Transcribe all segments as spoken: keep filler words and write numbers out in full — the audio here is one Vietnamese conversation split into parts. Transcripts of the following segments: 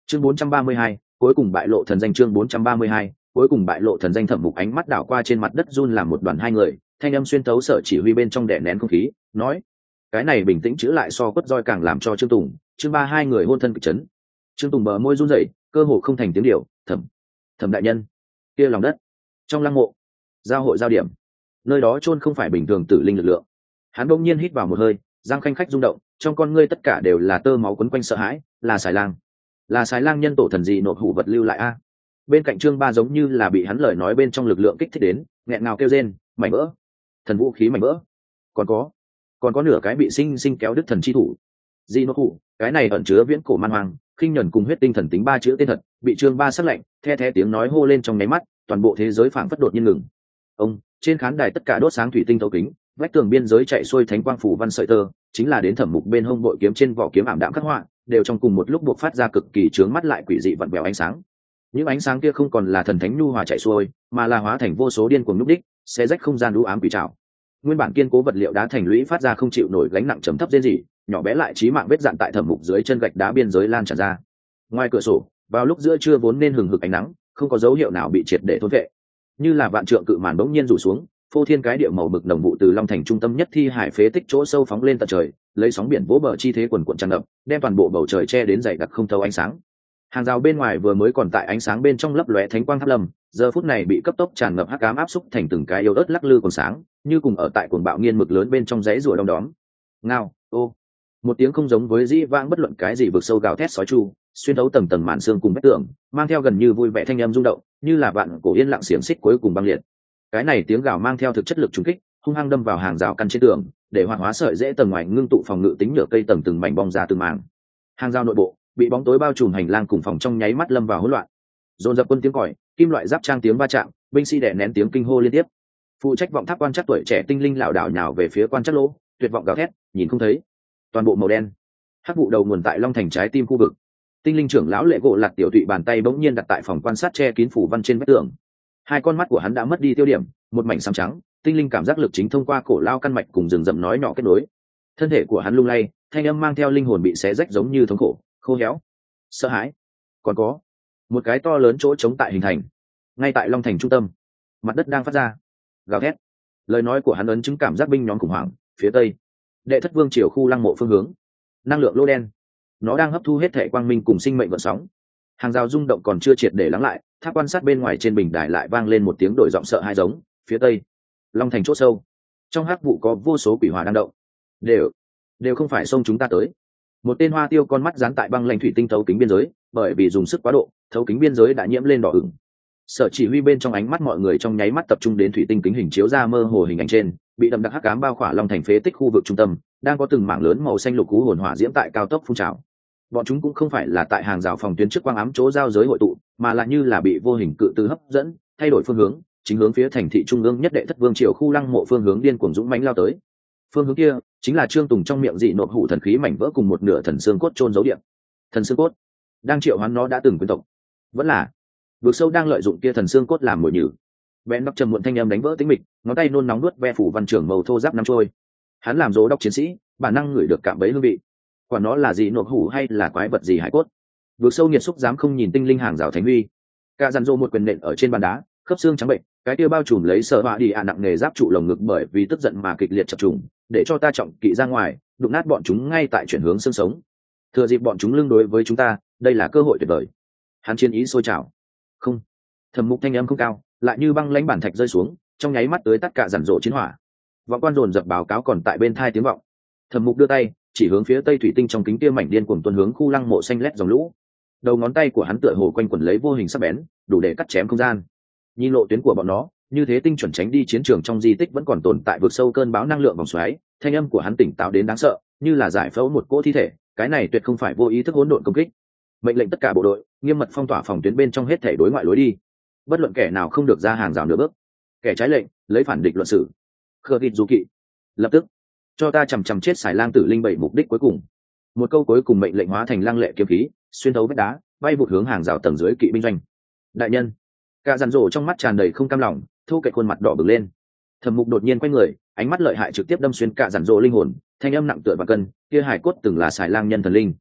chương bốn trăm ba mươi hai, cuối cùng bại lộ thần danh. Chương bốn trăm ba mươi hai, cuối cùng bại lộ thần danh. Thẩm Mục ánh mắt đảo qua trên mặt đất run làm một đoàn hai người, thanh âm xuyên thấu sở chỉ huy bên trong đè nén không khí, nói: cái này bình tĩnh chữ lại so quất roi càng làm cho Trương Tùng, Trương Ba hai người hôn thân kịch chấn. Trương Tùng bờ môi run rẩy, cơ hồ không thành tiếng điều. Thẩm, Thẩm đại nhân, kia lòng đất, trong lăng mộ, giao hội giao điểm, nơi đó chôn không phải bình thường tử linh lực lượng. Hắn bỗng nhiên hít vào một hơi, răng khanh khách rung động, trong con ngươi tất cả đều là tơ máu quấn quanh sợ hãi. Là Sài Lang, là Sài Lang nhân tổ thần gì nộp hủ vật lưu lại a? Bên cạnh Trương Ba giống như là bị hắn lời nói bên trong lực lượng kích thích đến, nghẹn ngào kêu rên, mảnh vỡ, thần vũ khí mảnh vỡ. Còn có, còn có nửa cái bị sinh sinh kéo đứt thần chi thủ. Di nộp hủ, cái này ẩn chứa viễn cổ man hoang, khinh nhẫn cùng huyết tinh thần tính ba chữ tên thật, bị Trương Ba sắc lạnh, the thé tiếng nói hô lên trong nháy mắt, toàn bộ thế giới phảng phất đột nhiên ngừng. Ông, trên khán đài tất cả đốt sáng thủy tinh thấu kính, vách tường biên giới chạy xuôi thánh quang phủ văn sợi tơ, chính là đến Thẩm Mục bên hông bội kiếm trên vỏ kiếm ảm đạm khắc họa, đều trong cùng một lúc buộc phát ra cực kỳ chướng mắt lại quỷ dị vặn vẹo ánh sáng. Những ánh sáng kia không còn là thần thánh nhu hòa chạy xuôi, mà là hóa thành vô số điên cuồng núp đích, xé rách không gian u ám quỷ trảo. Nguyên bản kiên cố vật liệu đá thành lũy phát ra không chịu nổi gánh nặng trầm thấp rên rỉ, nhỏ bé lại chí mạng vết dạn tại Thẩm Mục dưới chân gạch đá biên giới lan tràn ra. Ngoài cửa sổ, vào lúc giữa trưa vốn nên hừng hực ánh nắng, không có dấu hiệu nào bị triệt để thôn vệ. Như là vạn trượng cự màn bỗng nhiên rủ xuống, phô thiên cái địa màu mực nồng vụ từ Long Thành trung tâm nhất thi hải phế tích chỗ sâu phóng lên tận trời, lấy sóng biển vỗ bờ chi thế quần quần tràn ngập, đem toàn bộ bầu trời che đến dày đặc không thấu ánh sáng. Hàng rào bên ngoài vừa mới còn tại ánh sáng bên trong lấp lóe thánh quang tháp lâm, giờ phút này bị cấp tốc tràn ngập hắc ám áp xúc thành từng cái yếu ớt lắc lư còn sáng, như cùng ở tại cuồng bạo nghiên mực lớn bên trong giấy rùa đom đóm. Ngao, ô, một tiếng không giống với dĩ vãng bất luận cái gì vực sâu gào thét sói chu, xuyên thấu tầng tầng màn xương cùng vách tường, mang theo gần như vui vẻ thanh âm rung động, như là vạn cổ yên lặng xiềng xích cuối cùng băng liệt. Cái này tiếng gào mang theo thực chất lực trùng kích, hung hăng đâm vào hàng rào căn trên tường, để hoạt hóa sợi dễ tầng ngoài ngưng tụ phòng ngự tính nhựa cây tầng từng mảnh bong ra từng mảng. Hàng rào nội bộ bị bóng tối bao trùm, hành lang cùng phòng trong nháy mắt lâm vào hỗn loạn. Dồn dập quân tiếng còi, kim loại giáp trang tiếng va chạm, binh sĩ đè nén tiếng kinh hô liên tiếp. Phụ trách vọng tháp quan chắc tuổi trẻ tinh linh lảo đảo nhào về phía quan chắc lỗ, tuyệt vọng gào thét, nhìn không thấy. Toàn bộ màu đen. Hắc vụ đầu nguồn tại Long Thành trái tim khu vực. Tinh linh trưởng lão Lệ Gỗ Lạt tiểu tụy bàn tay bỗng nhiên đặt tại phòng quan sát che kín phủ văn trên vách tường. Hai con mắt của hắn đã mất đi tiêu điểm, một mảnh xám trắng, tinh linh cảm giác lực chính thông qua cổ lao căn mạch cùng rừng rậm nói nhỏ kết nối. Thân thể của hắn lung lay, thanh âm mang theo linh hồn bị xé rách giống như thống khổ, khô héo, sợ hãi. Còn có một cái to lớn chỗ trống tại hình thành, ngay tại Long Thành trung tâm, mặt đất đang phát ra gào thét. Lời nói của hắn ấn chứng cảm giác binh nhóm khủng hoảng. Phía tây, Đệ Thất Vương triều khu lăng mộ phương hướng, năng lượng lô đen, nó đang hấp thu hết thể quang minh cùng sinh mệnh vận sóng. Hàng rào rung động còn chưa triệt để lắng lại, tháp quan sát bên ngoài trên bình đài lại vang lên một tiếng đổi giọng sợ hai giống. Phía tây, Long Thành chỗ sâu, trong hắc vụ có vô số quỷ hỏa đang động. Đều, đều không phải xông chúng ta tới. Một tên hoa tiêu con mắt dán tại băng lanh thủy tinh thấu kính biên giới, bởi vì dùng sức quá độ, thấu kính biên giới đã nhiễm lên đỏ ửng. Sở chỉ huy bên trong ánh mắt mọi người trong nháy mắt tập trung đến thủy tinh kính hình chiếu ra mơ hồ hình ảnh trên, bị đậm đặc hắc ám bao khỏa Long Thành phế tích khu vực trung tâm, đang có từng mảng lớn màu xanh lục cú hồn hỏa diễm tại cao tốc phun trào. Bọn chúng cũng không phải là tại hàng rào phòng tuyến trước quang ám chỗ giao giới hội tụ, mà là như là bị vô hình cự từ hấp dẫn, thay đổi phương hướng, chính hướng phía thành thị trung ương nhất Đệ Thất Vương triều khu lăng mộ phương hướng điên cuồng dũng mãnh lao tới. Phương hướng kia chính là Trương Tùng trong miệng dị nộp hủ thần khí mảnh vỡ cùng một nửa thần xương cốt chôn giấu điện. Thần xương cốt đang triệu hoán nó đã từng quyến tộc, vẫn là vực sâu đang lợi dụng kia thần xương cốt làm mồi nhử. Bén đốc trầm muộn thanh âm đánh vỡ tĩnh mịch, ngón tay nôn nóng nuốt ve phủ văn trưởng màu thô giáp năm trôi. Hắn làm dỗ đốc chiến sĩ, bản năng ngửi được cảm bấy hương vị. Quả nó là dị nộp hủ hay là quái vật gì hải cốt? Vực sâu nhiệt xúc dám không nhìn tinh linh hàng rào thánh huy. Cả dàn dô một quyền nện ở trên bàn đá, khớp xương trắng bệnh, cái kia bao trùm lấy sợ họa đi ạ nặng nề giáp trụ lồng ngực bởi vì tức giận mà kịch liệt chập trùng, để cho ta trọng kỵ ra ngoài, đụng nát bọn chúng ngay tại chuyển hướng xương sống. Thừa dịp bọn chúng lưng đối với chúng ta, đây là cơ hội tuyệt vời. Hắn chiến ý sôi trào. Không, Thẩm Mục thanh âm không cao, lại như băng lãnh bản thạch rơi xuống, trong nháy mắt tới tất cả dàn dỗ chiến hỏa. Vọng quan dồn dập báo cáo còn tại bên thai tiếng vọng. Thẩm Mục đưa tay chỉ hướng phía tây thủy tinh trong kính kia mảnh điên cuồng tuần hướng khu lăng mộ xanh lét dòng lũ. Đầu ngón tay của hắn tựa hồ quanh quẩn lấy vô hình sắc bén, đủ để cắt chém không gian. Nhìn lộ tuyến của bọn nó, như thế tinh chuẩn tránh đi chiến trường trong di tích vẫn còn tồn tại vượt sâu cơn bão năng lượng vòng xoáy. Thanh âm của hắn tỉnh táo đến đáng sợ, như là giải phẫu một cỗ thi thể. Cái này tuyệt không phải vô ý thức hỗn độn công kích. Mệnh lệnh tất cả bộ đội nghiêm mật phong tỏa phòng tuyến bên trong hết thể đối ngoại lối đi, bất luận kẻ nào không được ra hàng rào nửa bước. Kẻ trái lệnh lấy phản địch luận xử. Khờ kịt dù kỵ, lập tức cho ta chằm chằm chết xài lang tử linh bảy mục đích cuối cùng. Một câu cuối cùng mệnh lệnh hóa thành lăng lệ kiếm khí, xuyên thấu vách đá, bay vụt hướng hàng rào tầng dưới kỵ binh doanh. Đại nhân, cả dàn rổ trong mắt tràn đầy không cam lòng, thu kệ khuôn mặt đỏ bừng lên. Thẩm Mục đột nhiên quay người, ánh mắt lợi hại trực tiếp đâm xuyên cả dàn rổ linh hồn, thanh âm nặng tựa và cân, kia hải cốt từng là xài lang nhân thần linh.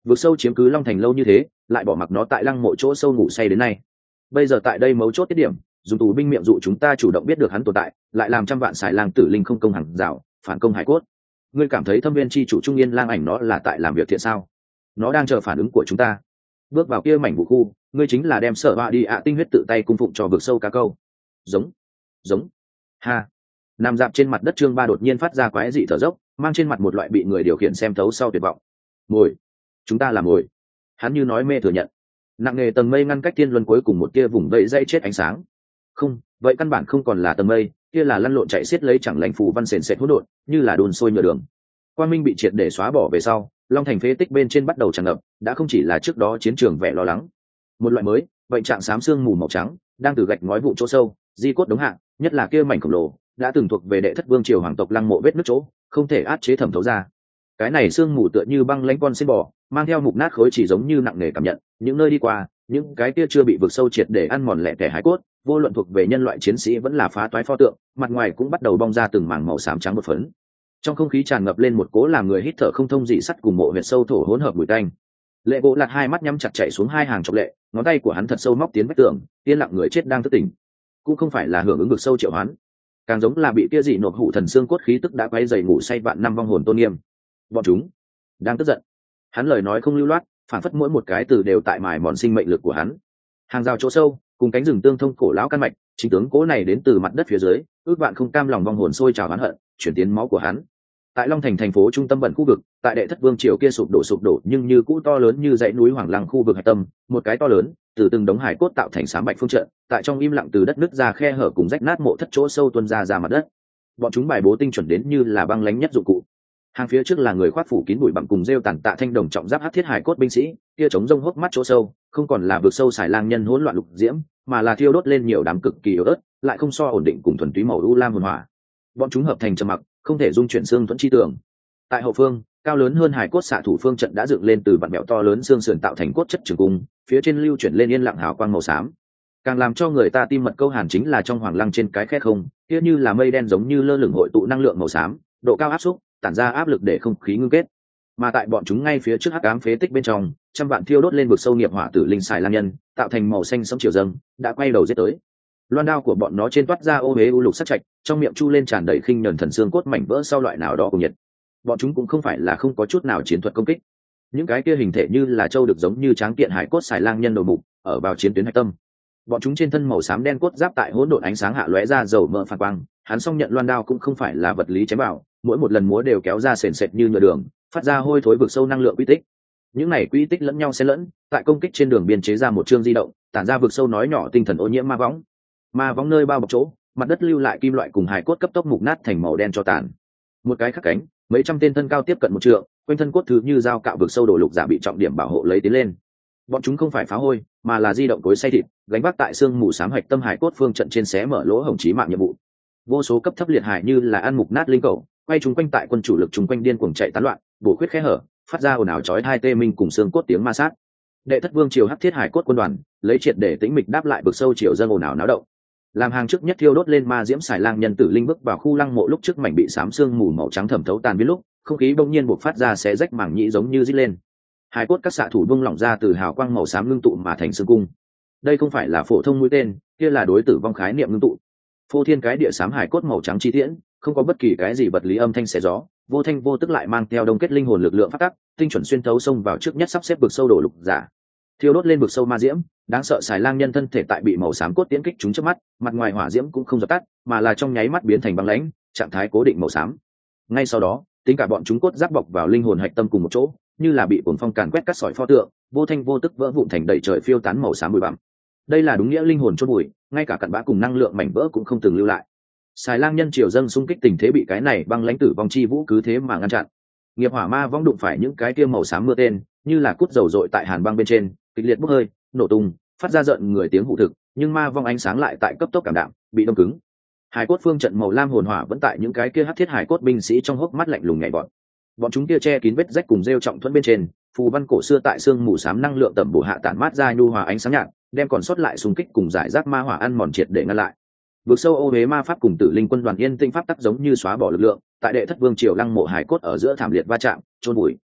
Vực sâu chiếm cứ Long Thành lâu như thế, lại bỏ mặc nó tại lăng mộ chỗ sâu ngủ say đến nay. Bây giờ tại đây mấu chốt tiết điểm, dùng tù binh miệng dụ chúng ta chủ động biết được hắn tồn tại, lại làm trăm vạn xài lang tử linh không công hàng rào, phản công hải cốt. Ngươi cảm thấy Thâm Viên chi chủ Trung Yên Lang ảnh nó là tại làm việc thiện sao? Nó đang chờ phản ứng của chúng ta. Bước vào kia mảnh vũ khu, ngươi chính là đem Sở Họa đi ạ tinh huyết tự tay cung phụng cho vực sâu cá câu. Giống, giống. Ha. Nằm dạp trên mặt đất Trương Ba đột nhiên phát ra quái dị thở dốc, mang trên mặt một loại bị người điều khiển xem thấu sau tuyệt vọng. Mồi, chúng ta là mồi. Hắn như nói mê thừa nhận. Nặng nề tầng mây ngăn cách thiên luân cuối cùng một kia vùng vẫy dây chết ánh sáng. Không, vậy căn bản không còn là tầng mây, kia là lăn lộn chạy xiết lấy chẳng lành phù văn sền sệt hỗn độn, như là đồn sôi nhựa đường. Quang minh bị triệt để xóa bỏ về sau, Long Thành phế tích bên trên bắt đầu tràn ngập, đã không chỉ là trước đó chiến trường vẻ lo lắng. Một loại mới, vậy trạng xám xương mù màu trắng, đang từ gạch ngói vụ chỗ sâu, di cốt đống hạng, nhất là kia mảnh khổng lồ, đã từng thuộc về đệ thất vương triều hoàng tộc lăng mộ vết nứt chỗ, không thể áp chế thẩm thấu ra. Cái này xương mù tựa như băng lãnh con sen bò, mang theo mục nát khối chỉ giống như nặng nề cảm nhận, những nơi đi qua, những cái kia chưa bị vực sâu triệt để ăn mòn lẻ tẻ hải cốt, vô luận thuộc về nhân loại chiến sĩ vẫn là phá toái pho tượng, mặt ngoài cũng bắt đầu bong ra từng mảng màu xám trắng bột phấn. Trong không khí tràn ngập lên một cố làm người hít thở không thông dị sắt cùng mộ huyệt sâu thổ hỗn hợp mùi tanh. Lệ Gỗ Lạt hai mắt nhắm chặt chạy xuống hai hàng chọc lệ, ngón tay của hắn thật sâu móc tiến vách tường, yên lặng người chết đang thức tỉnh. Cũng không phải là hưởng ứng vực sâu triệu hoán, càng giống là bị kia dị nộp hủ thần xương cốt khí tức đã quay dày ngủ say vạn năm vong hồn tôn nghiêm. Bọn chúng đang tức giận. Hắn lời nói không lưu loát, phản phất mỗi một cái từ đều tại mài mòn sinh mệnh lực của hắn. Hàng rào chỗ sâu, cùng cánh rừng tương thông cổ lão căn mạch, chính tướng cố này đến từ mặt đất phía dưới, ước vạn không cam lòng vong hồn sôi trào oán hận, chuyển tiến máu của hắn. Tại Long Thành thành phố trung tâm bẩn khu vực, tại đệ thất vương triều kia sụp đổ sụp đổ nhưng như cũ to lớn như dãy núi Hoàng Lăng khu vực hạch tâm, một cái to lớn, từ từng đống hải cốt tạo thành sám bạch phương trận, tại trong im lặng từ đất nứt ra khe hở cùng rách nát mộ thất chỗ sâu tuôn ra ra mặt đất. Bọn chúng bài bố tinh chuẩn đến như là băng lánh nhất dụng cụ. Hàng phía trước là người khoác phủ kín bụi bặm cùng rêu tàn tạ thanh đồng trọng giáp hắc thiết hải cốt binh sĩ, kia trống rông hốc mắt chỗ sâu, không còn là vực sâu xài lang nhân hỗn loạn lục diễm, mà là thiêu đốt lên nhiều đám cực kỳ yếu ớt, lại không so ổn định cùng thuần túy màu u lam hồn hỏa. Bọn chúng hợp thành trầm mặc, không thể dung chuyển xương thuẫn chi tường. Tại hậu phương, cao lớn hơn hải cốt xạ thủ phương trận đã dựng lên từ vạn mẹo to lớn xương sườn tạo thành cốt chất trường cung, phía trên lưu chuyển lên yên lặng hào quang màu xám. Càng làm cho người ta tim mật câu hàn chính là trong hoàng lăng trên cái khe không, kia như là mây đen giống như lơ lửng hội tụ năng lượng màu xám, độ cao áp xúc, tản ra áp lực để không khí ngưng kết. Mà tại bọn chúng ngay phía trước hắc ám phế tích bên trong, trăm vạn thiêu đốt lên vực sâu nghiệp hỏa tử linh xài lang nhân, tạo thành màu xanh sẫm chiều dâng, đã quay đầu giết tới. Loan đao của bọn nó trên toát ra ô huế u lục sắc trạch, trong miệng chu lên tràn đầy khinh nhẫn thần xương cốt mảnh vỡ sau loại nào đó cùng nhiệt. Bọn chúng cũng không phải là không có chút nào chiến thuật công kích. Những cái kia hình thể như là châu được giống như tráng kiện hải cốt xài lang nhân đầu mục, ở vào chiến tuyến hạch tâm. Bọn chúng trên thân màu xám đen cốt giáp tại hỗn độn ánh sáng hạ lóe ra dầu mỡ phản quang, hắn song nhận loan đao cũng không phải là vật lý chém bảo, mỗi một lần múa đều kéo ra sền sệt như nhựa đường, phát ra hôi thối vực sâu năng lượng quy tích. Những này quy tích lẫn nhau xen lẫn, tại công kích trên đường biên chế ra một chương di động, tản ra vực sâu nói nhỏ tinh thần ô nhiễm ma võng. Ma võng nơi bao bọc chỗ, mặt đất lưu lại kim loại cùng hải cốt cấp tốc mục nát thành màu đen cho tàn. Một cái khắc cánh, mấy trăm tên thân cao tiếp cận một trượng, quanh thân cốt thứ như dao cạo vực sâu đổ lục giả bị trọng điểm bảo hộ lấy tiến lên. Bọn chúng không phải phá hôi, mà là di động cối xay thịt, gánh vác tại xương mù xám hạch tâm hải cốt phương trận trên xé mở lỗ hổng chí mạng nhiệm vụ. Vô số cấp thấp liệt hải như là ăn mục nát linh cầu, quay chúng quanh tại quân chủ lực chúng quanh điên cuồng chạy tán loạn, bổ khuyết khe hở, phát ra ồn ào chói tai tê minh cùng xương cốt tiếng ma sát. Đệ thất vương triều hắc thiết hải cốt quân đoàn, lấy triệt để tĩnh mịch đáp lại vực sâu triều dân ồn ào náo động. Làm hàng trước nhất thiêu đốt lên ma diễm xài lang nhân tử linh bước vào khu lăng mộ lúc trước mảnh bị xám xương mù màu trắng thẩm thấu tàn biến lúc, không khí bỗng nhiên buộc phát ra xé rách mảng nhĩ giống như rít lên. Hải cốt các xạ thủ bung lỏng ra từ hào quang màu xám ngưng tụ mà thành xương cung. Đây không phải là phổ thông mũi tên, kia là đối tử vong khái niệm ngưng tụ. Phô thiên cái địa xám hải cốt màu trắng chi tiễn, không có bất kỳ cái gì vật lý âm thanh xé gió, vô thanh vô tức lại mang theo đông kết linh hồn lực lượng phát tắc, tinh chuẩn xuyên thấu xông vào trước nhất sắp xếp vực sâu đổ lục giả. Thiêu đốt lên vực sâu ma diễm, đáng sợ xài lang nhân thân thể tại bị màu xám cốt tiễn kích trúng trước mắt, mặt ngoài hỏa diễm cũng không dập tắt, mà là trong nháy mắt biến thành băng lãnh, trạng thái cố định màu xám. Ngay sau đó, tính cả bọn chúng cốt giáp bọc vào linh hồn hạch tâm cùng một chỗ, như là bị cuồng phong càn quét cắt sỏi pho tượng, vô thanh vô tức vỡ vụn thành đầy trời phiêu tán màu xám bụi bặm. Đây là đúng nghĩa linh hồn chôn bụi, ngay cả cặn bã cùng năng lượng mảnh vỡ cũng không từng lưu lại. Xài lang nhân triều dâng xung kích tình thế bị cái này băng lãnh tử vong chi vũ cứ thế mà ngăn chặn. Nghiệp hỏa ma vong đụng phải những cái kia màu xám mưa tên, như là cút dầu dội tại hàn băng bên trên, kịch liệt bốc hơi, nổ tung, phát ra giận người tiếng hụ thực, nhưng ma vong ánh sáng lại tại cấp tốc cảm đạm, bị đông cứng. Hải cốt phương trận màu lam hồn hỏa vẫn tại những cái kia hắc thiết hải cốt binh sĩ trong hốc mắt lạnh lùng nhảy bọn. Bọn chúng kia che kín vết rách cùng rêu trọng thuẫn bên trên, phù văn cổ xưa tại xương mù xám năng lượng tầm bổ hạ tản mát ra nhu hòa ánh sáng nhạt, đem còn sót lại xung kích cùng giải rác ma hỏa ăn mòn triệt để ngăn lại. Vực sâu ô huế ma pháp cùng tử linh quân đoàn yên tinh pháp tắc giống như xóa bỏ lực lượng, tại đệ thất vương triều lăng mộ hải cốt ở giữa thảm liệt va chạm, chôn bụi.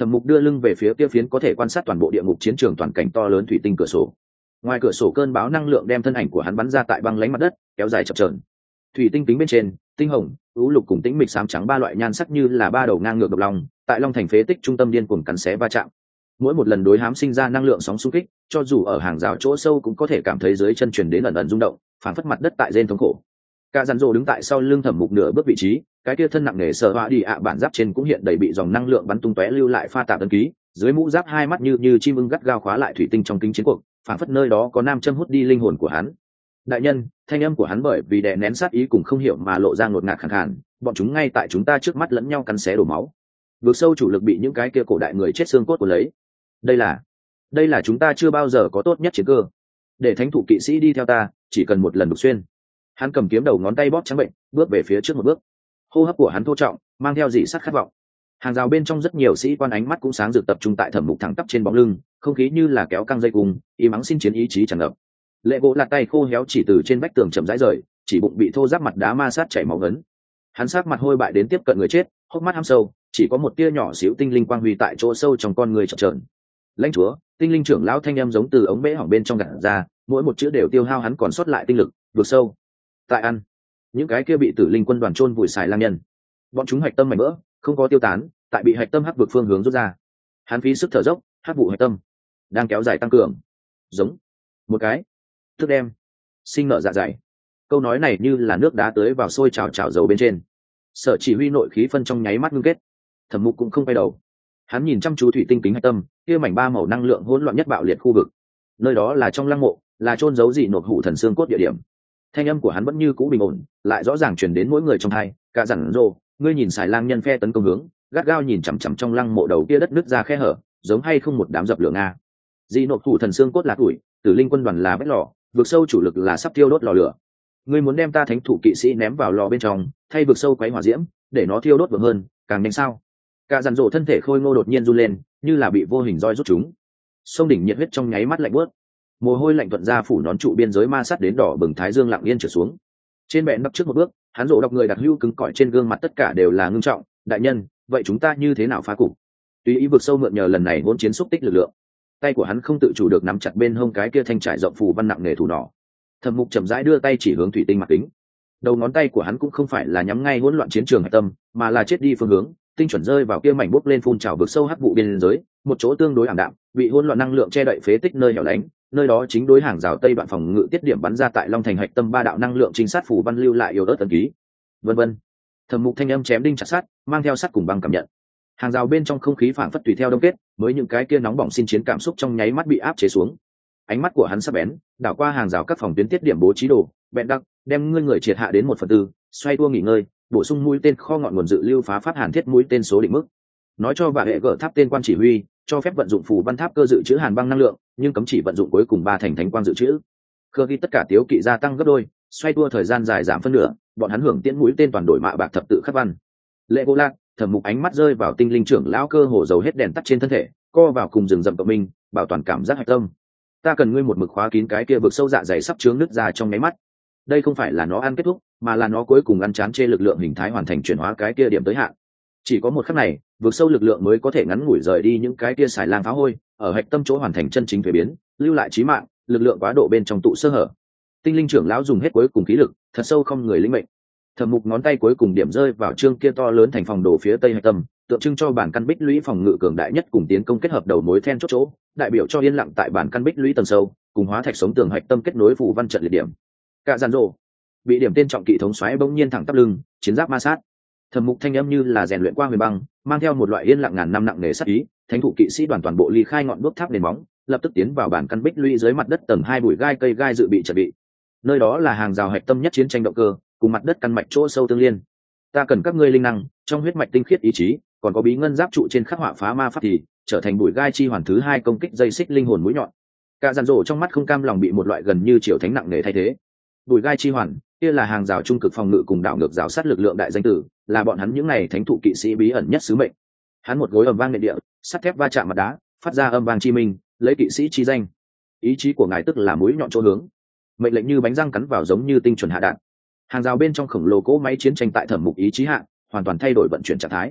Thẩm Mục đưa lưng về phía kia phiến có thể quan sát toàn bộ địa ngục chiến trường toàn cảnh to lớn thủy tinh cửa sổ. Ngoài cửa sổ cơn bão năng lượng đem thân ảnh của hắn bắn ra tại băng lánh mặt đất, kéo dài chập chờn. Thủy tinh kính bên trên, tinh hồng, ưu lục cùng tĩnh mịch xám trắng ba loại nhan sắc như là ba đầu ngang ngược độc long, tại Long Thành phế tích trung tâm điên cuồng cắn xé va chạm. Mỗi một lần đối hám sinh ra năng lượng sóng xung kích, cho dù ở hàng rào chỗ sâu cũng có thể cảm thấy dưới chân truyền đến ẩn ẩn rung động, phản phất mặt đất tại rên thống khổ. Cả dàn rồ đứng tại sau lưng Thẩm Mục nửa bước vị trí, cái kia thân nặng nề sờ hoa đi ạ bản giáp trên cũng hiện đầy bị dòng năng lượng bắn tung tóe lưu lại pha tạp ấn ký, dưới mũ giáp hai mắt như như chim ưng gắt gao khóa lại thủy tinh trong kính chiến cuộc, phản phất nơi đó có nam châm hút đi linh hồn của hắn. Đại nhân, thanh âm của hắn bởi vì đè nén sát ý cùng không hiểu mà lộ ra ngột ngạt khàn khàn, bọn chúng ngay tại chúng ta trước mắt lẫn nhau cắn xé đổ máu. Vượt sâu chủ lực bị những cái kia cổ đại người chết xương cốt của lấy. Đây là, đây là chúng ta chưa bao giờ có tốt nhất chiến cơ. Để thánh thủ kỵ sĩ đi theo ta, chỉ cần một lần đục xuyên. Hắn cầm kiếm đầu ngón tay bóp trắng bệnh, bước về phía trước một bước. Hô hấp của hắn thô trọng, mang theo dị sắc khát vọng. Hàng rào bên trong rất nhiều sĩ quan ánh mắt cũng sáng rực tập trung tại Thẩm Mục thẳng tắp trên bóng lưng, không khí như là kéo căng dây cung, y mắng xin chiến ý chí tràn ngập. Lệ gỗ lạt tay khô héo chỉ từ trên vách tường chậm rãi rời, chỉ bụng bị thô ráp mặt đá ma sát chảy máu ngấn. Hắn sát mặt hôi bại đến tiếp cận người chết, hốc mắt hăm sâu, chỉ có một tia nhỏ xíu tinh linh quang huy tại chỗ sâu trong con người chợt trợn. Lãnh chúa, tinh linh trưởng lão thanh âm giống từ ống bể hỏng bên trong gạt ra, mỗi một chữ đều tiêu hao hắn còn sót lại tinh lực, vượt sâu. Tại ăn, những cái kia bị tử linh quân đoàn chôn vùi xài lang nhân, bọn chúng hạch tâm mảnh vỡ, không có tiêu tán, tại bị hạch tâm hắc vực phương hướng rút ra. Hắn phí sức thở dốc, hắc vụ hạch tâm đang kéo dài tăng cường. Giống một cái thức đem sinh nợ dạ dày. Câu nói này như là nước đá tưới vào sôi trào trào dầu bên trên. Sở chỉ huy nội khí phân trong nháy mắt ngưng kết. Thẩm Mục cũng không quay đầu, hắn nhìn chăm chú thủy tinh kính hạch tâm, kia mảnh ba màu năng lượng hỗn loạn nhất bạo liệt khu vực. Nơi đó là trong lăng mộ, là chôn giấu dị nộp hủ thần xương cốt địa điểm. Thanh âm của hắn vẫn như cũ bình ổn, lại rõ ràng truyền đến mỗi người trong hai. Cả dặn rồ, ngươi nhìn xài lang nhân phe tấn công hướng, gắt gao nhìn chằm chằm trong lăng mộ đầu kia đất nứt ra khe hở, giống hay không một đám dập lửa nga. Dị nộp hủ thần xương cốt là tuổi, tử linh quân đoàn là vết lò, vực sâu chủ lực là sắp tiêu đốt lò lửa. Ngươi muốn đem ta thánh thủ kỵ sĩ ném vào lò bên trong, thay vực sâu quấy hỏa diễm, để nó thiêu đốt vượng hơn, càng nhanh sao? Cả dàn rộ thân thể khôi ngô đột nhiên run lên, như là bị vô hình roi rút chúng. Sông đỉnh nhiệt huyết trong nháy mắt lạnh bớt, mồ hôi lạnh thuận ra phủ nón trụ biên giới ma sát đến đỏ bừng thái dương lặng yên trở xuống. Trên bệ nắp trước một bước, hắn rộ đọc người đặt hưu cứng cỏi trên gương mặt tất cả đều là ngưng trọng. Đại nhân, vậy chúng ta như thế nào phá cục? Tùy ý vực sâu mượn nhờ lần này hỗn chiến xúc tích lực lượng. Tay của hắn không tự chủ được nắm chặt bên hông cái kia thanh trải rộng phù văn nặng nghề thủ nỏ. Thẩm Mục chậm rãi đưa tay chỉ hướng thủy tinh mặt kính. Đầu ngón tay của hắn cũng không phải là nhắm ngay hỗn loạn chiến trường hạch tâm, mà là chết đi phương hướng, tinh chuẩn rơi vào kia mảnh bốc lên phun trào vực sâu hắc vụ biên giới, một chỗ tương đối ảm đạm, bị hỗn loạn năng lượng che đậy phế tích nơi hẻo lánh, nơi đó chính đối hàng rào tây đoạn phòng ngự tiết điểm bắn ra tại Long Thành hạch tâm ba đạo năng lượng trinh sát phù văn lưu lại yếu ớt tấn ký. Vân vân. Thẩm Mục thanh âm chém đinh chặt sắt, mang theo sắt cùng băng cảm nhận. Hàng rào bên trong không khí phảng phất tùy theo đông kết, mới những cái kia nóng bỏng xin chiến cảm xúc trong nháy mắt bị áp chế xuống. Ánh mắt của hắn sắc bén, đảo qua hàng rào các phòng tuyến tiết điểm bố trí đồ, bẹn đặc, đem ngươi người triệt hạ đến một phần tư, xoay tua nghỉ ngơi, bổ sung mũi tên kho ngọn nguồn dự lưu phá pháp hàn thiết mũi tên số định mức. Nói cho và hệ gỡ tháp tên quan chỉ huy, cho phép vận dụng phù văn tháp cơ dự trữ hàn băng năng lượng, nhưng cấm chỉ vận dụng cuối cùng ba thành thánh quang dự trữ. Khơ ghi tất cả tiếu kỵ gia tăng gấp đôi, xoay tua thời gian dài giảm phân nửa, bọn hắn hưởng tiễn mũi tên toàn đổi mạ bạc thập tự khắc văn. Lệ Vô Lạc, Thẩm Mục ánh mắt rơi vào tinh linh trưởng lão cơ hồ dầu hết đèn tắt trên thân thể, co vào cùng rừng rậm cộng minh, bảo toàn cảm giác hạch tâm. Ta cần ngươi một mực khóa kín cái kia vực sâu dạ dày sắp chướng nứt ra trong nháy mắt. Đây không phải là nó ăn kết thúc, mà là nó cuối cùng ăn chán chê lực lượng hình thái hoàn thành chuyển hóa cái kia điểm tới hạn. Chỉ có một khắc này, vực sâu lực lượng mới có thể ngắn ngủi rời đi những cái kia xài lang phá hôi, ở hạch tâm chỗ hoàn thành chân chính thuế biến, lưu lại chí mạng, lực lượng quá độ bên trong tụ sơ hở. Tinh linh trưởng lão dùng hết cuối cùng khí lực, thật sâu không người linh mệnh. Thẩm Mục ngón tay cuối cùng điểm rơi vào trương kia to lớn thành phòng đổ phía tây hạch tâm, tượng trưng cho bản căn bích lũy phòng ngự cường đại nhất cùng tiến công kết hợp đầu mối then chốt chỗ, đại biểu cho yên lặng tại bản căn bích lũy tầng sâu, cùng hóa thạch sống tường hạch tâm kết nối phù văn trận liệt điểm. Cả giàn rộ bị điểm tên trọng kỵ thống xoáy bỗng nhiên thẳng tắp lưng, chiến giáp ma sát. Thẩm Mục thanh âm như là rèn luyện qua huyền băng, mang theo một loại yên lặng ngàn năm nặng nề sát ý, thánh thủ kỵ sĩ đoàn toàn bộ ly khai ngọn đuốc tháp nền móng, lập tức tiến vào bản căn bích lũy dưới mặt đất tầng hai bụi gai cây gai dự bị chuẩn bị. Nơi đó là hàng rào hạch tâm nhất chiến tranh động cơ, cùng mặt đất căn mạch chỗ sâu tương liên. Ta cần các ngươi linh năng, trong huyết mạch tinh khiết ý chí, còn có bí ngân giáp trụ trên khắc họa phá ma pháp thì trở thành bụi gai chi hoàn thứ hai công kích dây xích linh hồn mũi nhọn. Cả dàn rổ trong mắt không cam lòng bị một loại gần như triều thánh nặng nề thay thế. Bụi gai chi hoàn, kia là hàng rào trung cực phòng ngự cùng đảo ngược rào sát lực lượng đại danh tử, là bọn hắn những này thánh thụ kỵ sĩ bí ẩn nhất sứ mệnh. Hắn một gối ầm vang nền địa, sắt thép va chạm mặt đá, phát ra âm vang chi minh, lấy kỵ sĩ chi danh. Ý chí của ngài tức là mũi nhọn chỗ hướng. Mệnh lệnh như bánh răng cắn vào giống như tinh chuẩn hạ đạn. Hàng rào bên trong khổng lồ cỗ máy chiến tranh tại Thẩm Mục ý chí hạ, hoàn toàn thay đổi vận chuyển trạng thái.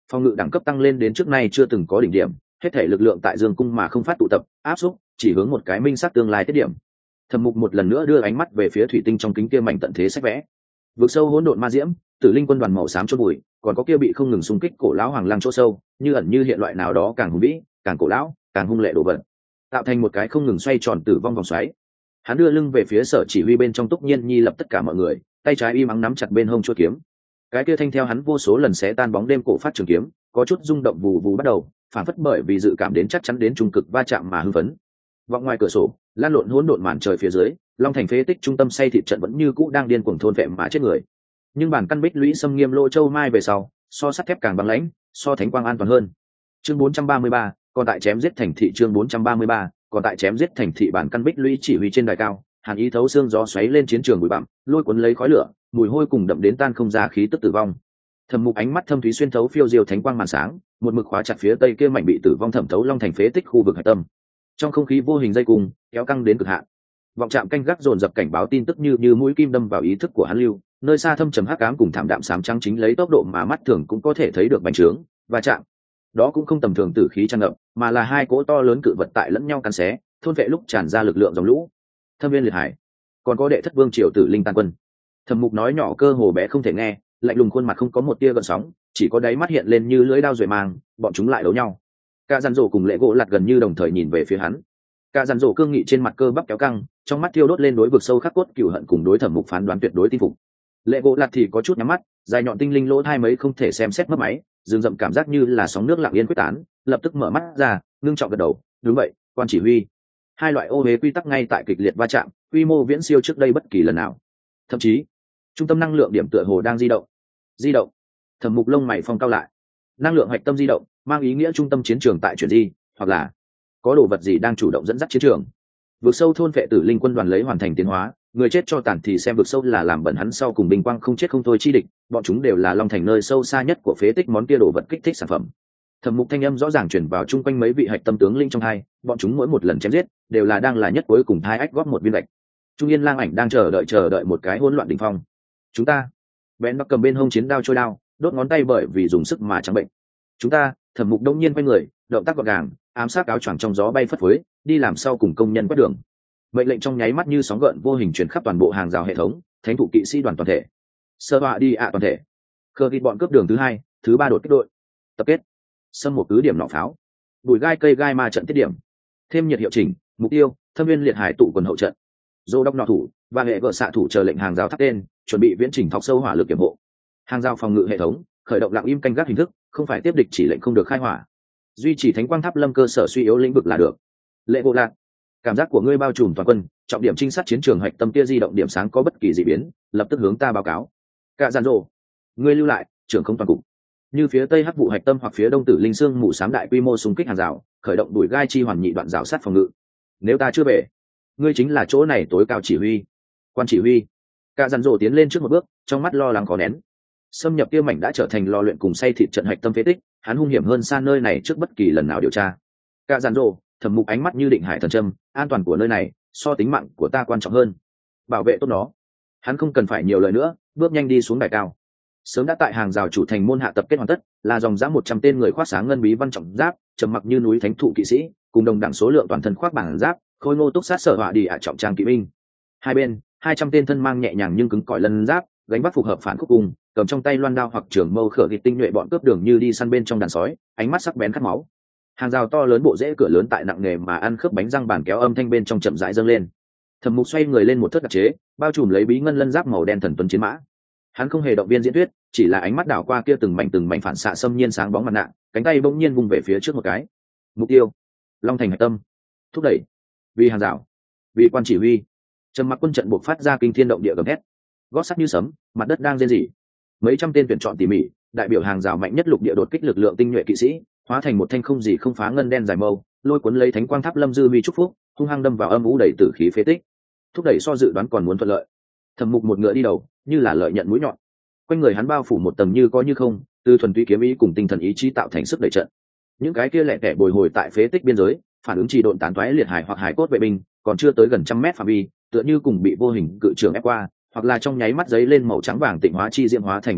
Phòng ngự đẳng cấp tăng lên đến trước nay chưa từng có đỉnh điểm, hết thể lực lượng tại dương cung mà không phát tụ tập áp xúc, chỉ hướng một cái minh xác tương lai tiết điểm. Thẩm Mục một lần nữa đưa ánh mắt về phía thủy tinh trong kính kia mảnh tận thế sách vẽ. Vực sâu hỗn độn ma diễm, Tử Linh quân đoàn màu xám chôn bụi, còn có kia bị không ngừng xung kích cổ lão hoàng lăng chỗ sâu, như ẩn như hiện loại nào đó càng hùng vĩ, càng cổ lão, càng hung lệ đồ vật, tạo thành một cái không ngừng xoay tròn tử vong vòng xoáy. Hắn đưa lưng về phía sở chỉ huy bên trong Túc Nhiên Nhi lập tất cả mọi người, tay trái im ắng nắm chặt bên hông chuôi kiếm. Cái kia thanh theo hắn vô số lần xé tan bóng đêm cổ phát trường kiếm, có chút rung động vù vù bắt đầu, phản phất bởi vì dự cảm đến chắc chắn đến trung cực va chạm mà hưng phấn. Vọng ngoài cửa sổ, lan lộn hỗn độn màn trời phía dưới, Long Thành phế tích trung tâm say thịt trận vẫn như cũ đang điên cuồng thôn vệ mà chết người. Nhưng bản căn bích lũy xâm nghiêm lỗ châu mai về sau, so sắt thép càng băng lãnh, so thánh quang an toàn hơn. Chương bốn trăm ba mươi ba, còn tại chém giết thành thị chương bốn trăm ba mươi ba, còn tại chém giết thành thị bản căn bích lũy chỉ huy trên đài cao, hàn ý thấu xương gió xoáy lên chiến trường bụi bặm, lôi cuốn lấy khói lửa, mùi hôi cùng đậm đến tan không ra khí tức tử vong. Thẩm Mục ánh mắt thâm thúy xuyên thấu phiêu diêu thánh quang màn sáng, một mực khóa chặt phía tây kia mảnh bị tử vong thẩm thấu Long Thành phế tích khu vực hạch tâm. Trong không khí vô hình dây cùng kéo căng đến cực hạn, vọng trạm canh gác dồn dập cảnh báo tin tức như như mũi kim đâm vào ý thức của hắn lưu. Nơi xa thâm trầm hắc ám cùng thảm đạm xám trắng chính lấy tốc độ mà mắt thường cũng có thể thấy được bành trướng và chạm. Đó cũng không tầm thường tử khí tràn ngập, mà là hai cỗ to lớn cự vật tại lẫn nhau cắn xé, thôn vệ lúc tràn ra lực lượng dòng lũ. Thâm viên liệt hải, còn có đệ thất vương triều tử linh tàn quân. Thẩm Mục nói nhỏ cơ hồ bé không thể nghe, lạnh lùng khuôn mặt không có một tia gợn sóng, chỉ có đáy mắt hiện lên như lưỡi dao duệ mang, bọn chúng lại đấu nhau. Cả dàn rổ cùng lệ gỗ lặt gần như đồng thời nhìn về phía hắn. Cả dàn rổ cương nghị trên mặt cơ bắp kéo căng, trong mắt thiêu đốt lên đối vực sâu khắc cốt cửu hận cùng đối Thẩm Mục phán đoán tuyệt đối tin phục. Lệ gỗ lặt thì có chút nhắm mắt, dài nhọn tinh linh lỗ hai mấy không thể xem xét mất máy, dừng dậm cảm giác như là sóng nước lặng yên quyết tán, lập tức mở mắt ra, ngưng trọng gật đầu, đúng vậy, quan chỉ huy. Hai loại ô hế quy tắc ngay tại kịch liệt va chạm, quy mô viễn siêu trước đây bất kỳ lần nào. Thậm chí, trung tâm năng lượng điểm tựa hồ đang di động. Di động. Thẩm Mục lông mày phong cao lại. Năng lượng hạch tâm di động, mang ý nghĩa trung tâm chiến trường tại chuyển di, hoặc là có đồ vật gì đang chủ động dẫn dắt chiến trường. Vực sâu thôn vệ tử linh quân đoàn lấy hoàn thành tiến hóa, người chết cho tàn thì xem vực sâu là làm bẩn hắn sau cùng bình quang không chết không thôi chi địch, bọn chúng đều là Long Thành nơi sâu xa nhất của phế tích món kia đồ vật kích thích sản phẩm. Thẩm Mục thanh âm rõ ràng truyền vào chung quanh mấy vị hạch tâm tướng linh trong hai, bọn chúng mỗi một lần chém giết đều là đang là nhất cuối cùng hai ách góp một viên gạch. Trung Yên Lang Ảnh đang chờ đợi chờ đợi một cái hỗn loạn đỉnh phong. Chúng ta, Bén Bắc cầm bên hông chiến đao trôi đao, đốt ngón tay bởi vì dùng sức mà trắng bệnh. Chúng ta, Thẩm Mục đông nhiên quay người, động tác gọn gàng, ám sát áo choàng trong gió bay phất phới, đi làm sau cùng công nhân quét đường. Mệnh lệnh trong nháy mắt như sóng gợn vô hình truyền khắp toàn bộ hàng rào hệ thống, thánh thủ kỵ sĩ đoàn toàn thể, sơ họa đi ạ toàn thể, khơ kỵ bọn cướp đường thứ hai, thứ ba đột kích đội, tập kết, xâm một cứ điểm nỏ pháo, bùi gai cây gai ma trận tiết điểm, thêm nhiệt hiệu chỉnh, mục tiêu, thâm viên liệt hải tụ quần hậu trận, dô đốc nọ thủ và hệ vợ xạ thủ chờ lệnh hàng rào thắp tên, chuẩn bị viễn chỉnh thọc sâu hỏa lực kiểm hộ, hàng rào phòng ngự hệ thống khởi động lặng im canh gác hình thức, không phải tiếp địch chỉ lệnh không được khai hỏa, duy trì thánh quang tháp lâm cơ sở suy yếu lĩnh vực là được. Lệ bộ lạc, cảm giác của ngươi bao trùm toàn quân, trọng điểm trinh sát chiến trường hạch tâm kia di động điểm sáng có bất kỳ dị biến, lập tức hướng ta báo cáo. Cả giàn rồ, ngươi lưu lại, trưởng không toàn cục. Như phía tây hắc vụ hạch tâm hoặc phía đông tử linh xương mù sám đại quy mô xung kích hàng rào, khởi động đuổi gai chi hoàn nhị đoạn rào sát phòng ngự. Nếu ta chưa về, ngươi chính là chỗ này tối cao chỉ huy. Quan chỉ huy. Cả giàn rồ tiến lên trước một bước, trong mắt lo lắng khó nén. Xâm nhập kia mảnh đã trở thành lò luyện cùng say thịt trận hạch tâm phế tích, hắn hung hiểm hơn xa nơi này trước bất kỳ lần nào điều tra. Cả giàn rồ, Thẩm Mục ánh mắt như định hải thần châm, an toàn của nơi này so tính mạng của ta quan trọng hơn, bảo vệ tốt nó. Hắn không cần phải nhiều lời nữa, bước nhanh đi xuống đài cao. Sớm đã tại hàng rào chủ thành môn hạ tập kết hoàn tất, là dòng dã một trăm tên người khoác sáng ngân bí văn trọng giáp, trầm mặc như núi thánh thụ kỵ sĩ, cùng đồng đẳng số lượng toàn thân khoác bản giáp, khôi ngô túc sát sở họa đi ạ trọng trang kỵ binh. Hai bên, hai trăm tên thân mang nhẹ nhàng nhưng cứng cỏi lân giáp, gánh vác phục hợp phản khúc cung, cầm trong tay loan đao hoặc trường mâu khở gịt tinh nhuệ bọn cướp đường như đi săn bên trong đàn sói, ánh mắt sắc bén khát máu. Hàng rào to lớn bộ rễ cửa lớn tại nặng nghề mà ăn khớp bánh răng bàn kéo âm thanh bên trong chậm rãi dâng lên. Thẩm Mục xoay người lên một thất đặc chế, bao trùm lấy bí ngân lân giáp màu đen thần tuấn chiến mã. Hắn không hề động viên diễn thuyết, chỉ là ánh mắt đảo qua kia từng mảnh từng mảnh phản xạ xâm nhiên sáng bóng mặt nạ, cánh tay bỗng nhiên vung về phía trước một cái. Mục tiêu, Long Thành hạch tâm. Thúc đẩy, vì hàng rào, vì quan chỉ huy. Trầm mặc quân trận buộc phát ra kinh thiên động địa gầm thét. Gót sắt như sấm, mặt đất đang rên rỉ. Mấy trăm tên tuyển chọn tỉ mỉ, đại biểu hàng rào mạnh nhất lục địa đột kích lực lượng tinh nhuệ kỵ sĩ, hóa thành một thanh không gì không phá ngân đen dài mâu, lôi cuốn lấy thánh quang tháp lâm dư vi chúc phúc, hung hăng đâm vào âm u đầy tử khí phế tích. Thúc đẩy so dự đoán còn muốn thuận lợi. Thẩm Mục một ngựa đi đầu, như là lợi nhận mũi nhọn. Quanh người hắn bao phủ một tầng như có như không, từ thuần túy kiếm ý cùng tinh thần ý chí tạo thành sức đẩy trận. Những cái kia lẻ tẻ bồi hồi tại phế tích biên giới, phản ứng trì độn tán toái liệt hải hoặc hải cốt vệ binh, còn chưa tới gần trăm mét phạm vi, tựa như cùng bị vô hình cự trường ép qua, hoặc là trong nháy mắt giấy lên màu trắng vàng tịnh hóa chi diễm hóa thành một mịn,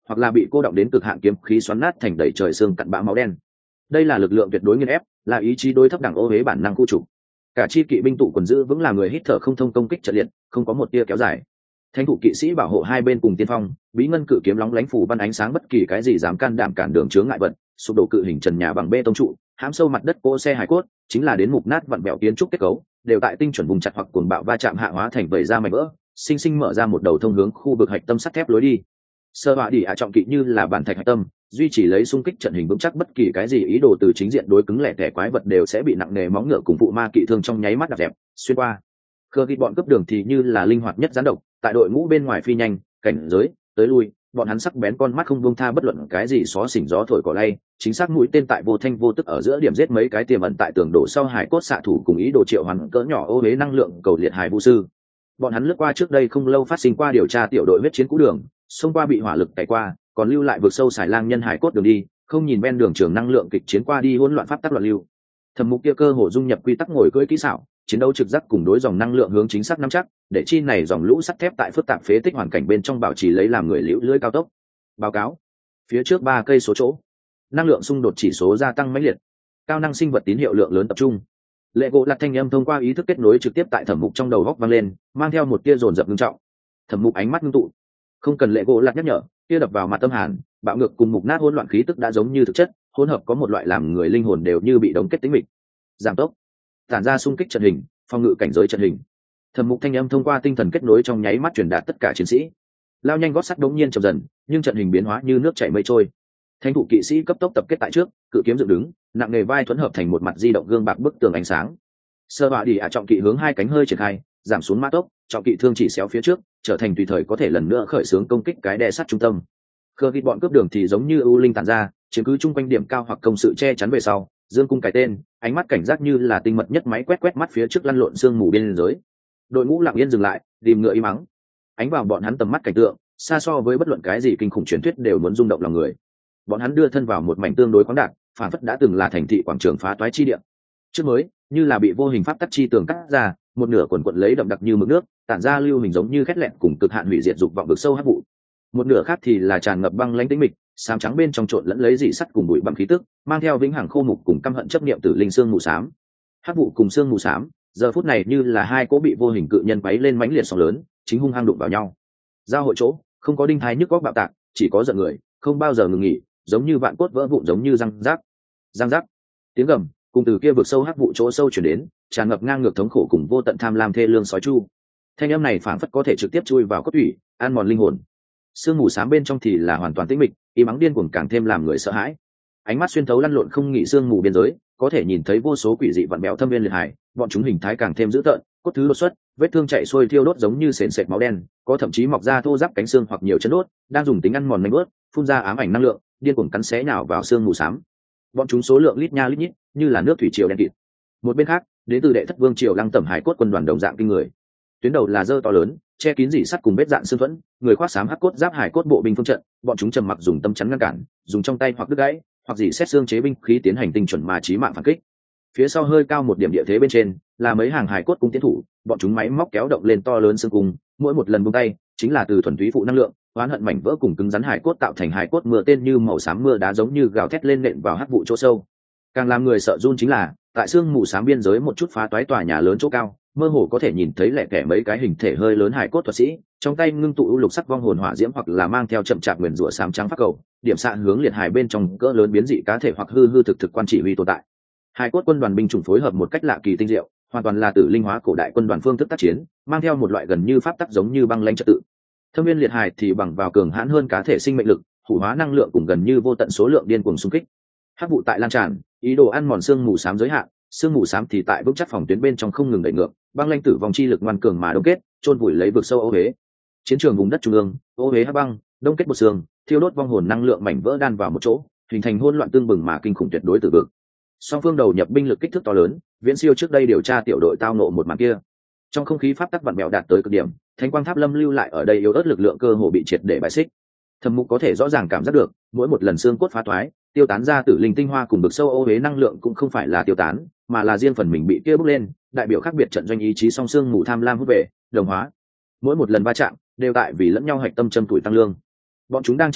hoặc là bị cô động đến cực hạn kiếm khí xoắn nát thành đầy trời xương cặn bã máu đen. Đây là lực lượng tuyệt đối nghiền ép, là ý chí đối thấp đẳng ô huế bản năng khu trục. Cả chi kỵ binh tụ quần giữ vững là người hít thở không thông công kích trận liệt, không có một tia kéo dài. Thánh thủ kỵ sĩ bảo hộ hai bên cùng tiên phong, bí ngân cự kiếm lóng lánh phủ văn ánh sáng, bất kỳ cái gì dám can đảm cản đường chướng ngại vật, sụp đổ cự hình trần nhà bằng bê tông trụ, hãm sâu mặt đất cỗ xe hải cốt, chính là đến mục nát vặn bẹo kiến trúc kết cấu, đều tại tinh chuẩn vùng chặt hoặc cuồng bạo va chạm hạ hóa thành vẩy ra mảnh vỡ, sinh sinh mở ra một đầu thông hướng khu vực hạch tâm sắt thép lối đi. Sơ họa đi ạ trọng kỵ như là bản thạch hạch tâm, duy trì lấy xung kích trận hình vững chắc, bất kỳ cái gì ý đồ từ chính diện đối cứng lẻ tẻ quái vật đều sẽ bị nặng nề móng ngựa cùng phụ ma kỵ thương trong nháy mắt đạp dẹp xuyên qua. Khơ ghi bọn cướp đường thì như là linh hoạt nhất gián độc, tại đội ngũ bên ngoài phi nhanh, cảnh giới tới lui, bọn hắn sắc bén con mắt không buông tha bất luận cái gì xó xỉnh gió thổi cỏ lay, chính xác mũi tên tại vô thanh vô tức ở giữa điểm giết mấy cái tiềm ẩn tại tường đổ sau hải cốt xạ thủ cùng ý đồ triệu hoàn cỡ nhỏ ô huế năng lượng cầu liệt hải vu sư. Bọn hắn lướt qua trước đây không lâu phát sinh qua điều tra tiểu đội huyết chiến cũ đường, xông qua bị hỏa lực tẩy qua, còn lưu lại vực sâu xài lang nhân hải cốt đường đi, không nhìn ven đường trường năng lượng kịch chiến qua đi hỗn loạn pháp tắc loạn lưu. Thẩm Mục kia cơ hồ dung nhập quy tắc ngồi cưỡi kỹ xảo, chiến đấu trực giác cùng đối dòng năng lượng hướng chính xác nắm chắc, để chi này dòng lũ sắt thép tại phức tạp phế tích hoàn cảnh bên trong bảo trì lấy làm người liễu lưỡi cao tốc. Báo cáo, phía trước ba cây số chỗ, năng lượng xung đột chỉ số gia tăng mãnh liệt, cao năng sinh vật tín hiệu lượng lớn tập trung. Lệ gỗ lật thanh âm thông qua ý thức kết nối trực tiếp tại Thẩm Mục trong đầu góc vang lên, mang theo một tia dồn dập nghiêm trọng. Thẩm Mục ánh mắt ngưng tụ, không cần Lệ gỗ lật nhắc nhở, tia đập vào mặt tâm hàn, bạo ngược cùng mục nát hỗn loạn khí tức đã giống như thực chất, hỗn hợp có một loại làm người linh hồn đều như bị đóng kết tính mịch. Giảm tốc, tản ra xung kích trận hình, phòng ngự cảnh giới trận hình. Thẩm Mục thanh âm thông qua tinh thần kết nối trong nháy mắt truyền đạt tất cả chiến sĩ. Lao nhanh gót sắt đống nhiên chậm dần, nhưng trận hình biến hóa như nước chảy mây trôi. Thánh thủ kỵ sĩ cấp tốc tập kết tại trước, cự kiếm dựng đứng, nặng nề vai thuẫn hợp thành một mặt di động gương bạc bức tường ánh sáng. Sơ họa đi ạ trọng kỵ hướng hai cánh hơi triển khai, giảm xuống mã tốc, trọng kỵ thương chỉ xéo phía trước, trở thành tùy thời có thể lần nữa khởi xướng công kích cái đè sắt trung tâm. Khơ ghi bọn cướp đường thì giống như ưu linh tản ra, chiếm cứ chung quanh điểm cao hoặc công sự che chắn về sau, dương cung cái tên, ánh mắt cảnh giác như là tinh mật nhất máy quét quét mắt phía trước lăn lộn sương mù biên giới. Đội ngũ lặng yên dừng lại, tìm ngựa im mắng. Ánh vào bọn hắn tầm mắt cảnh tượng, xa so với bất luận cái gì kinh khủng truyền thuyết đều muốn rung động lòng người. Bọn hắn đưa thân vào một mảnh tương đối khoáng đạt, phản phất đã từng là thành thị quảng trường phá toái chi địa. Trước mới, như là bị vô hình pháp tắc chi tường cắt ra, một nửa quần quần lấy đậm đặc như mực nước, tản ra lưu hình giống như khét lẹn cùng cực hạn hủy diệt dục vọng vực sâu hắc vụ. Một nửa khác thì là tràn ngập băng lãnh tĩnh mịch, xám trắng bên trong trộn lẫn lấy dị sắt cùng bụi bặm khí tức, mang theo vĩnh hằng khô mục cùng căm hận chấp niệm tử linh xương mù xám. Hắc vụ cùng xương mù xám, giờ phút này như là hai cỗ bị vô hình cự nhân quấy lên mãnh liệt sóng lớn, chính hung hăng đụng vào nhau. Giao hội chỗ, không có đinh thái nhức góc bạo tạc, chỉ có giận người, không bao giờ ngừng nghỉ, giống như vạn cốt vỡ vụn, giống như răng rác. Răng rác. Tiếng gầm, cùng từ kia vực sâu hắc vụ chỗ sâu chuyển đến, tràn ngập ngang ngược thống khổ cùng vô tận tham lam thê lương sói chu. Thanh âm này phảng phất có thể trực tiếp chui vào cốt tủy, ăn mòn linh hồn. Sương mù xám bên trong thì là hoàn toàn tĩnh mịch, im ắng điên cuồng càng thêm làm người sợ hãi. Ánh mắt xuyên thấu lăn lộn không nghỉ sương mù biên giới, có thể nhìn thấy vô số quỷ dị vặn bẹo thâm viên liệt hải, bọn chúng hình thái càng thêm dữ tợn, cốt thứ đột xuất, vết thương chạy xuôi thiêu đốt giống như sền sệt máu đen, có thậm chí mọc ra thô ráp cánh xương hoặc nhiều chân đốt, đang dùng tính ăn mòn nhanh bớt, phun ra ám ảnh năng lượng, điên cuồng cắn xé nhào vào sương mù xám. Bọn chúng số lượng lít nha lít nhít, như là nước thủy triều đen kịt. Một bên khác, đến từ đệ thất vương triều lăng tẩm hải cốt quân đoàn đồng dạng kinh người. Tuyến đầu là dơ to lớn, che kín dỉ sắt cùng vết dạn xương thuẫn, người khoác xám hắc cốt giáp hải cốt bộ binh phương trận, bọn chúng trầm mặc dùng tâm chắn ngăn cản, dùng trong tay hoặc đứt gãy, hoặc dỉ xét xương chế binh khí tiến hành tinh chuẩn mà chí mạng phản kích. Phía sau hơi cao một điểm địa thế bên trên, là mấy hàng hải cốt cung tiến thủ, bọn chúng máy móc kéo động lên to lớn xương cung, mỗi một lần buông tay, chính là từ thuần túy phụ năng lượng, oán hận mảnh vỡ cùng cứng rắn hải cốt tạo thành hải cốt mưa tên như màu xám mưa đá giống như gào thét lên nện vào hắc vụ chỗ sâu. Càng làm người sợ run chính là, tại xương mù xám biên giới một chút phá toái tòa nhà lớn chỗ cao, mơ hồ có thể nhìn thấy lẻ tẻ mấy cái hình thể hơi lớn hải cốt thuật sĩ, trong tay ngưng tụ lục sắc vong hồn hỏa diễm hoặc là mang theo chậm chạp nguyền rủa xám trắng phát cầu, điểm xạ hướng liệt hải bên trong cỡ lớn biến dị cá thể hoặc hư hư thực thực quan chỉ huy tồn tại. Hải cốt quân đoàn binh chủng phối hợp một cách lạ kỳ tinh diệu, hoàn toàn là tử linh hóa cổ đại quân đoàn phương thức tác chiến, mang theo một loại gần như pháp tắc giống như băng lãnh trật tự. Thâm viên liệt hải thì bằng vào cường hãn hơn cá thể sinh mệnh lực, hủ hóa năng lượng cùng gần như vô tận số lượng điên cuồng xung kích. Hắc vụ tại lan tràn, ý đồ ăn mòn xương mù xám giới hạn, xương mù xám thì tại vững chắc phòng tuyến bên trong không ngừng đẩy ngược, băng lãnh tử vong chi lực ngoan cường mà đông kết, chôn vùi lấy vực sâu ô huế. Chiến trường vùng đất trung ương, ô huế hắc băng, đông kết một xương, thiêu đốt vong hồn năng lượng mảnh vỡ đan vào một chỗ, hình thành hỗn loạn tương bừng mà kinh khủng tuyệt đối tử vực. Song phương đầu nhập binh lực kích thước to lớn, viễn siêu trước đây điều tra tiểu đội tao nộ một màn kia. Trong không khí pháp tắc vặn vẹo đạt tới cực điểm, thánh quang tháp lâm lưu lại ở đây yếu ớt lực lượng cơ hồ bị triệt để bại xích. Thẩm Mục có thể rõ ràng cảm giác được, mỗi một lần xương cốt phá toái, tiêu tán ra tử linh tinh hoa cùng vực sâu ô huế năng lượng cũng không phải là tiêu tán, mà là riêng phần mình bị kia bốc lên, đại biểu khác biệt trận doanh ý chí song xương mù tham lam hút về, đồng hóa. Mỗi một lần va chạm, đều tại vì lẫn nhau hạch tâm châm tuổi tăng lương. Bọn chúng đang chém giết,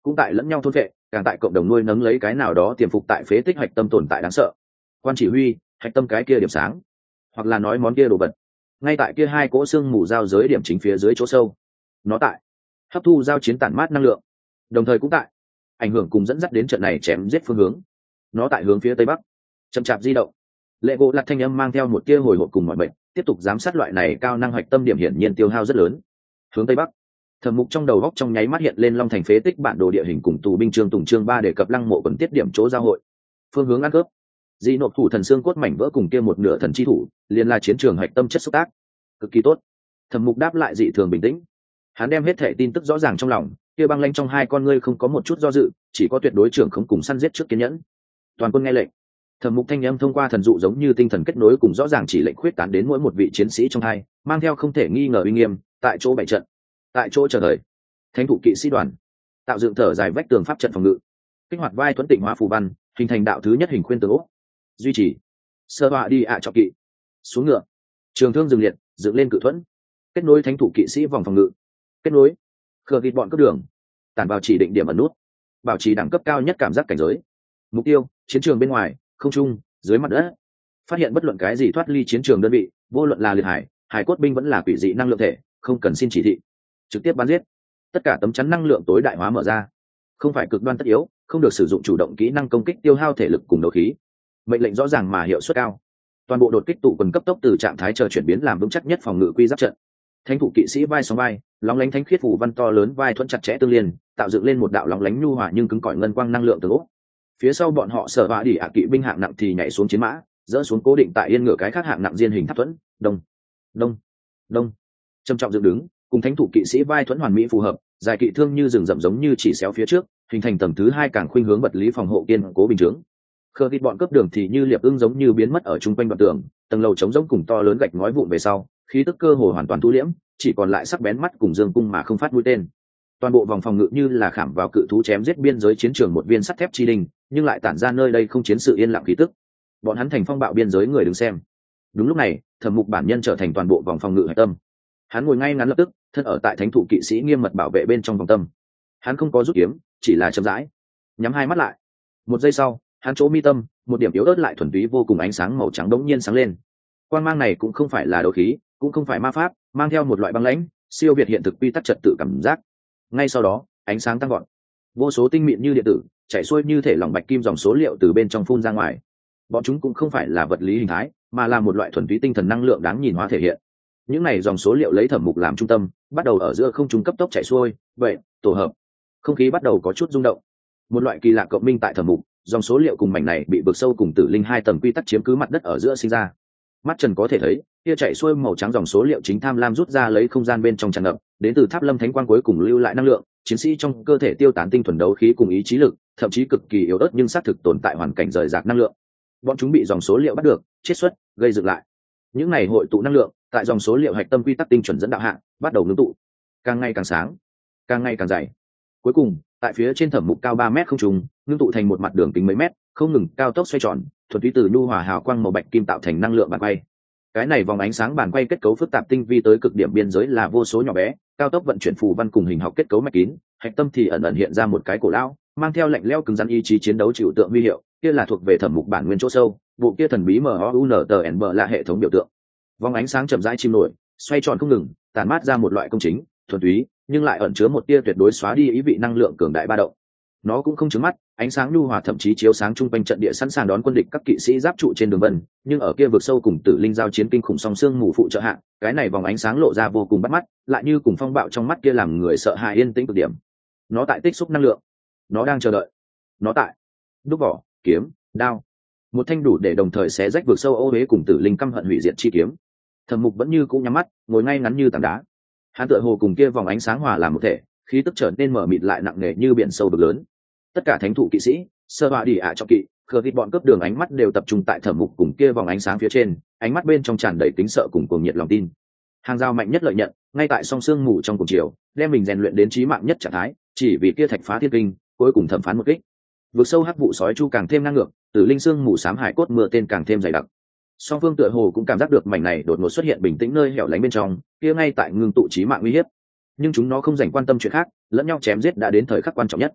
cũng tại lẫn nhau thôn vệ, càng tại cộng đồng nuôi nấng lấy cái nào đó tiềm phục tại phế tích hạch tâm tồn tại đáng sợ. Quan chỉ huy, hạch tâm cái kia điểm sáng, hoặc là nói món kia đồ vật, ngay tại kia hai cỗ xương mù giao giới điểm chính phía dưới chỗ sâu. Nó tại hấp thu giao chiến tản mát năng lượng, đồng thời cũng tại ảnh hưởng cùng dẫn dắt đến trận này chém giết phương hướng. Nó tại hướng phía tây bắc chậm chạp di động. Lệ gỗ lặt thanh âm mang theo một tia hồi hộp cùng mọi bệnh, tiếp tục giám sát loại này cao năng hạch tâm điểm hiển nhiên tiêu hao rất lớn. Hướng tây bắc, Thẩm Mục trong đầu góc trong nháy mắt hiện lên Long Thành phế tích bản đồ địa hình cùng tù binh chương tùng chương ba để cập lăng mộ quần tiết điểm chỗ giao hội. Phương hướng ăn cướp, di nộp thủ thần xương cốt mảnh vỡ cùng kia một nửa thần chi thủ, liền là chiến trường hạch tâm chất xúc tác. Cực kỳ tốt. Thẩm Mục đáp lại dị thường bình tĩnh. Hắn đem hết thể tin tức rõ ràng trong lòng, kia băng lanh trong hai con ngươi không có một chút do dự, chỉ có tuyệt đối trưởng không cùng săn giết trước kiên nhẫn. Toàn quân nghe lệnh. Thẩm Mục thanh âm thông qua thần dụ giống như tinh thần kết nối cùng rõ ràng chỉ lệnh khuyết tán đến mỗi một vị chiến sĩ trong hai, mang theo không thể nghi ngờ uy nghiêm, tại chỗ bảy trận, tại chỗ chờ đợi. Thánh thủ kỵ sĩ đoàn tạo dựng thở dài vách tường pháp trận phòng ngự, kích hoạt vai thuẫn tịnh hóa phù văn, hình thành đạo thứ nhất hình khuyên tường ốc. Duy trì sơ họa đi ạ à cho kỵ xuống ngựa, trường thương dừng liệt, dựng lên cự thuẫn, kết nối thánh thủ kỵ sĩ vòng phòng ngự, kết nối khờ kịt bọn cấp đường, tản vào chỉ định điểm ẩn nút, bảo trì đẳng cấp cao nhất cảm giác cảnh giới. Mục tiêu chiến trường bên ngoài, không trung, dưới mặt đất. Phát hiện bất luận cái gì thoát ly chiến trường đơn vị, vô luận là liệt hải, hải cốt binh vẫn là quỷ dị năng lượng thể, không cần xin chỉ thị, trực tiếp bắn giết. Tất cả tấm chắn năng lượng tối đại hóa mở ra, không phải cực đoan tất yếu, không được sử dụng chủ động kỹ năng công kích tiêu hao thể lực cùng đấu khí. Mệnh lệnh rõ ràng mà hiệu suất cao. Toàn bộ đột kích tụ quần cấp tốc từ trạng thái chờ chuyển biến làm vững chắc nhất phòng ngự quy giáp trận. Thánh thủ kỵ sĩ vai sóng vai, lóng lánh thánh khiết phủ văn to lớn vai thuẫn chặt chẽ tương liên, tạo dựng lên một đạo lóng lánh nhu hòa nhưng cứng cỏi ngân quang năng lượng từ ốc. Phía sau bọn họ sở vạ đỉ ạ kỵ binh hạng nặng thì nhảy xuống chiến mã, dỡ xuống cố định tại yên ngựa cái khác hạng nặng diên hình tháp thuẫn, đông đông đông trầm trọng dựng đứng, cùng thánh thủ kỵ sĩ vai thuẫn hoàn mỹ phù hợp, dài kỵ thương như rừng rậm giống như chỉ xéo phía trước, hình thành tầng thứ hai càng khuynh hướng vật lý phòng hộ kiên cố bình chướng. Khờ kịt bọn cướp đường thì như liệp ưng giống như biến mất ở trung quanh đoạn tường, tầng lầu trống rỗng cùng to lớn gạch ngói vụn về sau, khí tức cơ hồ hoàn toàn thu liễm, chỉ còn lại sắc bén mắt cùng dương cung mà không phát mũi tên. Toàn bộ vòng phòng ngự như là khảm vào cự thú chém giết biên giới chiến trường một viên sắt thép chi đinh, nhưng lại tản ra nơi đây không chiến sự yên lặng khí tức. Bọn hắn thành phong bạo biên giới người đứng xem. Đúng lúc này, Thẩm Mục bản nhân trở thành toàn bộ vòng phòng ngự hạch tâm. Hắn ngồi ngay ngắn lập tức, thân ở tại thánh thủ kỵ sĩ nghiêm mật bảo vệ bên trong vòng tâm. Hắn không có rút kiếm, chỉ là chậm rãi nhắm hai mắt lại. Một giây sau, hắn chỗ mi tâm, một điểm yếu ớt lại thuần túy vô cùng ánh sáng màu trắng đống nhiên sáng lên. Quang mang này cũng không phải là đấu khí, cũng không phải ma pháp, mang theo một loại băng lãnh, siêu việt hiện thực quy tắc trật tự cảm giác. Ngay sau đó, ánh sáng tăng gọn, vô số tinh mịn như điện tử chảy xuôi như thể lỏng bạch kim dòng số liệu từ bên trong phun ra ngoài. Bọn chúng cũng không phải là vật lý hình thái, mà là một loại thuần túy tinh thần năng lượng đáng nhìn hóa thể hiện. Những này dòng số liệu lấy Thẩm Mục làm trung tâm, bắt đầu ở giữa không trung cấp tốc chảy xuôi, vậy tổ hợp, không khí bắt đầu có chút rung động. Một loại kỳ lạ cộng minh tại Thẩm Mục, dòng số liệu cùng mảnh này bị vực sâu cùng tử linh hai tầng quy tắc chiếm cứ mặt đất ở giữa sinh ra. Mắt trần có thể thấy, kia chảy xuôi màu trắng dòng số liệu chính tham lam rút ra lấy không gian bên trong tràn ngập, đến từ Tháp Lâm Thánh Quang cuối cùng lưu lại năng lượng, chiến sĩ trong cơ thể tiêu tán tinh thuần đấu khí cùng ý chí lực, thậm chí cực kỳ yếu ớt nhưng xác thực tồn tại hoàn cảnh rời rạc năng lượng. Bọn chúng bị dòng số liệu bắt được, chiết xuất, gây dựng lại. Những này hội tụ năng lượng, tại dòng số liệu hạch tâm quy tắc tinh chuẩn dẫn đạo hạ, bắt đầu ngưng tụ, càng ngày càng sáng, càng ngày càng dày. Cuối cùng, tại phía trên Thẩm Mục cao ba mét không trung, ngưng tụ thành một mặt đường kính mấy mét, không ngừng cao tốc xoay tròn, thuần túy từ nhu hòa hào quang màu bạch kim tạo thành năng lượng bàn quay. Cái này vòng ánh sáng bàn quay kết cấu phức tạp tinh vi tới cực điểm, biên giới là vô số nhỏ bé, cao tốc vận chuyển phù văn cùng hình học kết cấu mạch kín, hạch tâm thì ẩn ẩn hiện ra một cái cổ lão, mang theo lạnh lẽo cứng rắn ý chí chiến đấu chịu tượng huy hiệu, kia là thuộc về Thẩm Mục bản nguyên chỗ sâu, bộ kia thần bí M O U N T N B là hệ thống biểu tượng. Vòng ánh sáng chậm rãi chìm nổi, xoay tròn không ngừng, tản mát ra một loại công chính, thuần túy, nhưng lại ẩn chứa một tia tuyệt đối xóa đi ý vị năng lượng cường đại ba động. Nó cũng không chướng mắt, ánh sáng nhu hòa thậm chí chiếu sáng trung quanh trận địa sẵn sàng đón quân địch các kỵ sĩ giáp trụ trên đường vân, nhưng ở kia vực sâu cùng tử linh giao chiến kinh khủng song xương mù phụ trợ hạ, cái này vòng ánh sáng lộ ra vô cùng bắt mắt, lại như cùng phong bạo trong mắt kia làm người sợ hãi yên tĩnh cực điểm. Nó tại tích xúc năng lượng, nó đang chờ đợi, nó tại đúc vỏ, kiếm, đao, một thanh đủ để đồng thời xé rách vực sâu ô uế cùng tử linh căm hận hủy diệt chi kiếm. Thẩm Mục vẫn như cũ nhắm mắt, ngồi ngay ngắn như tảng đá. Hắn tựa hồ cùng kia vòng ánh sáng hòa làm một thể, khí tức trở nên mở mịt lại nặng nề như biển sâu vực lớn. Tất cả thánh thủ kỵ sĩ, sơ họa đi ạ cho kỵ, khờ thịt bọn cướp đường ánh mắt đều tập trung tại Thẩm Mục cùng kia vòng ánh sáng phía trên, ánh mắt bên trong tràn đầy tính sợ cùng cuồng nhiệt lòng tin. Hàng giao mạnh nhất lợi nhận, ngay tại song xương mù trong cùng chiều, đem mình rèn luyện đến chí mạng nhất trạng thái, chỉ vì kia thạch phá thiên kinh, cuối cùng thẩm phán một kích. Vực sâu hắc vụ sói chu càng thêm năng ngược, tử linh xương mù xám hải cốt mưa tên càng thêm dày đặc. Song phương tựa hồ cũng cảm giác được mảnh này đột ngột xuất hiện bình tĩnh nơi hẻo lánh bên trong, kia ngay tại ngưng tụ chí mạng uy hiếp. Nhưng chúng nó không dành quan tâm chuyện khác, lẫn nhau chém giết đã đến thời khắc quan trọng nhất.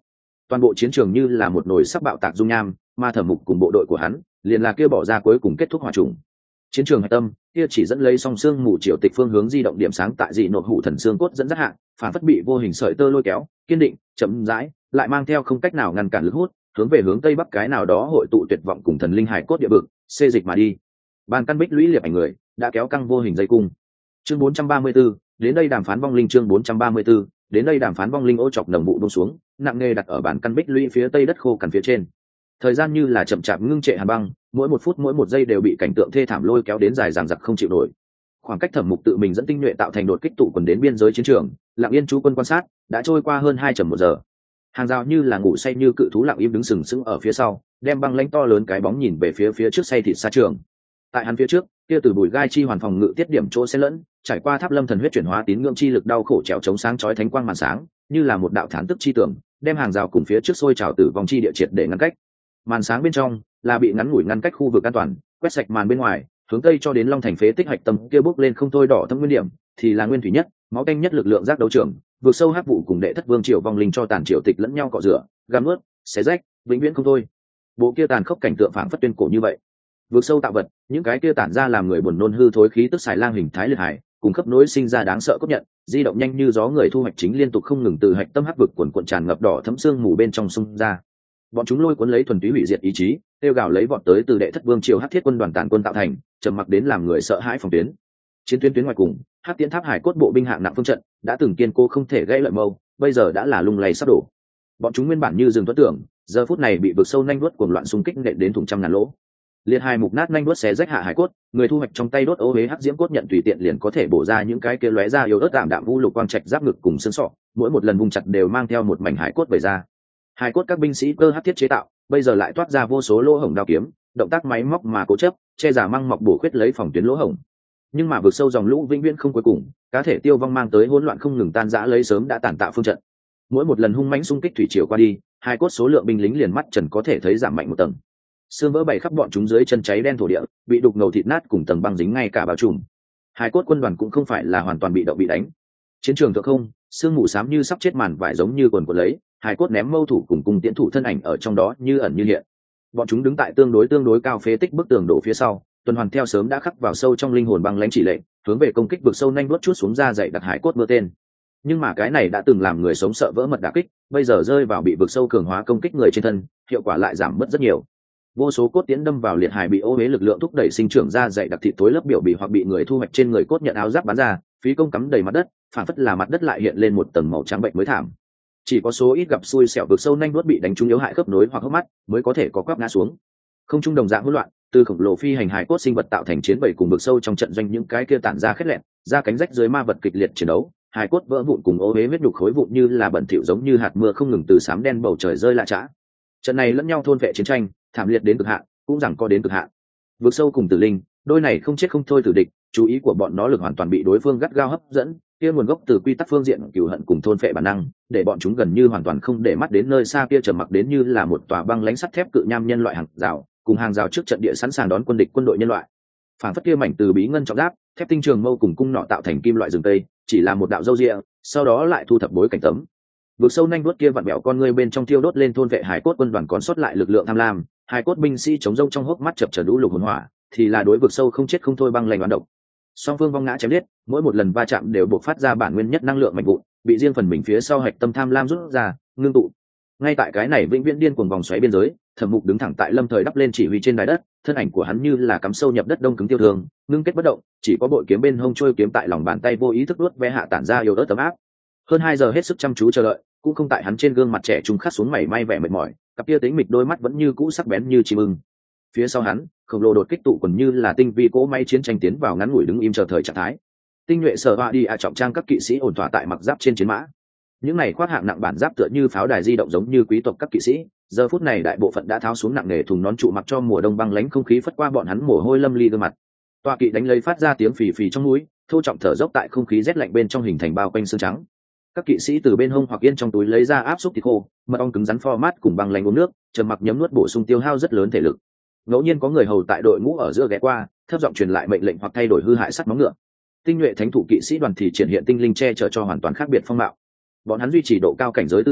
Toàn bộ chiến trường như là một nồi sắp bạo tạc dung nham, mà Thẩm Mục cùng bộ đội của hắn liền là kia bỏ ra cuối cùng kết thúc hỏa trùng. Chiến trường hạch tâm kia chỉ dẫn lấy song xương mù triều tịch phương hướng di động điểm sáng tại dị nột hủ thần xương cốt dẫn dắt hạ, phản phất bị vô hình sợi tơ lôi kéo, kiên định, chậm rãi, lại mang theo không cách nào ngăn cản lực hút, hướng về hướng tây bắc cái nào đó hội tụ tuyệt vọng cùng thần linh hải cốt địa vực, xê dịch mà đi. Bàn căn bích lũy liệp ảnh người đã kéo căng vô hình dây cung. Chương bốn trăm ba mươi 4, đến đây đàm phán vong linh chương bốn trăm ba mươi 4, đến đây đàm phán vong linh ô chọc nồng vụ buông xuống, nặng nề đặt ở bàn căn bích lũy phía tây đất khô cằn phía trên. Thời gian như là chậm chạp ngưng trệ hàn băng, mỗi một phút mỗi một giây đều bị cảnh tượng thê thảm lôi kéo đến dài dằng dặc không chịu nổi. Khoảng cách Thẩm Mục tự mình dẫn tinh nhuệ tạo thành đột kích tụ quần đến biên giới chiến trường, lặng yên chú quân quan sát, đã trôi qua hơn hai chấm một giờ. Hàng rào như là ngủ say như cự thú lặng im đứng sừng sững ở phía sau, đem băng lãnh to lớn cái bóng nhìn về phía phía trước say thịt xa trường. Tại hắn phía trước, kia từ bùi gai chi hoàn phòng ngự tiết điểm chỗ xen lẫn, trải qua tháp lâm thần huyết chuyển hóa tín ngưỡng chi lực đau khổ trèo chống sáng chói thánh quang màn sáng, như là một đạo thán tức chi tưởng, đem hàng rào cùng phía trước sôi trào tử vong chi địa triệt để ngăn cách. Màn sáng bên trong là bị ngắn ngủi ngăn cách khu vực an toàn, quét sạch màn bên ngoài, hướng tây cho đến long thành phế tích hạch tâm kia bốc lên không thôi đỏ thâm nguyên điểm, thì là nguyên thủy nhất, máu tanh nhất lực lượng giác đấu trường, vượt sâu hắc vụ cùng đệ thất vương triều vong linh cho tàn triều tịch lẫn nhau cọ rửa, gam ướt, xé rách, vĩnh viễn không thôi. Bộ kia tàn khốc cảnh tượng phảng phất tuyên cổ như vậy. Vượt sâu tạo vật, những cái kia tản ra làm người buồn nôn hư thối khí tức xài lang hình thái liệt hải, cùng khớp nối sinh ra đáng sợ cốt nhận, di động nhanh như gió người thu hoạch chính liên tục không ngừng từ hạch tâm hắc vực cuồn cuộn tràn ngập đỏ thấm xương mù bên trong xung ra. Bọn chúng lôi cuốn lấy thuần túy hủy diệt ý chí, tiêu gào lấy vọt tới từ đệ thất vương triều hắc thiết quân đoàn tàn quân tạo thành, trầm mặc đến làm người sợ hãi phòng tuyến. Chiến tuyến tuyến ngoài cùng, hắc tiến tháp hải cốt bộ binh hạng nặng phương trận đã từng kiên cố không thể gãy lợi mâu, bây giờ đã là lung lay sắp đổ. Bọn chúng nguyên bản như rừng tuất tưởng, giờ phút này bị vực sâu nhanh đuốt cuồng loạn xung kích nện đến thủng trăm ngàn lỗ. Liệt hai mục nát nhanh đuốt xé rách hạ hải cốt, người thu hoạch trong tay đốt ô huế hắc diễm cốt nhận tùy tiện liền có thể bổ ra những cái kia lóe ra yếu ớt tạm đạm vu lục quang trạch giáp ngực cùng xương sọ, mỗi một lần vùng chặt đều mang theo một mảnh hải cốt về ra. Hải cốt các binh sĩ cơ hắc thiết chế tạo, bây giờ lại toát ra vô số lỗ hổng đao kiếm, động tác máy móc mà cố chấp, che giả măng mọc bổ khuyết lấy phòng tuyến lỗ hổng. Nhưng mà vượt sâu dòng lũ vĩnh viễn không cuối cùng, cá thể tiêu vong mang tới hỗn loạn không ngừng tan rã lấy sớm đã tàn tạo phương trận. Mỗi một lần hung mãnh xung kích thủy triều qua đi, hai cốt số lượng binh lính liền mắt trần có thể thấy giảm mạnh một tầng. Xương vỡ bày khắp bọn chúng dưới chân cháy đen thổ địa, bị đục ngầu thịt nát cùng tầng băng dính ngay cả bao trùm. Hai cốt quân đoàn cũng không phải là hoàn toàn bị động bị đánh. Chiến trường thượng không, sương mù xám như sắp chết màn vải giống như quần quần lấy, hai cốt ném mâu thủ cùng cung tiễn thủ thân ảnh ở trong đó như ẩn như hiện. Bọn chúng đứng tại tương đối tương đối cao phế tích bức tường đổ phía sau, tuần hoàn theo sớm đã khắc vào sâu trong linh hồn băng lãnh chỉ lệnh, hướng về công kích vực sâu nhanh đuốt chút xuống ra dậy đặt hải cốt mưa tên. Nhưng mà cái này đã từng làm người sống sợ vỡ mật đả kích, bây giờ rơi vào bị vực sâu cường hóa công kích người trên thân, hiệu quả lại giảm mất rất nhiều. Vô số cốt tiễn đâm vào liệt hải bị ô uế lực lượng thúc đẩy sinh trưởng ra dậy đặc thịt tối lớp biểu bì hoặc bị người thu hoạch trên người cốt nhận áo giáp bắn ra, phí công cắm đầy mặt đất, phản phất là mặt đất lại hiện lên một tầng màu trắng bệnh mới thảm. Chỉ có số ít gặp xui xẻo vực sâu nhanh đuốt bị đánh trúng yếu hại khớp nối hoặc hốc mắt mới có thể có quắp ngã xuống. Không trung đồng dạng hỗn loạn, từ khổng lồ phi hành hải cốt sinh vật tạo thành chiến bầy cùng vực sâu trong trận doanh những cái kia tản ra khét lẹn, ra cánh rách dưới ma vật kịch liệt chiến đấu, hải cốt vỡ vụn cùng ô uế huyết nhục khối vụn như là bẩn thỉu giống như hạt mưa không ngừng từ xám đen bầu trời rơi lạ chã. Trận này lẫn nhau thôn vệ chiến tranh, thảm liệt đến cực hạn, cũng rằng có đến cực hạn. Vực sâu cùng tử linh, đôi này không chết không thôi tử địch, chú ý của bọn nó lực hoàn toàn bị đối phương gắt gao hấp dẫn, kia nguồn gốc từ quy tắc phương diện cừu hận cùng thôn phệ bản năng, để bọn chúng gần như hoàn toàn không để mắt đến nơi xa kia trầm mặc đến như là một tòa băng lãnh sắt thép cự nham nhân loại hàng rào, cùng hàng rào trước trận địa sẵn sàng đón quân địch quân đội nhân loại. Phản phất kia mảnh từ bí ngân trọng giáp, thép tinh trường mâu cùng cung nọ tạo thành kim loại rừng tây, chỉ là một đạo dâu rịa, sau đó lại thu thập bối cảnh tấm. Vực sâu nhanh đuốt kia vặn bẹo con ngươi bên trong thiêu đốt lên thôn vệ hải cốt quân đoàn còn sót lại lực lượng tham lam, hải cốt binh sĩ chống rông trong hốc mắt chập chờn lũ lục hồn hỏa, thì là đối vực sâu không chết không thôi băng lạnh đoán độc. Song phương vong ngã chém giết, mỗi một lần va chạm đều buộc phát ra bản nguyên nhất năng lượng mạnh vụn, bị riêng phần mình phía sau hạch tâm tham lam rút ra, ngưng tụ. Ngay tại cái này vĩnh viễn điên cuồng vòng xoáy biên giới, Thẩm Mục đứng thẳng tại lâm thời đắp lên chỉ huy trên đài đất, thân ảnh của hắn như là cắm sâu nhập đất đông cứng tiêu thường, ngưng kết bất động, chỉ có bội kiếm bên hông trôi kiếm tại lòng bàn tay vô ý thức nuốt ve hạ tản ra yếu ớt tấm áp. Hơn hai giờ hết sức chăm chú chờ đợi, cũng không tại hắn trên gương mặt trẻ trung khắc xuống mảy may vẻ mệt mỏi, cặp kia tính mịch đôi mắt vẫn như cũ sắc bén như chim ưng. Phía sau hắn, khổng lồ đột kích tụ quần như là tinh vi cỗ máy chiến tranh tiến vào ngắn ngủi đứng im chờ thời trạng thái. Tinh nhuệ sở họa đi a trọng trang các kỵ sĩ ổn thỏa tại mặc giáp trên chiến mã. Những này khoác hạng nặng bản giáp tựa như pháo đài di động giống như quý tộc các kỵ sĩ, giờ phút này đại bộ phận đã tháo xuống nặng nề thùng nón trụ mặc cho mùa đông băng lãnh không khí phất qua bọn hắn mồ hôi lâm ly gương mặt. Toa kỵ đánh lấy phát ra tiếng phì phì trong núi, thô trọng thở dốc tại không khí rét lạnh bên trong hình thành bao quanh xương trắng. Các kỵ sĩ từ bên hông hoặc yên trong túi lấy ra áp xúc thịt khô, mật ong cứng rắn format cùng băng lạnh uống nước, trầm mặc nhấm nuốt bổ sung tiêu hao rất lớn thể lực. Ngẫu nhiên có người hầu tại đội ngũ ở giữa ghé qua, thấp giọng truyền lại mệnh lệnh hoặc thay đổi hư hại sắt móng ngựa. Tinh nhuệ thánh thủ kỵ sĩ đoàn thì triển hiện tinh linh che chở cho hoàn toàn khác biệt phong mạo. Bọn hắn duy trì độ cao cảnh giới tư thái,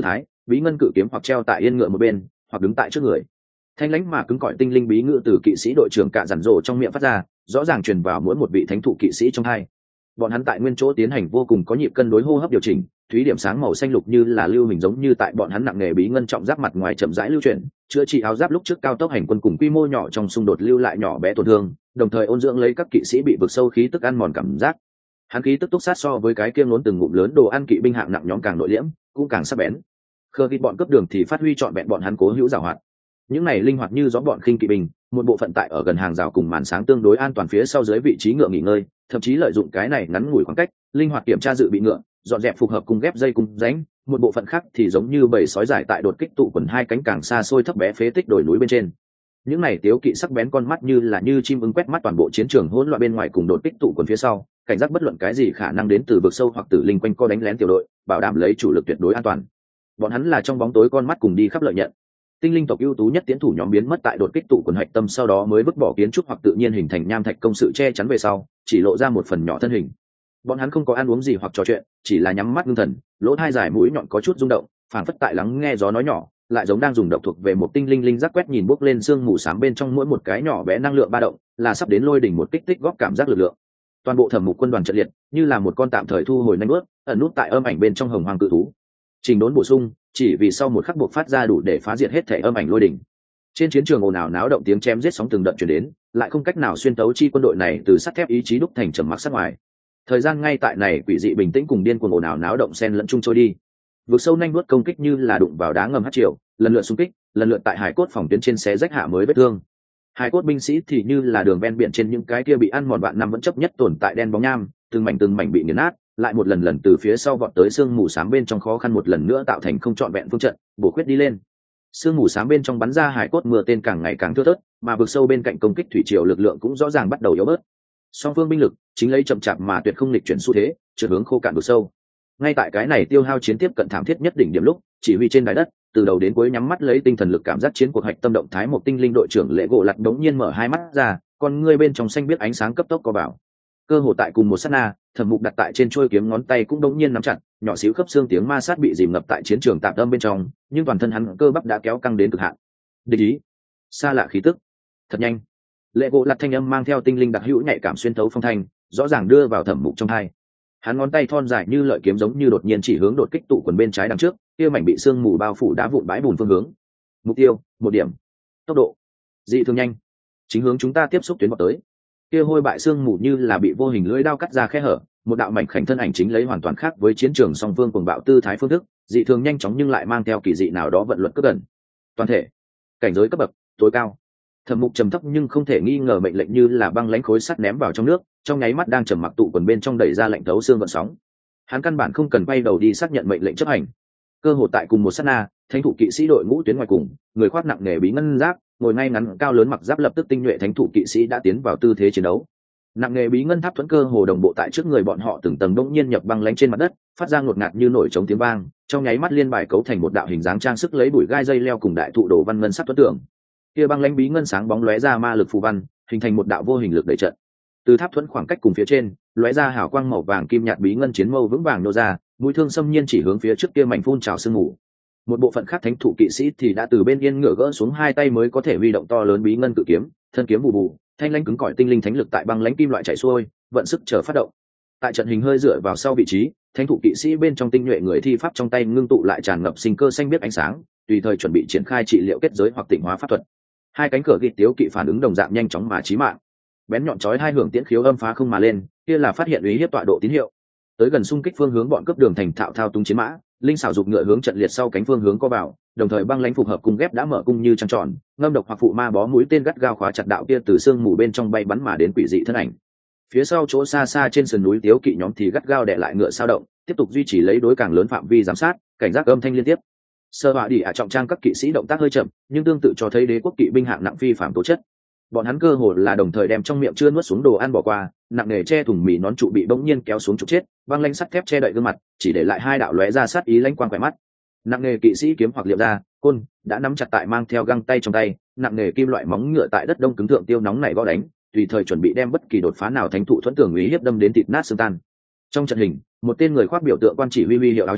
bí ngân cự kiếm hoặc treo tại yên ngựa một bên, hoặc đứng tại trước người. Thanh lãnh mà cứng cỏi tinh linh bí ngữ từ kỵ sĩ đội trưởng cạ dằn dồ trong miệng phát ra, rõ ràng truyền vào mỗi một vị thánh thụ kỵ sĩ trong hai. Bọn hắn tại nguyên chỗ tiến hành vô cùng có nhịp cân đối hô hấp điều chỉnh, thúy điểm sáng màu xanh lục như là lưu hình giống như tại bọn hắn nặng nghề bí ngân trọng giáp mặt ngoài chậm rãi lưu chuyển, chữa trị áo giáp lúc trước cao tốc hành quân cùng quy mô nhỏ trong xung đột lưu lại nhỏ bé tổn thương, đồng thời ôn dưỡng lấy các kỵ sĩ bị vực sâu khí tức ăn mòn cảm giác. Hắn khí tức túc sát so với cái kia ngốn từng ngụm lớn đồ ăn kỵ binh hạng nặng nhóm càng nội liễm, cũng càng sắc bén. Khờ kịp bọn cấp đường thì phát huy trọn vẹn bọn hắn cố hữu giảo hoạt. Những này linh hoạt như gió bọn khinh kỵ binh, một bộ phận tại ở gần hàng rào cùng màn sáng tương đối an toàn phía sau dưới vị trí ngựa nghỉ ngơi, thậm chí lợi dụng cái này ngắn ngủi khoảng cách, linh hoạt kiểm tra dự bị ngựa, dọn dẹp phục hợp cùng ghép dây cùng rãnh. Một bộ phận khác thì giống như bầy sói giải tại đột kích tụ quần hai cánh càng xa xôi thấp bé phế tích đồi núi bên trên. Những này tiếu kỵ sắc bén con mắt như là như chim ưng quét mắt toàn bộ chiến trường hỗn loạn bên ngoài cùng đột kích tụ quần phía sau, cảnh giác bất luận cái gì khả năng đến từ vực sâu hoặc tử linh quanh co đánh lén tiểu đội, bảo đảm lấy chủ lực tuyệt đối an toàn. Bọn hắn là trong bóng tối con mắt cùng đi khắp lợi nhận. Tinh linh tộc ưu tú nhất tiến thủ nhóm biến mất tại đột kích tụ quần hạch tâm sau đó mới vứt bỏ kiến trúc hoặc tự nhiên hình thành nham thạch công sự che chắn về sau, chỉ lộ ra một phần nhỏ thân hình. Bọn hắn không có ăn uống gì hoặc trò chuyện, chỉ là nhắm mắt ngưng thần, lỗ tai dài mũi nhọn có chút rung động, phảng phất tại lắng nghe gió nói nhỏ, lại giống đang dùng độc thuộc về một tinh linh linh giác quét nhìn bốc lên sương mù xám bên trong mỗi một cái nhỏ bé năng lượng ba động, là sắp đến lôi đỉnh một kích thích góp cảm giác lực lượng. Toàn bộ thẩm mục quân đoàn trận liệt, như là một con tạm thời thu hồi nhanh bước, ẩn nút tại âm ảnh bên trong hồng hoàng cự thú. Trình đốn bổ sung, chỉ vì sau một khắc buộc phát ra đủ để phá diệt hết thể âm ảnh lôi đỉnh. Trên chiến trường ồn ào náo động tiếng chém giết sóng từng đợt truyền đến, lại không cách nào xuyên tấu chi quân đội này từ sắt thép ý chí đúc thành trầm mặc sát ngoài. Thời gian ngay tại này quỷ dị bình tĩnh cùng điên cuồng ồn ào náo động xen lẫn chung trôi đi. Vượt sâu nhanh nuốt công kích như là đụng vào đá ngầm hất chiều, lần lượt xung kích, lần lượt tại hải cốt phòng tuyến trên xé rách hạ mới vết thương. Hải cốt binh sĩ thì như là đường ven biển trên những cái kia bị ăn mòn vạn năm vẫn chấp nhất tồn tại đen bóng nham, từng mảnh từng mảnh bị nghiền nát, lại một lần lần từ phía sau vọt tới sương mù xám bên trong khó khăn một lần nữa tạo thành không trọn vẹn phương trận, bổ khuyết đi lên. Sương mù xám bên trong bắn ra hải cốt mưa tên càng ngày càng thưa thớt, mà vực sâu bên cạnh công kích thủy triều lực lượng cũng rõ ràng bắt đầu yếu bớt. Song phương binh lực chính lấy chậm chạp mà tuyệt không lịch chuyển xu thế, trượt hướng khô cạn vực sâu. Ngay tại cái này tiêu hao chiến tiếp cận thảm thiết nhất đỉnh điểm lúc, chỉ huy trên đài đất, từ đầu đến cuối nhắm mắt lấy tinh thần lực cảm giác chiến cuộc hạch tâm động thái một tinh linh đội trưởng Lệ Gỗ Lật đống nhiên mở hai mắt ra, con ngươi bên trong xanh biết ánh sáng cấp tốc co vào. Cơ hồ tại cùng một sát na, Thẩm Mục đặt tại trên chuôi kiếm ngón tay cũng đống nhiên nắm chặt, nhỏ xíu khớp xương tiếng ma sát bị dìm ngập tại chiến trường tạm tâm bên trong, nhưng toàn thân hắn cơ bắp đã kéo căng đến cực hạn. Địch ý, xa lạ khí tức, thật nhanh. Lệ Gỗ Lật thanh âm mang theo tinh linh đặc hữu nhạy cảm xuyên thấu phong thanh, rõ ràng đưa vào Thẩm Mục trong tai. Hắn ngón tay thon dài như lợi kiếm giống như đột nhiên chỉ hướng đột kích tụ quần bên trái đằng trước, kia mảnh bị sương mù bao phủ đá vụn bãi bùn phương hướng. Mục tiêu, một điểm. Tốc độ, dị thường nhanh. Chính hướng chúng ta tiếp xúc tuyến vào tới. Kia hôi bại sương mù như là bị vô hình lưỡi dao cắt ra khe hở, một đạo mảnh khảnh thân ảnh chính lấy hoàn toàn khác với chiến trường song phương cuồng bạo tư thái phương thức, dị thường nhanh chóng nhưng lại mang theo kỳ dị nào đó vận luật cấp gần. Toàn thể, cảnh giới cấp bậc tối cao. Thẩm Mục trầm thấp nhưng không thể nghi ngờ mệnh lệnh như là băng lãnh khối sắt ném vào trong nước, trong nháy mắt đang trầm mặc tụ quần bên trong đẩy ra lạnh thấu xương vận sóng. Hắn căn bản không cần quay đầu đi xác nhận mệnh lệnh chấp hành. Cơ hội tại cùng một sát na, thánh thủ kỵ sĩ đội ngũ tuyến ngoài cùng, người khoác nặng nề bí ngân giáp, ngồi ngay ngắn cao lớn mặc giáp lập tức tinh nhuệ thánh thủ kỵ sĩ đã tiến vào tư thế chiến đấu. Nặng nề bí ngân tháp thuẫn cơ hồ đồng bộ tại trước người bọn họ từng tầng đống nhiên nhập băng lãnh trên mặt đất, phát ra ngột ngạt như nổi trống tiếng vang, trong nháy mắt liên bài cấu thành một đạo hình dáng trang sức lấy bụi gai dây leo cùng đại thụ đồ văn ngân sắc tuấn tưởng. Kia băng lãnh bí ngân sáng bóng lóe ra ma lực phù văn, hình thành một đạo vô hình lực đẩy trận. Từ tháp thuẫn khoảng cách cùng phía trên, lóe ra hào quang màu vàng kim nhạt bí ngân chiến mâu vững vàng nô ra, mũi thương xâm nhiên chỉ hướng phía trước kia mảnh phun trào sương mù. Một bộ phận khác thánh thủ kỵ sĩ thì đã từ bên yên ngựa gỡ xuống hai tay mới có thể huy động to lớn bí ngân cự kiếm, thân kiếm bù bù, thanh lãnh cứng cỏi tinh linh thánh lực tại băng lãnh kim loại chảy xuôi, vận sức chờ phát động. Tại trận hình hơi dựa vào sau vị trí, thánh thủ kỵ sĩ bên trong tinh nhuệ người thi pháp trong tay ngưng tụ lại tràn ngập sinh cơ xanh biết ánh sáng, tùy thời chuẩn bị triển khai trị liệu kết giới hoặc tịnh hóa pháp thuật. Hai cánh cửa ghi tiếu kỵ phản ứng đồng dạng nhanh chóng mà chí mạng. Bén nhọn chói hai hưởng tiễn khiếu âm phá không mà lên, kia là phát hiện uy hiếp tọa độ tín hiệu. Tới gần xung kích phương hướng bọn cướp đường thành thạo thao túng chiến mã, linh xảo dục ngựa hướng trận liệt sau cánh phương hướng co vào, đồng thời băng lãnh phục hợp cùng ghép đã mở cung như trăng tròn, ngâm độc hoặc phụ ma bó mũi tên gắt gao khóa chặt đạo kia từ xương mù bên trong bay bắn mà đến quỷ dị thân ảnh. Phía sau chỗ xa xa trên sườn núi tiếu kỵ nhóm thì gắt gao đè lại ngựa sao động, tiếp tục duy trì lấy đối càng lớn phạm vi giám sát, cảnh giác âm thanh liên tiếp. Sơ họa đi ạ trọng trang các kỵ sĩ động tác hơi chậm, nhưng tương tự cho thấy đế quốc kỵ binh hạng nặng phi phạm tố chất. Bọn hắn cơ hồ là đồng thời đem trong miệng chưa nuốt xuống đồ ăn bỏ qua, nặng nề che thùng mì nón trụ bị bỗng nhiên kéo xuống trục chết, băng lãnh sắt thép che đậy gương mặt, chỉ để lại hai đạo lóe ra sát ý lãnh quang khỏe mắt. Nặng nề kỵ sĩ kiếm hoặc liệm ra, côn đã nắm chặt tại mang theo găng tay trong tay, nặng nề kim loại móng ngựa tại đất đông cứng thượng tiêu nóng này gõ đánh, tùy thời chuẩn bị đem bất kỳ đột phá nào thánh thụ thuẫn tưởng uy hiếp đâm đến thịt nát xương tan. Trong trận hình, một tên người khoác biểu tượng quan chỉ huy huy hiệu áo choàng,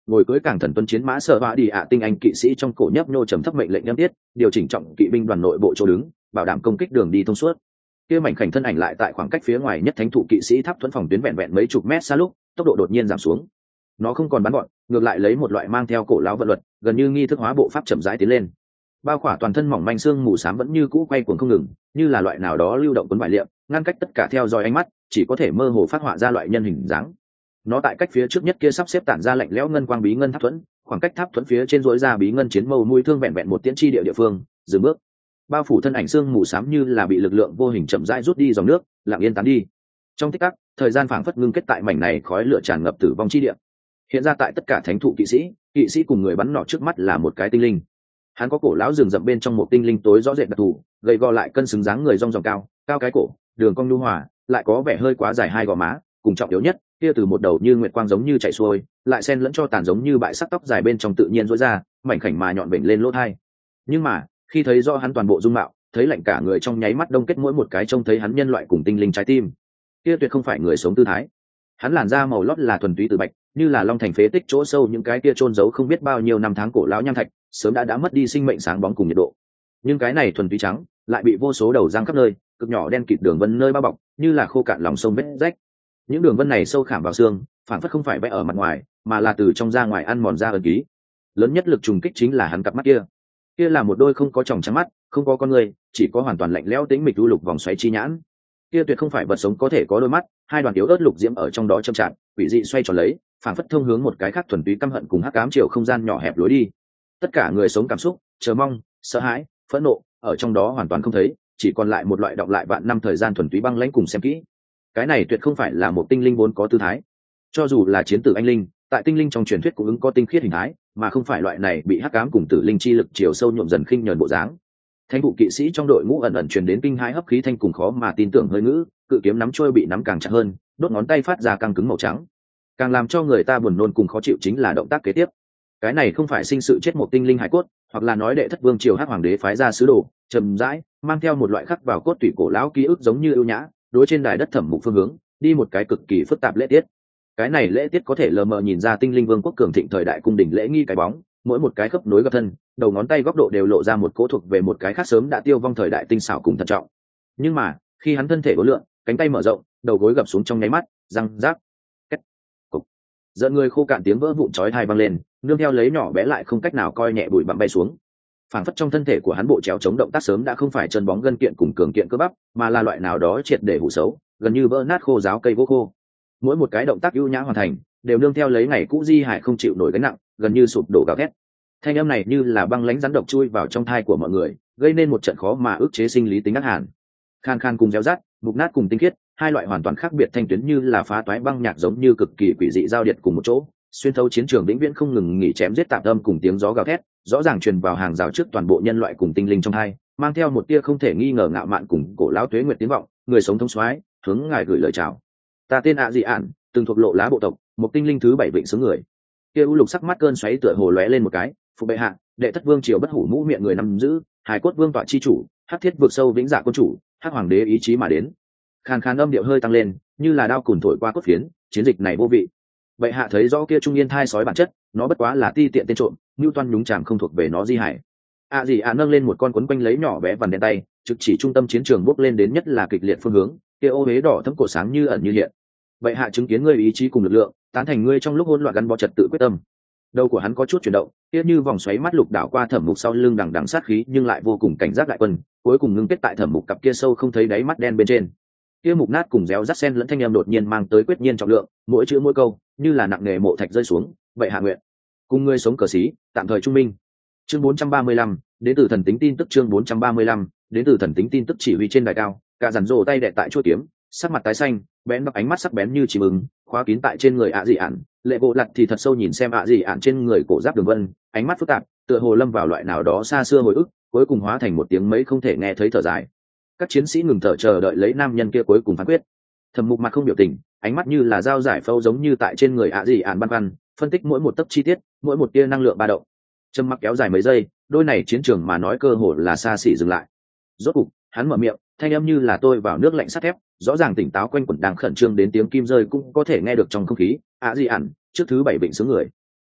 ngồi cưỡi càng thần tuân chiến mã sợ họa đi ạ tinh anh kỵ sĩ trong cổ nhấp nhô trầm thấp mệnh lệnh nhâm tiết, điều chỉnh trọng kỵ binh đoàn nội bộ chỗ đứng, bảo đảm công kích đường đi thông suốt. Kia mảnh khảnh thân ảnh lại tại khoảng cách phía ngoài nhất thánh thụ kỵ sĩ tháp thuẫn phòng tuyến vẹn vẹn mấy chục mét xa lúc, tốc độ đột nhiên giảm xuống. Nó không còn bắn gọn, ngược lại lấy một loại mang theo cổ lão vận luật, gần như nghi thức hóa bộ pháp chậm rãi tiến lên. Bao khỏa toàn thân mỏng manh xương mù xám vẫn như cũ quay cuồng không ngừng, như là loại nào đó lưu động cuốn vải liệm, ngăn cách tất cả theo dõi ánh mắt, chỉ có thể mơ hồ phát họa ra loại nhân hình dáng. Nó tại cách phía trước nhất kia sắp xếp tản ra lạnh lẽo ngân quang bí ngân tháp thuẫn, khoảng cách tháp thuẫn phía trên rối ra bí ngân chiến mâu mũi thương vẹn vẹn một tiễn chi địa địa phương, dừng bước. Bao phủ thân ảnh xương mù xám như là bị lực lượng vô hình chậm rãi rút đi dòng nước, lặng yên tán đi. Trong tích tắc, thời gian phảng phất ngưng kết tại mảnh này khói lửa tràn ngập tử vong chi địa. Hiện ra tại tất cả thánh thụ kỵ sĩ, kỵ sĩ cùng người bắn nọ trước mắt là một cái tinh linh. Hắn có cổ lão rừng rậm bên trong một tinh linh tối rõ rệt đặc thù, gầy gò lại cân xứng dáng người rong ròng cao, cao cái cổ, đường cong nhu hòa, lại có vẻ hơi quá dài hai gò má, cùng trọng yếu nhất, kia từ một đầu như nguyệt quang giống như chạy xuôi, lại xen lẫn cho tàn giống như bãi sắc tóc dài bên trong tự nhiên rối ra, mảnh khảnh mà nhọn vểnh lên lỗ tai. Nhưng mà, khi thấy rõ hắn toàn bộ dung mạo, thấy lạnh cả người trong nháy mắt đông kết mỗi một cái trông thấy hắn nhân loại cùng tinh linh trái tim. Kia tuyệt không phải người sống tư thái. Hắn làn da màu lót là thuần túy từ bạch, như là long thành phế tích chỗ sâu những cái kia chôn giấu không biết bao nhiêu năm tháng cổ lão nham thạch, sớm đã đã mất đi sinh mệnh sáng bóng cùng nhiệt độ. Nhưng cái này thuần túy trắng, lại bị vô số đầu răng khắp nơi, cực nhỏ đen kịt đường vân nơi bao bọc, như là khô cạn lòng sông vết rách. Những đường vân này sâu khảm vào xương, phản phất không phải vẽ ở mặt ngoài, mà là từ trong ra ngoài ăn mòn ra ấn ký. Lớn nhất lực trùng kích chính là hắn cặp mắt kia. Kia là một đôi không có tròng trắng mắt, không có con người, chỉ có hoàn toàn lạnh lẽo tĩnh mịch u lục vòng xoáy chi nhãn. Kia tuyệt không phải vật sống có thể có đôi mắt, hai đoàn yếu ớt lục diễm ở trong đó châm chạm, quỷ dị xoay tròn lấy, phản phất thông hướng một cái khác thuần túy căm hận cùng hắc ám chiều không gian nhỏ hẹp lối đi. Tất cả người sống cảm xúc, chờ mong, sợ hãi, phẫn nộ, ở trong đó hoàn toàn không thấy, chỉ còn lại một loại đọng lại vạn năm thời gian thuần túy băng lãnh cùng xem kỹ. Cái này tuyệt không phải là một tinh linh vốn có tư thái. Cho dù là chiến tử anh linh, tại tinh linh trong truyền thuyết cũng ứng có tinh khiết hình thái, mà không phải loại này bị hắc ám cùng tử linh chi lực chiều sâu nhuộm dần khinh nhờn bộ dáng. Thánh vụ kỵ sĩ trong đội ngũ ẩn ẩn truyền đến kinh hãi hấp khí thanh cùng khó mà tin tưởng hơi ngữ, cự kiếm nắm trôi bị nắm càng chặt hơn, đốt ngón tay phát ra căng cứng màu trắng. Càng làm cho người ta buồn nôn cùng khó chịu chính là động tác kế tiếp. Cái này không phải sinh sự chết một tinh linh hải cốt, hoặc là nói đệ thất vương triều hắc hoàng đế phái ra sứ đồ, trầm rãi, mang theo một loại khắc vào cốt tủy cổ lão ký ức giống như ưu nhã, đối trên đài đất thẩm mục phương hướng, đi một cái cực kỳ phức tạp lễ tiết. Cái này lễ tiết có thể lờ mờ nhìn ra tinh linh vương quốc cường thịnh thời đại cung đình lễ nghi cái bóng, mỗi một cái khớp nối gập thân, đầu ngón tay góc độ đều lộ ra một cỗ thuộc về một cái khác sớm đã tiêu vong thời đại tinh xảo cùng thận trọng. Nhưng mà, khi hắn thân thể uốn lượn, cánh tay mở rộng, đầu gối gập xuống trong nháy mắt, răng rác, két, cục, giận người khô cạn tiếng vỡ vụn chói tai vang lên, nương theo lấy nhỏ bé lại không cách nào coi nhẹ bụi bặm bay xuống. Phản phất trong thân thể của hắn bộ chéo chống động tác sớm đã không phải chân bóng gân kiện cùng cường kiện cơ bắp, mà là loại nào đó triệt để hủ xấu, gần như vỡ nát khô ráo cây gỗ khô. Mỗi một cái động tác ưu nhã hoàn thành, đều nương theo lấy ngày cũ di hại không chịu nổi gánh nặng, gần như sụp đổ gào thét. Thanh âm này như là băng lãnh rắn độc chui vào trong thai của mọi người, gây nên một trận khó mà ức chế sinh lý tính ác hàn. Khan khan cùng réo rát, mục nát cùng tinh khiết, hai loại hoàn toàn khác biệt thanh tuyến như là phá toái băng nhạc giống như cực kỳ quỷ dị giao điệp cùng một chỗ, xuyên thấu chiến trường vĩnh viễn không ngừng nghỉ chém giết tạp âm cùng tiếng gió gào thét, rõ ràng truyền vào hàng rào trước toàn bộ nhân loại cùng tinh linh trong hai, mang theo một tia không thể nghi ngờ ngạo mạn cùng cổ lão tuế nguyệt tiếng vọng, người sống thông soái, hướng ngài gửi lời chào. Ta tên ạ dị ạn, từng thuộc lộ lá bộ tộc, một tinh linh thứ bảy vịnh xứ người. Kia u lục sắc mắt cơn xoáy tựa hồ lóe lên một cái, phục bệ hạ, đệ thất vương triều bất hủ mũ miệng người nắm giữ, hải cốt vương tọa chi chủ, hắc thiết vượt sâu vĩnh dạ quân chủ, hắc hoàng đế ý chí mà đến. Khàn khàn âm điệu hơi tăng lên, như là đao cùn thổi qua cốt phiến, chiến dịch này vô vị. Bệ hạ thấy rõ kia trung niên thai sói bản chất, nó bất quá là ti tiện tên trộm, nhu toan nhúng chàm không thuộc về nó di hải. À gì à nâng lên một con quấn quanh lấy nhỏ bé vằn đen tay, trực chỉ trung tâm chiến trường bước lên đến nhất là kịch liệt phương hướng, kia ô huế đỏ thấm cổ sáng như ẩn như hiện. Bệ hạ chứng kiến ngươi ý chí cùng lực lượng, tán thành ngươi trong lúc hỗn loạn gắn bó trật tự quyết tâm. Đầu của hắn có chút chuyển động, kia như vòng xoáy mắt lục đảo qua thẩm mục sau lưng đằng đằng sát khí nhưng lại vô cùng cảnh giác đại quân, cuối cùng ngưng kết tại thẩm mục cặp kia sâu không thấy đáy mắt đen bên trên. Kia mục nát cùng réo rắt sen lẫn thanh em đột nhiên mang tới quyết nhiên trọng lượng, mỗi chữ mỗi câu như là nặng nề mộ thạch rơi xuống. Vậy hạ nguyện cùng ngươi sống cờ xí, tạm thời trung minh. Chương bốn trăm ba mươi lăm, đến từ thần tính tin tức. Chương bốn trăm ba mươi lăm, đến từ thần tính tin tức. Chỉ huy trên đài cao, cả dàn rồ tay đè tại chuôi kiếm, sắc mặt tái xanh, bén bắc ánh mắt sắc bén như chim ưng, khóa kín tại trên người ạ dị ạn. Lệ bộ lặt thì thật sâu nhìn xem ạ dị ạn trên người cổ giáp đường vân, ánh mắt phức tạp, tựa hồ lâm vào loại nào đó xa xưa hồi ức, cuối cùng hóa thành một tiếng mấy không thể nghe thấy thở dài. Các chiến sĩ ngừng thở chờ đợi lấy nam nhân kia cuối cùng phán quyết. Thẩm Mục mặt không biểu tình, ánh mắt như là dao giải phẫu giống như tại trên người ạ dị ạn băn khoăn, phân tích mỗi một tấc chi tiết, mỗi một tia năng lượng ba động. Trầm mặc kéo dài mấy giây, đôi này chiến trường mà nói cơ hồ là xa xỉ dừng lại. Rốt cục, hắn mở miệng, thanh âm như là tôi vào nước lạnh sắt thép, rõ ràng tỉnh táo quanh quẩn đang khẩn trương đến tiếng kim rơi cũng có thể nghe được trong không khí. ạ dị ạn, trước thứ bảy bệnh xứ người.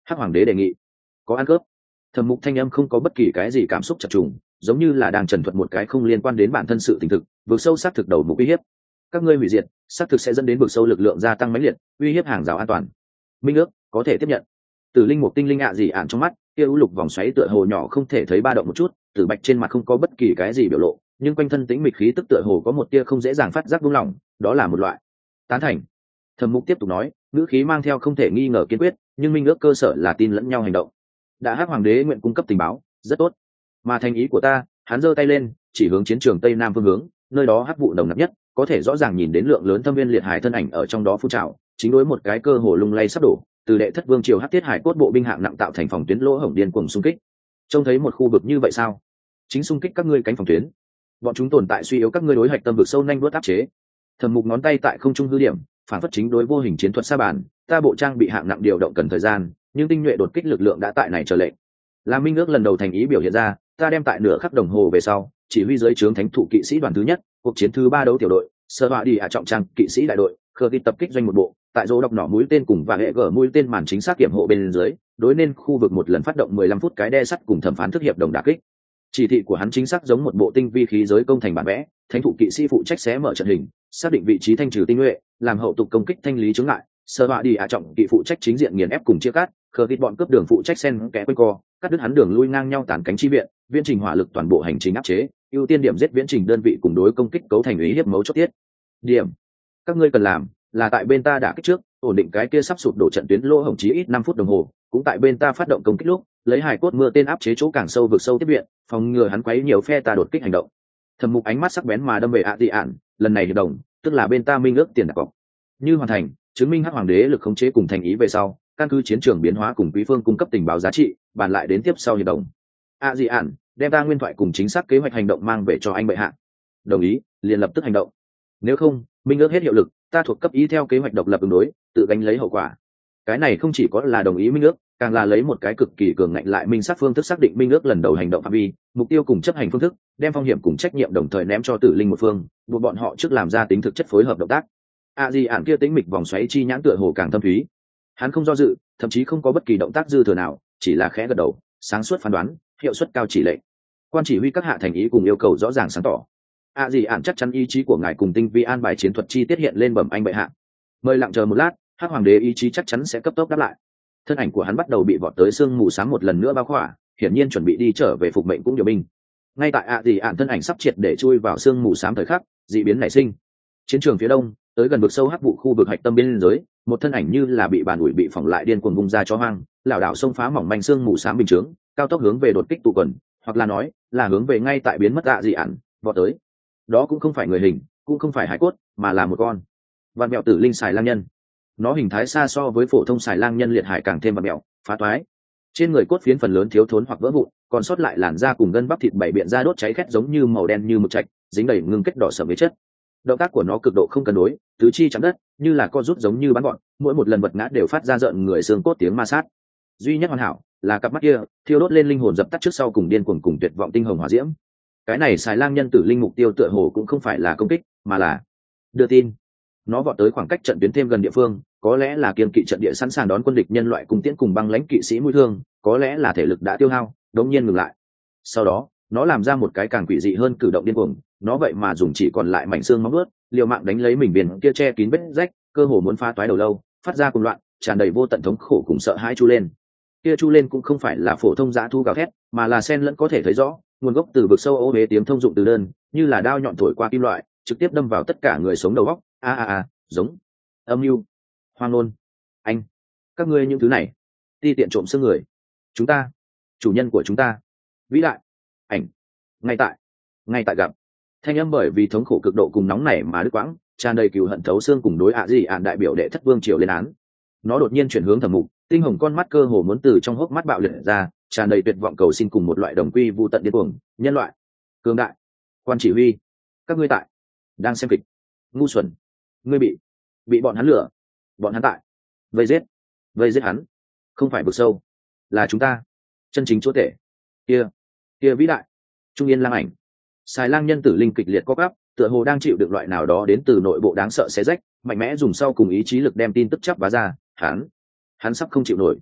Hắc hoàng đế đề nghị. Có ăn cướp. Thẩm Mục thanh âm không có bất kỳ cái gì cảm xúc chập trùng, giống như là đang trần thuật một cái không liên quan đến bản thân sự tình thực, vực sâu xác thực đầu mục uy hiếp. Các ngươi hủy diệt, xác thực sẽ dẫn đến vực sâu lực lượng gia tăng mãnh liệt, uy hiếp hàng rào an toàn. Minh ước có thể tiếp nhận. Tử linh mục tinh linh ạ gì ạn trong mắt, kia u lục vòng xoáy tựa hồ nhỏ không thể thấy ba động một chút, Tử Bạch trên mặt không có bất kỳ cái gì biểu lộ, nhưng quanh thân tĩnh mịch khí tức tựa hồ có một tia không dễ dàng phát giác buông lỏng, đó là một loại tán thành. Thẩm Mục tiếp tục nói, ngữ khí mang theo không thể nghi ngờ kiên quyết, nhưng minh ước cơ sở là tin lẫn nhau hành động. Đã Hắc hoàng đế nguyện cung cấp tình báo, rất tốt. Mà thành ý của ta, hắn giơ tay lên, chỉ hướng chiến trường tây nam phương hướng, nơi đó hắc vụ nồng nặc nhất, có thể rõ ràng nhìn đến lượng lớn thâm viên liệt hải thân ảnh ở trong đó phun trào, chính đối một cái cơ hồ lung lay sắp đổ, từ đệ thất vương triều hắc thiết hải cốt bộ binh hạng nặng tạo thành phòng tuyến lỗ hổng điên cuồng xung kích. Trông thấy một khu vực như vậy sao? Chính xung kích các ngươi cánh phòng tuyến. Bọn chúng tồn tại suy yếu các ngươi đối hạch tâm vực sâu nhanh đuốt áp chế. Thẩm Mục ngón tay tại không trung hư điểm, phản phất chính đối vô hình chiến thuật sa bàn, ta bộ trang bị hạng nặng điều động cần thời gian, nhưng tinh nhuệ đột kích lực lượng đã tại này chờ lệnh. Là minh ước lần đầu thành ý biểu hiện ra, ta đem tại nửa khắc đồng hồ về sau, chỉ huy dưới trướng thánh thụ kỵ sĩ đoàn thứ nhất, cuộc chiến thứ ba đấu tiểu đội, sơ họa đi ạ trọng trang kỵ sĩ đại đội, khờ kịp tập kích doanh một bộ, tại dỗ độc nỏ mũi tên cùng và hệ gở mũi tên màn chính xác kiểm hộ bên dưới, đối nên khu vực một lần phát động mười lăm phút cái đe sắt cùng thẩm phán thức hiệp đồng đả kích. Chỉ thị của hắn chính xác giống một bộ tinh vi khí giới công thành bản vẽ, thánh thụ kỵ sĩ phụ trách xé mở trận hình, xác định vị trí thanh trừ tinh nhuệ, làm hậu tục công kích thanh lý chướng ngại, sơ họa đi ạ trọng kỵ phụ trách chính diện nghiền ép cùng chia cắt, khờ kịp bọn cướp đường phụ trách sen kẽ quanh co, cắt đứt hắn đường lui ngang nhau tản cánh chi viện, viễn trình hỏa lực toàn bộ hành trình áp chế, ưu tiên điểm giết viễn trình đơn vị cùng đối công kích cấu thành ý hiếp mấu chốt tiết. Điểm các ngươi cần làm là tại bên ta đã kích trước, ổn định cái kia sắp sụp đổ trận tuyến lỗ hổng chí ít năm phút đồng hồ, cũng tại bên ta phát động công kích lúc, lấy hài cốt mưa tên áp chế chỗ càng sâu vực sâu tiếp viện, phòng ngừa hắn quấy nhiều phe ta đột kích hành động. Thẩm Mục ánh mắt sắc bén mà đâm về ạ dị ạn, lần này hiệp đồng, tức là bên ta minh ước tiền đặt cọc. Như hoàn thành, chứng minh Hắc hoàng đế lực khống chế cùng thành ý về sau, căn cứ chiến trường biến hóa cùng quý phương cung cấp tình báo giá trị, bàn lại đến tiếp sau hiệp đồng. ạ dị ạn, đem ta nguyên thoại cùng chính xác kế hoạch hành động mang về cho anh bệ hạ. Đồng ý, liền lập tức hành động. Nếu không, minh ước hết hiệu lực, ta thuộc cấp ý theo kế hoạch độc lập ứng đối, tự gánh lấy hậu quả. Cái này không chỉ có là đồng ý minh ước, càng là lấy một cái cực kỳ cường ngạnh lại minh xác phương thức xác định minh ước lần đầu hành động phạm vi, mục tiêu cùng chấp hành phương thức, đem phong hiểm cùng trách nhiệm đồng thời ném cho tử linh một phương, buộc bọn họ trước làm ra tính thực chất phối hợp động tác. A Di ản kia tính mịch vòng xoáy chi nhãn tựa hồ càng thâm thúy. Hắn không do dự, thậm chí không có bất kỳ động tác dư thừa nào, chỉ là khẽ gật đầu, sáng suốt phán đoán, hiệu suất cao chỉ lệnh. Quan chỉ huy các hạ thành ý cùng yêu cầu rõ ràng sáng tỏ. A Di ản chắc chắn ý chí của ngài cùng tinh vi an bài chiến thuật chi tiết hiện lên bẩm anh bệ hạ. Mời lặng chờ một lát, Hắc hoàng đế ý chí chắc chắn sẽ cấp tốc đáp lại. Thân ảnh của hắn bắt đầu bị vọt tới sương mù sáng một lần nữa bao khỏa, hiển nhiên chuẩn bị đi trở về phục mệnh cũng điều binh. Ngay tại ạ dị ạn thân ảnh sắp triệt để chui vào sương mù sáng thời khắc, dị biến nảy sinh. Chiến trường phía đông, tới gần vực sâu hắc vụ khu vực hạch tâm biên giới, một thân ảnh như là bị bàn ủi bị phỏng lại điên cuồng bung ra cho hoang, lảo đảo xông phá mỏng manh sương mù sáng bình chướng, cao tốc hướng về đột kích tụ quần, hoặc là nói, là hướng về ngay tại biến mất ạ dị ạn, vọt tới. Đó cũng không phải người hình, cũng không phải hải cốt, mà là một con vạn mẹo tử linh xài lang nhân. Nó hình thái xa so với phổ thông xài lang nhân liệt hải càng thêm vạn mẹo, phá toái. Trên người cốt phiến phần lớn thiếu thốn hoặc vỡ vụn, còn sót lại làn da cùng gân bắp thịt bảy biện da đốt cháy khét giống như màu đen như mực trạch, dính đầy ngưng kết đỏ sẫm với chất. Động tác của nó cực độ không cân đối, tứ chi chạm đất, như là co rút giống như bắn gọn, mỗi một lần vật ngã đều phát ra rợn người xương cốt tiếng ma sát. Duy nhất hoàn hảo là cặp mắt kia, thiêu đốt lên linh hồn dập tắt trước sau cùng điên cuồng cùng tuyệt vọng tinh hồng hỏa diễm. Cái này xài lang nhân tử linh mục tiêu tựa hồ cũng không phải là công kích, mà là đưa tin. Nó vọt tới khoảng cách trận tuyến thêm gần địa phương, có lẽ là kiên kỵ trận địa sẵn sàng đón quân địch nhân loại cùng tiễn cùng băng lãnh kỵ sĩ mũi thương, có lẽ là thể lực đã tiêu hao, đống nhiên ngừng lại. Sau đó, nó làm ra một cái càng quỷ dị hơn cử động điên cuồng, nó vậy mà dùng chỉ còn lại mảnh xương móng vuốt, liều mạng đánh lấy mình viền kia che kín vết rách, cơ hồ muốn phá toái đầu lâu, phát ra cùng loạn, tràn đầy vô tận thống khổ cùng sợ hãi chu lên. Kia chu lên cũng không phải là phổ thông dã thu gào thét, mà là sen lẫn có thể thấy rõ, nguồn gốc từ vực sâu ô uế tiếng thông dụng từ đơn, như là đao nhọn thổi qua kim loại, trực tiếp đâm vào tất cả người sống đầu óc. A a a, giống âm mưu, hoang ngôn, anh, các ngươi những thứ này, ti tiện trộm xương người, chúng ta, chủ nhân của chúng ta, vĩ đại, ảnh, ngay tại, ngay tại gặp, thanh âm bởi vì thống khổ cực độ cùng nóng nảy mà đứt quãng, tràn đầy cừu hận thấu xương cùng đối ạ gì ạn đại biểu đệ thất vương triều lên án. Nó đột nhiên chuyển hướng Thẩm Mục, tinh hồng con mắt cơ hồ muốn từ trong hốc mắt bạo liệt ra, tràn đầy tuyệt vọng cầu xin cùng một loại đồng quy vu tận điên cuồng, nhân loại, cường đại, quan chỉ huy, các ngươi tại, đang xem kịch, ngu xuẩn, ngươi bị, bị bọn hắn lừa, bọn hắn tại, vây giết, vây giết hắn, không phải vực sâu, là chúng ta, chân chính chúa tể, kia, kia vĩ đại, trung yên lang ảnh, xài lang nhân tử linh kịch liệt co gắp, tựa hồ đang chịu được loại nào đó đến từ nội bộ đáng sợ xé rách, mạnh mẽ dùng sau cùng ý chí lực đem tin tức chắp vá ra, hắn, hắn sắp không chịu nổi.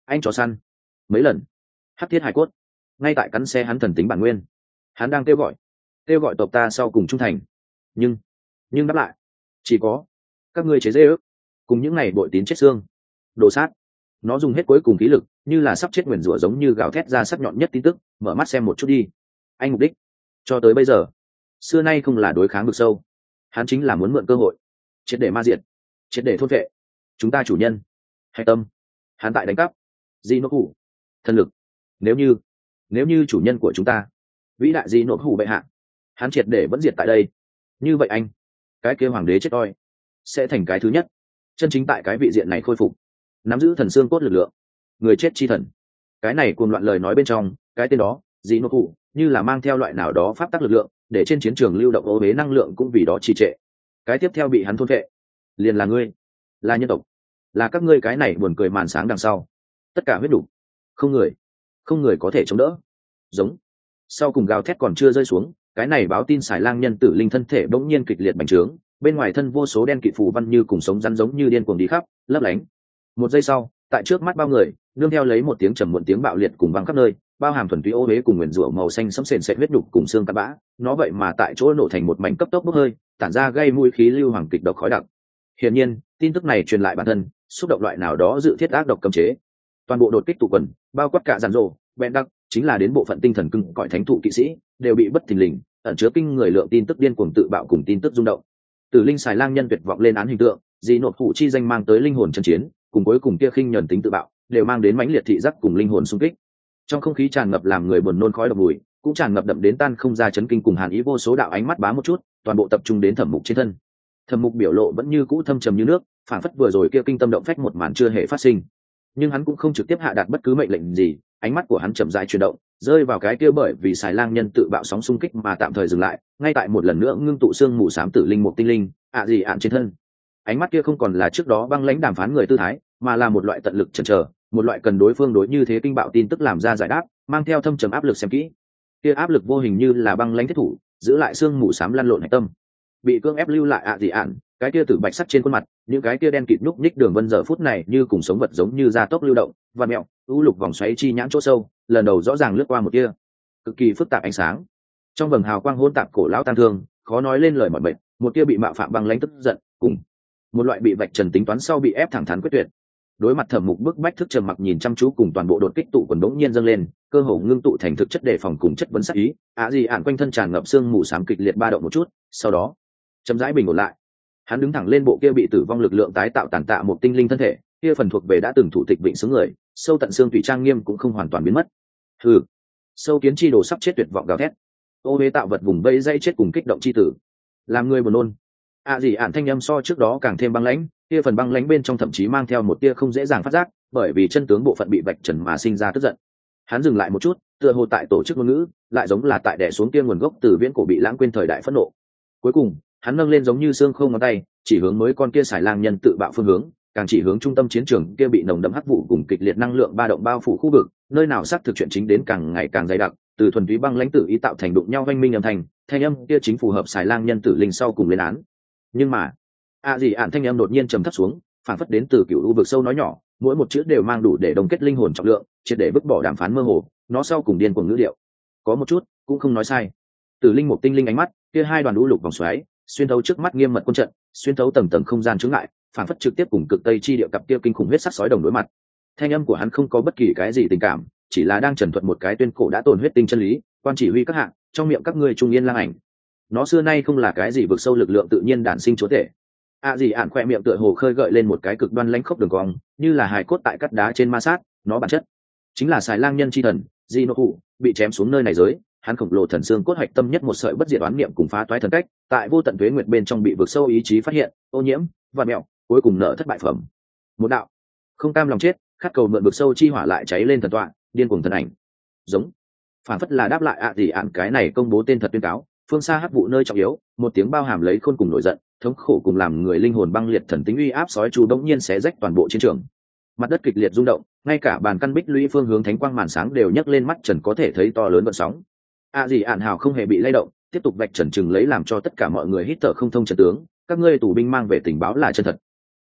anh chó săn mấy lần hắc thiết hải cốt ngay tại cắn xe hắn thần tính bản nguyên. Hắn đang kêu gọi kêu gọi tộc ta sau cùng trung thành, nhưng nhưng đáp lại chỉ có các ngươi chế dê ước cùng những ngày bội tín chết xương đồ sát. Nó dùng hết cuối cùng khí lực, như là sắp chết nguyền rủa, giống như gào thét ra sắc nhọn nhất tin tức. Mở mắt xem một chút đi, anh mục đích cho tới bây giờ xưa nay không là đối kháng vực sâu, hắn chính là muốn mượn cơ hội triệt để ma diệt, triệt để thôn vệ chúng ta chủ nhân hạch tâm. Hắn tại đánh cắp di nốt hủ thân lực. Nếu như nếu như chủ nhân của chúng ta vĩ đại di nốt hủ bệ hạ hắn triệt để vẫn diệt tại đây, như vậy anh cái kia hoàng đế chết oi sẽ thành cái thứ nhất chân chính tại cái vị diện này khôi phục, nắm giữ thần xương cốt lực lượng, người chết chi thần. Cái này cuồng loạn lời nói bên trong cái tên đó dị nô cụ như là mang theo loại nào đó pháp tắc lực lượng, để trên chiến trường lưu động ô huế năng lượng cũng vì đó trì trệ. Cái tiếp theo bị hắn thôn vệ liền là ngươi, là nhân tộc, là các ngươi cái này buồn cười màn sáng đằng sau tất cả huyết đủ, không người không người có thể chống đỡ. Giống sau cùng gào thét còn chưa rơi xuống, cái này báo tin xài lang nhân tử linh thân thể bỗng nhiên kịch liệt bành trướng, bên ngoài thân vô số đen kịt phù văn như cùng sống rắn giống như điên cuồng đi khắp lấp lánh. Một giây sau, tại trước mắt bao người, nương theo lấy một tiếng trầm muộn tiếng bạo liệt cùng vang khắp nơi, bao hàm thuần túy ô huế cùng nguyền rủa màu xanh sẫm sền sệt huyết đục cùng xương cát bã, nó vậy mà tại chỗ nổ thành một mảnh cấp tốc bốc hơi, tản ra gây mũi khí lưu hoàng kịch độc khói đặc. Hiển nhiên, tin tức này truyền lại bản thân, xúc động loại nào đó dự thiết ác độc cấm chế. Toàn bộ đột kích tụ quần, bao quát cả giàn rồ, bèn đắc, chính là đến bộ phận tinh thần cưng cõi thánh thụ kỵ sĩ, đều bị bất thình lình, ẩn chứa kinh người lượng tin tức điên cuồng tự bạo cùng tin tức rung động. Tử linh xài lang nhân tuyệt vọng lên án hình tượng, dị nột phụ chi danh mang tới linh hồn chân chiến, cùng cuối cùng kia khinh nhẫn tính tự bạo, đều mang đến mãnh liệt thị giác cùng linh hồn xung kích. Trong không khí tràn ngập làm người buồn nôn khói độc mùi, cũng tràn ngập đậm đến tan không ra chấn kinh cùng hàn ý. Vô số đạo ánh mắt bá một chút, toàn bộ tập trung đến Thẩm Mục trên thân. Thẩm Mục biểu lộ vẫn như cũ thâm trầm như nước, phản phất vừa rồi kia kinh tâm động phách một màn chưa hề phát sinh. Nhưng hắn cũng không trực tiếp hạ đạt bất cứ mệnh lệnh gì, ánh mắt của hắn chậm rãi chuyển động, rơi vào cái kia bởi vì xài lang nhân tự bạo sóng xung kích mà tạm thời dừng lại, ngay tại một lần nữa ngưng tụ xương mù xám tử linh một tinh linh, ạ gì ạn trên thân. Ánh mắt kia không còn là trước đó băng lãnh đàm phán người tư thái, mà là một loại tận lực chần chờ, một loại cần đối phương đối như thế kinh bạo tin tức làm ra giải đáp, mang theo thâm trầm áp lực xem kỹ. Kia áp lực vô hình như là băng lãnh thiết thủ, giữ lại xương mù xám lăn lộn hạch tâm. Bị cưỡng ép lưu lại ạ gì ạn, cái kia tử bạch sắt trên khuôn mặt, những cái kia đen kịt nhúc nhích đường vân giờ phút này như cùng sống vật giống như gia tốc lưu động, và mẹo, u lục vòng xoáy chi nhãn chỗ sâu, lần đầu rõ ràng lướt qua một kia cực kỳ phức tạp ánh sáng. Trong vầng hào quang hỗn tạp cổ lão tan thương, khó nói lên lời mọi bệnh, một kia bị mạo phạm băng lãnh tức giận, cùng một loại bị vạch trần tính toán sau bị ép thẳng thắn quyết tuyệt. Đối mặt Thẩm Mục bức bách thức trầm mặc nhìn chăm chú cùng toàn bộ đột kích tụ quần đống nhiên dâng lên, cơ hồ ngưng tụ thành thực chất đề phòng cùng chất vấn sát ý. Á gì ạn quanh thân tràn ngập xương mù xám kịch liệt ba động một chút, sau đó chậm rãi bình ổn lại. Hắn đứng thẳng lên bộ kia bị tử vong lực lượng tái tạo tàn tạ một tinh linh thân thể, kia phần thuộc về đã từng thủ tịch vịnh xướng người, sâu tận xương thủy trang nghiêm cũng không hoàn toàn biến mất. Hừ, sâu kiến chi đồ sắp chết tuyệt vọng gào thét. Ô huế tạo vật vùng vây dây chết cùng kích động chi tử, làm người buồn nôn. À gì ạn thanh âm so trước đó càng thêm băng lãnh, kia phần băng lãnh bên trong thậm chí mang theo một tia không dễ dàng phát giác, bởi vì chân tướng bộ phận bị vạch trần mà sinh ra tức giận. Hắn dừng lại một chút, tựa hồ tại tổ chức ngôn ngữ, lại giống là tại đè xuống kia nguồn gốc từ viễn cổ bị lãng quên thời đại phẫn nộ. Cuối cùng, hắn nâng lên giống như xương không ngón tay, chỉ hướng mới con kia xài lang nhân tự bạo phương hướng, càng chỉ hướng trung tâm chiến trường kia bị nồng đậm hắc vụ cùng kịch liệt năng lượng ba động bao phủ khu vực, nơi nào xác thực chuyện chính đến càng ngày càng dày đặc, từ thuần túy băng lãnh tử ý tạo thành đụng nhau vang minh âm thanh, thanh âm kia chính phù hợp xài lang nhân tử linh sau cùng lên án. Nhưng mà, a gì ạn thanh âm đột nhiên trầm thấp xuống, phản phất đến từ cựu u vực sâu nói nhỏ, mỗi một chữ đều mang đủ để đồng kết linh hồn trọng lượng, triệt để vứt bỏ đàm phán mơ hồ, nó sau cùng điên cuồng ngữ điệu. Có một chút, cũng không nói sai. Tử linh một tinh linh ánh mắt, kia hai đoàn u lục vòng xoáy, xuyên thấu trước mắt nghiêm mật quân trận, xuyên thấu tầng tầng không gian chướng ngại, phản phất trực tiếp cùng cực tây chi địa cặp kia kinh khủng huyết sắc sói đồng đối mặt. Thanh âm của hắn không có bất kỳ cái gì tình cảm, chỉ là đang trần thuận một cái tuyên cổ đã tồn huyết tinh chân lý, quan chỉ huy các hạng, trong miệng các ngươi trung yên lang ảnh. Nó xưa nay không là cái gì vực sâu lực lượng tự nhiên đản sinh chúa tể. À gì ạn khoe miệng tựa hồ khơi gợi lên một cái cực đoan lãnh khốc đường cong, như là hài cốt tại cắt đá trên ma sát, nó bản chất chính là xài lang nhân chi thần, Jinoku, bị chém xuống nơi này giới, hắn khổng lồ thần xương cốt hạch tâm nhất một sợi bất diệt oán niệm cùng phá toái thần cách, tại vô tận tuế nguyệt bên trong bị vực sâu ý chí phát hiện, ô nhiễm, và mẹo, cuối cùng nợ thất bại phẩm. Một đạo không cam lòng chết, khát cầu mượn vực sâu chi hỏa lại cháy lên thần tọa, điên cuồng thần ảnh. Giống, phản phất là đáp lại ạ gì ạn cái này công bố tên thật tuyên cáo, phương xa hắc vụ nơi trọng yếu, một tiếng bao hàm lấy khôn cùng nổi giận, thống khổ cùng làm người linh hồn băng liệt thần tính uy áp sói chu đống nhiên xé rách toàn bộ chiến trường. Mặt đất kịch liệt rung động, ngay cả bàn căn bích lũy phương hướng thánh quang màn sáng đều nhấc lên mắt trần có thể thấy to lớn vận sóng. A gì ạn hào không hề bị lay động, tiếp tục vạch trần trừng lấy làm cho tất cả mọi người hít thở không thông chân tướng, các ngươi tù binh mang về tình báo là chân thật.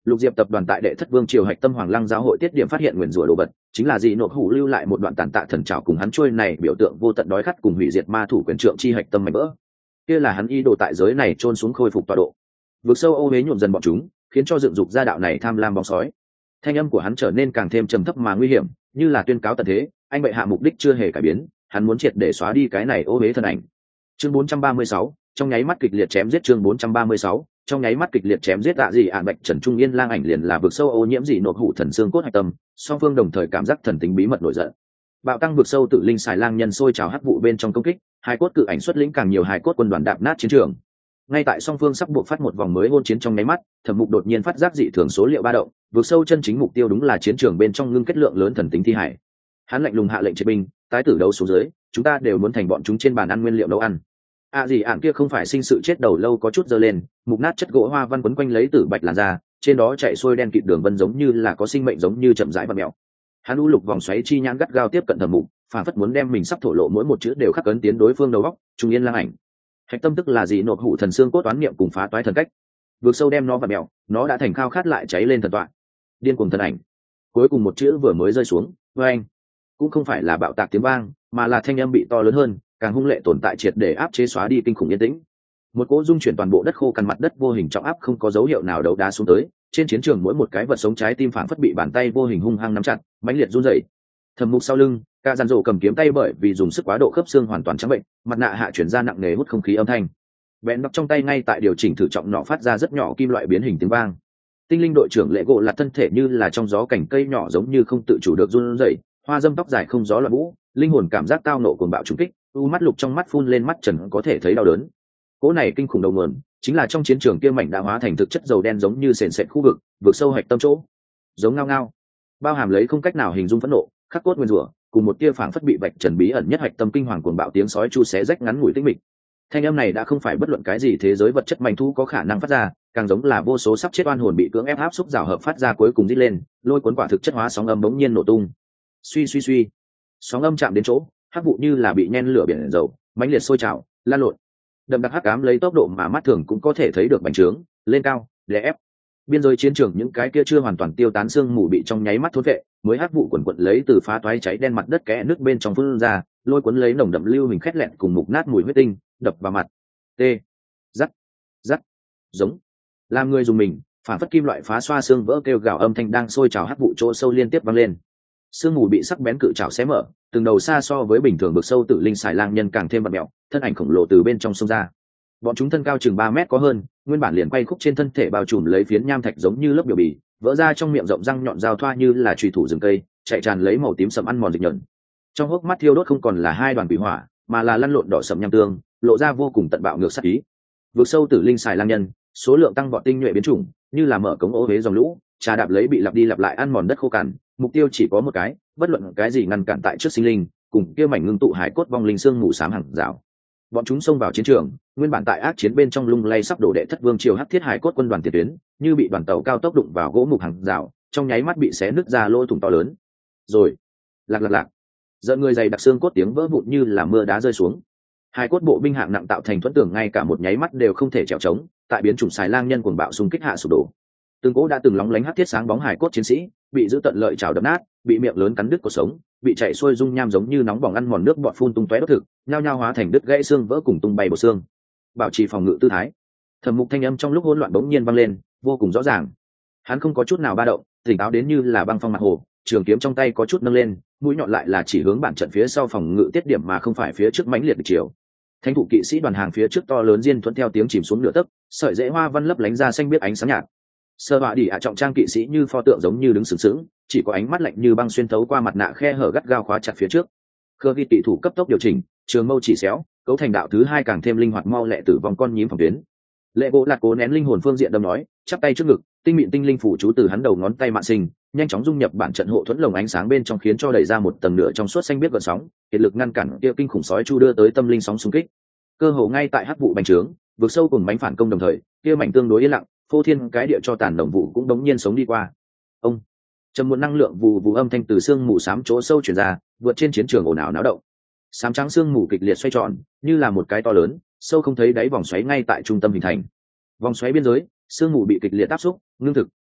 Lục Diệp tập đoàn tại đệ thất vương triều hạch tâm Hoàng Lăng giáo hội tiết điểm phát hiện nguyên rủa đồ vật, chính là dị nột hủ lưu lại một đoạn tàn tạ thần trảo cùng hắn trôi này biểu tượng vô tận đói khát cùng hủy diệt ma thủ quyền trượng chi hạch tâm mảnh vỡ. Kia là hắn ý đồ tại giới này trôn xuống khôi phục tọa độ. Vực sâu ô uế nhuộm dần bọn chúng, khiến cho dựng dục gia đạo này tham lam bóng sói. Thanh âm của hắn trở nên càng thêm trầm thấp mà nguy hiểm, như là tuyên cáo tận thế, anh bệ hạ mục đích chưa hề cải biến, hắn muốn triệt để xóa đi cái này ô uế thân ảnh. Chương bốn trăm ba mươi sáu, trong nháy mắt kịch liệt chém giết chương bốn trăm ba mươi sáu, trong nháy mắt kịch liệt chém giết tạ gì ạn bạch trần trung yên lang ảnh liền là vực sâu ô nhiễm dị nột hủ thần xương cốt hạch tâm, song phương đồng thời cảm giác thần tính bí mật nổi giận. Bạo tăng vực sâu tự linh xài lang nhân sôi trào hắc vụ bên trong công kích, hai cốt cự ảnh xuất lĩnh càng nhiều hai cốt quân đoàn đạp nát chiến trường. Ngay tại song phương sắp buộc phát một vòng mới hôn chiến trong nháy mắt, Thẩm Mục đột nhiên phát giác dị thường số liệu ba động, vực sâu chân chính mục tiêu đúng là chiến trường bên trong ngưng kết lượng lớn thần tính thi hải. Hắn lạnh lùng hạ lệnh triệt binh, tái tử đấu xuống dưới, chúng ta đều muốn thành bọn chúng trên bàn ăn nguyên liệu nấu ăn. À gì ạn kia không phải sinh sự chết đầu lâu có chút dơ lên, mục nát chất gỗ hoa văn quấn quanh lấy tử bạch làn da, trên đó chạy xuôi đen kịt đường vân giống như là có sinh mệnh giống như chậm rãi và mèo. Hắn u lục vòng xoáy chi nhãn gắt gao tiếp cận Thẩm Mục, phản phất muốn đem mình sắp thổ lộ mỗi một chữ đều khắc cấn tiến đối phương đầu óc, trung yên lang ảnh. Hạch tâm tức là gì nột hủ thần xương cốt toán niệm cùng phá toái thần cách. Vượt sâu đem nó và mèo, nó đã thành khao khát lại cháy lên thần tọa. Điên cuồng thần ảnh. Cuối cùng một chữ vừa mới rơi xuống, với anh cũng không phải là bạo tạc tiếng vang, mà là thanh âm bị to lớn hơn, càng hung lệ tồn tại triệt để áp chế xóa đi kinh khủng yên tĩnh. Một cỗ dung chuyển toàn bộ đất khô cằn mặt đất vô hình trọng áp không có dấu hiệu nào đấu đá xuống tới, trên chiến trường mỗi một cái vật sống trái tim phản phất bị bàn tay vô hình hung hăng nắm chặt, mãnh liệt run rẩy. Thẩm Mục sau lưng, cả dàn rổ cầm kiếm tay bởi vì dùng sức quá độ khớp xương hoàn toàn trắng bệnh, mặt nạ hạ chuyển ra nặng nề hút không khí âm thanh. Vẹn nóc trong tay ngay tại điều chỉnh thử trọng nọ phát ra rất nhỏ kim loại biến hình tiếng vang. Tinh linh đội trưởng Lệ Gỗ là thân thể như là trong gió cành cây nhỏ giống như không tự chủ được run rẩy, hoa dâm tóc dài không gió loạn vũ, linh hồn cảm giác tao nộ cuồng bạo trùng kích, u mắt lục trong mắt phun lên mắt trần có thể thấy đau đớn. Cỗ này kinh khủng đầu nguồn, chính là trong chiến trường kia mảnh đã hóa thành thực chất dầu đen giống như sền sệt khu vực, vực sâu hạch tâm chỗ. Giống ngao ngao, bao hàm lấy không cách nào hình dung phẫn nộ, khắc cốt nguyên rủa, cùng một tia phảng phất bị bạch trần bí ẩn nhất hạch tâm kinh hoàng cuồng bạo tiếng sói chu xé rách ngắn ngủi tĩnh mịch. Thanh âm này đã không phải bất luận cái gì thế giới vật chất manh thu có khả năng phát ra, càng giống là vô số sắp chết oan hồn bị cưỡng ép áp xúc rào hợp phát ra cuối cùng rít lên, lôi cuốn quả thực chất hóa sóng âm bỗng nhiên nổ tung. Suy suy suy, sóng âm chạm đến chỗ, hắc vụ như là bị nhen lửa biển dầu, mãnh liệt sôi trào, lan lộn. Đậm đặc hắc ám lấy tốc độ mà mắt thường cũng có thể thấy được bành trướng, lên cao, đè ép. Biên giới chiến trường những cái kia chưa hoàn toàn tiêu tán xương mù bị trong nháy mắt thôn vệ, mới hắc vụ quần quật lấy từ phá toái cháy đen mặt đất kẽ nước bên trong phun ra, lôi cuốn lấy nồng đậm lưu hình khét lẹn cùng mục nát mùi huyết tinh, đập vào mặt. T. Rắc, rắc, giống. Làm người dùng mình, phản phất kim loại phá xoa xương vỡ kêu gào âm thanh đang sôi trào hắc vụ chỗ sâu liên tiếp vang lên. Sương mù bị sắc bén cự trảo xé mở, từng đầu xa so với bình thường vực sâu tự linh xài lang nhân càng thêm bặm mẹo, thân ảnh khổng lồ từ bên trong sông ra. Bọn chúng thân cao chừng ba mét có hơn, nguyên bản liền quay khúc trên thân thể bao trùm lấy phiến nham thạch giống như lớp biểu bì, vỡ ra trong miệng rộng răng nhọn dao thoa như là chùy thủ rừng cây, chạy tràn lấy màu tím sẫm ăn mòn dịch nhẫn. Trong hốc mắt thiêu đốt không còn là hai đoàn quỷ hỏa, mà là lăn lộn đỏ sẫm nham tương, lộ ra vô cùng tận bạo ngược sát ý. Vực sâu tử linh xài lang nhân, số lượng tăng vọt tinh nhuệ biến chủng, như là mở cống ô huế dòng lũ, trà đạp lấy bị lặp đi lặp lại ăn mòn đất khô cằn, mục tiêu chỉ có một cái, bất luận cái gì ngăn cản tại trước sinh linh, cùng kia mảnh ngưng tụ hải cốt vong linh xương mù xám hàng rào. Bọn chúng xông vào chiến trường, nguyên bản tại ác chiến bên trong lung lay sắp đổ đệ thất vương triều hắc thiết hải cốt quân đoàn tiền tuyến, như bị đoàn tàu cao tốc đụng vào gỗ mục hàng rào, trong nháy mắt bị xé nứt ra lỗ thủng to lớn. Rồi, lạc lạc lạc, giận người dày đặc xương cốt tiếng vỡ vụn như là mưa đá rơi xuống. Hải cốt bộ binh hạng nặng tạo thành thuẫn tường ngay cả một nháy mắt đều không thể trèo trống, tại biến chủng xài lang nhân cuồng bạo xung kích hạ sụp đổ. Từng cỗ đã từng lóng lánh hắc thiết sáng bóng hải cốt chiến sĩ, bị giữ tận lợi chảo đập nát, bị miệng lớn cắn đứt cuộc sống, bị chạy xuôi dung nham giống như nóng bỏng ăn mòn nước bọt phun tung tóe đốt thực, nhao nhao hóa thành đứt gãy xương vỡ cùng tung bay bộ xương. Bảo trì phòng ngự tư thái. Thẩm Mục thanh âm trong lúc hỗn loạn bỗng nhiên vang lên, vô cùng rõ ràng. Hắn không có chút nào ba động, tỉnh táo đến như là băng phong mặt hồ, trường kiếm trong tay có chút nâng lên, mũi nhọn lại là chỉ hướng bản trận phía sau phòng ngự tiết điểm mà không phải phía trước mãnh liệt địch chiều. Thánh thụ kỵ sĩ đoàn hàng phía trước to lớn diên thuận theo tiếng chìm xuống nửa tấc, sợi rễ hoa văn lấp lánh ra xanh biết ánh sáng nhạt. Sơ họa đỉ ạ trọng trang kỵ sĩ như pho tượng giống như đứng sừng sững, chỉ có ánh mắt lạnh như băng xuyên thấu qua mặt nạ khe hở gắt gao khóa chặt phía trước. Khơ vi tị thủ cấp tốc điều chỉnh, trường mâu chỉ xéo, cấu thành đạo thứ hai càng thêm linh hoạt mau lẹ tử vong con nhím phòng tuyến. Lệ gỗ lạc cố nén linh hồn phương diện đâm nói, chắp tay trước ngực, tinh mịn tinh linh phủ chú từ hắn đầu ngón tay mạn sinh, nhanh chóng dung nhập bản trận hộ thuẫn lồng ánh sáng bên trong khiến cho đẩy ra một tầng nửa trong suốt xanh biết gợn sóng, kiệt lực ngăn cản kia kinh khủng sói chu đưa tới tâm linh sóng xung kích. Cơ hồ ngay tại hắc vụ bành trướng, vượt sâu cùng bánh phản công đồng thời, kia mảnh tương đối yên lặng, phô thiên cái địa cho tàn đồng vụ cũng đống nhiên sống đi qua. Ông trầm một năng lượng vù vù âm thanh từ xương mù xám chỗ sâu truyền ra, vượt trên chiến trường ồn ào náo động. Xám trắng xương mù kịch liệt xoay tròn, như là một cái to lớn, sâu không thấy đáy vòng xoáy ngay tại trung tâm hình thành. Vòng xoáy biên giới, xương mù bị kịch liệt áp xúc, ngưng thực,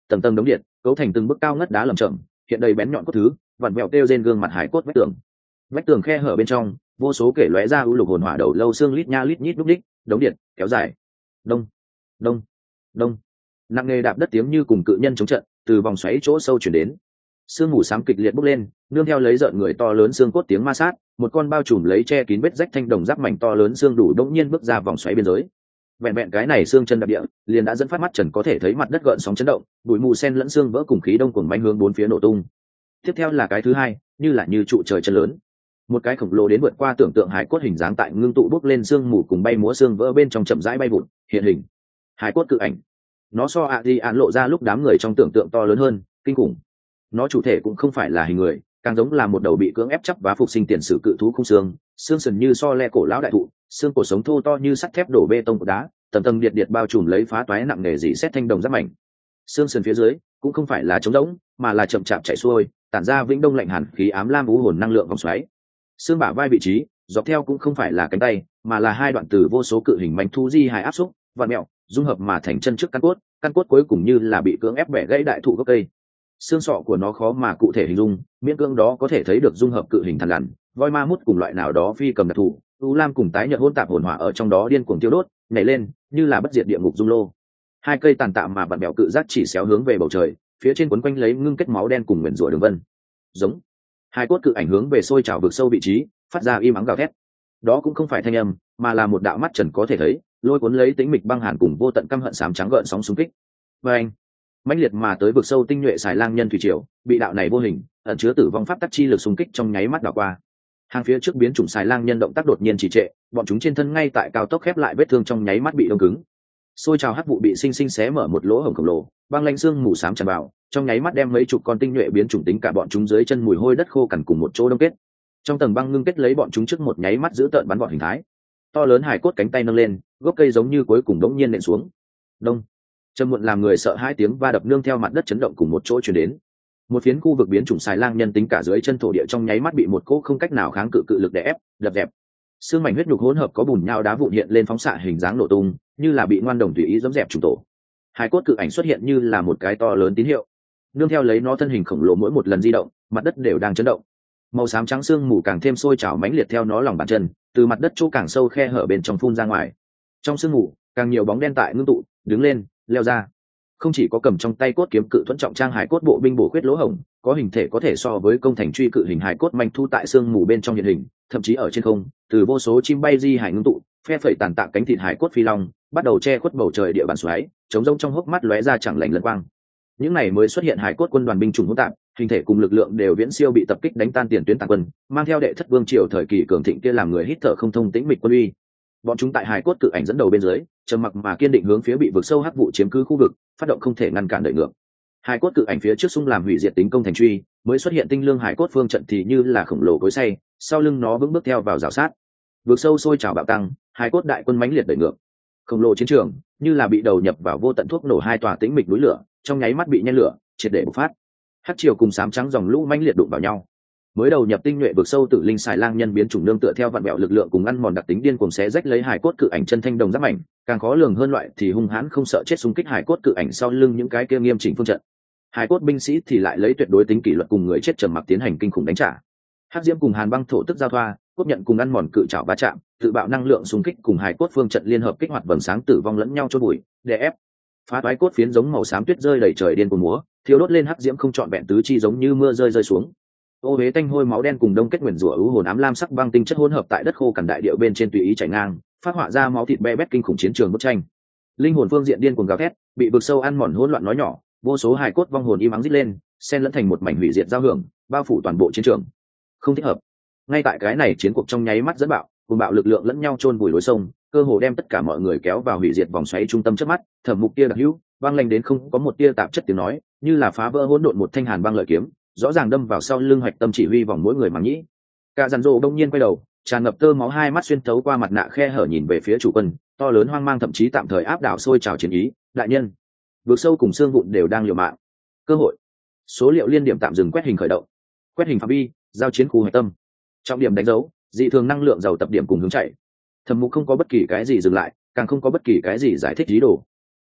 tầng tầng đống điện cấu thành từng bức cao ngất đá lầm chậm, hiện đầy bén nhọn cốt thứ vặn vẹo kêu trên gương mặt hải cốt vách tường. Vách tường khe hở bên trong vô số kể lóe ra u lục hồn hỏa đầu lâu xương lít nha lít nhít lúc đích đống điện kéo dài. Đông đông đông, nặng nề đạp đất tiếng như cùng cự nhân chống trận từ vòng xoáy chỗ sâu chuyển đến. Sương mù xám kịch liệt bốc lên, nương theo lấy rợn người to lớn xương cốt tiếng ma sát, một con bao trùm lấy che kín vết rách thanh đồng giáp mảnh to lớn xương đủ đống nhiên bước ra vòng xoáy biên giới. Vẹn vẹn cái này xương chân đạp địa, liền đã dẫn phát mắt trần có thể thấy mặt đất gợn sóng chấn động, bụi mù sen lẫn xương vỡ cùng khí đông cuồng manh hướng bốn phía nổ tung. Tiếp theo là cái thứ hai, như là như trụ trời chân lớn. Một cái khổng lồ đến vượt qua tưởng tượng hải cốt hình dáng tại ngưng tụ bốc lên xương mù cùng bay múa xương vỡ bên trong chậm rãi bay vụt, hiện hình. Hải cốt cự ảnh. Nó so ạ di án lộ ra lúc đám người trong tưởng tượng to lớn hơn, kinh khủng. Nó chủ thể cũng không phải là hình người, càng giống là một đầu bị cưỡng ép chắp vá phục sinh tiền sử cự thú khung xương, xương sườn như so le cổ lão đại thụ, xương cổ sống thô to như sắt thép đổ bê tông của đá, tầng tầng điện điện bao trùm lấy phá toái nặng nề dị xét thanh đồng giáp mảnh. Xương sườn phía dưới cũng không phải là trống rỗng, mà là chậm chạp chảy xuôi, tản ra vĩnh đông lạnh hàn khí ám lam u hồn năng lượng vòng xoáy. Xương bả vai vị trí, dọc theo cũng không phải là cánh tay, mà là hai đoạn từ vô số cự hình manh thu di hài áp xúc, vặn mèo, dung hợp mà thành chân trước căn cốt, căn cốt cuối cùng như là bị cưỡng ép bẻ gãy đại thụ gốc cây. Xương sọ của nó khó mà cụ thể hình dung, miễn cưỡng đó có thể thấy được dung hợp cự hình thằn lằn, voi ma mút cùng loại nào đó phi cầm đặc thù, u lam cùng tái nhợt hỗn tạp hồn hỏa ở trong đó điên cuồng tiêu đốt, nhảy lên, như là bất diệt địa ngục dung lô. Hai cây tàn tạ mà vặn bẹo cự giác chỉ xéo hướng về bầu trời, phía trên quấn quanh lấy ngưng kết máu đen cùng nguyền rủa đường vân. Giống. Hai cốt cự ảnh hướng về sôi trào vực sâu vị trí, phát ra im ắng gào thét. Đó cũng không phải thanh âm, mà là một đạo mắt trần có thể thấy, lôi cuốn lấy tính mịch băng hàn cùng vô tận căm hận xám trắng gợn sóng xung kích. Và anh, mãnh liệt mà tới vực sâu tinh nhuệ xài lang nhân thủy triều, bị đạo này vô hình ẩn chứa tử vong pháp tắc chi lực xung kích trong nháy mắt đảo qua. Hàng phía trước biến chủng xài lang nhân động tác đột nhiên trì trệ, bọn chúng trên thân ngay tại cao tốc khép lại vết thương trong nháy mắt bị đông cứng. Xôi trào hắc vụ bị sinh sinh xé mở một lỗ hổng khổng lồ, băng lãnh xương mù xám tràn vào, trong nháy mắt đem mấy chục con tinh nhuệ biến chủng tính cả bọn chúng dưới chân mùi hôi đất khô cằn cùng một chỗ đông kết. Trong tầng băng ngưng kết lấy bọn chúng trước một nháy mắt giữ tợn bắn bọn hình thái. To lớn hải cốt cánh tay nâng lên, gốc cây giống như cuối cùng đống nhiên nện xuống. Đông. Trầm muộn làm người sợ hai tiếng va đập nương theo mặt đất chấn động cùng một chỗ truyền đến. Một phiến khu vực biến chủng xài lang nhân tính cả dưới chân thổ địa trong nháy mắt bị một cỗ không cách nào kháng cự cự lực đè ép, đập dẹp. Xương mảnh huyết nhục hỗn hợp có bùn nhão đá vụn hiện lên phóng xạ hình dáng nổ tung, như là bị ngoan đồng tùy ý giẫm dẹp trùng tổ. Hải cốt cự ảnh xuất hiện như là một cái to lớn tín hiệu. Nương theo lấy nó thân hình khổng lồ mỗi một lần di động, mặt đất đều đang chấn động. Màu xám trắng xương mù càng thêm sôi trào mãnh liệt theo nó lòng bàn chân, từ mặt đất chỗ càng sâu khe hở bên trong phun ra ngoài. Trong sương mù, càng nhiều bóng đen tại ngưng tụ, đứng lên, leo ra. Không chỉ có cầm trong tay cốt kiếm cự thuẫn trọng trang hải cốt bộ binh bổ khuyết lỗ hổng, có hình thể có thể so với công thành truy cự hình hải cốt manh thu tại xương mù bên trong hiện hình, thậm chí ở trên không, từ vô số chim bay di hải ngưng tụ, phe phẩy tàn tạ cánh thịt hải cốt phi long, bắt đầu che khuất bầu trời địa bàn xoáy, chống rông trong hốc mắt lóe ra chẳng lành lân quang. Những này mới xuất hiện hải cốt quân đoàn binh chủng hỗn tạp, hình thể cùng lực lượng đều viễn siêu bị tập kích đánh tan tiền tuyến tàn quân, mang theo đệ thất vương triều thời kỳ cường thịnh kia làm người hít thở không thông tĩnh mịch quân uy. Bọn chúng tại hải cốt cự ảnh dẫn đầu bên dưới, trầm mặc mà kiên định hướng phía bị vực sâu hắc vụ chiếm cứ khu vực, phát động không thể ngăn cản đợi ngược. Hải cốt cự ảnh phía trước xung làm hủy diệt tính công thành truy, mới xuất hiện tinh lương hải cốt phương trận thì như là khổng lồ cối xay, sau lưng nó vững bước theo vào rào sát. Vực sâu sôi trào bạo tăng, hải cốt đại quân mãnh liệt đợi ngược. Khổng lồ chiến trường, như là bị đầu nhập vào vô tận thuốc nổ hai tòa tĩnh mịch núi lửa, trong nháy mắt bị nhen lửa, triệt để bộc phát. Hắc triều cùng sám trắng dòng lũ mãnh liệt đụng vào nhau. Mới đầu nhập tinh nhuệ vực sâu tử linh xài lang nhân biến chủng nương tựa theo vạn bẹo lực lượng cùng ăn mòn đặc tính điên cuồng xé rách lấy hải cốt cự ảnh chân thanh đồng giáp mảnh, càng khó lường hơn loại thì hung hãn không sợ chết xung kích hải cốt cự ảnh sau lưng những cái kia nghiêm chỉnh phương trận. Hải cốt binh sĩ thì lại lấy tuyệt đối tính kỷ luật cùng người chết trầm mặc tiến hành kinh khủng đánh trả. Hắc diễm cùng hàn băng thổ tức giao thoa, cốt nhận cùng ăn mòn cự trảo va chạm, tự bạo năng lượng xung kích cùng hải cốt phương trận liên hợp kích hoạt vầng sáng tử vong lẫn nhau chôn bụi, đè ép. Phá toái cốt phiến giống màu xám tuyết rơi đầy trời điên cuồng múa, thiêu đốt lên hắc diễm không trọn vẹn tứ chi giống như mưa rơi rơi xuống. Ô huế tanh hôi máu đen cùng đông kết nguyền rủa ưu hồn ám lam sắc băng tinh chất hỗn hợp tại đất khô cằn đại địa bên trên tùy ý chảy ngang, phát họa ra máu thịt be bét kinh khủng chiến trường bức tranh. Linh hồn phương diện điên cuồng gào thét, bị vực sâu ăn mòn hỗn loạn nói nhỏ, vô số hài cốt vong hồn im ắng rít lên, xen lẫn thành một mảnh hủy diệt giao hưởng, bao phủ toàn bộ chiến trường. Không thích hợp. Ngay tại cái này chiến cuộc trong nháy mắt dẫn bạo, cùng bạo lực lượng lẫn nhau chôn vùi lối sông, cơ hồ đem tất cả mọi người kéo vào hủy diệt vòng xoáy trung tâm trước mắt. Thẩm Mục kia đặc hữu, băng lạnh đến không có một tia tạp chất tiếng nói, như là phá vỡ hỗn độn một thanh hàn băng lợi kiếm, rõ ràng đâm vào sau lưng hoạch tâm chỉ huy vòng mỗi người mà nhĩ. Cả dàn rồ đông nhiên quay đầu, tràn ngập tơ máu hai mắt xuyên thấu qua mặt nạ khe hở nhìn về phía chủ quân, to lớn hoang mang thậm chí tạm thời áp đảo sôi trào chiến ý. Đại nhân, vượt sâu cùng xương vụn đều đang liều mạng. Cơ hội. Số liệu liên điểm tạm dừng quét hình khởi động. Quét hình phạm vi, giao chiến khu hoạch tâm. Trọng điểm đánh dấu, dị thường năng lượng giàu tập điểm cùng hướng chạy. Thẩm Mục không có bất kỳ cái gì dừng lại, càng không có bất kỳ cái gì giải thích ý đồ.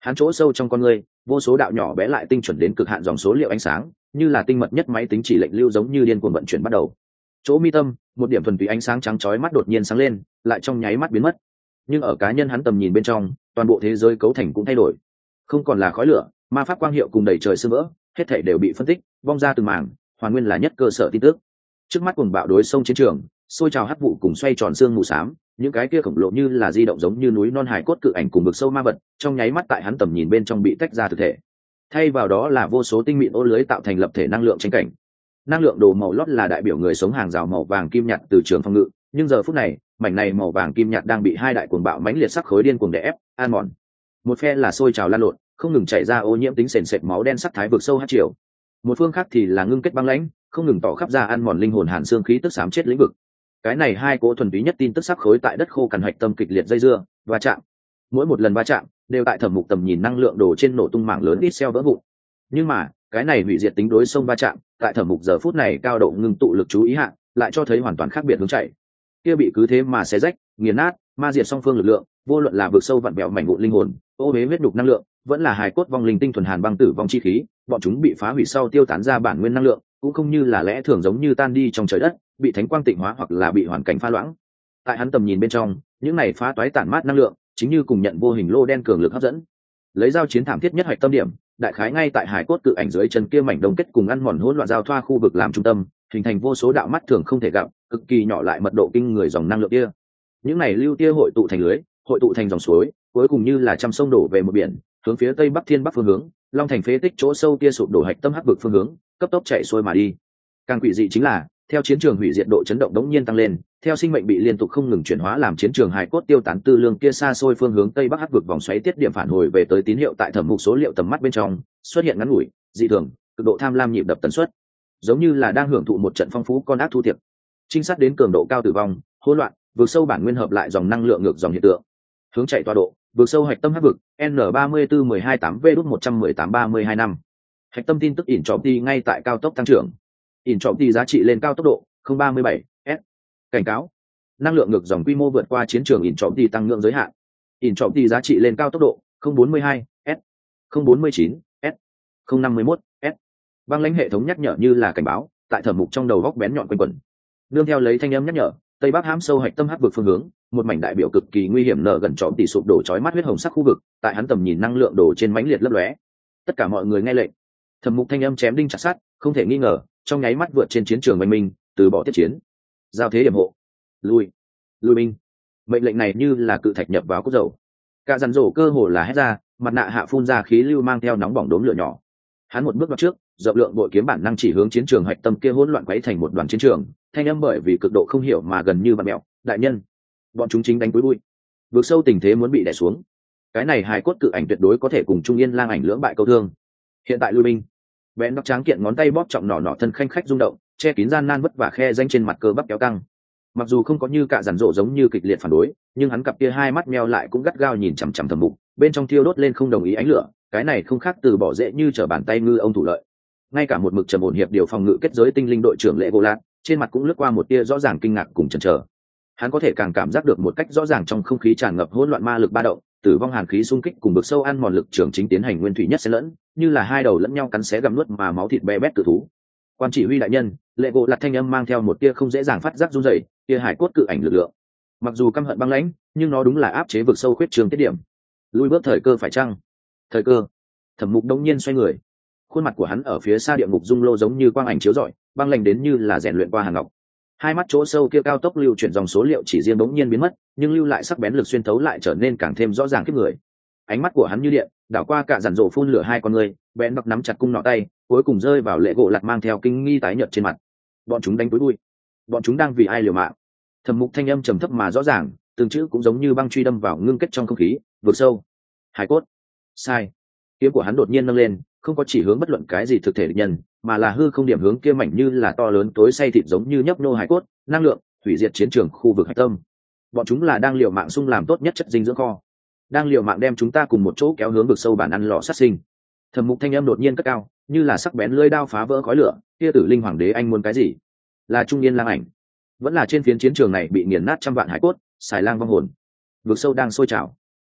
hắn chỗ sâu trong con người vô số đạo nhỏ bé lại tinh chuẩn đến cực hạn dòng số liệu ánh sáng, như là tinh mật nhất máy tính chỉ lệnh lưu giống như điên cuồng vận chuyển bắt đầu. Chỗ mi tâm, một điểm thuần túy ánh sáng trắng chói mắt đột nhiên sáng lên, lại trong nháy mắt biến mất. Nhưng ở cá nhân hắn tầm nhìn bên trong, toàn bộ thế giới cấu thành cũng thay đổi, không còn là khói lửa, ma pháp quang hiệu cùng đầy trời sương vỡ, hết thảy đều bị phân tích, vong ra từng mảng, hoàn nguyên là nhất cơ sở tin tức. Trước mắt cuồng bạo đối sông chiến trường, xôi trào hắc vụ cùng xoay tròn xương mù xám, những cái kia khổng lồ như là di động giống như núi non hải cốt cự ảnh cùng vực sâu ma vật, trong nháy mắt tại hắn tầm nhìn bên trong bị tách ra thực thể. Thay vào đó là vô số tinh mịn ô lưới tạo thành lập thể năng lượng tranh cảnh. Năng lượng đồ màu lót là đại biểu người sống hàng rào màu vàng kim nhạt từ trường phòng ngự, nhưng giờ phút này, mảnh này màu vàng kim nhạt đang bị hai đại cuồng bạo mãnh liệt sắc khối điên cuồng đè ép, an mòn. Một phe là sôi trào lan lộn, không ngừng chảy ra ô nhiễm tính sền sệt máu đen sắc thái vực sâu hắc triều. Một phương khác thì là ngưng kết băng lãnh, không ngừng tỏ khắp ra ăn mòn linh hồn hàn xương khí tức xám chết lĩnh vực. Cái này hai cỗ thuần túy nhất tin tức sắc khối tại đất khô cằn hạch tâm kịch liệt dây dưa và chạm. Mỗi một lần va chạm đều tại Thẩm Mục tầm nhìn năng lượng đổ trên nổ tung mảng lớn ít xeo vỡ vụn. Nhưng mà cái này hủy diệt tính đối sông va chạm tại Thẩm Mục giờ phút này cao độ ngưng tụ lực chú ý hạ, lại cho thấy hoàn toàn khác biệt hướng chạy. Kia bị cứ thế mà xé rách, nghiền nát, ma diệt song phương lực lượng, vô luận là vực sâu vặn bẹo mảnh vụn linh hồn, ô uế huyết đục năng lượng, vẫn là hài cốt vong linh tinh thuần hàn băng tử vong chi khí, bọn chúng bị phá hủy sau tiêu tán ra bản nguyên năng lượng, cũng không như là lẽ thường giống như tan đi trong trời đất, bị thánh quang tịnh hóa hoặc là bị hoàn cảnh pha loãng. Tại hắn tầm nhìn bên trong, những này phá toái tản mát năng lượng, chính như cùng nhận vô hình lô đen cường lực hấp dẫn. Lấy giao chiến thảm thiết nhất hoạch tâm điểm, đại khái ngay tại hải cốt cự ảnh dưới chân kia mảnh đông kết cùng ăn mòn hỗn loạn giao thoa khu vực làm trung tâm, hình thành vô số đạo mắt thường không thể gặp, cực kỳ nhỏ lại mật độ kinh người dòng năng lượng kia. Những này lưu tia hội tụ thành lưới, hội tụ thành dòng suối, cuối cùng như là trăm sông đổ về một biển, hướng phía tây bắc thiên bắc phương hướng, long thành phế tích chỗ sâu kia sụp đổ hạch tâm hắc vực phương hướng, cấp tốc chạy xuôi mà đi. Càng quỷ dị chính là, theo chiến trường hủy diệt độ chấn động đống nhiên tăng lên, theo sinh mệnh bị liên tục không ngừng chuyển hóa làm chiến trường hài cốt tiêu tán tư lương kia xa xôi phương hướng tây bắc hắc vực vòng xoáy tiết điểm phản hồi về tới tín hiệu tại Thẩm Mục số liệu tầm mắt bên trong xuất hiện ngắn ngủi, dị thường, cực độ tham lam nhịp đập tần suất, giống như là đang hưởng thụ một trận phong phú con ác thu tiệc. Trinh sát đến cường độ cao tử vong, hỗn loạn, vượt sâu bản nguyên hợp lại dòng năng lượng ngược dòng hiện tượng. Hướng chạy tọa độ, vượt sâu hạch tâm hắc vực, N ba mươi tư mười hai tám V một trăm mười tám ba mươi hai năm. Hạch tâm tin tức ỉn trọng đi ngay tại cao tốc tăng trưởng. Ỉn trọng đi giá trị lên cao tốc độ không ba mươi bảy S. Cảnh cáo, năng lượng ngược dòng quy mô vượt qua chiến trường ỉn trọng đi tăng ngưỡng giới hạn. Ỉn trọng đi giá trị lên cao tốc độ không bốn mươi hai S, không bốn mươi chín S, không năm mươi mốt S. Băng lãnh hệ thống nhắc nhở như là cảnh báo, tại Thẩm Mục trong đầu góc bén nhọn quanh quẩn. Nương theo lấy thanh âm nhắc nhở, tây bắc hãm sâu hạch tâm hắc vực phương hướng, một mảnh đại biểu cực kỳ nguy hiểm nở gần trọm tỷ sụp đổ chói mắt huyết hồng sắc khu vực, tại hắn tầm nhìn năng lượng đổ trên mãnh liệt lấp lóe. Tất cả mọi người nghe lệnh. Thẩm Mục thanh âm chém đinh chặt sắt, không thể nghi ngờ, trong nháy mắt vượt trên chiến trường oanh minh, từ bỏ tiết chiến, giao thế điểm hộ, lui, lui binh. Mệnh lệnh này như là cự thạch nhập vào cốt dầu. Cả dàn rổ cơ hồ là hét ra, mặt nạ hạ phun ra khí lưu mang theo nóng bỏng đốm lửa nhỏ. Hắn một bước vào trước, rộng lượng bội kiếm bản năng chỉ hướng chiến trường hạch tâm kia hỗn loạn quấy thành một đoàn chiến trường, thanh âm bởi vì cực độ không hiểu mà gần như vặn mèo. Đại nhân, bọn chúng chính đánh túi bụi, vượt sâu tình thế muốn bị đè xuống. Cái này hài cốt cự ảnh tuyệt đối có thể cùng Trung Yên Lang ảnh lưỡng bại câu thương. Hiện tại lui binh. Bén đốc tráng kiện ngón tay bóp trọng nỏ nỏ thân khanh khách rung động, che kín gian nan vất vả khe danh trên mặt cơ bắp kéo căng. Mặc dù không có như cả dàn rộ giống như kịch liệt phản đối, nhưng hắn cặp kia hai mắt meo lại cũng gắt gao nhìn chằm chằm Thẩm Mục, bên trong thiêu đốt lên không đồng ý ánh lửa. Cái này không khác từ bỏ dễ như trở bàn tay ngư ông thủ lợi. Ngay cả một mực trầm ổn hiệp điều phòng ngự kết giới tinh linh đội trưởng Lệ Gỗ Lạc, trên mặt cũng lướt qua một tia rõ ràng kinh ngạc cùng chần chờ. Hắn có thể càng cảm giác được một cách rõ ràng trong không khí tràn ngập hỗn loạn ma lực ba động, tử vong hàn khí xung kích cùng bực sâu ăn mòn lực trưởng chính tiến hành nguyên thủy nhất xen lẫn, như là hai đầu lẫn nhau cắn xé gặm nuốt mà máu thịt bè bét cự thú. Quan chỉ huy đại nhân, Lệ Gỗ Lạc thanh âm mang theo một tia không dễ dàng phát giác run rẩy, tia hải cốt cự ảnh lực lượng. Mặc dù căm hận băng lãnh, nhưng nó đúng là áp chế vực sâu khuyết trường tiết điểm. Lui bước thời cơ phải chăng? Thời cơ. Thẩm Mục đống nhiên xoay người, khuôn mặt của hắn ở phía xa địa ngục dung lô giống như quang ảnh chiếu rọi, băng lạnh đến như là rèn luyện qua hàng ngọc. Hai mắt chỗ sâu kia cao tốc lưu chuyển dòng số liệu chỉ riêng đống nhiên biến mất, nhưng lưu lại sắc bén lực xuyên thấu lại trở nên càng thêm rõ ràng kiếp người. Ánh mắt của hắn như điện, đảo qua cả dàn rổ phun lửa hai con người, bén bạc nắm chặt cung nọ tay, cuối cùng rơi vào Lệ Gỗ Lạc mang theo kinh nghi tái nhợt trên mặt. Bọn chúng đánh túi bụi, bọn chúng đang vì ai liều mạng? Thẩm Mục thanh âm trầm thấp mà rõ ràng, từng chữ cũng giống như băng truy đâm vào ngưng kết trong không khí, vượt sâu. Hải cốt. Sai. Kiếm của hắn đột nhiên nâng lên, không có chỉ hướng bất luận cái gì thực thể địch nhân, mà là hư không điểm hướng kia mảnh như là to lớn tối say thịt giống như nhấp nô hải cốt, năng lượng, hủy diệt chiến trường khu vực hạch tâm. Bọn chúng là đang liều mạng xung làm tốt nhất chất dinh dưỡng kho, đang liều mạng đem chúng ta cùng một chỗ kéo hướng vực sâu bản ăn lò sát sinh. Thẩm Mục thanh âm đột nhiên cất cao, như là sắc bén lưỡi đao phá vỡ khói lửa, kia Tử Linh Hoàng đế anh muốn cái gì? Là Trung Yên Lang ảnh, vẫn là trên phiến chiến trường này bị nghiền nát trăm vạn hải cốt, xài lang vong hồn. Vực sâu đang sôi trào.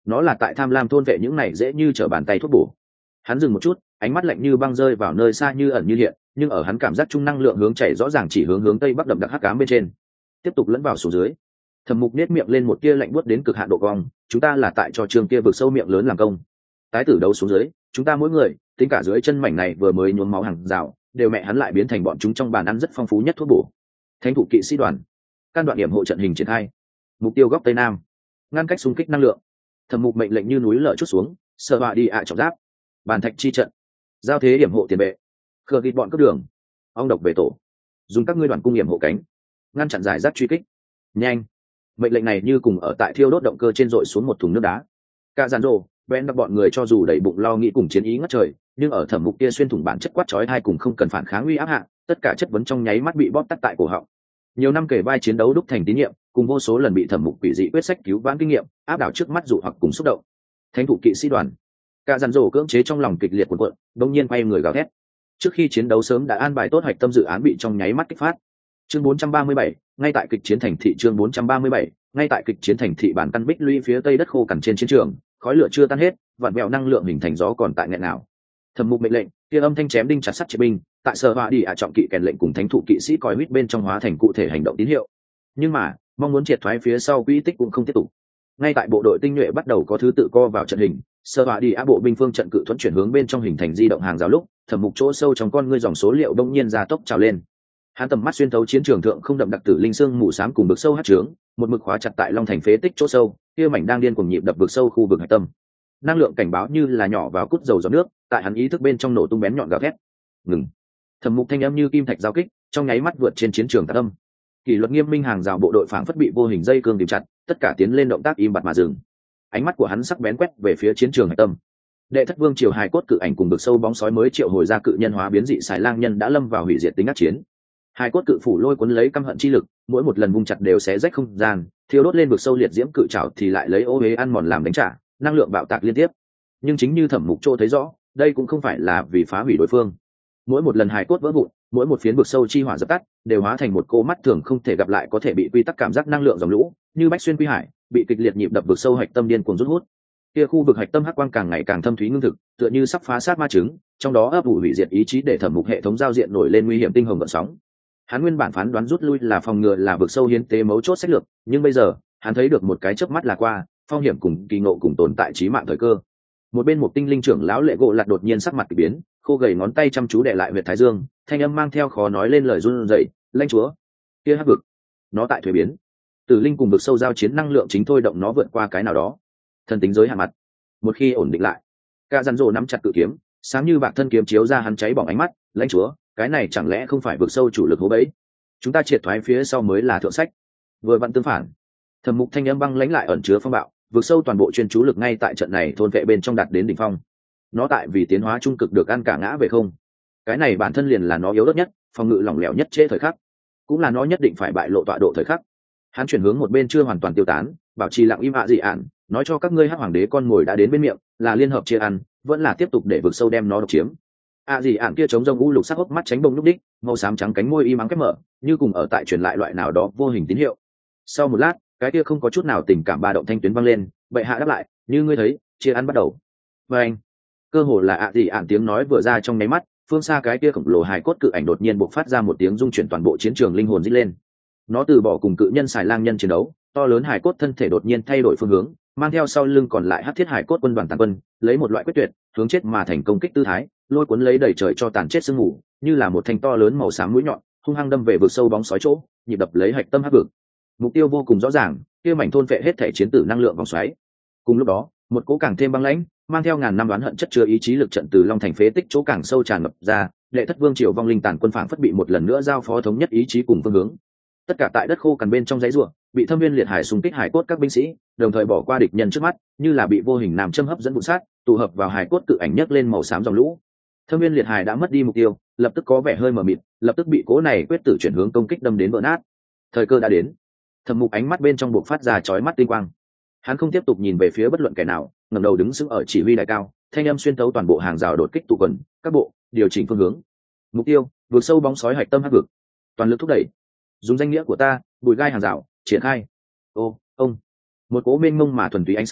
nó là tại tham lam thôn vệ những này dễ như trở bàn tay thuốc bổ. Hắn dừng một chút, ánh mắt lạnh như băng rơi vào nơi xa như ẩn như hiện, nhưng ở hắn cảm giác chung năng lượng hướng chảy rõ ràng chỉ hướng hướng tây bắc đậm đặc hắc ám bên trên, tiếp tục lẫn vào xuống dưới. Thẩm Mục nét miệng lên một tia lạnh buốt đến cực hạn độ cong, chúng ta là tại cho trường kia vực sâu miệng lớn làm công. Tái tử đấu xuống dưới, chúng ta mỗi người, tính cả dưới chân mảnh này vừa mới nhuốm máu hàng rào, đều mẹ hắn lại biến thành bọn chúng trong bàn ăn rất phong phú nhất thuốc bổ. Thánh thủ kỵ sĩ đoàn, can đoạn điểm hộ trận hình triển khai. Mục tiêu góc tây nam, ngăn cách xung kích năng lượng. Thẩm Mục mệnh lệnh như núi lở chút xuống, sợ họa đi ạ trọng giáp, bàn thạch chi trận, giao thế điểm hộ tiền vệ, khờ gịt bọn cướp đường, ong độc về tổ, dùng các ngươi đoàn cung điểm hộ cánh, ngăn chặn giải rác truy kích. Nhanh! Mệnh lệnh này như cùng ở tại thiêu đốt động cơ trên dội xuống một thùng nước đá. Cả dàn rồ, bèn đặc bọn người cho dù đầy bụng lo nghĩ cùng chiến ý ngất trời, nhưng ở Thẩm Mục kia xuyên thủng bản chất quát chói hai cùng không cần phản kháng uy áp hạ, tất cả chất vấn trong nháy mắt bị bóp tắt tại cổ họng. Nhiều năm kể vai chiến đấu đúc thành tín nhiệm, cùng vô số lần bị Thẩm Mục quỷ dị quyết sách cứu vãn kinh nghiệm, áp đảo trước mắt dụ hoặc cùng xúc động. Thánh thủ kỵ sĩ đoàn, cả dàn rồ cưỡng chế trong lòng kịch liệt cuộn cuộn, đột nhiên quay người gào thét. Trước khi chiến đấu sớm đã an bài tốt hoạch tâm dự án bị trong nháy mắt kích phát. Chương bốn trăm ba mươi bảy, ngay tại kịch chiến thành thị chương bốn trăm ba mươi bảy, ngay tại kịch chiến thành thị bản căn bích lũy phía tây đất khô cằn trên chiến trường, khói lửa chưa tan hết, vạn mèo năng lượng hình thành gió còn tại nghẹn nào. Thẩm Mục mệnh lệnh, kia âm thanh chém đinh chặt sắt chế binh, tại sở họa đi ạ trọng kỵ kèn lệnh cùng thánh thủ kỵ sĩ coi huýt bên trong hóa thành cụ thể hành động tín hiệu. Nhưng mà, mong muốn triệt thoái phía sau quỹ tích cũng không tiếp tục. Ngay tại bộ đội tinh nhuệ bắt đầu có thứ tự co vào trận hình, sở họa đi ạ bộ binh phương trận cự thuẫn chuyển hướng bên trong hình thành di động hàng rào lúc, Thẩm Mục chỗ sâu trong con ngươi dòng số liệu đông nhiên gia tốc trào lên. Hắn tầm mắt xuyên thấu chiến trường thượng không đậm đặc tử linh xương mù xám cùng vực sâu hát trướng, một mực khóa chặt tại Long Thành phế tích chỗ sâu, kia mảnh đang điên cuồng nhịp đập vực sâu khu vực hạch tâm. Năng lượng cảnh báo như là nhỏ vào cút dầu giọt nước, tại hắn ý thức bên trong nổ tung bén nhọn gào thét. Ngừng. Thẩm Mục thanh âm như kim thạch giao kích, trong nháy mắt vượt trên chiến trường tạc âm. Kỷ luật nghiêm minh hàng rào bộ đội phảng phất bị vô hình dây cương kìm chặt, tất cả tiến lên động tác im bặt mà dừng. Ánh mắt của hắn sắc bén quét về phía chiến trường hạch tâm. Đệ thất vương triều hài cốt cự ảnh cùng vực sâu bóng sói mới triệu hồi ra cự nhân hóa biến dị xài lang nhân đã lâm vào hủy diệt tính ác chiến. Hai cốt cự phủ lôi cuốn lấy căm hận chi lực, mỗi một lần vung chặt đều xé rách không gian, thiêu đốt lên vực sâu liệt diễm cự trảo thì lại lấy ô uế ăn mòn làm đánh trả, năng lượng bạo tạc liên tiếp. Nhưng chính như Thẩm Mục Trô thấy rõ, đây cũng không phải là vì phá hủy đối phương. Mỗi một lần hài cốt vỡ vụn, mỗi một phiến vực sâu chi hỏa dập tắt, đều hóa thành một cô mắt thường không thể gặp lại có thể bị quy tắc cảm giác năng lượng dòng lũ, như bách xuyên quy hải, bị kịch liệt nhịp đập vực sâu hạch tâm điên cuồng rút hút. Kia khu vực hạch tâm hắc quang càng ngày càng thâm thúy ngưng thực, tựa như sắp phá sát ma trứng, trong đó ấp ủ hủy diệt ý chí để Thẩm Mục hệ thống giao diện nổi lên nguy hiểm tinh hồng gợn sóng. Hắn nguyên bản phán đoán rút lui là phòng ngừa là vực sâu hiến tế mấu chốt sách lược, nhưng bây giờ hắn thấy được một cái chớp mắt là qua, phong hiểm cùng kỳ ngộ cùng tồn tại chí mạng thời cơ. Một bên một tinh linh trưởng lão lệ gỗ lạt đột nhiên sắc mặt kỳ biến, khô gầy ngón tay chăm chú để lại huyệt thái dương, thanh âm mang theo khó nói lên lời run rẩy, "Lãnh chúa, kia hắc vực, nó tại thuế biến." Tử linh cùng vực sâu giao chiến năng lượng chính thôi động nó vượt qua cái nào đó. Thần tính giới hạn mặt. Một khi ổn định lại, cả dàn rồ nắm chặt cự kiếm, sáng như bạc thân kiếm chiếu ra hắn cháy bỏng ánh mắt, "Lãnh chúa, cái này chẳng lẽ không phải vực sâu chủ lực hố bẫy? Chúng ta triệt thoái phía sau mới là thượng sách." Vừa vặn tương phản. Thẩm Mục thanh âm băng lãnh lại ẩn chứa phong bạo, vực sâu toàn bộ chuyên chú lực ngay tại trận này thôn vệ bên trong đạt đến đỉnh phong. Nó tại vì tiến hóa trung cực được ăn cả ngã về không. Cái này bản thân liền là nó yếu ớt nhất, phòng ngự lỏng lẻo nhất trễ thời khắc, cũng là nó nhất định phải bại lộ tọa độ thời khắc. Hắn chuyển hướng một bên chưa hoàn toàn tiêu tán, bảo trì lặng im ạ dị ản, nói cho các ngươi hắc hoàng đế con ngồi đã đến bên miệng, là liên hợp chia ăn, vẫn là tiếp tục để vực sâu đem nó độc chiếm. ạ dị ản kia chống rông u lục sắc hốc mắt tránh bông lúc đích, màu xám trắng cánh môi y mắng kép mở, như cùng ở tại truyền lại loại nào đó vô hình tín hiệu. Sau một lát, cái kia không có chút nào tình cảm ba động thanh tuyến vang lên, bệ hạ đáp lại, như ngươi thấy, chia ăn bắt đầu. Và anh, cơ hồ là ạ dị ản tiếng nói vừa ra trong nháy mắt, phương xa cái kia khổng lồ hài cốt cự ảnh đột nhiên bộc phát ra một tiếng rung chuyển toàn bộ chiến trường linh hồn rít lên. Nó từ bỏ cùng cự nhân xài lang nhân chiến đấu, to lớn hài cốt thân thể đột nhiên thay đổi phương hướng, mang theo sau lưng còn lại hắc thiết hài cốt quân đoàn tàn quân, lấy một loại quyết tuyệt, hướng chết mà thành công kích tư thái, lôi cuốn lấy đầy trời cho tàn chết sương mù, như là một thanh to lớn màu xám mũi nhọn, hung hăng đâm về vực sâu bóng sói chỗ, nhịp đập lấy hạch tâm hắc vực. Mục tiêu vô cùng rõ ràng, kia mảnh thôn vệ hết thể chiến tử năng lượng vòng xoáy. Cùng lúc đó, một cỗ càng thêm băng lãnh, mang theo ngàn năm đoán hận chất chứa ý chí lực trận từ Long Thành phế tích chỗ càng sâu tràn ngập ra, đệ thất vương triều vong linh tàn quân phảng phất bị một lần nữa giao phó thống nhất ý chí cùng phương hướng. Tất cả tại đất khô cằn bên trong dãy rùa, bị thâm viên liệt hải xung kích hải cốt các binh sĩ, đồng thời bỏ qua địch nhân trước mắt, như là bị vô hình nam châm hấp dẫn vụ sát, tụ hợp vào hải cốt cự ảnh nhấc lên màu xám dòng lũ. Thâm viên liệt hải đã mất đi mục tiêu, lập tức có vẻ hơi mờ mịt, lập tức bị cỗ này quyết tử chuyển hướng công kích đâm đến vỡ nát. Thời cơ đã đến. Thẩm Mục ánh mắt bên trong buộc phát ra chói mắt tinh quang. Hắn không tiếp tục nhìn về phía bất luận kẻ nào, ngẩng đầu đứng sững ở chỉ huy đài cao, thanh âm xuyên tấu toàn bộ hàng rào đột kích tụ quần, các bộ điều chỉnh phương hướng. Mục tiêu, vượt sâu bóng sói hạch tâm hắc vực. Toàn lực thúc đẩy. Dùng danh nghĩa của ta, bùi gai hàng rào, triển khai. Ô, ông. Một cỗ mênh mông mà thuần túy ánh sáng,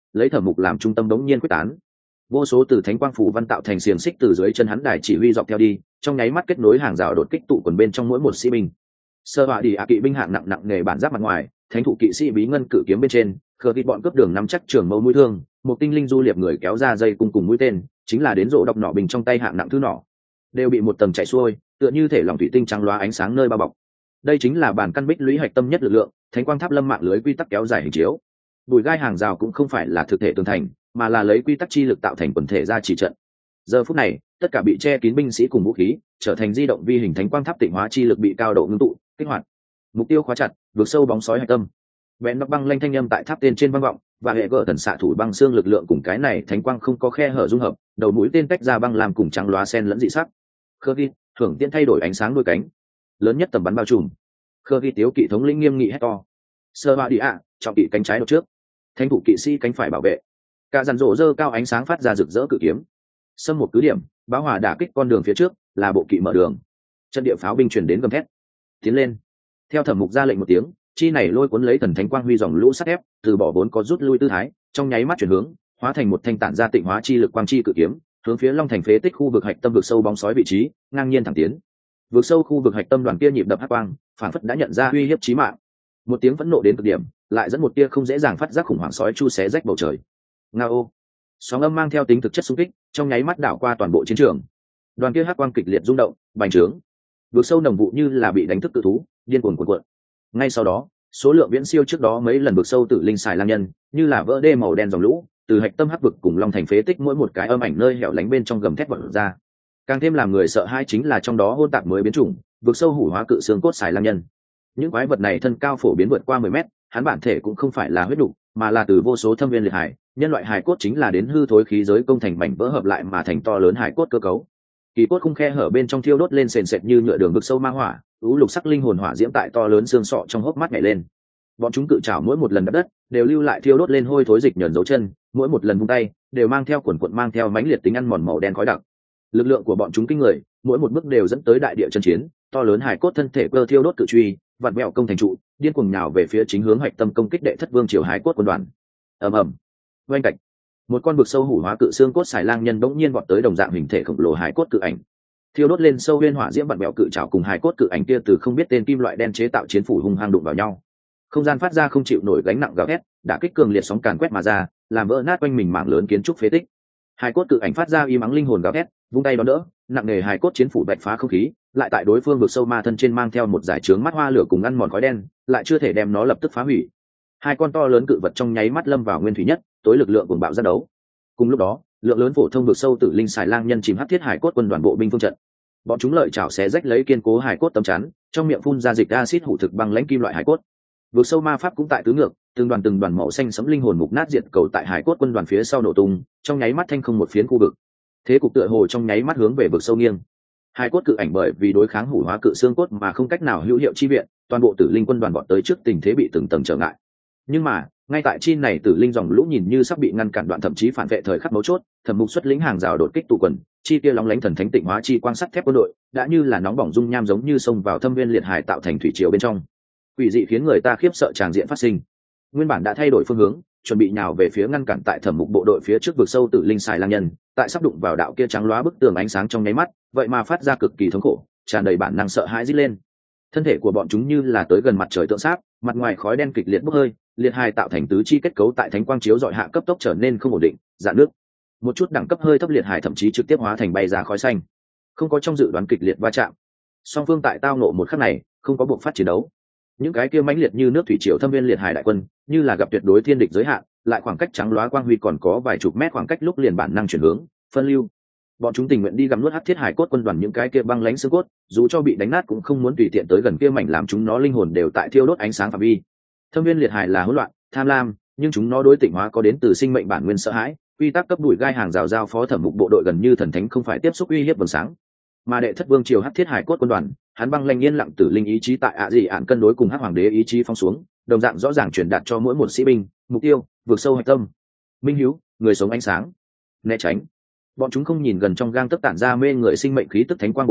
lấy Thẩm Mục làm trung tâm đống nhiên quyết tán. Vô số từ thánh quang phủ văn tạo thành xiềng xích từ dưới chân hắn đài chỉ huy dọc theo đi, trong nháy mắt kết nối hàng rào đột kích tụ quần bên trong mỗi một sĩ binh. Sơ họa đi ạ kỵ binh hạng nặng nặng nghề bản giáp mặt ngoài, thánh thụ kỵ sĩ bí ngân cự kiếm bên trên, khờ kỵ bọn cướp đường nắm chắc trường mâu mũi thương, một tinh linh du liệp người kéo ra dây cung cùng mũi tên, chính là đến rộ độc nỏ bình trong tay hạng nặng thứ nỏ, đều bị một tầng chạy xuôi, tựa như thể lòng thủy tinh trắng loá ánh sáng nơi bao bọc. Đây chính là bản căn bích lũy hạch tâm nhất lực lượng, thánh quang tháp lâm mạng lưới quy tắc kéo dài hình chiếu. Bùi gai hàng rào cũng không phải là thực thể tường thành, mà là lấy quy tắc chi lực tạo thành quần thể ra chỉ trận. Giờ phút này, tất cả bị che kín binh sĩ cùng vũ khí, trở thành di động vi hình thánh quang tháp tịnh hóa chi lực bị cao độ ngưng tụ, kích hoạt. Mục tiêu khóa chặt, vượt sâu bóng sói hạch tâm. Vẹn bắc băng lanh thanh âm tại tháp tên trên vang vọng, và hệ gở thần xạ thủ băng xương lực lượng cùng cái này thánh quang không có khe hở dung hợp, đầu mũi tên tách ra băng làm cùng trắng lóa sen lẫn dị sắc. Khơ ghi, thưởng tiễn thay đổi ánh sáng đôi cánh, lớn nhất tầm bắn bao trùm. Khơ ghi tiếu kỵ thống lĩnh nghiêm nghị hét to. Sơ ba đi ạ, trọng kỵ cánh trái đột trước, thánh thủ kỵ sĩ cánh phải bảo vệ. Cả dàn rộ dơ cao ánh sáng phát ra rực rỡ cự kiếm. Xâm một cứ điểm, báo hỏa đả kích con đường phía trước, là bộ kỵ mở đường. Trận địa pháo binh truyền đến gầm thét. Tiến lên. Theo Thẩm Mục ra lệnh một tiếng, chi này lôi cuốn lấy thần thánh quang huy dòng lũ sắt thép, từ bỏ vốn có rút lui tư thái, trong nháy mắt chuyển hướng, hóa thành một thanh tản ra tịnh hóa chi lực quang chi cự kiếm, hướng phía Long Thành phế tích khu vực hạch tâm vực sâu bóng sói vị trí, ngang nhiên thẳng tiến. Vực sâu khu vực hạch tâm đoàn kia nhịp đập hắc quang, phản phất đã nhận ra uy hiếp chí mạng. Một tiếng phẫn nộ đến cực điểm, lại dẫn một tia không dễ dàng phát giác khủng hoảng sói chu xé rách bầu trời. Ngao. Sóng âm mang theo tính thực chất xung kích, trong nháy mắt đảo qua toàn bộ chiến trường. Đoàn kia hắc quang kịch liệt rung động, bành trướng. Vực sâu nồng vụ như là bị đánh thức tự thú, điên cuồng cuộn cuộn. Ngay sau đó, số lượng viễn siêu trước đó mấy lần vực sâu tử linh xài lang nhân, như là vỡ đê màu đen dòng lũ, từ hạch tâm hắc vực cùng Long Thành phế tích mỗi một cái âm ảnh nơi hẻo lánh bên trong gầm thét vọt ra. Càng thêm làm người sợ hãi chính là trong đó hôn tạp mới biến chủng, vực sâu hủ hóa cự xương cốt xài lang nhân. Những quái vật này thân cao phổ biến vượt qua mười mét, hắn bản thể cũng không phải là huyết đục, mà là từ vô số thâm viên liệt hải, nhân loại hải cốt chính là đến hư thối khí giới công thành mảnh vỡ hợp lại mà thành to lớn hải cốt cơ cấu. Kỳ cốt khung khe hở bên trong thiêu đốt lên sền sệt như nhựa đường vực sâu ma hỏa, ú lục sắc linh hồn hỏa diễm tại to lớn xương sọ trong hốc mắt nhảy lên. Bọn chúng cự trảo mỗi một lần đập đất, đều lưu lại thiêu đốt lên hôi thối dịch nhờn dấu chân, mỗi một lần vung tay, đều mang theo quần quần mang theo mãnh liệt tính ăn mòn màu đen khói đặc. Lực lượng của bọn chúng kinh người, mỗi một bước đều dẫn tới đại địa chân chiến, to lớn hải cốt thân thể cơ thiêu đốt cự truy, vặn vẹo công thành trụ, điên cuồng nhào về phía chính hướng hoạch tâm công kích đệ thất vương triều hải cốt quân đoàn. Ầm ầm. Oanh cạch. Một con vực sâu hủ hóa cự xương cốt xài lang nhân bỗng nhiên vọt tới đồng dạng hình thể khổng lồ hải cốt cự ảnh. Thiêu đốt lên sâu huyên hỏa diễm vặn vẹo cự trảo cùng hải cốt cự ảnh kia từ không biết tên kim loại đen chế tạo chiến phủ hung hăng đụng vào nhau. Không gian phát ra không chịu nổi gánh nặng gào thét, đã kích cường liệt sóng càn quét mà ra, làm vỡ nát quanh mình mảng lớn kiến trúc phế tích. Hải cốt cự ảnh phát ra y mắng linh hồn gào thét, vung tay đón đỡ, nặng nề hải cốt chiến phủ bạch phá không khí, lại tại đối phương vực sâu ma thân trên mang theo một giải trướng mắt hoa lửa cùng ăn mòn khói đen, lại chưa thể đem nó lập tức phá hủy. Hai con to lớn cự vật trong nháy mắt lâm vào nguyên thủy nhất, tối lực lượng cuồng bạo ra đấu. Cùng lúc đó, lượng lớn phổ thông vực sâu tử linh xài lang nhân chìm hắc thiết hải cốt quân đoàn bộ binh phương trận. Bọn chúng lợi chảo xé rách lấy kiên cố hải cốt tấm chắn, trong miệng phun ra dịch acid hủ thực băng lãnh kim loại hải cốt. Vực sâu ma pháp cũng tại tứ ngược, từng đoàn từng đoàn màu xanh sẫm linh hồn mục nát diệt cầu tại hải cốt quân đoàn phía sau nổ tung, trong nháy mắt thanh không một phiến khu vực. Thế cục tựa hồ trong nháy mắt hướng về vực sâu nghiêng. Hải cốt cự ảnh bởi vì đối kháng hủ hóa cự xương cốt mà không cách nào hữu hiệu chi viện, toàn bộ tử linh quân đoàn bọn tới trước tình thế bị từng tầng trở ngại. Nhưng mà, ngay tại chi này tử linh dòng lũ nhìn như sắp bị ngăn cản đoạn thậm chí phản vệ thời khắc mấu chốt, Thẩm Mục xuất lĩnh hàng rào đột kích tụ quần, chi kia lóng lánh thần thánh tịnh hóa chi quang sắt thép quân đội, đã như là nóng bỏng dung nham giống như xông vào thâm viên liệt hải tạo thành thủy triều bên trong. Quỷ dị khiến người ta khiếp sợ tràng diện phát sinh. Nguyên bản đã thay đổi phương hướng, chuẩn bị nhào về phía ngăn cản tại Thẩm Mục bộ đội phía trước vực sâu tử linh xài lang nhân, tại sắp đụng vào đạo kia trắng loá bức tường ánh sáng trong nháy mắt, vậy mà phát ra cực kỳ thống khổ, tràn đầy bản năng sợ hãi rít lên. Thân thể của bọn chúng như là tới gần mặt trời tượng sáp, mặt ngoài khói đen kịch liệt bốc hơi, liệt hài tạo thành tứ chi kết cấu tại thánh quang chiếu dọi hạ cấp tốc trở nên không ổn định, dạn nước. Một chút đẳng cấp hơi thấp liệt hài thậm chí trực tiếp hóa thành bay ra khói xanh. Không có trong dự đoán kịch liệt va chạm. Song phương tại tao nộ một khắc này, không có buộc phát chiến đấu. Những cái kia mãnh liệt như nước thủy triều thâm viên liệt hài đại quân, như là gặp tuyệt đối thiên địch giới hạn, lại khoảng cách trắng loá quang huy còn có vài chục mét khoảng cách lúc liền bản năng chuyển hướng, phân lưu. Bọn chúng tình nguyện đi gặm nuốt hắc thiết hải cốt quân đoàn những cái kia băng lãnh xương cốt, dù cho bị đánh nát cũng không muốn tùy tiện tới gần kia mảnh làm chúng nó linh hồn đều tại thiêu đốt ánh sáng phạm vi. Thâm viên liệt hải là hỗn loạn, tham lam, nhưng chúng nó đối tịnh hóa có đến từ sinh mệnh bản nguyên sợ hãi, quy tắc cấp đuổi gai hàng rào giao phó Thẩm Mục bộ đội gần như thần thánh không phải tiếp xúc uy hiếp vầng sáng. Mà đệ thất vương triều hắc thiết hải cốt quân đoàn, hắn băng lãnh yên lặng tử linh ý chí tại ạ gì ạn cân đối cùng hắc hoàng đế ý chí phong xuống, đồng dạng rõ ràng truyền đạt cho mỗi một sĩ binh, mục tiêu, vượt sâu hạch tâm. Minh hiếu, người sống ánh sáng. Né tránh. Bọn chúng không nhìn gần trong gang tấc tản ra mê người sinh mệnh khí tức thánh quang bộ đội,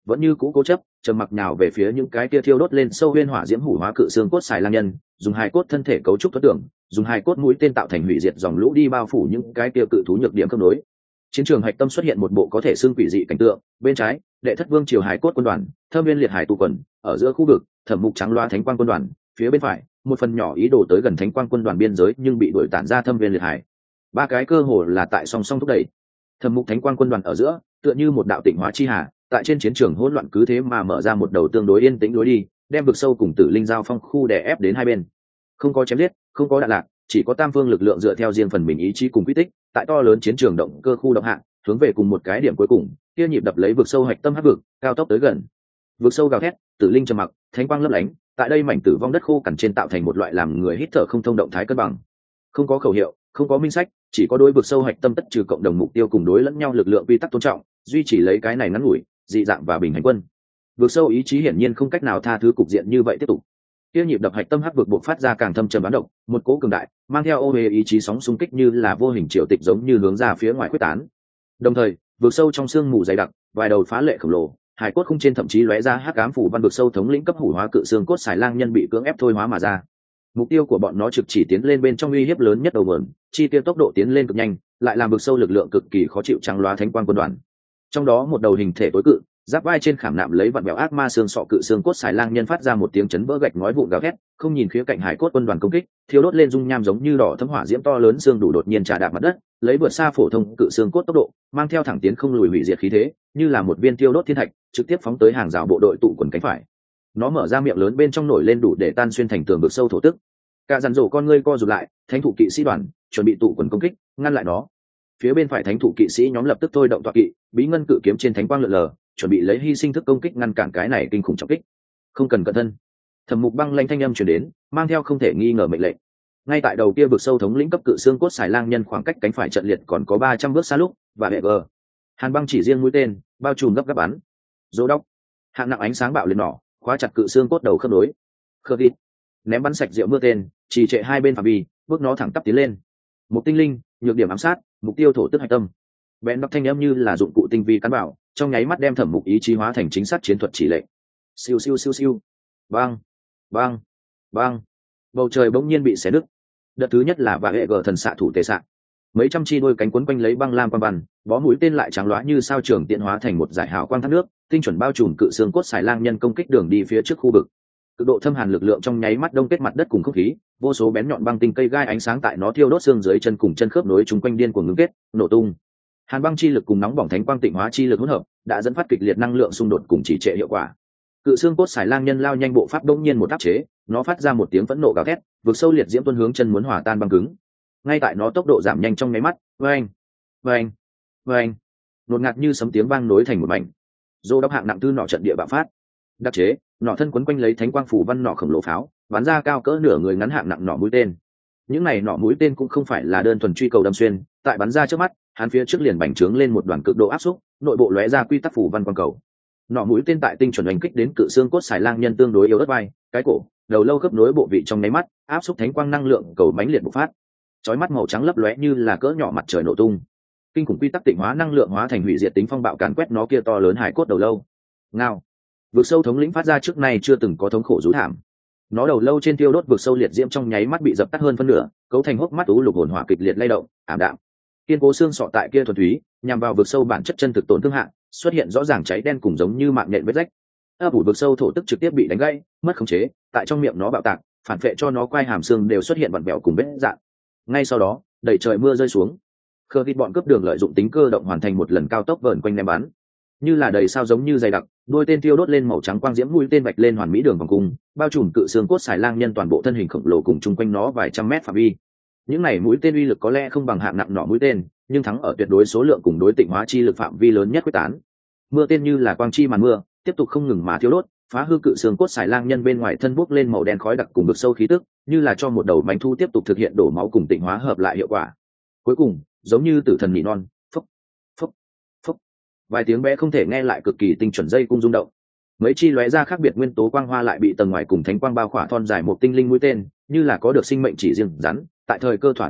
vẫn như cũ cố chấp trầm mặc nhào về phía những cái kia thiêu đốt lên sâu huyên hỏa diễm hủ hóa cự xương cốt xài lang nhân, dùng hai cốt thân thể cấu trúc thoát tưởng, dùng hai cốt mũi tên tạo thành hủy diệt dòng lũ đi bao phủ những cái kia cự thú nhược điểm kết nối. Chiến trường hạch tâm xuất hiện một bộ có thể xương quỷ dị cảnh tượng, bên trái đệ thất vương triều hải cốt quân đoàn, thâm viên liệt hải tù quần, ở giữa khu vực thẩm mục trắng loa thánh quang quân đoàn, phía bên phải một phần nhỏ ý đồ tới gần thánh quang quân đoàn biên giới nhưng bị đuổi tản ra thâm viên liệt hải. Ba cái cơ hồ là tại song song thúc đẩy. Thẩm mục thánh quang quân đoàn ở giữa tựa như một đạo tịnh hóa chi hà, tại trên chiến trường hỗn loạn cứ thế mà mở ra một đầu tương đối yên tĩnh lối đi, đem vực sâu cùng tử linh giao phong khu đè ép đến hai bên. Không có chém giết, không có đạn lạc, chỉ có tam phương lực lượng dựa theo riêng phần mình ý chí cùng quy tích, tại to lớn chiến trường động cơ khu động hạng, hướng về cùng một cái điểm cuối cùng, kia nhịp đập lấy vực sâu hạch tâm hắc vực, cao tốc tới gần. Vực sâu gào thét, tử linh trầm mặc, thánh quang lấp lánh, tại đây mảnh tử vong đất khô cằn trên tạo thành một loại làm người hít thở không thông động thái cân bằng. Không có khẩu hiệu, không có minh sách, chỉ có đối vực sâu hạch tâm tất trừ cộng đồng mục tiêu cùng đối lẫn nhau lực lượng quy tắc tôn trọng, duy trì lấy cái này ngắn ngủi, dị dạng và bình hành quân. Vực sâu ý chí hiển nhiên không cách nào tha thứ cục diện như vậy tiếp tục. Tiêu nhịp đập hạch tâm hắc vực bộc phát ra càng thâm trầm bán độc, một cỗ cường đại, mang theo ô hề ý chí sóng xung kích như là vô hình triều tịch giống như hướng ra phía ngoài quyết tán. Đồng thời, vực sâu trong xương mù dày đặc, vài đầu phá lệ khổng lồ, hải cốt khung trên thậm chí lóe ra hắc ám phủ văn vực sâu thống lĩnh cấp hủ hóa cự xương cốt xài lang nhân bị cưỡng ép thôi hóa mà ra. Mục tiêu của bọn nó trực chỉ tiến lên bên trong uy hiếp lớn nhất đầu nguồn, chi tiêu tốc độ tiến lên cực nhanh, lại làm vực sâu lực lượng cực kỳ khó chịu trắng loá thánh quang quân đoàn. Trong đó một đầu hình thể tối cự, giáp vai trên khảm nạm lấy vặn bèo ác ma xương sọ cự xương cốt xài lang nhân phát ra một tiếng chấn vỡ gạch ngói vụn gào thét, không nhìn khía cạnh hải cốt quân đoàn công kích, thiêu đốt lên dung nham giống như đỏ thấm hỏa diễm to lớn xương đủ đột nhiên trà đạp mặt đất, lấy vượt xa phổ thông cự xương cốt tốc độ, mang theo thẳng tiến không lùi hủy diệt khí thế, như là một viên tiêu đốt thiên thạch, trực tiếp phóng tới hàng rào bộ đội tụ quần cánh phải. Nó mở ra miệng lớn bên trong nổi lên đủ để tan xuyên thành tường vực sâu thổ tức. Cả dàn rổ con ngươi co rụt lại, thánh thủ kỵ sĩ đoàn chuẩn bị tụ quần công kích, ngăn lại nó. Phía bên phải thánh thủ kỵ sĩ nhóm lập tức thôi động tọa kỵ, bí ngân cự kiếm trên thánh quang lượn lờ, chuẩn bị lấy hy sinh thức công kích ngăn cản cái này kinh khủng trọng kích. Không cần cẩn thân. Thẩm Mục băng lanh thanh âm truyền đến, mang theo không thể nghi ngờ mệnh lệnh. Ngay tại đầu kia vực sâu thống lĩnh cấp cự xương cốt xài lang nhân khoảng cách cánh phải trận liệt còn có ba trăm bước xa lúc, và hệ gờ. Hàn băng chỉ riêng mũi tên, bao trùm gấp gáp bắn. Dỗ đốc. Hạng nặng ánh sáng bạo liệt nỏ, khóa chặt cự xương cốt đầu khớp nối. Khớp đít. Ném bắn sạch rượu mưa tên, trì trệ hai bên phạm vi, bước nó thẳng tắp tiến lên. Một tinh linh, nhược điểm ám sát, mục tiêu thổ tức hạch tâm. Bén bắc thanh âm như là dụng cụ tinh vi cán bảo, trong nháy mắt đem Thẩm Mục ý chí hóa thành chính xác chiến thuật chỉ lệnh. Siêu siêu siêu siêu. Bang, bang, bang. Bầu trời bỗng nhiên bị xé nứt. Đợt thứ nhất là và hệ gờ thần xạ thủ tề xạ. Mấy trăm chi đôi cánh quấn quanh lấy băng lam quang văn, bó mũi tên lại trắng loá như sao trường tiện hóa thành một giải hào quang thác nước, tinh chuẩn bao trùm cự xương cốt xài lang nhân công kích đường đi phía trước khu vực. Cực độ thâm hàn lực lượng trong nháy mắt đông kết mặt đất cùng không khí, vô số bén nhọn băng tinh cây gai ánh sáng tại nó thiêu đốt xương dưới chân cùng chân khớp nối chúng quanh điên cuồng ngưng kết, nổ tung. Hàn băng chi lực cùng nóng bỏng thánh quang tịnh hóa chi lực hỗn hợp, đã dẫn phát kịch liệt năng lượng xung đột cùng chỉ trệ hiệu quả. Cự xương cốt xài lang nhân lao nhanh bộ pháp đống nhiên một áp chế, nó phát ra một tiếng phẫn nộ gào thét, vực sâu liệt diễm tuôn hướng chân muốn hòa tan băng cứng. Ngay tại nó tốc độ giảm nhanh trong nháy mắt, oeng, oeng, oeng, đột ngạt như sấm tiếng vang nối thành một mảnh. Dô đốc hạng nặng tư nọ trận địa bạo phát. Đặc chế, nọ thân quấn quanh lấy thánh quang phủ văn nọ khổng lồ pháo, bắn ra cao cỡ nửa người ngắn hạng nặng nọ mũi tên. Những này nọ mũi tên cũng không phải là đơn thuần truy cầu đâm xuyên, tại bắn ra trước mắt, hắn phía trước liền bành trướng lên một đoàn cực độ áp xúc, nội bộ lóe ra quy tắc phủ văn quang cầu. Nọ mũi tên tại tinh chuẩn đánh kích đến cự xương cốt xài lang nhân tương đối yếu ớt vai, cái cổ, đầu lâu khớp nối bộ vị trong nháy mắt, áp xúc thánh quang năng lượng cầu mãnh liệt bộc phát. Chói mắt màu trắng lấp lóe như là cỡ nhỏ mặt trời nổ tung. Kinh khủng quy tắc tịnh hóa năng lượng hóa thành hủy diệt tính phong bạo càn quét nó kia to lớn hải cốt đầu lâu. Ngao. Vực sâu thống lĩnh phát ra trước nay chưa từng có thống khổ rú thảm. Nó đầu lâu trên tiêu đốt vực sâu liệt diễm trong nháy mắt bị dập tắt hơn phân nửa, cấu thành hốc mắt u lục hồn hỏa kịch liệt lay động, ảm đạm. Kiên cố xương sọ tại kia thuần túy, nhằm vào vực sâu bản chất chân thực tổn thương hạng, xuất hiện rõ ràng cháy đen cùng giống như mạng nhện vết rách. ấp ủ vực sâu thổ tức trực tiếp bị đánh gãy, mất khống chế, tại trong miệng nó bạo tạc, phản vệ cho nó quai hàm xương đều xuất hiện vặn vẹo cùng vết dạn. Ngay sau đó, đầy trời mưa rơi xuống. Khờ thịt bọn cướp đường lợi dụng tính cơ động hoàn thành một lần cao tốc vờn quanh ném bắn, như là đầy sao giống như dày đặc, đôi tên tiêu đốt lên màu trắng quang diễm mũi tên vạch lên hoàn mỹ đường vòng cung, bao trùm cự xương cốt xài lang nhân toàn bộ thân hình khổng lồ cùng chung quanh nó vài trăm mét phạm vi. Những này mũi tên uy lực có lẽ không bằng hạng nặng nỏ mũi tên, nhưng thắng ở tuyệt đối số lượng cùng đối tịnh hóa chi lực phạm vi lớn nhất quyết tán. Mưa tên như là quang chi màn mưa, tiếp tục không ngừng mà thiêu đốt, phá hư cự xương cốt xài lang nhân bên ngoài thân bốc lên màu đen khói đặc cùng vực sâu khí tức, như là cho một đầu bánh thu tiếp tục thực hiện đổ máu cùng tịnh hóa hợp lại hiệu quả. Cuối cùng, giống như tử thần nỉ non, phốc, phốc, phốc, vài tiếng bé không thể nghe lại cực kỳ tinh chuẩn dây cung rung động. Mấy chi lóe ra khác biệt nguyên tố quang hoa lại bị tầng ngoài cùng thánh quang bao khỏa thon dài một tinh linh mũi tên, như là có được sinh mệnh chỉ riêng rắn, tại thời cơ thỏa đáng nhất,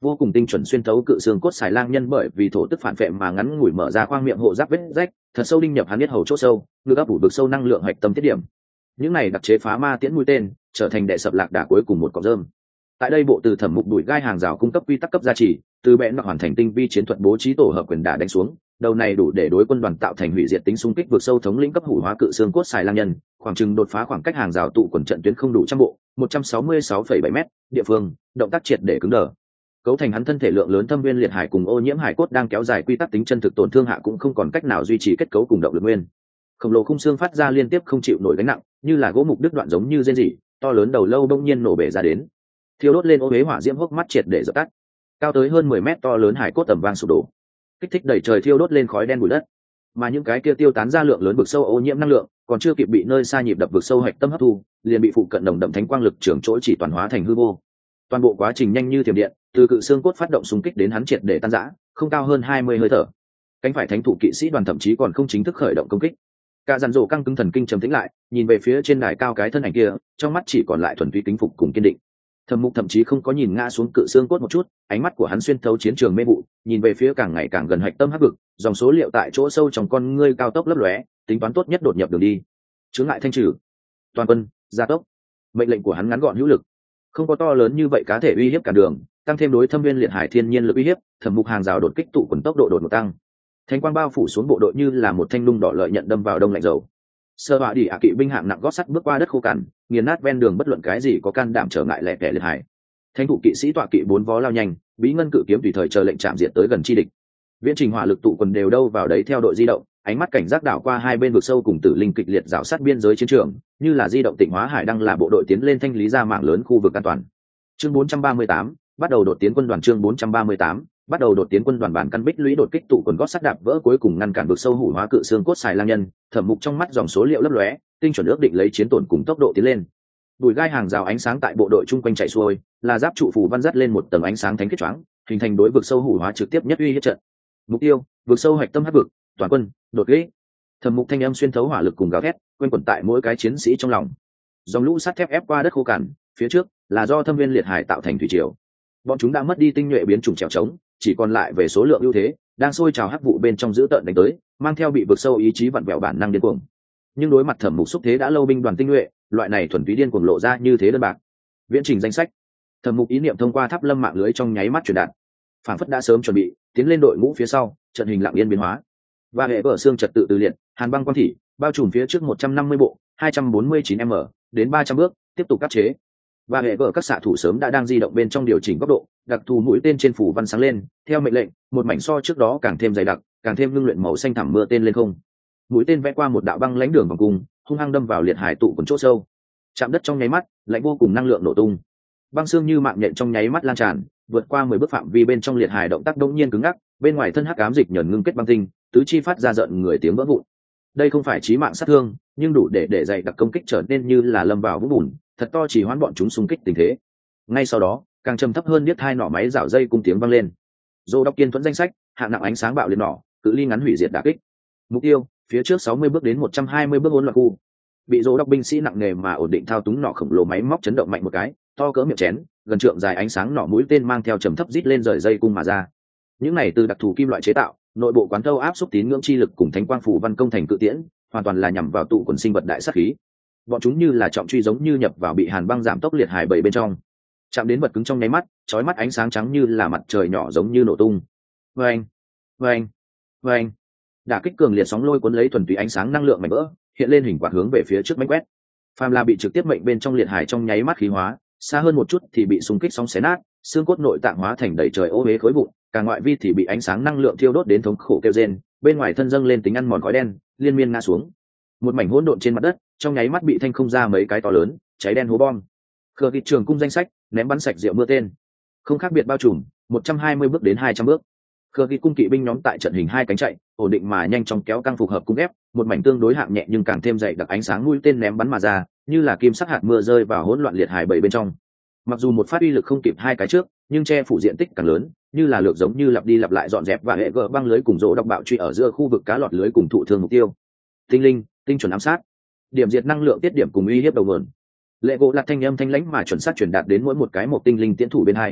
vô cùng tinh chuẩn xuyên thấu cự xương cốt xài lang nhân bởi vì thổ tức phản vệ mà ngắn ngủi mở ra khoang miệng hộ giáp vết rách, thật sâu đinh nhập hắn biết hầu chỗ sâu, ngược áp ủ vực sâu năng lượng hạch tâm tiết điểm. Những này đặc chế phá ma tiễn mũi tên trở thành đệ sập lạc đà cuối cùng một cọng rơm. Tại đây bộ từ thẩm mục đuổi gai hàng rào cung cấp quy tắc cấp gia trì, từ bẽn mặc hoàn thành tinh vi chiến thuật bố trí tổ hợp quyền đả đánh xuống, đầu này đủ để đối quân đoàn tạo thành hủy diệt tính xung kích vượt sâu thống lĩnh cấp hủ hóa cự xương cốt xài lang nhân, khoảng chừng đột phá khoảng cách hàng rào tụ quần trận tuyến không đủ trăm bộ, một trăm sáu mươi sáu phẩy bảy m, địa phương, động tác triệt để cứng đờ. Cấu thành hắn thân thể lượng lớn thâm viên liệt hải cùng ô nhiễm hải cốt đang kéo dài quy tắc tính chân thực tổn thương hạ cũng không còn cách nào duy trì kết cấu cùng động lực nguyên. Khổng lồ khung xương phát ra liên tiếp không chịu nổi gánh nặng, như là gỗ mục đứt đoạn giống như rên rỉ, to lớn đầu lâu bỗng nhiên nổ bể ra đến. Thiêu đốt lên ô huế hỏa diễm hốc mắt triệt để dập tắt. Cao tới hơn mười mét to lớn hải cốt tầm vang sụp đổ. Kích thích đẩy trời thiêu đốt lên khói đen bụi đất. Mà những cái kia tiêu tán ra lượng lớn vực sâu ô nhiễm năng lượng, còn chưa kịp bị nơi xa nhịp đập vực sâu hạch tâm hấp thu, liền bị phụ cận đồng đậm thánh quang lực trường chỗ chỉ toàn hóa thành hư vô. Toàn bộ quá trình nhanh như thiểm điện, từ cự xương cốt phát động xung kích đến hắn triệt để tan rã, không cao hơn hai mươi hơi thở. Cánh phải thánh thủ kỵ sĩ đoàn thậm chí còn không chính thức khởi động công kích. Cả dàn rổ căng cứng thần kinh trầm tĩnh lại, nhìn về phía trên đài cao cái thân ảnh kia, trong mắt chỉ còn lại thuần túy kính phục cùng kiên định. Thẩm Mục thậm chí không có nhìn ngã xuống cự xương cốt một chút, ánh mắt của hắn xuyên thấu chiến trường mê vụ, nhìn về phía càng ngày càng gần hạch tâm hắc vực, dòng số liệu tại chỗ sâu trong con ngươi cao tốc lấp lóe, tính toán tốt nhất đột nhập đường đi. Chướng ngại thanh trừ. Toàn quân, gia tốc. Mệnh lệnh của hắn ngắn gọn hữu lực. Không có to lớn như vậy cá thể uy hiếp cả đường, tăng thêm đối thâm viên liệt hải thiên nhiên lực uy hiếp, Thẩm Mục hàng rào đột kích tụ quần tốc độ đột ngột tăng. Thánh quang bao phủ xuống bộ đội như là một thanh lung đỏ lợi nhận đâm vào đông lạnh dầu. Sơ họa đi ạ kỵ binh hạng nặng gót sắt bước qua đất khô cằn, nghiền nát ven đường bất luận cái gì có can đảm trở ngại lẻ tẻ liệt hải. Thánh thủ kỵ sĩ tọa kỵ bốn vó lao nhanh, bí ngân cự kiếm tùy thời chờ lệnh chạm diện tới gần chi địch. Viễn trình hỏa lực tụ quần đều đâu vào đấy theo đội di động, ánh mắt cảnh giác đảo qua hai bên vực sâu cùng tử linh kịch liệt rào sát biên giới chiến trường, như là di động tịnh hóa hải đăng là bộ đội tiến lên thanh lý ra mạng lớn khu vực an toàn. Chương bốn trăm ba mươi tám, bắt đầu đột tiến quân đoàn chương bốn trăm ba mươi tám, bắt đầu đột tiến quân đoàn bản căn bích lũy đột kích tụ quần gót sắt đạp vỡ cuối cùng ngăn cản vực sâu hủ hóa cự xương cốt xài lang nhân, Thẩm Mục trong mắt dòng số liệu lấp lóe, tinh chuẩn ước định lấy chiến tổn cùng tốc độ tiến lên. Bùi gai hàng rào ánh sáng tại bộ đội chung quanh chạy xuôi, là giáp trụ phủ văn dắt lên một tầng ánh sáng thánh kết choáng, hình thành đối vực sâu hủ hóa trực tiếp nhất uy hiếp trận. Mục tiêu, vực sâu hạch tâm hắc vực, toàn quân, đột kích. Thẩm Mục thanh âm xuyên thấu hỏa lực cùng gào thét, quanh quẩn tại mỗi cái chiến sĩ trong lòng. Dòng lũ sắt thép ép qua đất khô cằn, phía trước là do thâm viên liệt hải tạo thành thủy triều. Bọn chúng đã mất đi tinh nhuệ biến chủng trèo trống, chỉ còn lại về số lượng ưu thế, đang sôi trào hắc vụ bên trong giữ tợn đánh tới, mang theo bị vực sâu ý chí vặn vẹo bản năng điên cuồng. Nhưng đối mặt Thẩm Mục xúc thế đã lâu binh đoàn tinh nhuệ, loại này thuần túy điên cuồng lộ ra như thế đơn bạc. Viễn trình danh sách. Thẩm Mục ý niệm thông qua tháp lâm mạng lưới trong nháy mắt truyền đạt. Phản phất đã sớm chuẩn bị, tiến lên đội ngũ phía sau, trận hình lặng yên biến hóa. Và hệ vở xương trật tự từ liệt, hàn băng quang thị, bao trùm phía trước một trăm năm mươi bộ, hai trăm bốn mươi chín m đến ba trăm bước, tiếp tục cắt chế. Và hệ vở các xạ thủ sớm đã đang di động bên trong điều chỉnh góc độ, đặc thù mũi tên trên phủ văn sáng lên, theo mệnh lệnh, một mảnh so trước đó càng thêm dày đặc, càng thêm ngưng luyện màu xanh thẳm mưa tên lên không. Mũi tên vẽ qua một đạo băng lãnh đường vòng cung, hung hăng đâm vào liệt hải tụ quần chỗ sâu. Chạm đất trong nháy mắt, lạnh vô cùng năng lượng nổ tung. Băng xương như mạng nhện trong nháy mắt lan tràn, vượt qua mười bước phạm vi bên trong liệt hải động tác đống nhiên cứng ngắc, bên ngoài thân hắc ám dịch nhờn ngưng kết băng tinh, tứ chi phát ra giận người tiếng vỡ vụn. Đây không phải chí mạng sát thương, nhưng đủ để để dày đặc công kích trở nên như là lâm vào vũng bùn, thật to chỉ hoãn bọn chúng xung kích tình thế. Ngay sau đó, càng trầm thấp hơn biết hai nỏ máy rảo dây cung tiếng vang lên. Dô đọc kiên thuẫn danh sách, hạng nặng ánh sáng bạo liệt nỏ, cự ly ngắn hủy diệt đả kích. Mục tiêu, phía trước sáu mươi bước đến một trăm hai mươi bước hỗn loạn khu. Bị dô đọc binh sĩ nặng nề mà ổn định thao túng nỏ khổng lồ máy móc chấn động mạnh một cái, to cỡ miệng chén, gần trượng dài ánh sáng nỏ mũi tên mang theo trầm thấp rít lên rời dây cung mà ra. Những này từ đặc thù kim loại chế tạo, nội bộ quán thâu áp xúc tín ngưỡng chi lực cùng thánh quang phủ văn công thành cự tiễn, hoàn toàn là nhằm vào tụ quần sinh vật đại sát khí. Bọn chúng như là trọng truy giống như nhập vào bị hàn băng giảm tốc liệt hải bảy bên trong, chạm đến vật cứng trong nháy mắt, chói mắt ánh sáng trắng như là mặt trời nhỏ giống như nổ tung. Vâng, vâng, vâng. Đả kích cường liệt sóng lôi cuốn lấy thuần túy ánh sáng năng lượng mạnh vỡ, hiện lên hình quạt hướng về phía trước mãnh quét. Phàm là bị trực tiếp mệnh bên trong liệt hải trong nháy mắt khí hóa, xa hơn một chút thì bị xung kích sóng xé nát, xương cốt nội tạng hóa thành đầy trời ô uế khối vụn, cả ngoại vi thì bị ánh sáng năng lượng thiêu đốt đến thống khổ kêu rên, bên ngoài thân dâng lên tính ăn mòn khói đen, liên miên ngã xuống. Một mảnh hỗn độn trên mặt đất, trong nháy mắt bị thanh không ra mấy cái to lớn, cháy đen hố bom. Khờ kịch trường cung danh sách, ném bắn sạch rượu mưa tên, không khác biệt bao trùm, một trăm hai mươi bước đến hai trăm bước. Khờ kịch cung kỵ binh nhóm tại trận hình hai cánh chạy, ổn định mà nhanh chóng kéo căng phục hợp cung ép, một mảnh tương đối hạng nhẹ nhưng càng thêm dày đặc ánh sáng mũi tên ném bắn mà ra, như là kim sắc hạt mưa rơi vào hỗn loạn liệt hải bảy bên trong. Mặc dù một phát uy lực không kịp hai cái trước, nhưng che phủ diện tích càng lớn, như là lược giống như lặp đi lặp lại dọn dẹp và hệ gỡ băng lưới cùng rỗ độc bạo truy ở giữa khu vực cá lọt lưới cùng thụ thương mục tiêu. Tinh linh, tinh chuẩn ám sát, điểm diệt năng lượng tiết điểm cùng uy hiếp đầu nguồn. Lệ gỗ lạt thanh âm thanh lãnh mà chuẩn xác truyền đạt đến mỗi một cái một tinh linh tiễn thủ bên hai.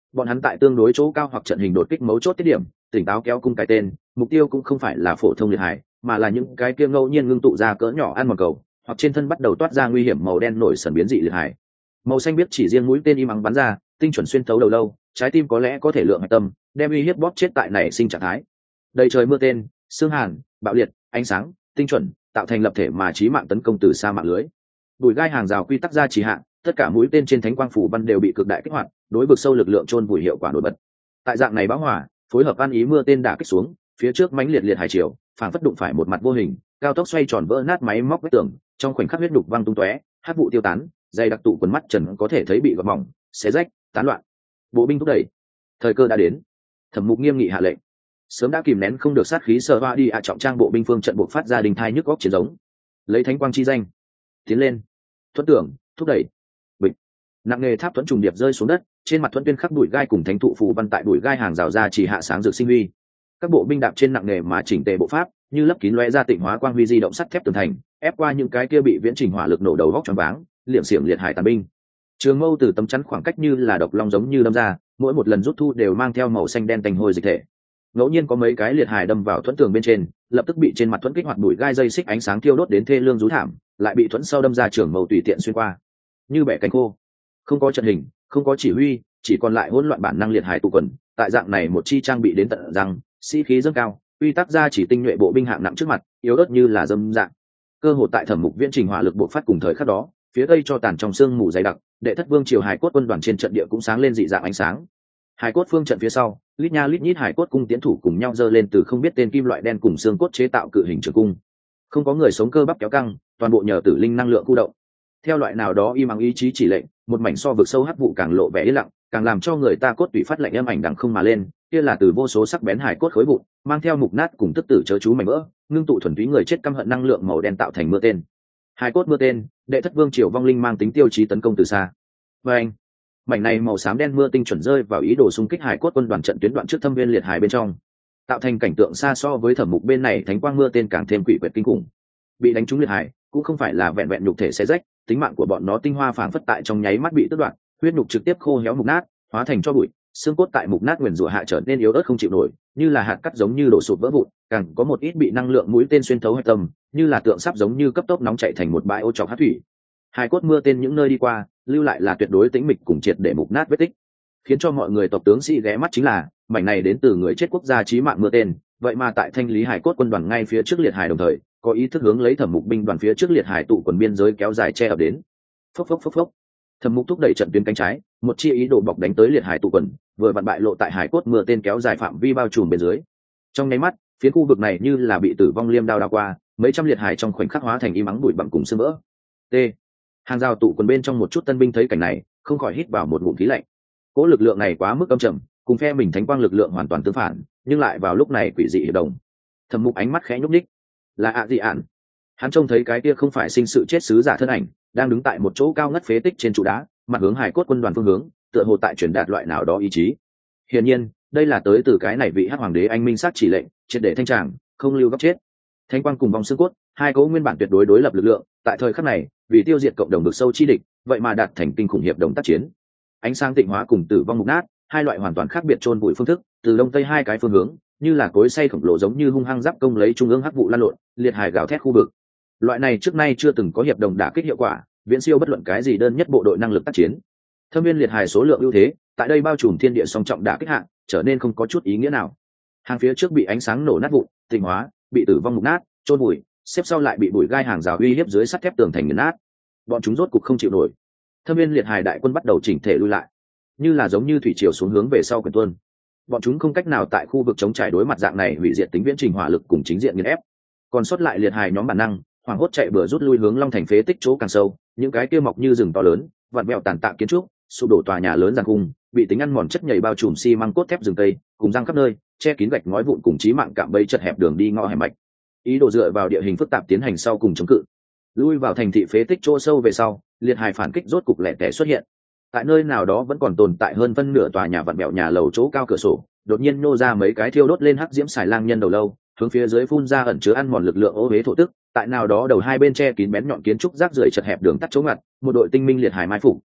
Bọn hắn tại tương đối chỗ cao hoặc trận hình đột kích mấu chốt tiết điểm tỉnh táo kéo cung cái tên, mục tiêu cũng không phải là phổ thông liệt hải, mà là những cái kia ngẫu nhiên ngưng tụ ra cỡ nhỏ ăn mòn cầu, hoặc trên thân bắt đầu toát ra nguy hiểm màu đen nổi sần biến dị liệt hải. Màu xanh biết chỉ riêng mũi tên im ắng bắn ra, tinh chuẩn xuyên thấu đầu lâu, trái tim có lẽ có thể lượng hạch tâm, đem uy hiếp bóp chết tại này sinh trạng thái. Đầy trời mưa tên, xương hàn, bạo liệt, ánh sáng, tinh chuẩn, tạo thành lập thể mà chí mạng tấn công từ xa mạng lưới. Bùi gai hàng rào quy tắc ra chỉ hạn, tất cả mũi tên trên thánh quang phủ văn đều bị cực đại kích hoạt, đối vực sâu lực lượng chôn vùi hiệu quả nổi bật. Tại dạng này bão hỏa, phối hợp ăn ý mưa tên đả kích xuống, phía trước mãnh liệt liệt hải triều, phảng phất đụng phải một mặt vô hình, cao tốc xoay tròn vỡ nát máy móc vách tường, trong khoảnh khắc huyết đục văng tung tóe, hắc vụ tiêu tán, dày đặc tụ quần mắt trần có thể thấy bị gọt mỏng, xé rách, tán loạn. Bộ binh thúc đẩy, thời cơ đã đến. Thẩm Mục nghiêm nghị hạ lệnh. Sớm đã kìm nén không được sát khí sờ va đi ạ trọng trang bộ binh phương trận buộc phát ra đình thai nhức góc chiến giống. Lấy thánh quang chi danh, tiến lên. Thuẫn tưởng, thúc đẩy. Bịch. Nặng nghề tháp thuẫn trùng điệp rơi xuống đất, trên mặt thuẫn tuyên khắc bụi gai cùng thánh thụ phù văn tại bụi gai hàng rào ra chỉ hạ sáng rực sinh huy. Các bộ binh đạp trên nặng nghề mà chỉnh tề bộ pháp, như lấp kín lóe ra tịnh hóa quang huy di động sắt thép tường thành, ép qua những cái kia bị viễn trình hỏa lực nổ đầu góc choáng váng, liệm xiềng liệt hải tàn binh. Trường mâu từ tấm chắn khoảng cách như là độc long giống như đâm ra, mỗi một lần rút thu đều mang theo màu xanh đen tanh hôi dịch thể. Ngẫu nhiên có mấy cái liệt hải đâm vào thuẫn tường bên trên, lập tức bị trên mặt thuẫn kích hoạt bụi gai dây xích ánh sáng thiêu đốt đến thê lương rú thảm, lại bị thuẫn sau đâm ra trường mâu tùy tiện xuyên qua, như bẻ cánh khô. Không có trận hình, không có chỉ huy, chỉ còn lại hỗn loạn bản năng liệt hải tụ quần. Tại dạng này một chi trang bị đến tận răng, sĩ khí dâng cao, uy tắc ra chỉ tinh nhuệ bộ binh hạng nặng trước mặt, yếu ớt như là dâm dạng. Cơ hội tại Thẩm Mục viễn trình hỏa lực bộc phát cùng thời khắc đó, phía tây cho tàn trong sương mù dày đặc, đệ thất vương triều hải cốt quân đoàn trên trận địa cũng sáng lên dị dạng ánh sáng. Hải cốt phương trận phía sau, lít nha lít nhít hải cốt cung tiến thủ cùng nhau giơ lên từ không biết tên kim loại đen cùng xương cốt chế tạo cự hình trường cung. Không có người sống cơ bắp kéo căng, toàn bộ nhờ tử linh năng lượng khu động. Theo loại nào đó im ắng ý chí chỉ lệnh, một mảnh so vực sâu hắc vụ càng lộ vẻ yên lặng, càng làm cho người ta cốt tủy phát lệnh âm ảnh đằng không mà lên, kia là từ vô số sắc bén hải cốt khối vụn, mang theo mục nát cùng tức tử chớ chú mảnh vỡ, ngưng tụ thuần túy người chết căm hận năng lượng màu đen tạo thành mưa tên. Hải cốt mưa tên, đệ thất vương triều vong linh mang tính tiêu chí tấn công từ xa. Và anh, mảnh này màu xám đen mưa tinh chuẩn rơi vào ý đồ xung kích hải cốt quân đoàn trận tuyến đoạn trước thâm viên liệt hải bên trong, tạo thành cảnh tượng xa so với Thẩm Mục bên này thánh quang mưa tên càng thêm quỷ quyệt kinh khủng. Bị đánh trúng liệt hải, cũng không phải là vẹn vẹn nhục thể xé rách, tính mạng của bọn nó tinh hoa phảng phất tại trong nháy mắt bị tước đoạt, huyết nhục trực tiếp khô héo mục nát, hóa thành tro bụi, xương cốt tại mục nát nguyền rủa hạ trở nên yếu ớt không chịu nổi, như là hạt cát giống như đổ sụp vỡ vụn, càng có một ít bị năng lượng mũi tên xuyên thấu hạch tâm, như là tượng sắp giống như cấp tốc nóng chảy thành một bãi ô trọc hắc thủy. Hải cốt mưa tên những nơi đi qua, lưu lại là tuyệt đối tĩnh mịch cùng triệt để mục nát vết tích, khiến cho mọi người tộc tướng sĩ ghé mắt chính là mảnh này đến từ người chết quốc gia chí mạng mưa tên, vậy mà tại thanh lý hải cốt quân đoàn ngay phía trước liệt hải đồng thời, có ý thức hướng lấy Thẩm Mục binh đoàn phía trước liệt hải tụ quần biên giới kéo dài che ập đến. Phốc phốc phốc phốc. Thẩm Mục thúc đẩy trận tuyến cánh trái, một chi ý đồ bọc đánh tới liệt hải tụ quần, vừa vặn bại lộ tại hải cốt mưa tên kéo dài phạm vi bao trùm bên dưới. Trong nháy mắt, phía khu vực này như là bị tử vong liêm đao đao qua, mấy trăm liệt hải trong khoảnh khắc hóa thành im ắng bụi bặm cùng sương vỡ. T. Hàng rào tụ quần bên trong một chút tân binh thấy cảnh này, không khỏi hít vào một ngụm khí lạnh. Cỗ lực lượng này quá mức âm trầm, cùng phe mình thánh quang lực lượng hoàn toàn tương phản, nhưng lại vào lúc này quỷ dị hiệp đồng. Thẩm Mục ánh mắt khẽ nhúc nhích. Là ạ gì ạn? Hắn trông thấy cái kia không phải sinh sự chết sứ giả thân ảnh, đang đứng tại một chỗ cao ngất phế tích trên trụ đá, mặt hướng hải cốt quân đoàn phương hướng, tựa hồ tại truyền đạt loại nào đó ý chí. Hiển nhiên, đây là tới từ cái này vị hắc hoàng đế anh minh sát chỉ lệnh, triệt để thanh tràng, không lưu góc chết. Thánh quang cùng vòng xương cốt, hai cỗ nguyên bản tuyệt đối đối lập lực lượng, tại thời khắc này, vì tiêu diệt cộng đồng vực sâu chi địch, vậy mà đạt thành kinh khủng hiệp đồng tác chiến. Ánh sáng tịnh hóa cùng tử vong mục nát, hai loại hoàn toàn khác biệt chôn bụi phương thức, từ đông tây hai cái phương hướng, như là cối xay khổng lồ giống như hung hăng giáp công lấy trung ương hắc vụ lan lộn, liệt hải gào thét khu vực. Loại này trước nay chưa từng có hiệp đồng đả kích hiệu quả, viễn siêu bất luận cái gì đơn nhất bộ đội năng lực tác chiến. Thâm viên liệt hải số lượng ưu thế, tại đây bao trùm thiên địa song trọng đả kích hạng, trở nên không có chút ý nghĩa nào. Hàng phía trước bị ánh sáng nổ nát vụn, tịnh hóa, bị tử vong mục nát, chôn bụi, xếp sau lại bị bụi gai hàng rào uy hiếp dưới sắt thép tường thành nghiền nát. Bọn chúng rốt cục không chịu nổi. Thâm viên liệt hải đại quân bắt đầu chỉnh thể lui lại, như là giống như thủy triều xuống hướng về sau quyền tuôn. Bọn chúng không cách nào tại khu vực chống trải đối mặt dạng này hủy diệt tính viễn trình hỏa lực cùng chính diện nghiền ép. Còn sót lại liệt hải nhóm bản năng, hoảng hốt chạy bừa rút lui hướng Long Thành phế tích chỗ càng sâu, những cái kia mọc như rừng to lớn, vặn vẹo tàn tạ kiến trúc, sụp đổ tòa nhà lớn giàn cung, bị tính ăn mòn chất nhầy bao trùm xi măng cốt thép rừng tây, cùng răng khắp nơi, che kín gạch ngói vụn cùng chí mạng cạm bẫy chật hẹp đường đi ngõ hẻm mạch. Ý đồ dựa vào địa hình phức tạp tiến hành sau cùng chống cự. Lui vào thành thị phế tích chỗ sâu về sau, liệt hải phản kích rốt cục lẻ tẻ xuất hiện. Tại nơi nào đó vẫn còn tồn tại hơn phân nửa tòa nhà vặn vẹo nhà lầu chỗ cao cửa sổ, đột nhiên nô ra mấy cái thiêu đốt lên hắc diễm xài lang nhân đầu lâu, hướng phía dưới phun ra ẩn chứa ăn mòn lực lượng ô huế thổ tức. Tại nào đó đầu hai bên che kín bén nhọn kiến trúc rác rưởi chật hẹp đường tắt chỗ ngặt, một đội tinh minh liệt hải mai phục,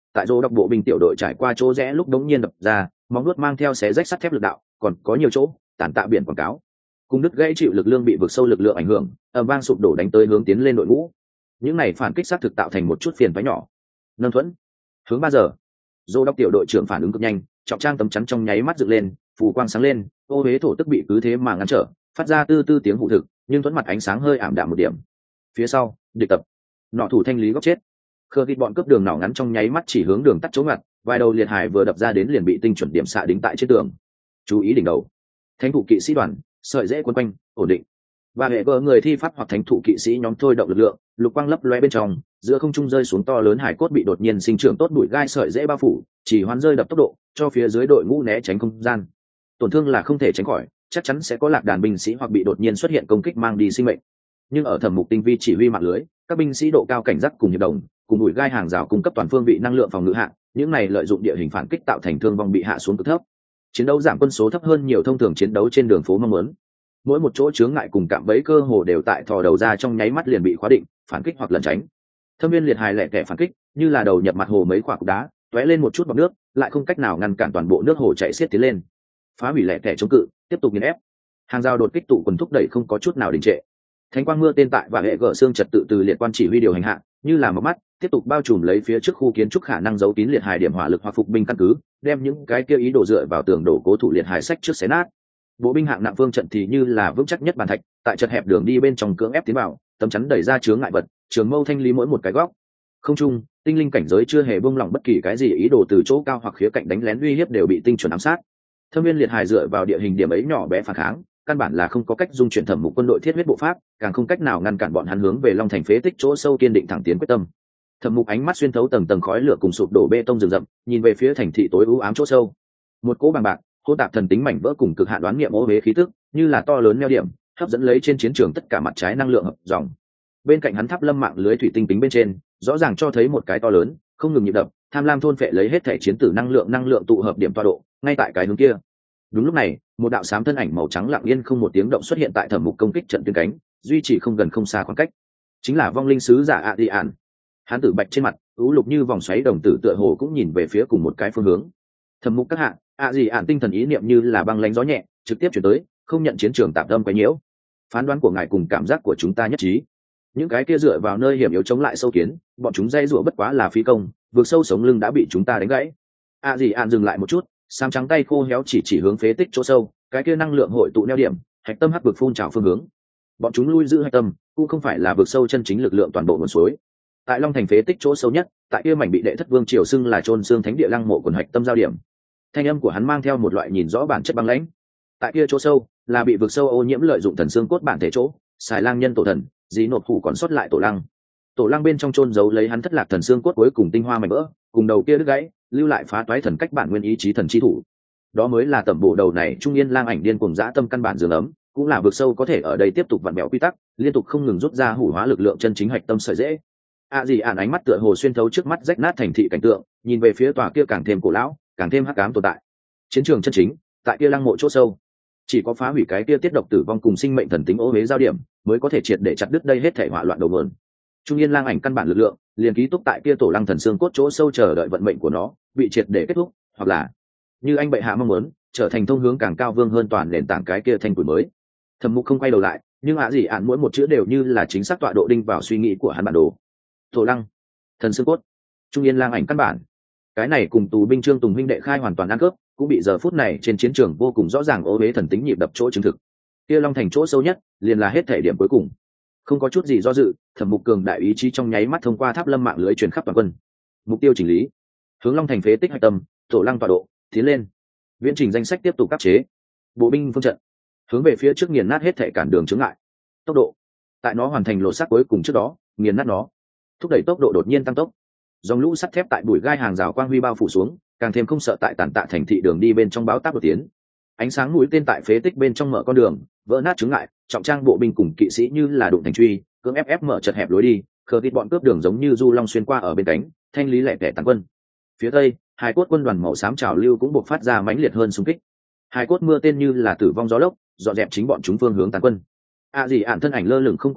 tại Rô đọc bộ binh tiểu đội trải qua chỗ rẽ lúc đống nhiên đập ra, móng nuốt mang theo xé rách sắt thép lực đạo, còn có nhiều chỗ tàn tạ biển quảng cáo. Cùng đứt gãy chịu lực lượng bị vực sâu lực lượng ảnh hưởng, ầm vang sụp đổ đánh tới hướng tiến lên đội ngũ. Những này phản kích sát thực tạo thành một chút phiền toái nhỏ. Nâng thuẫn, hướng ba giờ. Rô đọc tiểu đội trưởng phản ứng cực nhanh, trọng trang tấm chắn trong nháy mắt dựng lên, phù quang sáng lên, ô huế thổ tức bị cứ thế mà ngăn trở, phát ra tư tư tiếng hụ thực, nhưng thuẫn mặt ánh sáng hơi ảm đạm một điểm. Phía sau, địch tập, nọ thủ thanh lý góc chết. Khờ kịt bọn cướp đường nỏ ngắn trong nháy mắt chỉ hướng đường tắt chỗ ngặt, vài đầu liệt hải vừa đập ra đến liền bị tinh chuẩn điểm xạ đính tại trên tường. Chú ý đỉnh đầu, thánh thủ kỵ sĩ đoàn, sợi dễ quân quanh, ổn định. Và hệ vợ người thi pháp hoặc thánh thủ kỵ sĩ nhóm thôi động lực lượng, lục quang lấp lóe bên trong, giữa không trung rơi xuống to lớn hải cốt bị đột nhiên sinh trưởng tốt bụi gai sợi dễ bao phủ, chỉ hoán rơi đập tốc độ, cho phía dưới đội ngũ né tránh không gian. Tổn thương là không thể tránh khỏi, chắc chắn sẽ có lạc đàn binh sĩ hoặc bị đột nhiên xuất hiện công kích mang đi sinh mệnh. Nhưng ở thẩm mục tinh vi chỉ huy mạng lưới, các binh sĩ độ cao cảnh giác cùng hiệp đồng, cùng bụi gai hàng rào cung cấp toàn phương vị năng lượng phòng ngự hạ, những này lợi dụng địa hình phản kích tạo thành thương vong bị hạ xuống cực thấp. Chiến đấu giảm quân số thấp hơn nhiều thông thường chiến đấu trên đường phố mong muốn. Mỗi một chỗ chướng ngại cùng cạm bẫy cơ hồ đều tại thò đầu ra trong nháy mắt liền bị khóa định, phản kích hoặc lẩn tránh. Thâm viên liệt hài lẻ tẻ phản kích, như là đầu nhập mặt hồ mấy quả cục đá, tóe lên một chút bọt nước, lại không cách nào ngăn cản toàn bộ nước hồ chảy xiết tiến lên. Phá hủy lẻ tẻ chống cự, tiếp tục nghiền ép. Hàng rào đột kích tụ quần thúc đẩy không có chút nào đình trệ. Thánh quang mưa tên tại và hệ gở xương trật tự từ liệt quan chỉ huy điều hành hạ, như là một mắt, tiếp tục bao trùm lấy phía trước khu kiến trúc khả năng giấu kín liệt hài điểm hỏa lực hoặc phục binh căn cứ, đem những cái kia ý đồ dựa vào tường đổ cố thủ liệt hài sách trước xé nát. Bộ binh hạng nặng phương trận thì như là vững chắc nhất bàn thạch, tại chật hẹp đường đi bên trong cưỡng ép tiến vào, tấm chắn đẩy ra chướng ngại vật, trường mâu thanh lý mỗi một cái góc. Không trung, tinh linh cảnh giới chưa hề buông lỏng bất kỳ cái gì ý đồ từ chỗ cao hoặc khía cạnh đánh lén uy hiếp đều bị tinh chuẩn ám sát. Thâm viên liệt hài dựa vào địa hình điểm ấy nhỏ bé phản kháng, căn bản là không có cách dung chuyển thẩm mục quân đội thiết huyết bộ pháp, càng không cách nào ngăn cản bọn hắn hướng về Long Thành phế tích chỗ sâu kiên định thẳng tiến quyết tâm. Thẩm mục ánh mắt xuyên thấu tầng tầng khói lửa cùng sụp đổ bê tông rừng rậm, nhìn về phía thành thị tối u ám chỗ sâu. Một cỗ bằng bạc, hỗn tạp thần tính mảnh vỡ cùng cực hạn đoán nghiệm ô huế khí tức, như là to lớn neo điểm, hấp dẫn lấy trên chiến trường tất cả mặt trái năng lượng hợp dòng. Bên cạnh hắn tháp lâm mạng lưới thủy tinh tính bên trên, rõ ràng cho thấy một cái to lớn, không ngừng nhịp đập, tham lam thôn phệ lấy hết thể chiến tử năng lượng năng lượng tụ hợp điểm tọa độ, ngay tại cái hướng kia. Đúng lúc này, một đạo xám thân ảnh màu trắng lặng yên không một tiếng động xuất hiện tại thẩm mục công kích trận tuyến cánh, duy trì không gần không xa khoảng cách. Chính là vong linh sứ giả ạ đi ản. Hắn tử bạch trên mặt, ú lục như vòng xoáy đồng tử tựa hồ cũng nhìn về phía cùng một cái phương hướng. Thẩm mục các hạ, ạ gì ản tinh thần ý niệm như là băng lãnh gió nhẹ, trực tiếp chuyển tới, không nhận chiến trường tạm tâm quấy nhiễu. Phán đoán của ngài cùng cảm giác của chúng ta nhất trí. Những cái kia dựa vào nơi hiểm yếu chống lại sâu kiến, bọn chúng dây rủa bất quá là phí công, vượt sâu sống lưng đã bị chúng ta đánh gãy. ạ gì ản dừng lại một chút, sam trắng tay khô héo chỉ chỉ hướng phế tích chỗ sâu, cái kia năng lượng hội tụ neo điểm, hạch tâm hắc vực phun trào phương hướng. Bọn chúng lui giữ hạch tâm, cũng không phải là vực sâu chân chính lực lượng toàn bộ nguồn suối. Tại Long Thành phế tích chỗ sâu nhất, tại kia mảnh bị đệ thất vương triều xưng là chôn xương thánh địa lăng mộ quần hạch tâm giao điểm. Thanh âm của hắn mang theo một loại nhìn rõ bản chất băng lãnh. Tại kia chỗ sâu, là bị vực sâu ô nhiễm lợi dụng thần xương cốt bản thể chỗ, xài lang nhân tổ thần, dí nộp phủ còn sót lại tổ lăng. Tổ lăng bên trong chôn giấu lấy hắn thất lạc thần xương cốt cuối cùng tinh hoa mảnh vỡ, cùng đầu kia đứt gãy, lưu lại phá toái thần cách bản nguyên ý chí thần chi thủ. Đó mới là tẩm bổ đầu này trung yên lang ảnh điên cuồng dã tâm căn bản giường ấm, cũng là vực sâu có thể ở đây tiếp tục vặn bẹo quy tắc, liên tục không ngừng rút ra hủ hóa lực lượng chân chính hạch tâm sợi dễ. A gì ản ánh mắt tựa hồ xuyên thấu trước mắt rách nát thành thị cảnh tượng, nhìn về phía tòa kia càng thêm cổ lão, càng thêm hắc ám tồn tại. Chiến trường chân chính, tại kia lăng mộ chỗ sâu, chỉ có phá hủy cái kia tiết độc tử vong cùng sinh mệnh thần tính ô huế giao điểm, mới có thể triệt để chặt đứt đây hết thể hỏa loạn đầu nguồn. Trung yên lang ảnh căn bản lực lượng, liền ký túc tại kia tổ lăng thần xương cốt chỗ sâu chờ đợi vận mệnh của nó, bị triệt để kết thúc, hoặc là như anh bệ hạ mong muốn, trở thành thông hướng càng cao vương hơn toàn nền tảng cái kia thanh củi mới. Thẩm Mục không quay đầu lại, nhưng ạ gì ạn mỗi một chữ đều như là chính xác tọa độ đinh vào suy nghĩ của hắn bản đồ. Tổ lăng, thần xương cốt, trung yên lang ảnh căn bản, cái này cùng tù binh Trương Tùng huynh đệ khai hoàn toàn ăn cướp, cũng bị giờ phút này trên chiến trường vô cùng rõ ràng ô huế thần tính nhịp đập chỗ chứng thực. Kia Long Thành chỗ sâu nhất, liền là hết thể điểm cuối cùng. Không có chút gì do dự, Thẩm Mục cường đại ý chí trong nháy mắt thông qua tháp lâm mạng lưới truyền khắp toàn quân. Mục tiêu chỉnh lý, hướng Long Thành phế tích hạch tâm, tổ lăng tọa độ, tiến lên. Viễn trình danh sách tiếp tục áp chế. Bộ binh phương trận, hướng về phía trước nghiền nát hết thể cản đường chướng ngại. Tốc độ, tại nó hoàn thành lộ sắc cuối cùng trước đó, nghiền nát nó. Thúc đẩy tốc độ đột nhiên tăng tốc. Dòng lũ sắt thép tại bụi gai hàng rào quang huy bao phủ xuống, càng thêm không sợ tại tàn tạ thành thị đường đi bên trong báo táp đột tiến. Ánh sáng mũi tên tại phế tích bên trong mở con đường, vỡ nát chướng ngại, trọng trang bộ binh cùng kỵ sĩ như là đụng thành truy, cưỡng ép ép mở chật hẹp lối đi, khờ kịt bọn cướp đường giống như du long xuyên qua ở bên cánh, thanh lý lẻ tẻ tàn quân. Phía tây, hai cốt quân đoàn màu xám trào lưu cũng buộc phát ra mãnh liệt hơn xung kích. Hai cốt mưa tên như là tử vong gió lốc, dọn dẹp chính bọn chúng phương hướng tàn quân. A gì ạn thân ảnh lơ lửng không cố định,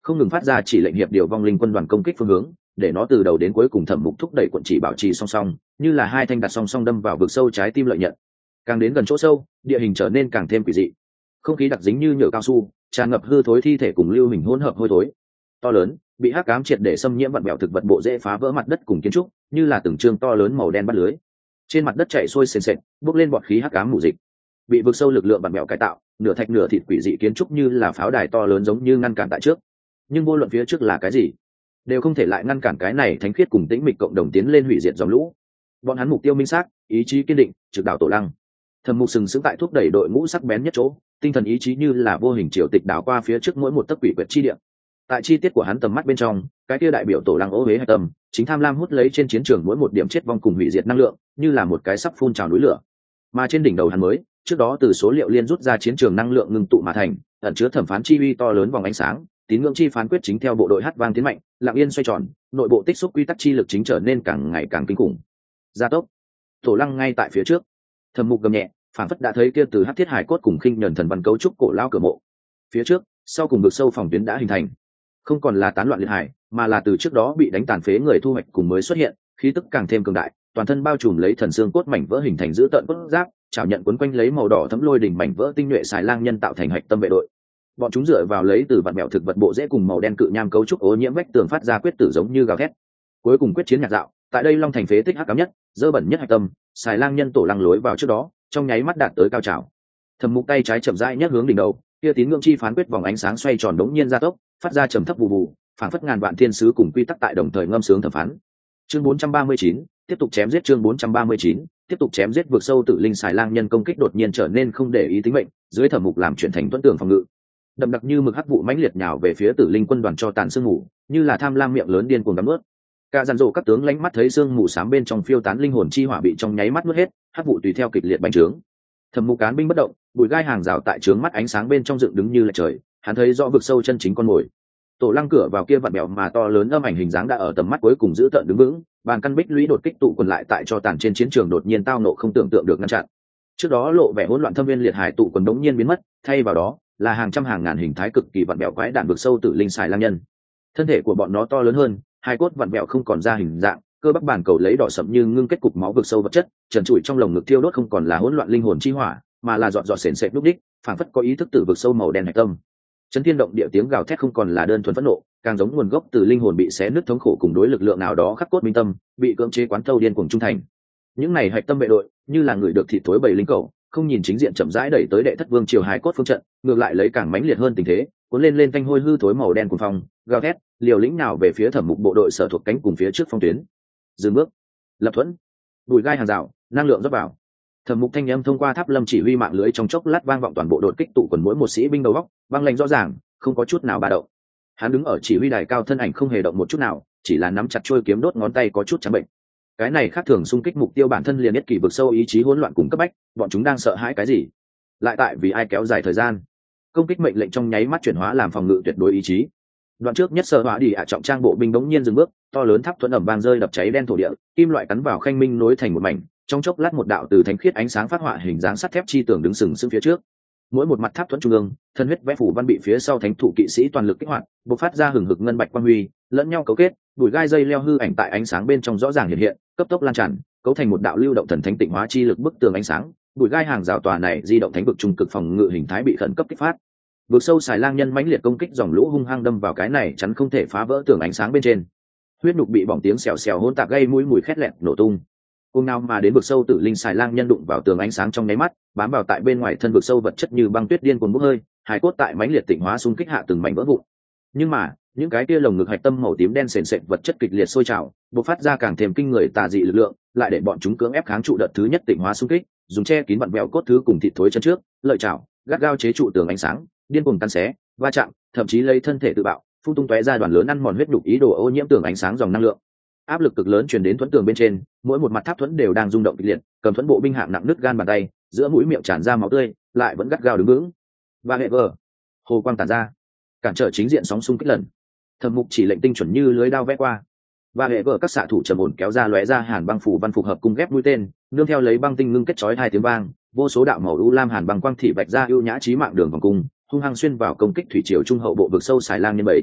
không ngừng phát ra chỉ lệnh hiệp điều vong linh quân đoàn công kích phương hướng, để nó từ đầu đến cuối cùng Thẩm Mục thúc đẩy quận chỉ bảo trì song song, như là hai thanh đặt song song đâm vào vực sâu trái tim lợi nhận. Càng đến gần chỗ sâu, địa hình trở nên càng thêm quỷ dị, không khí đặc dính như nhựa cao su, tràn ngập hư thối thi thể cùng lưu hình hỗn hợp hôi thối. To lớn, bị hắc ám triệt để xâm nhiễm vặn bèo thực vật bộ dễ phá vỡ mặt đất cùng kiến trúc, như là từng trương to lớn màu đen bắt lưới. Trên mặt đất chảy xuôi sền sệt, bốc lên bọt khí hắc ám mù dịch. Bị vực sâu lực lượng vặn bèo cải tạo, nửa thạch nửa thịt quỷ dị kiến trúc như là pháo đài to lớn giống như ngăn cản tại trước. Nhưng vô luận phía trước là cái gì, đều không thể lại ngăn cản cái này thánh khiết cùng tĩnh mịch cộng đồng tiến lên hủy diệt dòng lũ. Bọn hắn mục tiêu minh xác, ý chí kiên định, trực đảo tổ lăng. Thẩm Mục sừng sững tại thúc đẩy đội ngũ sắc bén nhất chỗ, tinh thần ý chí như là vô hình triều tịch đảo qua phía trước mỗi một tấc quỷ quyệt chi địa. Tại chi tiết của hắn tầm mắt bên trong, cái kia đại biểu tổ lăng ô huế hạch tâm, chính tham lam hút lấy trên chiến trường mỗi một điểm chết vong cùng hủy diệt năng lượng, như là một cái sắp phun trào núi lửa. Mà trên đỉnh đầu hắn mới, trước đó từ số liệu liên rút ra chiến trường năng lượng ngưng tụ mà thành, ẩn chứa thẩm phán chi uy to lớn vòng ánh sáng, tín ngưỡng chi phán quyết chính theo bộ đội hát vang tiến mạnh, lặng yên xoay tròn, nội bộ tích xúc quy tắc chi lực chính trở nên càng ngày càng kinh khủng. Gia tốc, tổ lăng ngay tại phía trước. Thẩm Mục gầm nhẹ, phản phất đã thấy kia từ hắc thiết hải cốt cùng khinh nhẫn thần văn cấu trúc cổ lao cửa mộ. Phía trước, sau cùng vực sâu phòng tuyến đã hình thành, không còn là tán loạn liệt hải, mà là từ trước đó bị đánh tàn phế người thu hoạch cùng mới xuất hiện, khí tức càng thêm cường đại, toàn thân bao trùm lấy thần xương cốt mảnh vỡ hình thành giữ tợn cốt giáp, chảo nhận quấn quanh lấy màu đỏ thấm lôi đỉnh mảnh vỡ tinh nhuệ xài lang nhân tạo thành hạch tâm vệ đội. Bọn chúng dựa vào lấy từ vạn mèo thực vật bộ rễ cùng màu đen cự nham cấu trúc ô nhiễm vách tường phát ra quyết tử giống như gào thét. Cuối cùng quyết chiến nhạc dạo, tại đây long thành phế tích hắc ám nhất, dơ bẩn nhất hạch tâm, xài lang nhân tổ lăng lối vào trước đó, trong nháy mắt đạt tới cao trào. Thẩm Mục tay trái chậm rãi nhấc hướng đỉnh đầu, kia tín ngưỡng chi phán quyết vòng ánh sáng xoay tròn đống nhiên gia tốc, phát ra trầm thấp vù vù, phảng phất ngàn vạn thiên sứ cùng quy tắc tại đồng thời ngâm sướng thẩm phán. Chương bốn trăm ba mươi chín, tiếp tục chém giết. Chương bốn trăm ba mươi chín, tiếp tục chém giết. Vượt sâu tự linh xài lang nhân công kích đột nhiên trở nên không để ý tính mệnh, dưới Thẩm Mục làm chuyển thành tuấn tường phòng ngự. Đậm đặc như mực hắc vụ mãnh liệt nhào về phía tử linh quân đoàn cho tàn sương mù, như là tham lam miệng lớn điên cuồng đắm ướt. Cả dàn dụ các tướng lánh mắt thấy sương mù xám bên trong phiêu tán linh hồn chi hỏa bị trong nháy mắt nuốt hết, hắc vụ tùy theo kịch liệt bành trướng. Thẩm Mục cán binh bất động, bụi gai hàng rào tại trướng mắt ánh sáng bên trong dựng đứng như là trời, hắn thấy rõ vực sâu chân chính con mồi. Tổ lăng cửa vào kia vặn bèo mà to lớn âm ảnh hình dáng đã ở tầm mắt cuối cùng giữ tợn đứng vững, bàn căn bích lũy đột kích tụ quần lại tại cho tàn trên chiến trường đột nhiên tao nộ không tưởng tượng được ngăn chặn. Trước đó lộ vẻ hỗn loạn thâm viên liệt hải tụ quần đống nhiên biến mất, thay vào đó là hàng trăm hàng ngàn hình thái cực kỳ vặn bèo quái đản vực sâu tử linh xài lang nhân. Thân thể của bọn nó to lớn hơn, hai cốt vặn bèo không còn ra hình dạng, cơ bắp bản cầu lấy đỏ sậm như ngưng kết cục máu vực sâu vật chất, trần trụi trong lồng ngực thiêu đốt không còn là hỗn loạn linh hồn chi hỏa, mà là dọn dọn sền sệt lúc đích, phảng phất có ý thức từ vực sâu màu đen hạch tâm. Chấn thiên động địa tiếng gào thét không còn là đơn thuần phẫn nộ, càng giống nguồn gốc từ linh hồn bị xé nứt thống khổ cùng đối lực lượng nào đó khắc cốt minh tâm, bị cưỡng chế quán thâu điên cuồng trung thành. Những này hạch tâm vệ đội, như là người được thịt thối bầy linh cầu, không nhìn chính diện chậm rãi đẩy tới đệ thất vương triều hài cốt phương trận, ngược lại lấy càng mãnh liệt hơn tình thế, cuốn lên lên canh hôi hư thối màu đen cuồng phong, gào thét, liều lĩnh nào về phía Thẩm Mục bộ đội sở thuộc cánh cùng phía trước phong tuyến. Dừng bước, lập thuẫn, bùi gai hàng rào, năng lượng rót vào. Thẩm Mục thanh âm thông qua tháp lâm chỉ huy mạng lưới trong chốc lát vang vọng toàn bộ đội kích tụ quần mỗi một sĩ binh đầu góc, băng lệnh rõ ràng, không có chút nào ba động. Hắn đứng ở chỉ huy đài cao thân ảnh không hề động một chút nào, chỉ là nắm chặt chuôi kiếm đốt ngón tay có chút trắng bệnh. Cái này khác thường xung kích mục tiêu bản thân liền nhất kỳ vực sâu ý chí hỗn loạn cùng cấp bách, bọn chúng đang sợ hãi cái gì? Lại tại vì ai kéo dài thời gian? Công kích mệnh lệnh trong nháy mắt chuyển hóa làm phòng ngự tuyệt đối ý chí. Đoạn trước nhất sơ hóa đi ạ trọng trang bộ binh bỗng nhiên dừng bước, to lớn tháp thuẫn ẩm vang rơi đập cháy đen thổ địa, kim loại cắn vào khanh minh nối thành một mảnh, trong chốc lát một đạo từ thánh khiết ánh sáng phát họa hình dáng sắt thép chi tường đứng sừng sững phía trước. Mỗi một mặt tháp thuẫn trung ương, thân huyết vẽ phủ văn bị phía sau thánh thủ kỵ sĩ toàn lực kích hoạt, bộc phát ra hừng hực ngân bạch quang huy, lẫn nhau cấu kết, bụi gai dây leo hư ảnh tại ánh sáng bên trong rõ ràng hiện hiện, cấp tốc lan tràn, cấu thành một đạo lưu động thần thánh tịnh hóa chi lực bức tường ánh sáng. Bụi gai hàng rào tòa này di động thánh vực trung cực phòng ngự hình thái bị khẩn cấp kích phát. Vực sâu xài lang nhân mãnh liệt công kích dòng lũ hung hăng đâm vào cái này chắn không thể phá vỡ tường ánh sáng bên trên. Huyết nhục bị bỏng tiếng xèo xèo hỗn tạp gây mũi mùi khét lẹt nổ tung. Cùng nào mà đến vực sâu tử linh xài lang nhân đụng vào tường ánh sáng trong nháy mắt, bám vào tại bên ngoài thân vực sâu vật chất như băng tuyết điên cuồng bốc hơi, hài cốt tại mãnh liệt tịnh hóa xung kích hạ từng mảnh vỡ vụn. Nhưng mà, những cái kia lồng ngực hạch tâm màu tím đen sền sệt vật chất kịch liệt sôi trào, bộc phát ra càng thêm kinh người tà dị lực lượng, lại để bọn chúng cưỡng ép kháng trụ đợt thứ nhất tịnh hóa xung kích, dùng che kín vặn vẹo cốt thứ cùng thịt thối chân trước, lợi chảo, gắt gao chế trụ tường ánh sáng, điên cuồng tan xé, va chạm, thậm chí lấy thân thể tự bạo, phun tung tóe ra đoàn lớn ăn mòn huyết nhục ý đồ ô nhiễm tường ánh sáng dòng năng lượng. Áp lực cực lớn truyền đến thuẫn tường bên trên, mỗi một mặt tháp thuẫn đều đang rung động kịch liệt, cầm thuẫn bộ binh hạng nặng nứt gan bàn tay, giữa mũi miệng tràn ra máu tươi, lại vẫn gắt gao đứng vững. Và hệ vờ, hồ quang tản ra, cản trở chính diện sóng xung kích lần. Thẩm Mục chỉ lệnh tinh chuẩn như lưới đao vẽ qua, và hệ vờ các xạ thủ trầm ổn kéo ra lóe ra hàn băng phủ văn phục hợp cung ghép mũi tên, nương theo lấy băng tinh ngưng kết chói hai tiếng vang, vô số đạo màu u lam hàn băng quang thị vạch ra ưu nhã chí mạng đường vòng cung, hung hăng xuyên vào công kích thủy triều trung hậu bộ vực sâu xài lang nhân bảy.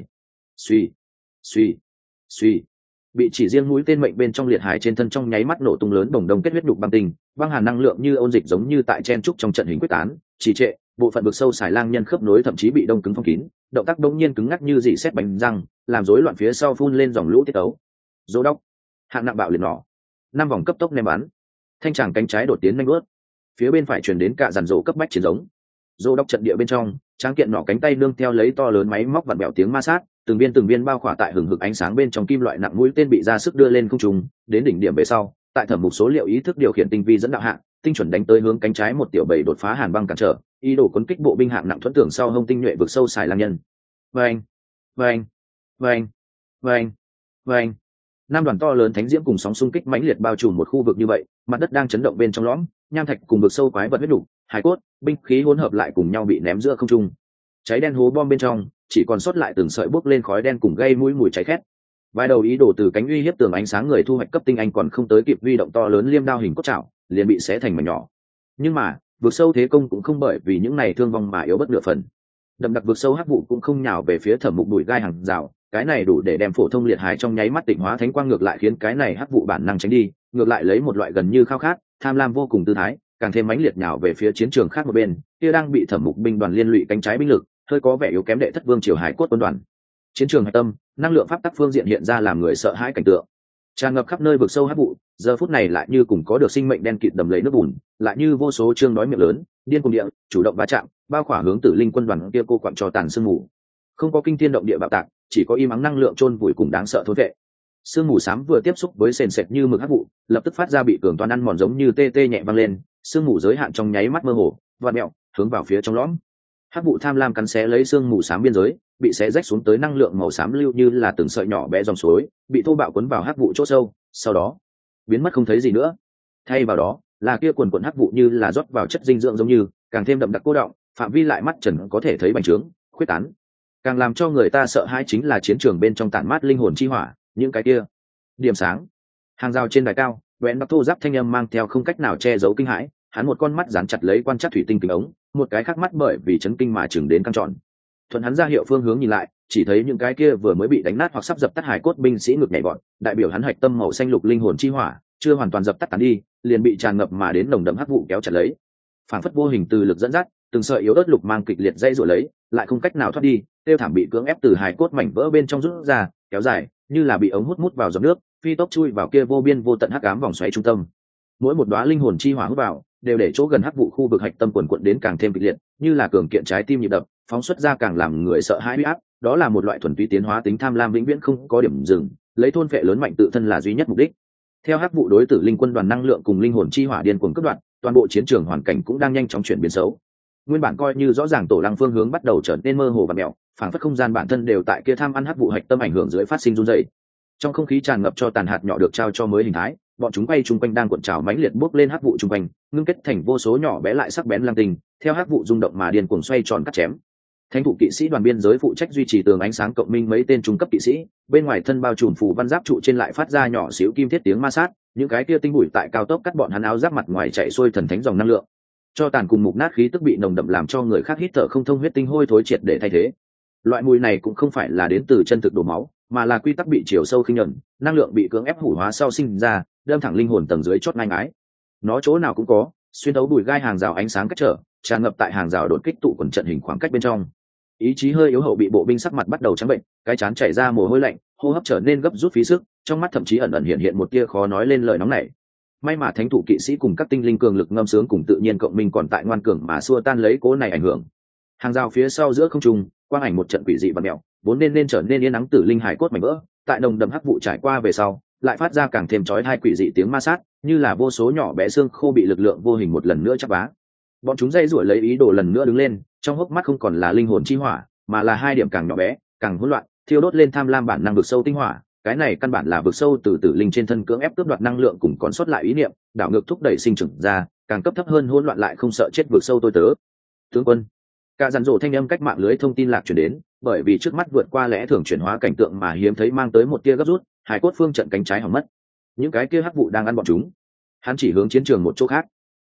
Suy, suy, suy, bị chỉ riêng mũi tên mệnh bên trong liệt hải trên thân trong nháy mắt nổ tung lớn bồng đồng kết huyết nhục băng tinh, băng hàn năng lượng như ôn dịch giống như tại chen trúc trong trận hình quyết tán, trì trệ, bộ phận vực sâu xài lang nhân khớp nối thậm chí bị đông cứng phong kín, động tác đông nhiên cứng ngắc như dị xét bánh răng, làm rối loạn phía sau phun lên dòng lũ tiết tấu. Dỗ đốc, hạng nặng bạo liệt nỏ, năm vòng cấp tốc ném bắn, thanh tràng cánh trái đột tiến nhanh bước, phía bên phải truyền đến cả dàn rổ cấp bách chiến giống. Dỗ đốc trận địa bên trong, tráng kiện nỏ cánh tay nương theo lấy to lớn máy móc vặn bẹo tiếng ma sát, từng viên từng viên bao khỏa tại hừng hực ánh sáng bên trong kim loại nặng mũi tên bị ra sức đưa lên không trung, đến đỉnh điểm về sau, tại thẩm mục số liệu ý thức điều khiển tinh vi dẫn đạo hạng, tinh chuẩn đánh tới hướng cánh trái một tiểu bảy đột phá hàn băng cản trở, ý đồ cuốn kích bộ binh hạng nặng thuẫn tưởng sau hông tinh nhuệ vực sâu xài lang nhân. Vâng, vâng, vâng, vâng, vâng. Năm đoàn to lớn thánh diễm cùng sóng xung kích mãnh liệt bao trùm một khu vực như vậy, mặt đất đang chấn động bên trong lõm, nham thạch cùng vực sâu quái vật huyết đủ, hải cốt, binh khí hỗn hợp lại cùng nhau bị ném giữa không trung. Cháy đen hố bom bên trong, chỉ còn sót lại từng sợi bốc lên khói đen cùng gây mũi mùi cháy khét. Vài đầu ý đồ từ cánh uy hiếp tường ánh sáng người thu hoạch cấp tinh anh còn không tới kịp huy động to lớn liêm đao hình cốt chảo, liền bị xé thành mảnh nhỏ. Nhưng mà, vực sâu thế công cũng không bởi vì những này thương vong mà yếu bất nửa phần. Đậm đặc vực sâu hắc vụ cũng không nhào về phía thẩm mục đùi gai hàng rào, cái này đủ để đem phổ thông liệt hài trong nháy mắt tịnh hóa thánh quang ngược lại khiến cái này hắc vụ bản năng tránh đi, ngược lại lấy một loại gần như khao khát, tham lam vô cùng tư thái, càng thêm mãnh liệt nhào về phía chiến trường khác một bên, kia đang bị thẩm mục binh đoàn liên lụy cánh trái binh lực, hơi có vẻ yếu kém đệ thất vương triều hải cốt quân đoàn. Chiến trường hạch tâm, năng lượng pháp tắc phương diện hiện ra làm người sợ hãi cảnh tượng. Tràn ngập khắp nơi vực sâu hắc vụ, giờ phút này lại như cùng có được sinh mệnh đen kịt đầm lấy nước bùn, lại như vô số trương đói miệng lớn, điên cuồng địa, chủ động va chạm, bao khỏa hướng Tử Linh quân đoàn kia cô quặn cho tàn sương mù. Không có kinh thiên động địa bạo tạc, chỉ có im ắng năng lượng chôn vùi cùng đáng sợ thối vệ. Sương mù xám vừa tiếp xúc với sền sệt như mực hắc vụ, lập tức phát ra bị cường toàn ăn mòn giống như tê tê nhẹ vang lên, sương mù giới hạn trong nháy mắt mơ hồ, vặn mèo, hướng vào phía trong lõm. Hắc vụ tham lam cắn xé lấy sương mù xám biên giới, bị xé rách xuống tới năng lượng màu xám lưu như là từng sợi nhỏ bé dòng suối, bị thô bạo cuốn vào hắc vụ chỗ sâu, sau đó biến mất không thấy gì nữa. Thay vào đó, là kia quần quần hắc vụ như là rót vào chất dinh dưỡng giống như, càng thêm đậm đặc cô đọng, phạm vi lại mắt trần có thể thấy bành trướng, khuyết tán. Càng làm cho người ta sợ hãi chính là chiến trường bên trong tản mát linh hồn chi hỏa, những cái kia điểm sáng. Hàng rào trên đài cao, Vẹn Bắc thô giáp thanh âm mang theo không cách nào che giấu kinh hãi, hắn một con mắt dán chặt lấy quan trắc thủy tinh kính ống, một cái khác mắt bởi vì chấn kinh mà chừng đến căng tròn. Thuận hắn ra hiệu phương hướng nhìn lại, chỉ thấy những cái kia vừa mới bị đánh nát hoặc sắp dập tắt hải cốt binh sĩ ngực nhảy vọt, đại biểu hắn hạch tâm màu xanh lục linh hồn chi hỏa, chưa hoàn toàn dập tắt tàn đi, liền bị tràn ngập mà đến nồng đậm hắc vụ kéo chặt lấy. Phản phất vô hình từ lực dẫn dắt, từng sợi yếu ớt lục mang kịch liệt dây rồi lấy, lại không cách nào thoát đi, tiêu thảm bị cưỡng ép từ hải cốt mảnh vỡ bên trong rút ra, kéo dài, như là bị ống hút mút vào giọt nước, phi tốc chui vào kia vô biên vô tận hắc ám vòng xoáy trung tâm. Mỗi một đóa linh hồn chi hỏa hút vào, đều để chỗ gần hắc vụ khu vực hạch tâm quần quận đến càng thêm kịch liệt, như là cường kiện trái tim nhịp đập, phóng xuất ra càng làm người sợ hãi uy áp, đó là một loại thuần túy tiến hóa tính tham lam vĩnh viễn không có điểm dừng, lấy thôn phệ lớn mạnh tự thân là duy nhất mục đích. Theo hắc vụ đối tử linh quân đoàn năng lượng cùng linh hồn chi hỏa điên cuồng cắt đoạn, toàn bộ chiến trường hoàn cảnh cũng đang nhanh chóng chuyển biến xấu. Nguyên bản coi như rõ ràng tổ lăng phương hướng bắt đầu trở nên mơ hồ và mèo, phảng phất không gian bản thân đều tại kia tham ăn hắc vụ hạch tâm ảnh hưởng dưới phát sinh run rẩy. Trong không khí tràn ngập cho tàn hạt nhỏ được trao cho mới hình thái, bọn chúng quay chung quanh đang cuộn trào mãnh liệt bốc lên hắc vụ chung quanh, ngưng kết thành vô số nhỏ bé lại sắc bén lang tinh, theo hắc vụ rung động mà điên cuồng xoay tròn cắt chém. Thánh thủ kỵ sĩ đoàn biên giới phụ trách duy trì tường ánh sáng cộng minh mấy tên trung cấp kỵ sĩ, bên ngoài thân bao trùm phù văn giáp trụ trên lại phát ra nhỏ xíu kim thiết tiếng ma sát, những cái kia tinh bụi tại cao tốc cắt bọn hắn áo giáp mặt ngoài chạy xuôi thần thánh dòng năng lượng. Cho tàn cùng mục nát khí tức bị nồng đậm làm cho người khác hít thở không thông huyết tinh hôi thối triệt để thay thế. Loại mùi này cũng không phải là đến từ chân thực đổ máu, mà là quy tắc bị chiều sâu khinh nhẫn, năng lượng bị cưỡng ép hủ hóa sau sinh ra, đâm thẳng linh hồn tầng dưới chót ngang ái. Nó chỗ nào cũng có, xuyên thấu bụi gai hàng rào ánh sáng cách trở, tràn ngập tại hàng rào đột kích tụ quần trận hình khoảng cách bên trong. Ý chí hơi yếu hậu bị bộ binh sắc mặt bắt đầu trắng bệnh, cái chán chảy ra mồ hôi lạnh, hô hấp trở nên gấp rút phí sức, trong mắt thậm chí ẩn ẩn hiện hiện một tia khó nói lên lời nóng nảy. May mà thánh thủ kỵ sĩ cùng các tinh linh cường lực ngâm sướng cùng tự nhiên cộng minh còn tại ngoan cường mà xua tan lấy cố này ảnh hưởng. Hàng rào phía sau giữa không trung, quang ảnh một trận quỷ dị và mèo, vốn nên nên trở nên yên nắng tử linh hải cốt mảnh vỡ, tại nồng đậm hắc vụ trải qua về sau, lại phát ra càng thêm chói tai quỷ dị tiếng ma sát, như là vô số nhỏ bé xương khô bị lực lượng vô hình một lần nữa chắp vá. Bọn chúng dây rủa lấy ý đồ lần nữa đứng lên, trong hốc mắt không còn là linh hồn chi hỏa, mà là hai điểm càng nhỏ bé, càng hỗn loạn, thiêu đốt lên tham lam bản năng vực sâu tinh hỏa. Cái này căn bản là vực sâu từ tử linh trên thân cưỡng ép cướp đoạt năng lượng cùng còn sót lại ý niệm, đảo ngược thúc đẩy sinh trưởng ra, càng cấp thấp hơn hỗn loạn lại không sợ chết vực sâu tôi tớ. Tướng quân, cả dàn dỗ thanh âm cách mạng lưới thông tin lạc truyền đến, bởi vì trước mắt vượt qua lẽ thường chuyển hóa cảnh tượng mà hiếm thấy mang tới một tia gấp rút, hải cốt phương trận cánh trái hỏng mất. Những cái kia hắc vụ đang ăn bọn chúng. Hắn chỉ hướng chiến trường một chỗ khác.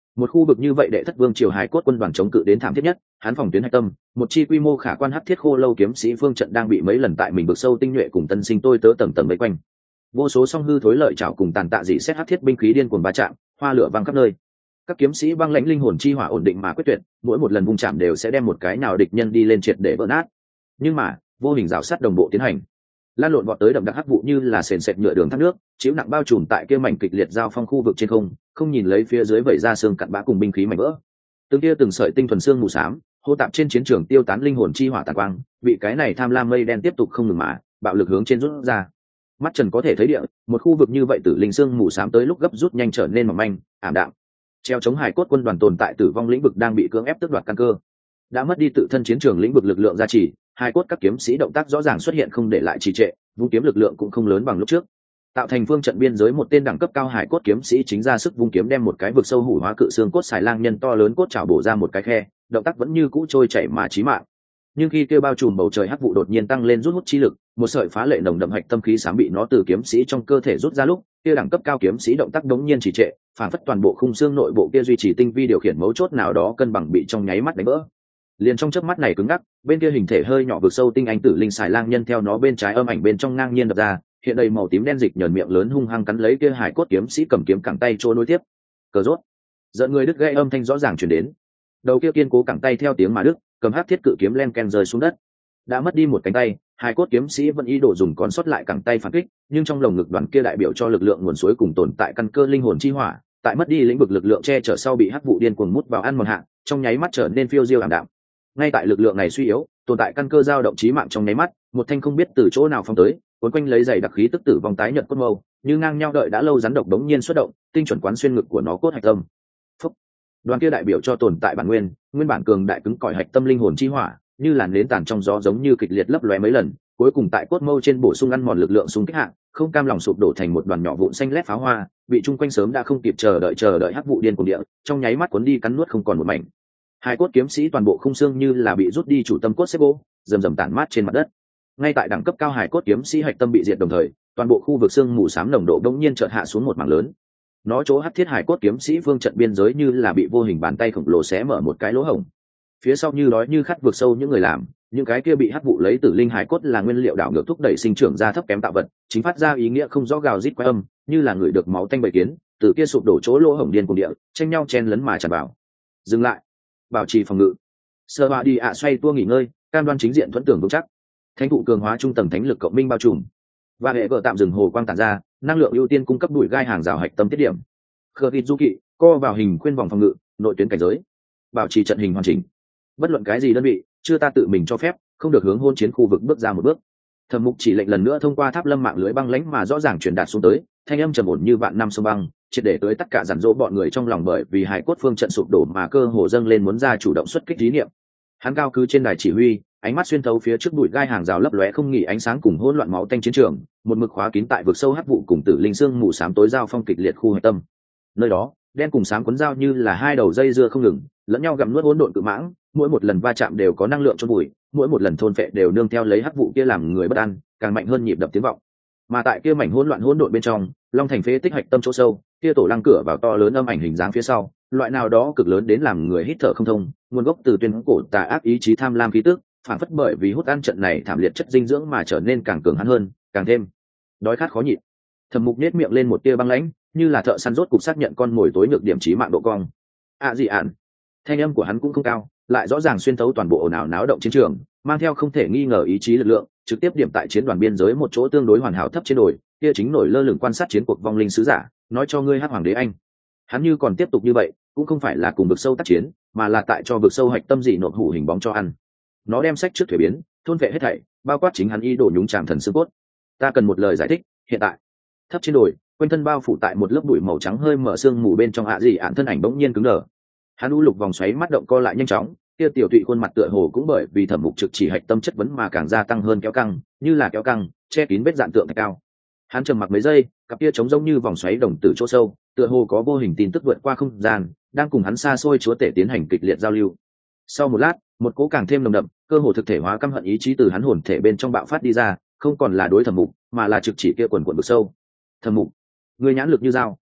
Một khu vực như vậy đệ thất vương triều hải cốt quân đoàn chống cự đến thảm thiết nhất, hắn phòng tuyến hạch tâm, một chi quy mô khả quan hắc thiết khô lâu kiếm sĩ phương trận đang bị mấy lần tại mình vực sâu tinh nhuệ cùng tân sinh tôi tớ tầng tầng vây quanh. Vô số song hư thối lợi chảo cùng tàn tạ dị xét hắc thiết binh khí điên cuồng va chạm, hoa lửa văng khắp nơi. Các kiếm sĩ băng lãnh linh hồn chi hỏa ổn định mà quyết tuyệt, mỗi một lần vung chạm đều sẽ đem một cái nào địch nhân đi lên triệt để vỡ nát. Nhưng mà, vô hình rào sắt đồng bộ tiến hành. Lan lộn vọt tới đậm đặc hắc vụ như là sền sệt nhựa đường thác nước, chiếu nặng bao trùm tại kia mảnh kịch liệt giao phong khu vực trên không, không nhìn lấy phía dưới vẩy ra xương cặn bã cùng binh khí mảnh vỡ. Từng kia từng sợi tinh thuần xương mù xám, hô tạp trên chiến trường tiêu tán linh hồn chi hỏa tàn quang, bị cái này tham lam mây đen tiếp tục không ngừng mà, bạo lực hướng trên rút ra. Mắt trần có thể thấy địa, một khu vực như vậy tử linh xương mù xám tới lúc gấp rút nhanh trở nên mỏng manh, ảm đạm. Treo chống hải cốt quân đoàn tồn tại tử vong lĩnh vực đang bị cưỡng ép tước đoạt căn cơ. Đã mất đi tự thân chiến trường lĩnh vực lực lượng gia trì, hải cốt các kiếm sĩ động tác rõ ràng xuất hiện không để lại trì trệ, vung kiếm lực lượng cũng không lớn bằng lúc trước. Tạo thành phương trận biên giới một tên đẳng cấp cao hải cốt kiếm sĩ chính ra sức vung kiếm đem một cái vực sâu hủ hóa cự xương cốt xài lang nhân to lớn cốt chảo bổ ra một cái khe, động tác vẫn như cũ trôi chảy mà chí mạng. Nhưng khi kêu bao trùm bầu trời hắc vụ đột nhiên tăng lên rút hút chi lực, một sợi phá lệ nồng đậm hạch tâm khí sám bị nó từ kiếm sĩ trong cơ thể rút ra lúc, kia đẳng cấp cao kiếm sĩ động tác đống nhiên trì trệ, phản phất toàn bộ khung xương nội bộ kia duy trì tinh vi điều khiển mấu chốt nào đó cân bằng bị trong nháy mắt đánh vỡ. Liền trong chớp mắt này cứng ngắc, bên kia hình thể hơi nhỏ vực sâu tinh anh tử linh xài lang nhân theo nó bên trái âm ảnh bên trong ngang nhiên đập ra, hiện đầy màu tím đen dịch nhờn miệng lớn hung hăng cắn lấy kia hải cốt kiếm sĩ cầm kiếm cẳng tay trôi nối tiếp. Cờ rốt, giận người đứt gãy âm thanh rõ ràng truyền đến. Đầu kia kiên cố cẳng tay theo tiếng mà đứt, cầm hắc thiết cự kiếm len ken rơi xuống đất. Đã mất đi một cánh tay, hải cốt kiếm sĩ vẫn ý đồ dùng con sót lại cẳng tay phản kích, nhưng trong lồng ngực đoàn kia đại biểu cho lực lượng nguồn suối cùng tồn tại căn cơ linh hồn chi hỏa, tại mất đi lĩnh vực lực lượng che chở sau bị hắc vụ điên cuồng mút vào ăn mòn hạ, trong nháy mắt trở nên phiêu diêu ảm đạm. Ngay tại lực lượng này suy yếu, tồn tại căn cơ dao động chí mạng trong nháy mắt, một thanh không biết từ chỗ nào phong tới, cuốn quanh lấy giày đặc khí tức tử vong tái nhợt cốt mâu, như ngang nhau đợi đã lâu rắn độc đống nhiên xuất động, tinh chuẩn quán xuyên ngực của nó cốt hạch tâm. Phúc. Đoàn kia đại biểu cho tồn tại bản nguyên, nguyên bản cường đại cứng cỏi hạch tâm linh hồn chi hỏa, như làn nến tàn trong gió giống như kịch liệt lấp lóe mấy lần, cuối cùng tại cốt mâu trên bổ sung ăn mòn lực lượng xung kích hạng, không cam lòng sụp đổ thành một đoàn nhỏ vụn xanh lét pháo hoa, bị chung quanh sớm đã không kịp chờ đợi chờ đợi hắc vụ điên cuồng địa, trong nháy mắt cuốn đi cắn nuốt không còn một mảnh. Hai cốt kiếm sĩ toàn bộ khung xương như là bị rút đi chủ tâm cốt xếp gỗ, rầm rầm tản mát trên mặt đất. Ngay tại đẳng cấp cao hải cốt kiếm sĩ hạch tâm bị diệt đồng thời, toàn bộ khu vực xương mù xám nồng độ đống nhiên chợt hạ xuống một mảng lớn. Nó chỗ hắc thiết hải cốt kiếm sĩ phương trận biên giới như là bị vô hình bàn tay khổng lồ xé mở một cái lỗ hổng. Phía sau như đói như khát vượt sâu những người làm, những cái kia bị hắc vụ lấy tử linh hải cốt là nguyên liệu đảo ngược thúc đẩy sinh trưởng ra thấp kém tạo vật, chính phát ra ý nghĩa không rõ gào rít quái âm, như là người được máu tanh bầy kiến, từ kia sụp đổ chỗ lỗ hổng điên cuồng địa, tranh nhau chen lấn mà tràn vào. Dừng lại, bảo trì phòng ngự. Sơ Họa đi ạ xoay tua nghỉ ngơi, cam đoan chính diện thuận tưởng vững chắc. Thánh thụ cường hóa trung tầng thánh lực cộng minh bao trùm. Và hệ vợ tạm dừng hồ quang tản ra, năng lượng ưu tiên cung cấp đuổi gai hàng rào hạch tâm tiết điểm. Khờ thịt du kỵ, co vào hình khuyên vòng phòng ngự, nội tuyến cảnh giới. Bảo trì trận hình hoàn chỉnh. Bất luận cái gì đơn vị, chưa ta tự mình cho phép, không được hướng hôn chiến khu vực bước ra một bước. Thẩm Mục chỉ lệnh lần nữa thông qua tháp lâm mạng lưới băng lãnh mà rõ ràng truyền đạt xuống tới, thanh âm trầm ổn như vạn năm sông băng, triệt để tới tất cả dàn dỗ bọn người trong lòng bởi vì hải cốt phương trận sụp đổ mà cơ hồ dâng lên muốn ra chủ động xuất kích ý niệm. Hắn cao cứ trên đài chỉ huy, ánh mắt xuyên thấu phía trước bụi gai hàng rào lấp lóe không nghỉ ánh sáng cùng hỗn loạn máu tanh chiến trường, một mực khóa kín tại vực sâu hắc vụ cùng tử linh xương mù xám tối giao phong kịch liệt khu hạch tâm. Nơi đó, đen cùng xám cuốn dao như là hai đầu dây dưa không ngừng, lẫn nhau gặm nuốt hỗn độn cự mãng, mỗi một lần va chạm đều có năng lượng chôn bụi, mỗi một lần thôn phệ đều nương theo lấy hắc vụ kia làm người bất an, càng mạnh hơn nhịp đập tiếng vọng. Mà tại kia mảnh hỗn loạn hỗn độn bên trong, long thành phế tích hạch tâm chỗ sâu, kia tổ lăng cửa vào to lớn âm ảnh hình dáng phía sau, loại nào đó cực lớn đến làm người hít thở không thông, nguồn gốc từ tuyên cổ tà ác ý chí tham lam khí tức, phản phất bởi vì hút ăn trận này thảm liệt chất dinh dưỡng mà trở nên càng cường hắn hơn, càng thêm đói khát khó nhịn. Thẩm Mục nhếch miệng lên một tia băng lãnh, như là thợ săn rốt cục xác nhận con mồi tối nhược điểm chí mạng độ cong. À gì ạn. Thanh âm của hắn cũng không cao, lại rõ ràng xuyên thấu toàn bộ ồn ào náo động chiến trường, mang theo không thể nghi ngờ ý chí lực lượng, trực tiếp điểm tại chiến đoàn biên giới một chỗ tương đối hoàn hảo thấp trên đồi, kia chính nổi lơ lửng quan sát chiến cuộc vong linh sứ giả, nói cho ngươi Hắc Hoàng đế anh. Hắn như còn tiếp tục như vậy, cũng không phải là cùng vực sâu tác chiến, mà là tại cho vực sâu hạch tâm dị nộp hủ hình bóng cho ăn. Nó đem sách trước thuế biến, thôn vệ hết thảy, bao quát chính hắn ý đồ nhúng chàm thần xương cốt. Ta cần một lời giải thích, hiện tại. Thấp trên đồi, quanh thân bao phủ tại một lớp bụi màu trắng hơi mở sương mù bên trong ạ dị ạn thân ảnh bỗng nhiên cứng đờ. Hắn u lục vòng xoáy mắt động co lại nhanh chóng, kia tiểu tụy khuôn mặt tựa hồ cũng bởi vì Thẩm Mục trực chỉ hạch tâm chất vấn mà càng gia tăng hơn kéo căng, như là kéo căng, che kín vết dạn tượng thạch cao. Hắn trầm mặc mấy giây, cặp kia trống rỗng như vòng xoáy đồng tử chỗ sâu, tựa hồ có vô hình tin tức vượt qua không gian, đang cùng hắn xa xôi chúa tể tiến hành kịch liệt giao lưu. Sau một lát, một cỗ càng thêm nồng đậm, cơ hồ thực thể hóa căm hận ý chí từ hắn hồn thể bên trong bạo phát đi ra, không còn là đối Thẩm Mục, mà là trực chỉ kia quần quần vực sâu. Thẩm Mục, ngươi nhãn lực như dao.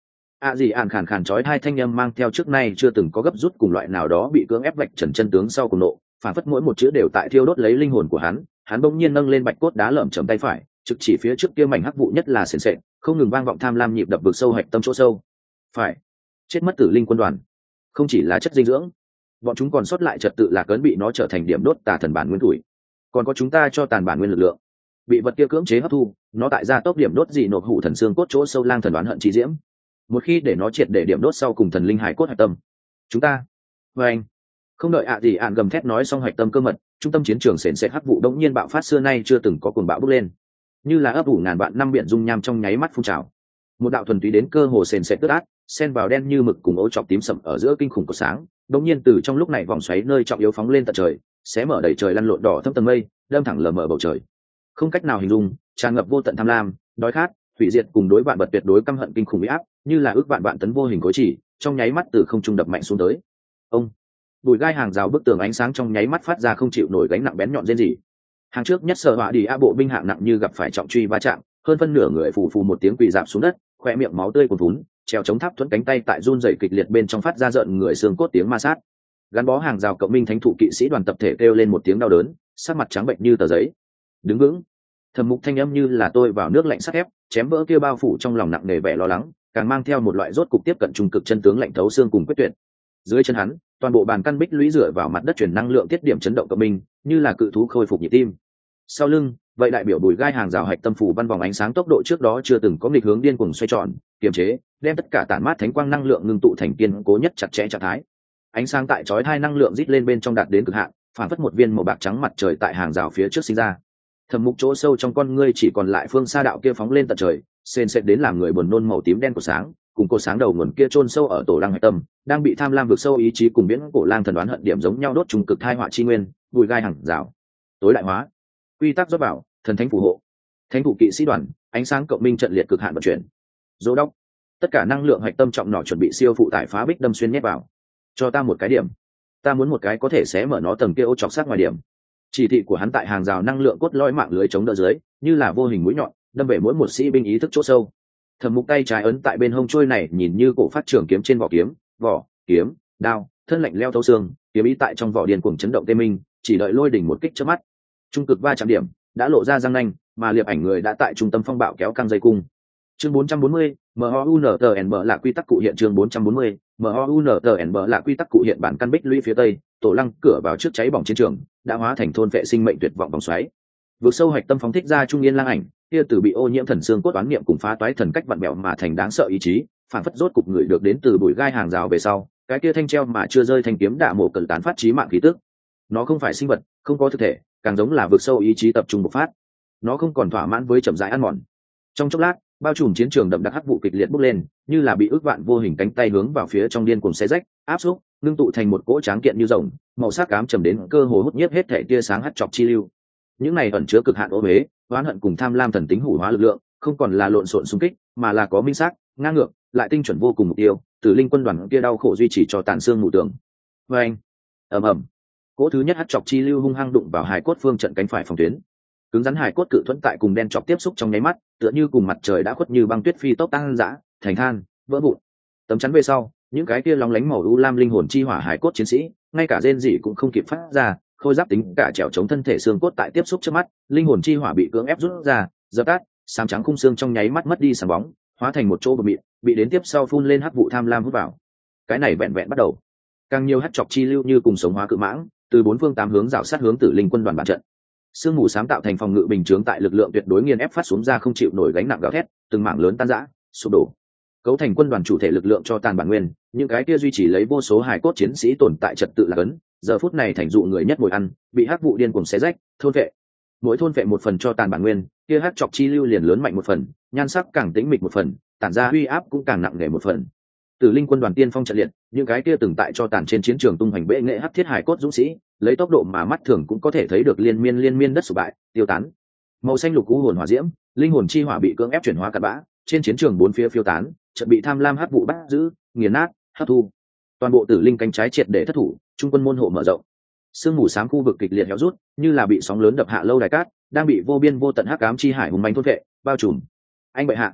ạ gì ạn khàn khàn chói hai thanh âm mang theo trước nay chưa từng có gấp rút cùng loại nào đó bị cưỡng ép vạch trần chân tướng sau cùng nộ, phản phất mỗi một chữ đều tại thiêu đốt lấy linh hồn của hắn. Hắn bỗng nhiên nâng lên bạch cốt đá lởm chởm tay phải, trực chỉ phía trước kia mảnh hắc vụ nhất là sền sệt, không ngừng vang vọng tham lam nhịp đập vực sâu hạch tâm chỗ sâu. Phải, chết mất tử linh quân đoàn, không chỉ là chất dinh dưỡng, bọn chúng còn sót lại trật tự là cấn bị nó trở thành điểm đốt tà thần bản nguyên tuổi, còn có chúng ta cho tàn bản nguyên lực lượng bị vật kia cưỡng chế hấp thu, nó tại gia tốc điểm đốt dị nộp hủ thần xương cốt chỗ sâu lang thần đoán hận chi diễm. Một khi để nó triệt để điểm đốt sau cùng thần linh hải cốt hạch tâm, chúng ta và anh không đợi ạ gì ạn gầm thét nói xong hạch tâm cơ mật, trung tâm chiến trường sền sệt hắc vụ đống nhiên bạo phát xưa nay chưa từng có cuồng bạo bốc lên, như là ấp ủ ngàn vạn năm biển dung nham trong nháy mắt phun trào. Một đạo thuần túy đến cơ hồ sền sệt tước át, xen vào đen như mực cùng ố chọc tím sậm ở giữa kinh khủng của sáng, đống nhiên từ trong lúc này vòng xoáy nơi trọng yếu phóng lên tận trời, xé mở đầy trời lăn lộn đỏ thâm tầng mây, đâm thẳng lờ mờ bầu trời. Không cách nào hình dung, tràn ngập vô tận tham lam, đói khát, hủy diệt cùng đối vạn vật tuyệt đối căm hận kinh khủng uy áp, như là ước vạn vạn tấn vô hình cối chỉ, trong nháy mắt từ không trung đập mạnh xuống tới. Ông, bùi gai hàng rào bức tường ánh sáng trong nháy mắt phát ra không chịu nổi gánh nặng bén nhọn rên rỉ. Hàng trước nhất sở họa đi a bộ binh hạng nặng như gặp phải trọng truy va chạm, hơn phân nửa người phù phù một tiếng quỳ rạp xuống đất, khoe miệng máu tươi cuồn vún, treo chống tháp thuẫn cánh tay tại run rẩy kịch liệt bên trong phát ra rợn người xương cốt tiếng ma sát. Gắn bó hàng rào cộng minh thánh thụ kỵ sĩ đoàn tập thể kêu lên một tiếng đau đớn, sắc mặt trắng bệnh như tờ giấy. Đứng vững. Thẩm Mục thanh âm như là tôi vào nước lạnh sắt ép, chém vỡ kia bao phủ trong lòng nặng nề vẻ lo lắng, càng mang theo một loại rốt cục tiếp cận trung cực chân tướng lạnh thấu xương cùng quyết tuyệt. Dưới chân hắn, toàn bộ bàn căn bích lũy dựa vào mặt đất truyền năng lượng tiết điểm chấn động cộng minh, như là cự thú khôi phục nhịp tim. Sau lưng, vậy đại biểu bùi gai hàng rào hạch tâm phủ văn vòng ánh sáng tốc độ trước đó chưa từng có nghịch hướng điên cuồng xoay tròn, kiềm chế, đem tất cả tản mát thánh quang năng lượng ngưng tụ thành kiên cố nhất chặt chẽ trạng thái. Ánh sáng tại chói hai năng lượng rít lên bên trong đạt đến cực hạn, phản phất một viên màu bạc trắng mặt trời tại hàng rào phía trước sinh ra. Thẩm Mục chỗ sâu trong con ngươi chỉ còn lại phương xa đạo kia phóng lên tận trời, sền sệt đến làm người buồn nôn màu tím đen của sáng, cùng cột sáng đầu nguồn kia chôn sâu ở tổ lăng hạch tâm, đang bị tham lam vực sâu ý chí cùng biến cổ lang thần đoán hận điểm giống nhau đốt trùng cực thai họa chi nguyên, bùi gai hàng rào. Tối đại hóa, quy tắc rót bảo, thần thánh phù hộ, thánh thủ kỵ sĩ đoàn, ánh sáng cộng minh trận liệt cực hạn vận chuyển. Dỗ đốc, tất cả năng lượng hạch tâm trọng nỏ chuẩn bị siêu phụ tải phá bích đâm xuyên nhét vào. Cho ta một cái điểm, ta muốn một cái có thể xé mở nó tầng kia ô chọc sát ngoài điểm. Chỉ thị của hắn tại hàng rào năng lượng cốt lõi mạng lưới chống đỡ dưới, như là vô hình mũi nhọn, đâm về mỗi một sĩ binh ý thức chỗ sâu. Thẩm Mục tay trái ấn tại bên hông trôi này nhìn như cổ phát trường kiếm trên vỏ kiếm, vỏ, kiếm, đao, thân lạnh leo thấu xương, kiếm ý tại trong vỏ điên cuồng chấn động tê minh, chỉ đợi lôi đỉnh một kích chớp mắt. Trung cực va chạm điểm đã lộ ra răng nanh, mà liệp ảnh người đã tại trung tâm phong bạo kéo căng dây cung. Chương bốn trăm bốn mươi, M O U N T N B là quy tắc cụ hiện chương bốn trăm bốn mươi, M O U N T N B là quy tắc cụ hiện bản căn bích lũy phía tây, tổ lăng cửa vào trước cháy bỏng chiến trường, đã hóa thành thôn vệ sinh mệnh tuyệt vọng vòng xoáy. Vượt sâu hạch tâm phóng thích ra trung yên lang ảnh, kia từ bị ô nhiễm thần xương cốt toán niệm cùng phá toái thần cách vặn bẹo mà thành đáng sợ ý chí, phản phất rốt cục người được đến từ bụi gai hàng rào về sau, cái kia thanh treo mà chưa rơi thanh kiếm đả mổ cần tán phát chí mạng khí tức. Nó không phải sinh vật, không có thực thể, càng giống là vượt sâu ý chí tập trung bộc phát. Nó không còn thỏa mãn với chậm rãi ăn mòn. Trong chốc lát, bao trùm chiến trường đậm đặc hắc vụ kịch liệt bốc lên, như là bị ước vạn vô hình cánh tay hướng vào phía trong điên cuồng xé rách, áp xúc, ngưng tụ thành một cỗ tráng kiện như rồng, màu sắc cám trầm đến cơ hồ hút nhiếp hết thể tia sáng hắt chọc chi lưu. Những này ẩn chứa cực hạn ô uế, oán hận cùng tham lam thần tính hủ hóa lực lượng, không còn là lộn xộn xung kích, mà là có minh xác, ngang ngược, lại tinh chuẩn vô cùng mục tiêu, Tử linh quân đoàn kia đau khổ duy trì cho tàn xương mù tường. Và anh, ầm ầm, cỗ thứ nhất hắt chọc chi lưu hung hăng đụng vào hải cốt phương trận cánh phải phòng tuyến. Cứng rắn hải cốt cự thuẫn tại cùng đen chọc tiếp xúc trong nháy mắt, tựa như cùng mặt trời đã khuất như băng tuyết phi tốc tăng dã, thành than, vỡ vụn. Tấm chắn về sau, những cái kia lóng lánh màu u lam linh hồn chi hỏa hải cốt chiến sĩ, ngay cả rên rỉ cũng không kịp phát ra, khôi giáp tính cả trèo chống thân thể xương cốt tại tiếp xúc trước mắt, linh hồn chi hỏa bị cưỡng ép rút ra, dập tắt, xám trắng khung xương trong nháy mắt mất đi sáng bóng, hóa thành một chỗ bờ mịn, bị đến tiếp sau phun lên hắc vụ tham lam hút vào. Cái này vẹn vẹn bắt đầu, càng nhiều hắc chọc chi lưu như cùng sống hóa cự mãng, từ bốn phương tám hướng rảo sát hướng Tử linh quân đoàn bản trận. Sương mù xám tạo thành phòng ngự bình chướng tại lực lượng tuyệt đối nghiền ép phát xuống ra không chịu nổi gánh nặng gào thét, từng mảng lớn tan rã, sụp đổ. Cấu thành quân đoàn chủ thể lực lượng cho tàn bản nguyên, những cái kia duy trì lấy vô số hài cốt chiến sĩ tồn tại trật tự là cấn, giờ phút này thành dụ người nhất ngồi ăn, bị hắc vụ điên cuồng xé rách, thôn vệ. Mỗi thôn vệ một phần cho tàn bản nguyên, kia hắc chọc chi lưu liền lớn mạnh một phần, nhan sắc càng tĩnh mịch một phần, tản ra uy áp cũng càng nặng nề một phần. Tử linh quân đoàn tiên phong trận liệt, những cái kia từng tại cho tàn trên chiến trường tung hoành bệ nghệ hắc thiết hài cốt dũng sĩ, lấy tốc độ mà mắt thường cũng có thể thấy được liên miên liên miên đất sụp bại, tiêu tán. Màu xanh lục u hồn hỏa diễm, linh hồn chi hỏa bị cưỡng ép chuyển hóa cặn bã, trên chiến trường bốn phía phiêu tán, chợt bị tham lam hắc vụ bắt giữ, nghiền nát, hấp thu. Toàn bộ tử linh cánh trái triệt để thất thủ, trung quân môn hộ mở rộng. Sương mù xám khu vực kịch liệt héo rút, như là bị sóng lớn đập hạ lâu đài cát, đang bị vô biên vô tận hắc ám chi hải hùng manh thôn vệ, bao trùm. Anh bệ hạ,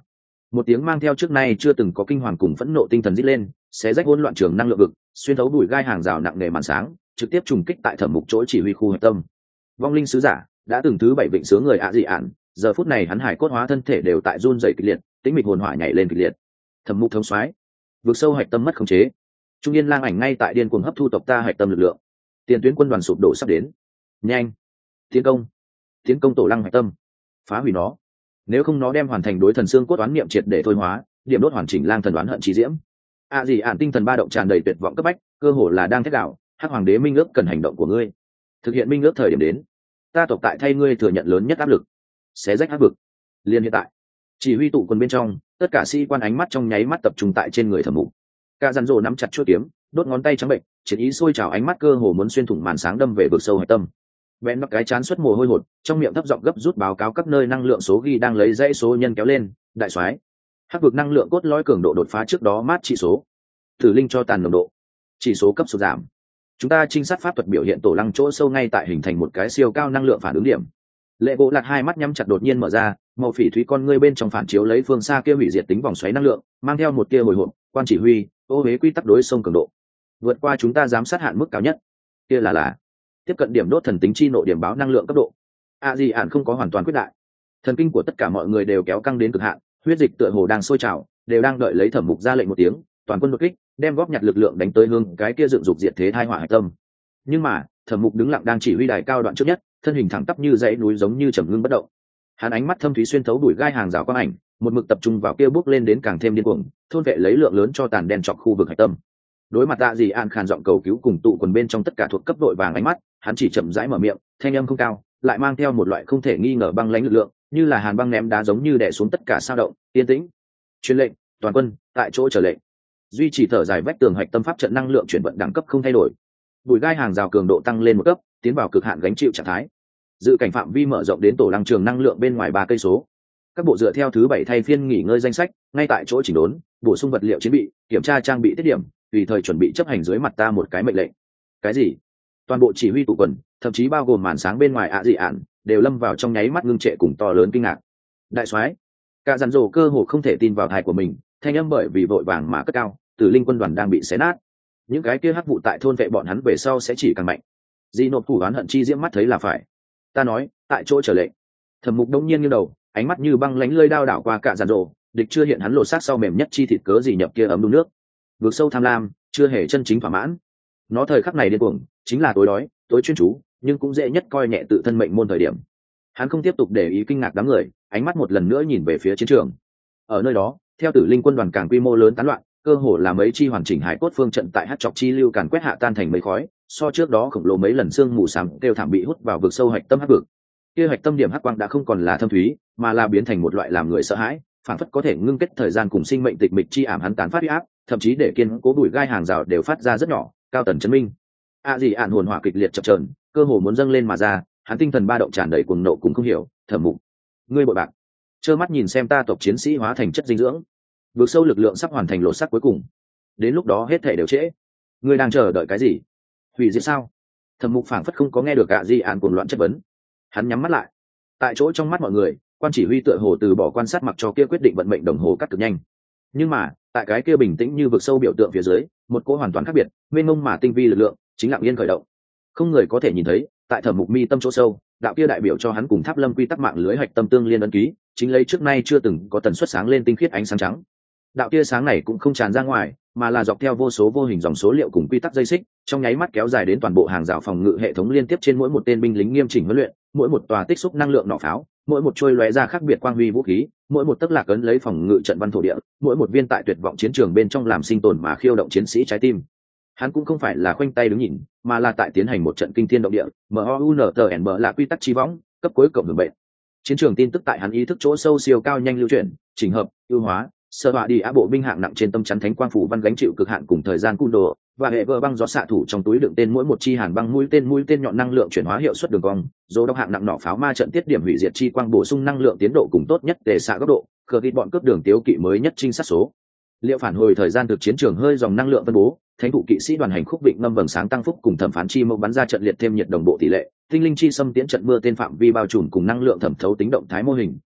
Một tiếng mang theo trước nay chưa từng có kinh hoàng cùng phẫn nộ tinh thần rít lên, xé rách hỗn loạn trường năng lượng vực, xuyên thấu bụi gai hàng rào nặng nề màn sáng, trực tiếp trùng kích tại thẩm mục chỗ chỉ huy khu hạch tâm. Vong linh sứ giả đã từng thứ bảy vịnh sướng người ạ dị ạn, giờ phút này hắn hải cốt hóa thân thể đều tại run rẩy kịch liệt, tính mịch hồn hỏa nhảy lên kịch liệt. Thẩm mục thống soái, vực sâu hạch tâm mất khống chế. Trung Yên Lang ảnh ngay tại điên cuồng hấp thu tộc ta hạch tâm lực lượng. Tiền tuyến quân đoàn sụp đổ sắp đến. Nhanh, tiến công, tiến công tổ lăng hạch tâm, phá hủy nó. Nếu không nó đem hoàn thành đối thần xương cốt đoán niệm triệt để thôi hóa, điểm đốt hoàn chỉnh lang thần đoán hận trí diễm. À gì ản tinh thần ba động tràn đầy tuyệt vọng cấp bách, cơ hồ là đang thét đạo, hắc hoàng đế minh ước cần hành động của ngươi. Thực hiện minh ước thời điểm đến, ta tộc tại thay ngươi thừa nhận lớn nhất áp lực, xé rách áp lực. Liên hiện tại, chỉ huy tụ quân bên trong, tất cả sĩ quan ánh mắt trong nháy mắt tập trung tại trên người thẩm mục. Cả dàn rồ nắm chặt chuôi kiếm, đốt ngón tay trắng bệnh, chiến ý sôi trào, ánh mắt cơ hồ muốn xuyên thủng màn sáng đâm về vực sâu hạch tâm. Vẹn mặc cái chán xuất mồ hôi hột, trong miệng thấp giọng gấp rút báo cáo các nơi năng lượng số ghi đang lấy dãy số nhân kéo lên. Đại soái, hắc vực năng lượng cốt lõi cường độ đột phá trước đó mát chỉ số. Tử linh cho tàn nồng độ, chỉ số cấp sụt giảm. Chúng ta trinh sát pháp thuật biểu hiện tổ lăng chỗ sâu ngay tại hình thành một cái siêu cao năng lượng phản ứng điểm. Lệ Gỗ Lạt hai mắt nhắm chặt đột nhiên mở ra, màu phỉ thúy con ngươi bên trong phản chiếu lấy phương xa kia hủy diệt tính vòng xoáy năng lượng, mang theo một tia hồi hộp. Quan chỉ huy, ô huế quy tắc đối sông cường độ vượt qua chúng ta giám sát hạn mức cao nhất, kia là là tiếp cận điểm đốt thần tính chi nộ điểm báo năng lượng cấp độ. A di ản không có hoàn toàn quyết đại, thần kinh của tất cả mọi người đều kéo căng đến cực hạn, huyết dịch tựa hồ đang sôi trào, đều đang đợi lấy thẩm mục ra lệnh một tiếng, toàn quân đột kích, đem góp nhặt lực lượng đánh tới hương cái kia dựng dục diệt thế thai hỏa hạch tâm. Nhưng mà thẩm mục đứng lặng đang chỉ huy đài cao đoạn trước nhất, thân hình thẳng tắp như dãy núi, giống như trầm ngưng bất động. Hắn ánh mắt thâm thúy xuyên thấu đuổi gai hàng rào quang ảnh, một mực tập trung vào kia bước lên đến càng thêm điên cuồng, thôn vệ lấy lượng lớn cho tàn đen chọc khu vực hạch tâm. Đối mặt tạ gì an khàn giọng cầu cứu cùng tụ quần bên trong tất cả thuộc cấp đội vàng ánh mắt, hắn chỉ chậm rãi mở miệng, thanh âm không cao, lại mang theo một loại không thể nghi ngờ băng lãnh lực lượng, như là hàn băng ném đá, giống như đè xuống tất cả sao động. Yên tĩnh, truyền lệnh, toàn quân tại chỗ chờ lệnh. Duy trì thở dài vách tường hạch tâm pháp trận năng lượng chuyển vận đẳng cấp không thay đổi. Bùi gai hàng rào cường độ tăng lên một cấp, tiến vào cực hạn gánh chịu trạng thái. Dự cảnh phạm vi mở rộng đến tổ lăng trường năng lượng bên ngoài ba cây số. Các bộ dựa theo thứ bảy thay phiên nghỉ ngơi danh sách, ngay tại chỗ chỉnh đốn, bổ sung vật liệu chiến bị, kiểm tra trang bị tiết điểm, tùy thời chuẩn bị chấp hành dưới mặt ta một cái mệnh lệnh. Cái gì? Toàn bộ chỉ huy tụ quần, thậm chí bao gồm màn sáng bên ngoài ạ dị ản, đều lâm vào trong nháy mắt ngưng trệ cùng to lớn kinh ngạc. Đại soái, cả dàn rồ cơ hồ không thể tin vào tai của mình, thanh âm bởi vì vội vàng mà cất cao, Tử linh quân đoàn đang bị xé nát. Những cái kia hắc vụ tại thôn vệ bọn hắn về sau sẽ chỉ càng mạnh. Di nộp thủ oán hận chi diễm mắt thấy là phải. Ta nói, tại chỗ trở lệnh. Thẩm Mục đông nhiên nghiêng đầu, ánh mắt như băng lánh lơi đao đảo qua cả dàn rồ, địch chưa hiện hắn lộ sát sau mềm nhất chi thịt cớ gì nhập kia ấm đun nước. Vượt sâu tham lam, chưa hề chân chính thỏa mãn. Nó thời khắc này điên cuồng, chính là tối đói, tối chuyên chú, nhưng cũng dễ nhất coi nhẹ tự thân mệnh môn thời điểm. Hắn không tiếp tục để ý kinh ngạc đám người, ánh mắt một lần nữa nhìn về phía chiến trường. Ở nơi đó, theo Tử linh quân đoàn càng quy mô lớn tán loạn, cơ hồ là mấy chi hoàn chỉnh hải cốt phương trận tại hắc chọc chi lưu càn quét hạ tan thành mấy khói, so trước đó khổng lồ mấy lần xương mù xám đều thảm bị hút vào vực sâu hạch tâm hắc vực. Kia hạch tâm điểm hắc quang đã không còn là thâm thúy, mà là biến thành một loại làm người sợ hãi, phản phất có thể ngưng kết thời gian cùng sinh mệnh tịch mịch chi ảm hắn tán phát uy áp, thậm chí để kiên cố bụi gai hàng rào đều phát ra rất nhỏ, cao tần chấn minh. A gì ạn hồn hỏa kịch liệt chập chờn, cơ hồ muốn dâng lên mà ra, hắn tinh thần ba động tràn đầy cuồng nộ cùng không hiểu, Thẩm Mục, ngươi bội bạc, trơ mắt nhìn xem ta tộc chiến sĩ hóa thành chất dinh dưỡng, vượt sâu lực lượng sắp hoàn thành lột xác cuối cùng, đến lúc đó hết thể đều trễ. Ngươi đang chờ đợi cái gì? Hủy diệt sao? Thẩm Mục phảng phất không có nghe được ạ gì ạn cuồng loạn chất vấn, hắn nhắm mắt lại. Tại chỗ trong mắt mọi người, quan chỉ huy tựa hồ từ bỏ quan sát mặc cho kia quyết định vận mệnh đồng hồ cắt cực nhanh. Nhưng mà tại cái kia bình tĩnh như vực sâu biểu tượng phía dưới, một cỗ hoàn toàn khác biệt, mênh mông mà tinh vi lực lượng chính lặng yên khởi động. Không người có thể nhìn thấy, tại Thẩm Mục mi tâm chỗ sâu, đạo kia đại biểu cho hắn cùng Tháp Lâm quy tắc mạng lưới hạch tâm tương liên ấn ký, chính lấy trước nay chưa từng có tần suất sáng lên tinh khiết ánh sáng trắng. Đạo kia sáng này cũng không tràn ra ngoài, mà là dọc theo vô số vô hình dòng số liệu cùng quy tắc dây xích, trong nháy mắt kéo dài đến toàn bộ hàng rào phòng ngự hệ thống liên tiếp trên mỗi một tên binh lính nghiêm chỉnh huấn luyện, mỗi một tòa tích xúc năng lượng nỏ pháo, mỗi một trôi lóe ra khác biệt quang huy vũ khí, mỗi một tấc lạc ấn lấy phòng ngự trận văn thổ địa, mỗi một viên tại tuyệt vọng chiến trường bên trong làm sinh tồn mà khiêu động chiến sĩ trái tim. Hắn cũng không phải là khoanh tay đứng nhìn, mà là tại tiến hành một trận kinh thiên động địa, M O U N T N B là quy tắc chi võng, cấp cuối cộng hưởng bệnh. Chiến trường tin tức tại hắn ý thức chỗ sâu siêu cao nhanh lưu chuyển, chỉnh hợp, ưu hóa, sơ họa đi á bộ binh hạng nặng trên tâm chắn thánh quang phủ văn gánh chịu cực hạn cùng thời gian cung đồ, và hệ vơ băng gió xạ thủ trong túi đựng tên mỗi một chi hàn băng mũi tên mũi tên nhọn năng lượng chuyển hóa hiệu suất đường cong, dấu độc hạng nặng nỏ pháo ma trận tiết điểm hủy diệt chi quang bổ sung năng lượng tiến độ cùng tốt nhất để xạ góc độ, cờ ghi bọn cướp đường tiếu kỵ mới nhất trinh sát số. Liệu phản hồi thời gian thực chiến trường hơi dòng năng lượng phân bố, thánh thủ kỵ sĩ đoàn hành khúc vịnh ngâm vầng sáng tăng phúc cùng thẩm phán chi mâu bắn ra trận liệt thêm nhiệt đồng bộ tỷ lệ, tinh linh chi xâm tiễn trận mưa tên phạm vi bao trùm cùng năng lượng thẩm thấu tính động thái mô hình,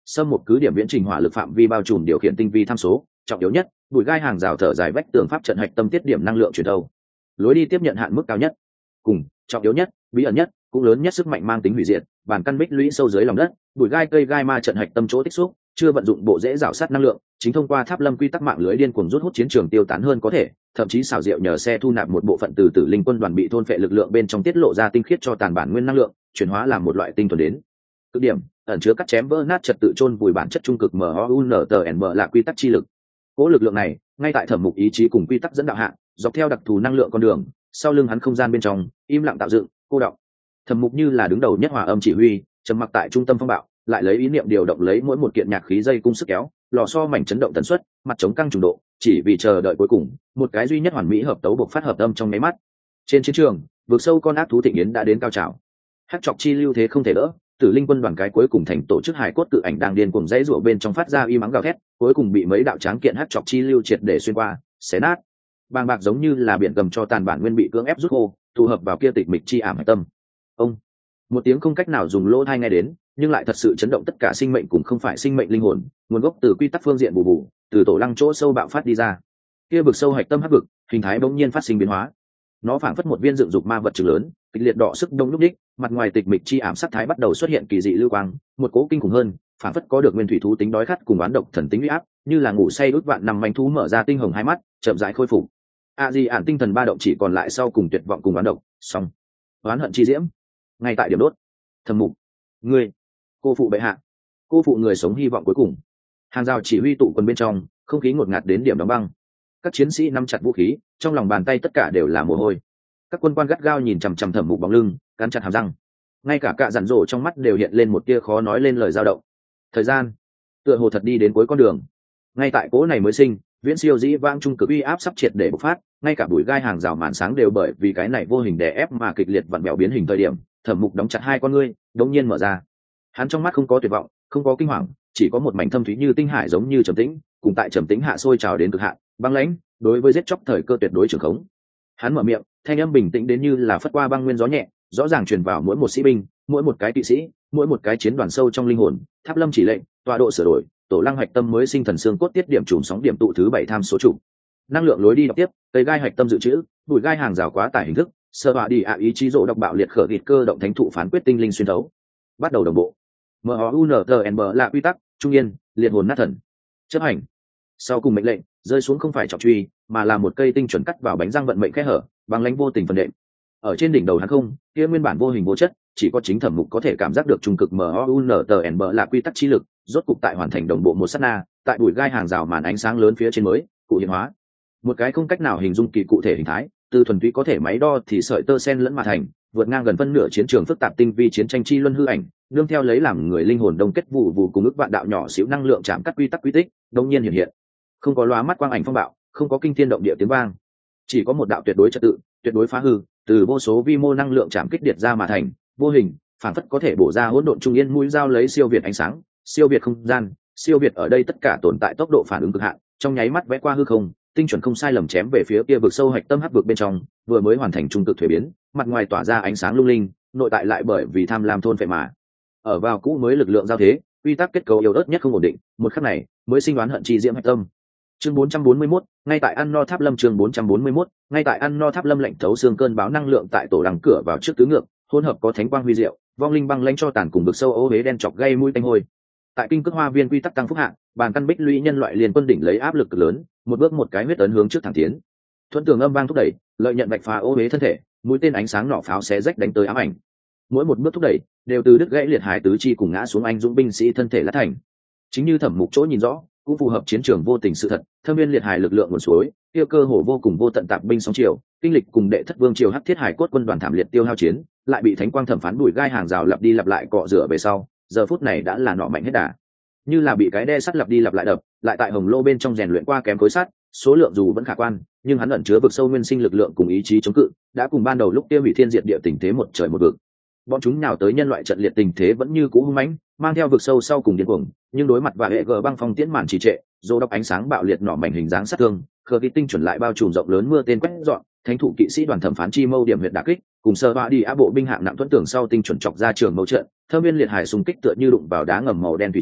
xâm một cứ điểm viễn trình hỏa lực phạm vi bao trùm điều khiển tinh vi tham số, trọng yếu nhất bụi gai hàng rào thở dài vách tường pháp trận hạch tâm tiết điểm năng lượng truyền thâu, lối đi tiếp nhận hạn mức cao nhất, cùng trọng yếu nhất bí ẩn nhất cũng lớn nhất sức mạnh mang tính hủy diệt, bản căn bích lũy sâu dưới lòng đất, bụi gai cây gai ma trận hạch tâm chỗ tích xúc, chưa vận dụng bộ dễ rào sát năng lượng, chính thông qua tháp lâm quy tắc mạng lưới điên cuồng rút hút chiến trường tiêu tán hơn có thể, thậm chí xảo diệu nhờ xe thu nạp một bộ phận từ tử linh quân đoàn bị thôn phệ lực lượng bên trong tiết lộ ra tinh khiết cho tàn bản nguyên năng lượng, chuyển hóa làm một loại tinh thuần đến cực điểm, ẩn chứa cắt chém vỡ nát trật tự chôn vùi bản chất trung cực MOUNTNB là quy tắc chi lực. Cố lực lượng này, ngay tại thẩm mục ý chí cùng quy tắc dẫn đạo hạ, dọc theo đặc thù năng lượng con đường, sau lưng hắn không gian bên trong, im lặng tạo dựng, cô đọng. Thẩm mục như là đứng đầu nhất hòa âm chỉ huy, trầm mặc tại trung tâm phong bạo, lại lấy ý niệm điều động lấy mỗi một kiện nhạc khí dây cung sức kéo, lò xo mảnh chấn động tần suất, mặt chống căng trùng độ, chỉ vì chờ đợi cuối cùng, một cái duy nhất hoàn mỹ hợp tấu buộc phát hợp âm trong mấy mắt. Trên chiến trường, vượt sâu con ác thú thịnh yến đã đến cao trào. Hắc trọc chi lưu thế không thể đỡ, tử linh quân đoàn cái cuối cùng thành tổ chức hải cốt tự ảnh đang điên cuồng dãy rủa bên trong phát ra y mắng gào thét, cuối cùng bị mấy đạo tráng kiện hắc trọc chi lưu triệt để xuyên qua, xé nát. Bàng bạc giống như là biển gầm cho tàn bản nguyên bị cưỡng ép rút khô, tụ hợp vào kia tịch mịch chi ảm hải tâm. Ông, một tiếng không cách nào dùng lỗ tai nghe đến, nhưng lại thật sự chấn động tất cả sinh mệnh cùng không phải sinh mệnh linh hồn, nguồn gốc từ quy tắc phương diện bù bù, từ tổ lăng chỗ sâu bạo phát đi ra. Kia vực sâu hạch tâm hắc vực, hình thái bỗng nhiên phát sinh biến hóa. Nó phảng phất một viên dựng dục ma vật trừng lớn, kịch liệt đỏ sức đông lúc đích, mặt ngoài tịch mịch chi ảm sắc thái bắt đầu xuất hiện kỳ dị lưu quang, một cố kinh khủng hơn, phảng phất có được nguyên thủy thú tính đói khát cùng oán độc thần tính uy áp, như là ngủ say út vạn năm manh thú mở ra tinh hồng hai mắt, chậm rãi khôi phục. A Di ản tinh thần ba động chỉ còn lại sau cùng tuyệt vọng cùng oán độc, xong. Oán hận chi diễm, ngay tại điểm đốt. Thẩm mục, ngươi, cô phụ bệ hạ, cô phụ người sống hy vọng cuối cùng. Hàng rào chỉ huy tụ quân bên trong, không khí ngột ngạt đến điểm đóng băng. Các chiến sĩ nắm chặt vũ khí, trong lòng bàn tay tất cả đều là mồ hôi. Các quân quan gắt gao nhìn chằm chằm Thẩm mục bóng lưng, cắn chặt hàm răng. Ngay cả cạ dặn rổ trong mắt đều hiện lên một tia khó nói lên lời dao động. Thời gian, tựa hồ thật đi đến cuối con đường. Ngay tại cố này mới sinh, viễn siêu dĩ vang trung cực uy áp sắp triệt để bộc phát, ngay cả bụi gai hàng rào màn sáng đều bởi vì cái này vô hình đè ép mà kịch liệt vặn vẹo biến hình thời điểm. Thẩm mục đóng chặt hai con ngươi, đống nhiên mở ra. Hắn trong mắt không có tuyệt vọng, không có kinh hoàng, chỉ có một mảnh thâm thúy như tinh hải giống như trầm tĩnh, cùng tại trầm tĩnh hạ sôi trào đến cực hạn, băng lãnh, đối với giết chóc thời cơ tuyệt đối trường khống. Hắn mở miệng, thanh âm bình tĩnh đến như là phất qua băng nguyên gió nhẹ, rõ ràng truyền vào mỗi một sĩ binh, mỗi một cái kỵ sĩ, mỗi một cái chiến đoàn sâu trong linh hồn. Tháp lâm chỉ lệnh, tọa độ sửa đổi, tổ lăng hạch tâm mới sinh thần xương cốt tiết điểm trùm sóng điểm tụ thứ bảy tham số trụ. Năng lượng lối đi đọc tiếp, cây gai hạch tâm dự trữ, bụi gai hàng rào quá tải hình thức, sơ họa đi ạ ý chí rộ đọc bạo liệt khở thịt cơ động thánh thụ phán quyết tinh linh xuyên thấu. Bắt đầu đồng bộ. MOUNTNB là quy tắc, trung yên, liệt hồn nát thần. Chấp hành. Sau cùng mệnh lệnh, rơi xuống không phải trọng truy, mà là một cây tinh chuẩn cắt vào bánh răng vận mệnh khe hở, bằng lánh vô tình phần đệm. Ở trên đỉnh đầu hắn không, kia nguyên bản vô hình vô chất, chỉ có chính Thẩm mục có thể cảm giác được trung cực MOUNTNB là quy tắc chi lực, rốt cục tại hoàn thành đồng bộ một sát na, tại bụi gai hàng rào màn ánh sáng lớn phía trên mới, cụ hiện hóa. Một cái không cách nào hình dung kỳ cụ thể hình thái, từ thuần túy có thể máy đo thì sợi tơ sen lẫn mà thành, vượt ngang gần phân nửa chiến trường phức tạp tinh vi chiến tranh chi luân hư ảnh, nương theo lấy làm người linh hồn đông kết vụ vụ cùng ức vạn đạo nhỏ xíu năng lượng chạm cắt quy tắc quy tích, đông nhiên hiện hiện. Không có lóa mắt quang ảnh phong bạo, không có kinh thiên động địa tiếng vang, chỉ có một đạo tuyệt đối trật tự, tuyệt đối phá hư, từ vô số vi mô năng lượng chạm kích điệt ra mà thành, vô hình, phản phất có thể bổ ra hỗn độn trung yên mũi dao lấy siêu việt ánh sáng, siêu việt không gian, siêu việt ở đây tất cả tồn tại tốc độ phản ứng cực hạn, trong nháy mắt vẽ qua hư không, tinh chuẩn không sai lầm chém về phía kia vực sâu hạch tâm hắc vực bên trong, vừa mới hoàn thành trung cực thuế biến, mặt ngoài tỏa ra ánh sáng lung linh, nội tại lại bởi vì tham lam thôn phệ mà ở vào cũ mới lực lượng giao thế, quy tắc kết cấu yếu ớt nhất không ổn định, một khắc này mới sinh đoán hận chi diễm hạch tâm. Chương bốn trăm bốn mươi mốt, ngay tại ăn no tháp lâm chương bốn trăm bốn mươi mốt, ngay tại ăn no tháp lâm lệnh thấu xương cơn báo năng lượng tại tổ đằng cửa vào trước tứ ngược, hỗn hợp có thánh quang huy diệu, vong linh băng lãnh cho tàn cùng vực sâu ô hế đen chọc gây mũi tanh hôi. Tại kinh cước hoa viên quy tắc tăng phúc hạng, bàn căn bích lũy nhân loại liền quân đỉnh lấy áp lực cực lớn, một bước một cái huyết ấn hướng trước thẳng tiến. Thuận tường âm vang thúc đẩy, lợi nhận bạch phá ô hế thân thể, mũi tên ánh sáng nỏ pháo xé rách đánh tới ám ảnh. Mỗi một bước thúc đẩy đều từ đứt gãy liệt hải tứ chi cùng ngã xuống anh dũng binh sĩ thân thể lát thành. Chính như Thẩm mục chỗ nhìn rõ, cũng phù hợp chiến trường vô tình sự thật, thâm viên liệt hải lực lượng nguồn suối, tiêu cơ hồ vô cùng vô tận tạp binh sóng chiều, kinh lịch cùng đệ thất vương triều hắc thiết hải cốt quân đoàn thảm liệt tiêu hao chiến, lại bị thánh quang thẩm phán đuổi gai hàng rào lặp đi lặp lại cọ rửa về sau, giờ phút này đã là nọ mạnh hết đà. Như là bị cái đe sắt lặp đi lặp lại đập, lại tại hồng lô bên trong rèn luyện qua kém khối sắt, số lượng dù vẫn khả quan, nhưng hắn ẩn chứa vực sâu nguyên sinh lực lượng cùng ý chí chống cự, đã cùng ban đầu lúc tiêu hủy thiên diệt địa tình thế một trời một vực. Bọn chúng nào tới nhân loại trận liệt tình thế vẫn như cũ hung mãnh, mang theo vực sâu sau cùng điên cuồng, nhưng đối mặt và hệ gờ băng phong tiễn màn trì trệ, dô độc ánh sáng bạo liệt nỏ mảnh hình dáng sát thương, khờ ký tinh chuẩn lại bao trùm rộng lớn mưa tên quét dọn, thánh thủ kỵ sĩ đoàn thẩm phán chi mâu điểm huyệt đả kích, cùng sơ ba đi á bộ binh hạng nặng thuẫn tưởng sau tinh chuẩn chọc ra trường mâu trận, thâm viên liệt hải xung kích tựa như đụng vào đá ngầm màu đen thủy triều,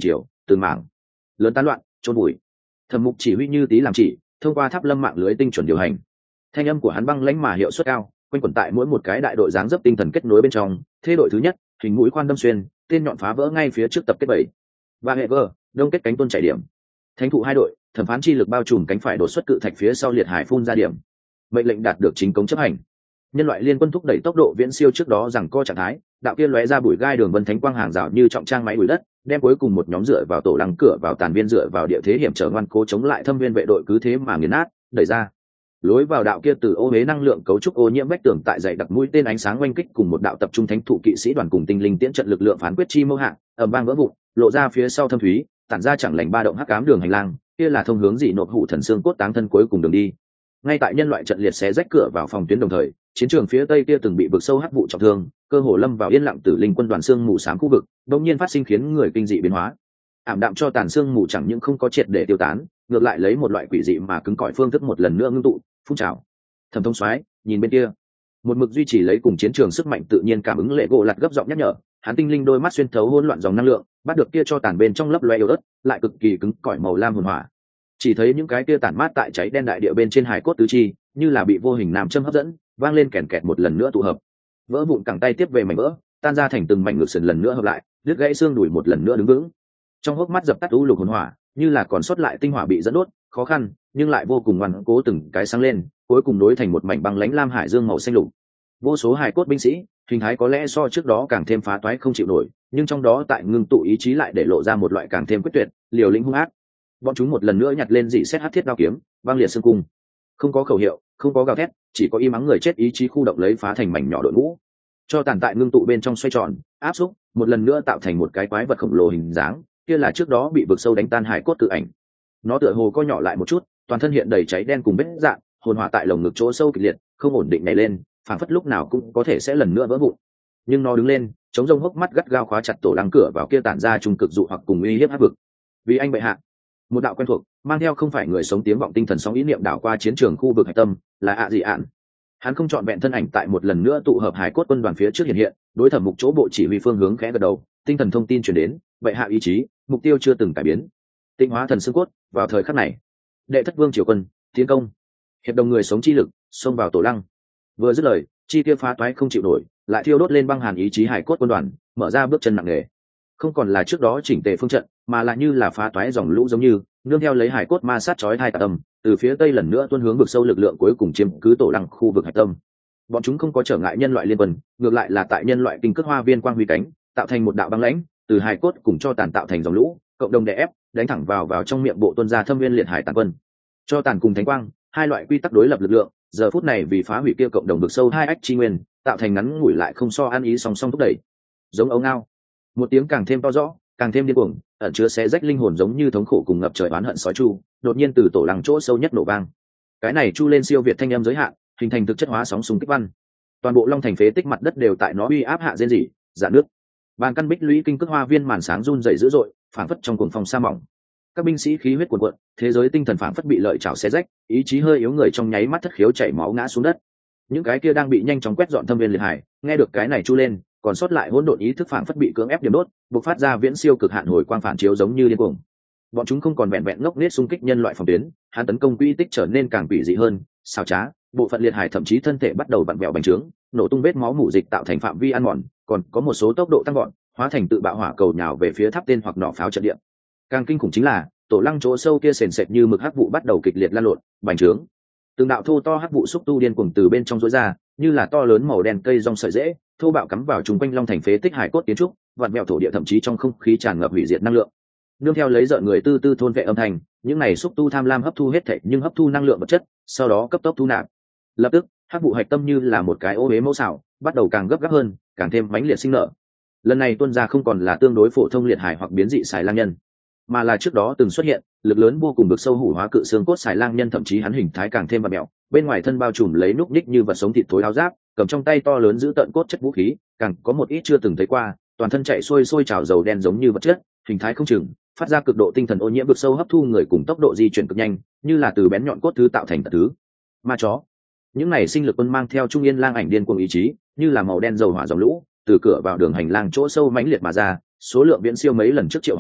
từng mảng lớn tán loạn trôn bụi. Thẩm Mục chỉ huy như tí làm chỉ, thông qua tháp lâm mạng lưới tinh chuẩn điều hành. Thanh âm của hắn băng lãnh mà hiệu suất cao, quanh quẩn tại mỗi một cái đại đội dáng dấp tinh thần kết nối bên trong. Thế đội thứ nhất, hình mũi khoan đâm xuyên, tên nhọn phá vỡ ngay phía trước tập kết bảy. Và hệ vơ, đông kết cánh tuôn chảy điểm. Thánh thụ hai đội, thẩm phán chi lực bao trùm cánh phải đột xuất cự thạch phía sau liệt hải phun ra điểm. Mệnh lệnh đạt được chính cống chấp hành. Nhân loại liên quân thúc đẩy tốc độ viễn siêu trước đó rằng co trạng thái, đạo kia lóe ra bụi gai đường vân thánh quang hàng rào như trọng trang máy bụi đất, đem cuối cùng một nhóm dựa vào tổ lăng cửa vào tàn viên dựa vào địa thế hiểm trở ngoan cố chống lại thâm viên vệ đội cứ thế mà nghiền nát, đẩy ra. Lối vào đạo kia từ ô huế năng lượng cấu trúc ô nhiễm vách tường tại dày đặc mũi tên ánh sáng oanh kích cùng một đạo tập trung thánh thụ kỵ sĩ đoàn cùng tinh linh tiễn trận lực lượng phán quyết chi mâu hạng, ầm vang vỡ vụn, lộ ra phía sau thâm thúy, tản ra chẳng lành ba động hắc ám đường hành lang, kia là thông hướng dị nộp hụ thần xương cốt táng thân cuối cùng đường đi. Ngay tại nhân loại trận liệt xé rách cửa vào phòng tuyến đồng thời, chiến trường phía tây kia từng bị vực sâu hắc vụ trọng thương, cơ hồ lâm vào yên lặng tử linh quân đoàn xương mù xám khu vực, đột nhiên phát sinh khiến người kinh dị biến hóa. Ảm đạm cho tàn xương mù chẳng những không có triệt để tiêu tán, ngược lại lấy một loại quỷ dị mà cứng cỏi phương thức một lần nữa ngưng tụ, phun trào. Thẩm Thông Soái, nhìn bên kia, một mực duy trì lấy cùng chiến trường sức mạnh tự nhiên cảm ứng lệ gỗ lật gấp giọng nhắc nhở. Hắn tinh linh đôi mắt xuyên thấu hỗn loạn dòng năng lượng, bắt được kia cho tàn bên trong lấp loe yếu ớt, lại cực kỳ cứng cỏi màu lam hồn hỏa. Chỉ thấy những cái kia tản mát tại cháy đen đại địa bên trên hải cốt tứ chi, như là bị vô hình nam châm hấp dẫn, vang lên kèn kẹt một lần nữa tụ hợp. Vỡ vụn cẳng tay tiếp về mảnh vỡ, tan ra thành từng mảnh ngược sườn lần nữa hợp lại, đứt gãy xương đùi một lần nữa đứng vững. Trong hốc mắt dập tắt u lục hồn hỏa, như là còn sót lại tinh hỏa bị dẫn đốt, khó khăn, nhưng lại vô cùng ngoan cố từng cái sáng lên, cuối cùng nối thành một mảnh băng lãnh lam hải dương màu xanh lục. Vô số hải cốt binh sĩ, hình thái có lẽ so trước đó càng thêm phá toái không chịu nổi, nhưng trong đó tại ngưng tụ ý chí lại để lộ ra một loại càng thêm quyết tuyệt, liều lĩnh hung ác. Bọn chúng một lần nữa nhặt lên dị xét hắc thiết đao kiếm, băng liệt xương cung. Không có khẩu hiệu, không có gào thét, chỉ có im ắng người chết ý chí khu động lấy phá thành mảnh nhỏ đội ngũ. Cho tàn tại ngưng tụ bên trong xoay tròn, áp xúc, một lần nữa tạo thành một cái quái vật khổng lồ hình dáng, kia là trước đó bị vực sâu đánh tan hải cốt tự ảnh. Nó tựa hồ co nhỏ lại một chút, toàn thân hiện đầy cháy đen cùng vết rạn, hồn hỏa tại lồng ngực chỗ sâu kịch liệt, không ổn định nhảy lên, phảng phất lúc nào cũng có thể sẽ lần nữa vỡ vụn. Nhưng nó đứng lên, chống rông hốc mắt gắt gao khóa chặt tổ lăng cửa vào kia tản ra trung cực dụ hoặc cùng uy hiếp áp vực. Vì anh bệ hạ, một đạo quen thuộc, mang theo không phải người sống tiếng vọng tinh thần sóng ý niệm đảo qua chiến trường khu vực hải tâm, là ạ dị ạn. Hắn không chọn vẹn thân ảnh tại một lần nữa tụ hợp hải cốt quân đoàn phía trước hiện hiện, đối Thẩm Mục chỗ bộ chỉ huy phương hướng khẽ gật đầu, tinh thần thông tin truyền đến, bệ hạ ý chí, mục tiêu chưa từng cải biến. Tinh hóa thần xương cốt, vào thời khắc này, đệ thất vương triều quân tiến công, hiệp đồng người sống chi lực xông vào tổ lăng. Vừa dứt lời, chi tiêu phá toái không chịu nổi, lại thiêu đốt lên băng hàn ý chí hải cốt quân đoàn, mở ra bước chân nặng nề. Không còn là trước đó chỉnh tề phương trận, mà là như là phá toái dòng lũ giống như nương theo lấy hải cốt ma sát chói hai tà tâm, từ phía tây lần nữa tuôn hướng vực sâu lực lượng cuối cùng chiếm cứ tổ lăng khu vực hải tâm. Bọn chúng không có trở ngại nhân loại liên quân, ngược lại là tại nhân loại kinh cước hoa viên quang huy cánh, tạo thành một đạo băng lãnh, từ hải cốt cùng cho tàn tạo thành dòng lũ, cộng đồng đè ép, đánh thẳng vào vào trong miệng bộ tuân gia thâm viên liệt hải tàn quân. Cho tàn cùng thánh quang, hai loại quy tắc đối lập lực lượng, giờ phút này vì phá hủy kia cộng đồng vực sâu hai ách chi nguyên, tạo thành ngắn ngủi lại không so ăn ý song song thúc đẩy. Giống ấu ngao, một tiếng càng thêm to rõ, càng thêm điên cuồng, ẩn chứa xé rách linh hồn giống như thống khổ cùng ngập trời oán hận sói chu, đột nhiên từ tổ lăng chỗ sâu nhất nổ vang. Cái này chu lên siêu việt thanh âm giới hạn, hình thành thực chất hóa sóng xung kích văn. Toàn bộ long thành phế tích mặt đất đều tại nó uy áp hạ rên rỉ, dạn nước. Bàn căn bích lũy kinh cước hoa viên màn sáng run rẩy dữ dội, phảng phất trong cuồng phong sa mỏng. Các binh sĩ khí huyết cuồn cuộn, thế giới tinh thần phảng phất bị lợi chảo xé rách, ý chí hơi yếu người trong nháy mắt thất khiếu chảy máu ngã xuống đất. Những cái kia đang bị nhanh chóng quét dọn thâm viên liệt hải, nghe được cái này chu lên, còn sót lại hỗn độn ý thức phảng phất bị cưỡng ép điểm đốt, bộc phát ra viễn siêu cực hạn hồi quang phản chiếu giống như điên cuồng. Bọn chúng không còn vẹn vẹn ngốc nghếch xung kích nhân loại phòng tuyến, hắn tấn công quỹ tích trở nên càng quỷ dị hơn, xảo trá, bộ phận liệt hải thậm chí thân thể bắt đầu vặn vẹo bành trướng, nổ tung vết máu mủ dịch tạo thành phạm vi ăn mòn, còn có một số tốc độ tăng gọn, hóa thành tự bạo hỏa cầu nhào về phía tháp tên hoặc nỏ pháo trận địa. Càng kinh khủng chính là, tổ lăng chỗ sâu kia sền sệt như mực hắc vụ bắt đầu kịch liệt lan lộn, bành trướng. Từng đạo thô to hắc vụ xúc tu điên cuồng từ bên trong rối ra, như là to lớn màu đen cây rong sợi rễ, thô bạo cắm vào trùng quanh long thành phế tích hải cốt kiến trúc, vặn vẹo thổ địa thậm chí trong không khí tràn ngập hủy diệt năng lượng. Nương theo lấy rợn người tư tư thôn vệ âm thanh, những này xúc tu tham lam hấp thu hết thảy nhưng hấp thu năng lượng vật chất, sau đó cấp tốc thu nạp. Lập tức, hắc vụ hạch tâm như là một cái ô uế mẫu xảo, bắt đầu càng gấp gáp hơn, càng thêm mãnh liệt sinh nở. Lần này tuân ra không còn là tương đối phổ thông liệt hải hoặc biến dị xài lang nhân, mà là trước đó từng xuất hiện lực lớn vô cùng được sâu hủ hóa cự xương cốt xài lang nhân, thậm chí hắn hình thái càng thêm và mẹo, bên ngoài thân bao trùm lấy núc ních như vật sống thịt thối áo giáp, cầm trong tay to lớn giữ tận cốt chất vũ khí, càng có một ít chưa từng thấy qua, toàn thân chạy xuôi sôi trào dầu đen giống như vật chất, hình thái không chừng, phát ra cực độ tinh thần ô nhiễm vực sâu hấp thu người cùng tốc độ di chuyển cực nhanh, như là từ bén nhọn cốt thứ tạo thành tật thứ. Ma chó, những này sinh lực quân mang theo trung yên lang ảnh điên cuồng ý chí, như là màu đen dầu hỏa dòng lũ, từ cửa vào đường hành lang chỗ sâu mãnh liệt mà ra, số lượng viễn siêu mấy lần trước triệu hoán,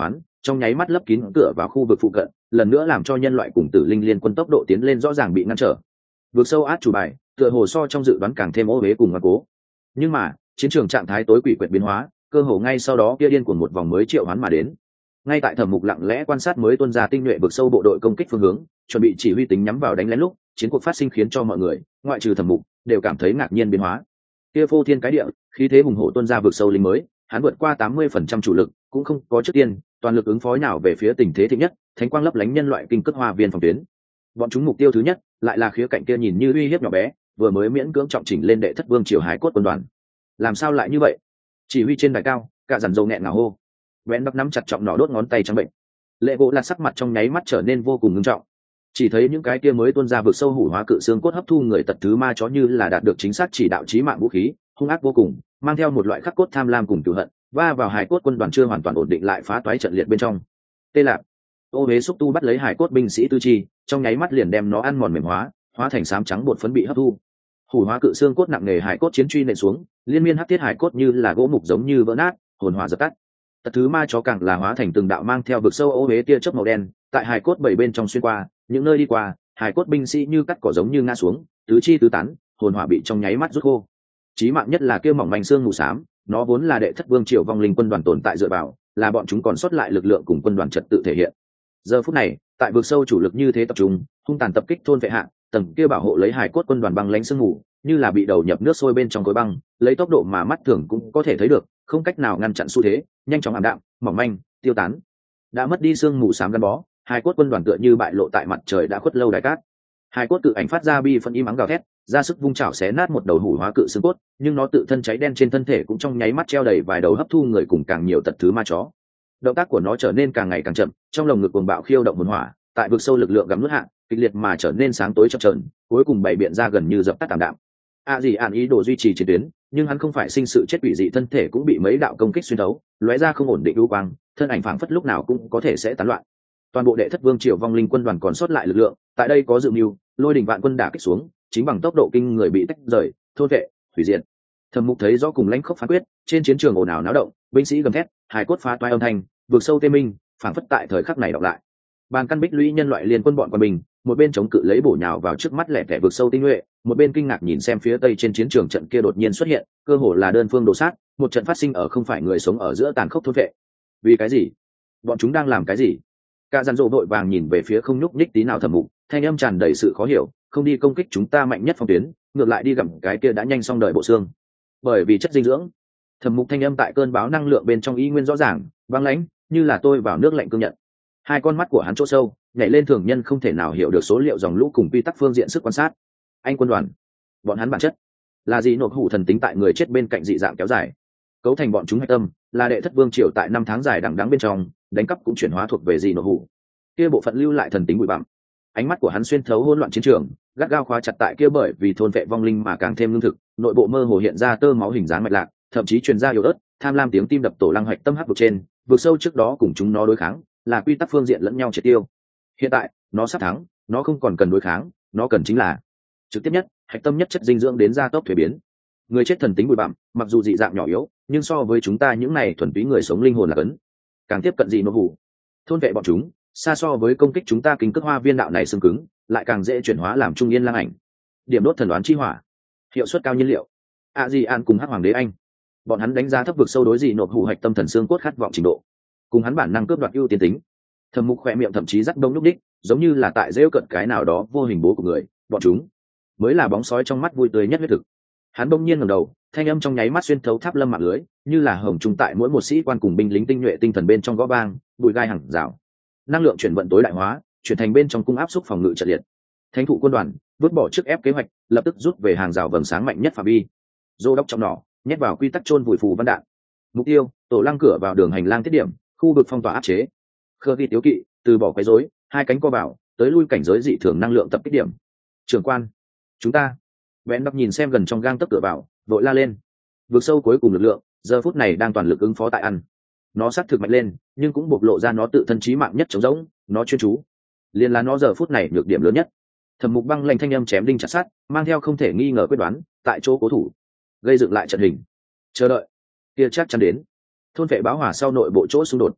trong nháy mắt lấp kín cửa vào khu vực phụ cận, lần nữa làm cho nhân loại cùng tử linh liên quân tốc độ tiến lên rõ ràng bị ngăn trở. Vượt sâu át chủ bài, tựa hồ so trong dự đoán càng thêm ô uế cùng ngoan cố. Nhưng mà chiến trường trạng thái tối quỷ quyệt biến hóa, cơ hồ ngay sau đó kia điên cuồng một vòng mới triệu hoán mà đến. Ngay tại Thẩm Mục lặng lẽ quan sát mới tuân ra tinh nhuệ vượt sâu bộ đội công kích phương hướng, chuẩn bị chỉ huy tính nhắm vào đánh lén lúc, chiến cuộc phát sinh khiến cho mọi người, ngoại trừ Thẩm Mục, đều cảm thấy ngạc nhiên biến hóa. Kia phô thiên cái địa, khí thế hùng hổ tuân ra vượt sâu lính mới, hắn vượt qua tám mươi phần trăm chủ lực, cũng không có trước tiên, toàn lực ứng phó nào về phía tình thế thịnh nhất, thánh quang lấp lánh nhân loại kinh cất hoa viên phòng tuyến. Bọn chúng mục tiêu thứ nhất, lại là khía cạnh kia nhìn như uy hiếp nhỏ bé, vừa mới miễn cưỡng trọng chỉnh lên đệ thất vương triều hải cốt quân đoàn. Làm sao lại như vậy? Chỉ huy trên đài cao, cả dàn dầu nghẹn ngào hô. Vén bắc nắm chặt trọng nỏ đốt ngón tay trắng bệnh. Lệ Gỗ là sắc mặt trong nháy mắt trở nên vô cùng nghiêm trọng. Chỉ thấy những cái kia mới tuôn ra vực sâu hủ hóa cự xương cốt hấp thu người tật thứ ma chó như là đạt được chính xác chỉ đạo chí mạng vũ khí, hung ác vô cùng, mang theo một loại khắc cốt tham lam cùng cừu hận, va vào hải cốt quân đoàn chưa hoàn toàn ổn định lại phá toái trận liệt bên trong. Tê Lạp, ô hế xúc tu bắt lấy hải cốt binh sĩ tư chi, trong nháy mắt liền đem nó ăn mòn mềm hóa, hóa thành xám trắng bột phấn bị hấp thu. Hủ hóa cự xương cốt nặng nề hải cốt chiến truy nện xuống, liên miên hắc thiết hải cốt như là gỗ mục giống như vỡ nát, hồn hỏa dập tắt. Tật thứ ma chó càng là hóa thành từng đạo mang theo vực sâu ô hế tia chớp màu đen, tại hải cốt bảy bên trong xuyên qua, những nơi đi qua, hải cốt binh sĩ như cắt cỏ giống như ngã xuống, tứ chi tứ tán, hồn hỏa bị trong nháy mắt rút khô. Chí mạng nhất là kia mỏng manh xương mù xám, nó vốn là đệ thất vương triều vong linh quân đoàn tồn tại dựa vào, là bọn chúng còn sót lại lực lượng cùng quân đoàn trật tự thể hiện. Giờ phút này, tại vực sâu chủ lực như thế tập trung, hung tàn tập kích thôn vệ hạ, tầng kia bảo hộ lấy hải cốt quân đoàn băng lãnh sương mù, như là bị đầu nhập nước sôi bên trong khối băng, lấy tốc độ mà mắt thường cũng có thể thấy được, không cách nào ngăn chặn xu thế, nhanh chóng ảm đạm, mỏng manh, tiêu tán. Đã mất đi sương mù xám gắn bó, hải cốt quân đoàn tựa như bại lộ tại mặt trời đã khuất lâu đài cát. Hải cốt tự ảnh phát ra bi phân im ắng gào thét, ra sức vung chảo xé nát một đầu hủ hóa cự xương cốt, nhưng nó tự thân cháy đen trên thân thể cũng trong nháy mắt treo đầy vài đầu hấp thu người cùng càng nhiều tật thứ ma chó. Động tác của nó trở nên càng ngày càng chậm, trong lồng ngực cuồng bạo khiêu động hồn hỏa, tại vực sâu lực lượng gắm nuốt hạ, kịch liệt mà trở nên sáng tối chập chờn, cuối cùng bảy biện ra gần như dập tắt tạm đạm. A gì ạn ý đồ duy trì chiến tuyến, nhưng hắn không phải sinh sự chết quỷ dị, thân thể cũng bị mấy đạo công kích xuyên thấu, lóe ra không ổn định u quang, thân ảnh phảng phất lúc nào cũng có thể sẽ tán loạn. Toàn bộ đệ thất vương triều vong linh quân đoàn còn sót lại lực lượng, tại đây có dự mưu, lôi đình vạn quân đả kích xuống, chính bằng tốc độ kinh người bị tách rời, thôn vệ, hủy diệt. Thẩm Mục thấy rõ cùng lãnh khốc phán quyết, trên chiến trường ồn ào náo động, binh sĩ gầm thét, hài cốt phá toái âm thanh, vượt sâu tê minh, phảng phất tại thời khắc này đọc lại. Bàn căn bích lũy nhân loại liên quân bọn quân mình, một bên chống cự lấy bổ nhào vào trước mắt lẻ tẻ vượt sâu tinh nhuệ, một bên kinh ngạc nhìn xem phía tây trên chiến trường trận kia đột nhiên xuất hiện, cơ hồ là đơn phương đồ sát, một trận phát sinh ở không phải người sống ở giữa tàn khốc thôn vệ. Vì cái gì? Bọn chúng đang làm cái gì? Cả dàn dỗ vội vàng nhìn về phía không nhúc nhích tí nào Thẩm Mục, thanh âm tràn đầy sự khó hiểu, không đi công kích chúng ta mạnh nhất phòng tuyến, ngược lại đi gặm cái kia đã nhanh xong đời bộ xương. Bởi vì chất dinh dưỡng. Thẩm Mục thanh âm tại cơn báo năng lượng bên trong y nguyên rõ ràng, băng lãnh, như là tôi vào nước lạnh cương nhận. Hai con mắt của hắn chỗ sâu, nhảy lên thường nhân không thể nào hiểu được số liệu dòng lũ cùng quy tắc phương diện sức quan sát. Anh quân đoàn, bọn hắn bản chất là gì? Nộp hủ thần tính tại người chết bên cạnh dị dạng kéo dài, cấu thành bọn chúng hạch tâm, là đệ thất vương triều tại năm tháng dài đằng đẵng bên trong, đánh cắp cũng chuyển hóa thuộc về gì nộp hủ. Kia bộ phận lưu lại thần tính bụi bặm. Ánh mắt của hắn xuyên thấu hỗn loạn chiến trường, gắt gao khóa chặt tại kia bởi vì thôn vệ vong linh mà càng thêm lương thực, nội bộ mơ hồ hiện ra tơ máu hình dáng mạch lạc, thậm chí truyền ra yếu ớt, tham lam tiếng tim đập tổ lăng hạch tâm hắc vực trên, vượt sâu trước đó cùng chúng nó đối kháng, là quy tắc phương diện lẫn nhau triệt tiêu. Hiện tại, nó sắp thắng, nó không còn cần đối kháng, nó cần chính là trực tiếp nhất, hạch tâm nhất chất dinh dưỡng đến gia tốc thuế biến. Người chết thần tính bụi bặm, mặc dù dị dạng nhỏ yếu, nhưng so với chúng ta những này thuần túy người sống linh hồn là cấn, càng tiếp cận gì nó hủ. Thôn vệ bọn chúng, xa so với công kích chúng ta kính cước hoa viên đạo này xương cứng, lại càng dễ chuyển hóa làm trung yên lang ảnh. Điểm đốt thần đoán chi hỏa, hiệu suất cao nhiên liệu. A Di An cùng Hắc Hoàng đế Anh, bọn hắn đánh giá thấp vực sâu đối dị nộp hủ hạch tâm thần xương cốt khát vọng trình độ, cùng hắn bản năng cướp đoạt ưu tiên tính. Thẩm Mục khỏe miệng thậm chí rắc đông lúc đích, giống như là tại rêu cận cái nào đó vô hình bố của người, bọn chúng mới là bóng sói trong mắt vui tươi nhất huyết thực. Hắn bỗng nhiên ngẩng đầu, thanh âm trong nháy mắt xuyên thấu tháp lâm mạng lưới, như là hồng trung tại mỗi một sĩ quan cùng binh lính tinh nhuệ tinh thần bên trong gõ vang, bụi gai hàng rào. Năng lượng chuyển vận tối đại hóa, chuyển thành bên trong cung áp xúc phòng ngự trận liệt. Thánh thụ quân đoàn vứt bỏ trước ép kế hoạch, lập tức rút về hàng rào vầng sáng mạnh nhất phạm vi. Dô đốc trong nỏ, nhét vào quy tắc chôn vùi phù văn đạn. Mục tiêu, tổ lăng cửa vào đường hành lang tiết điểm, khu vực phong tỏa áp chế. Khơ ghi tiếu kỵ, từ bỏ quấy rối, hai cánh co bảo, tới lui cảnh giới dị thường năng lượng tập kích điểm. Trưởng quan, chúng ta. Vẹn đọc nhìn xem gần trong gang tấc cửa vào, đội la lên. Vượt sâu cuối cùng lực lượng, giờ phút này đang toàn lực ứng phó tại ăn. Nó sát thực mạnh lên, nhưng cũng bộc lộ ra nó tự thân chí mạng nhất chống rỗng, nó chuyên chú. Liên là nó giờ phút này nhược điểm lớn nhất. Thẩm Mục băng lạnh thanh âm chém đinh chặt sắt, mang theo không thể nghi ngờ quyết đoán, tại chỗ cố thủ, gây dựng lại trận hình. Chờ đợi, kia chắc chắn đến. Thôn vệ báo hỏa sau nội bộ chỗ xung đột.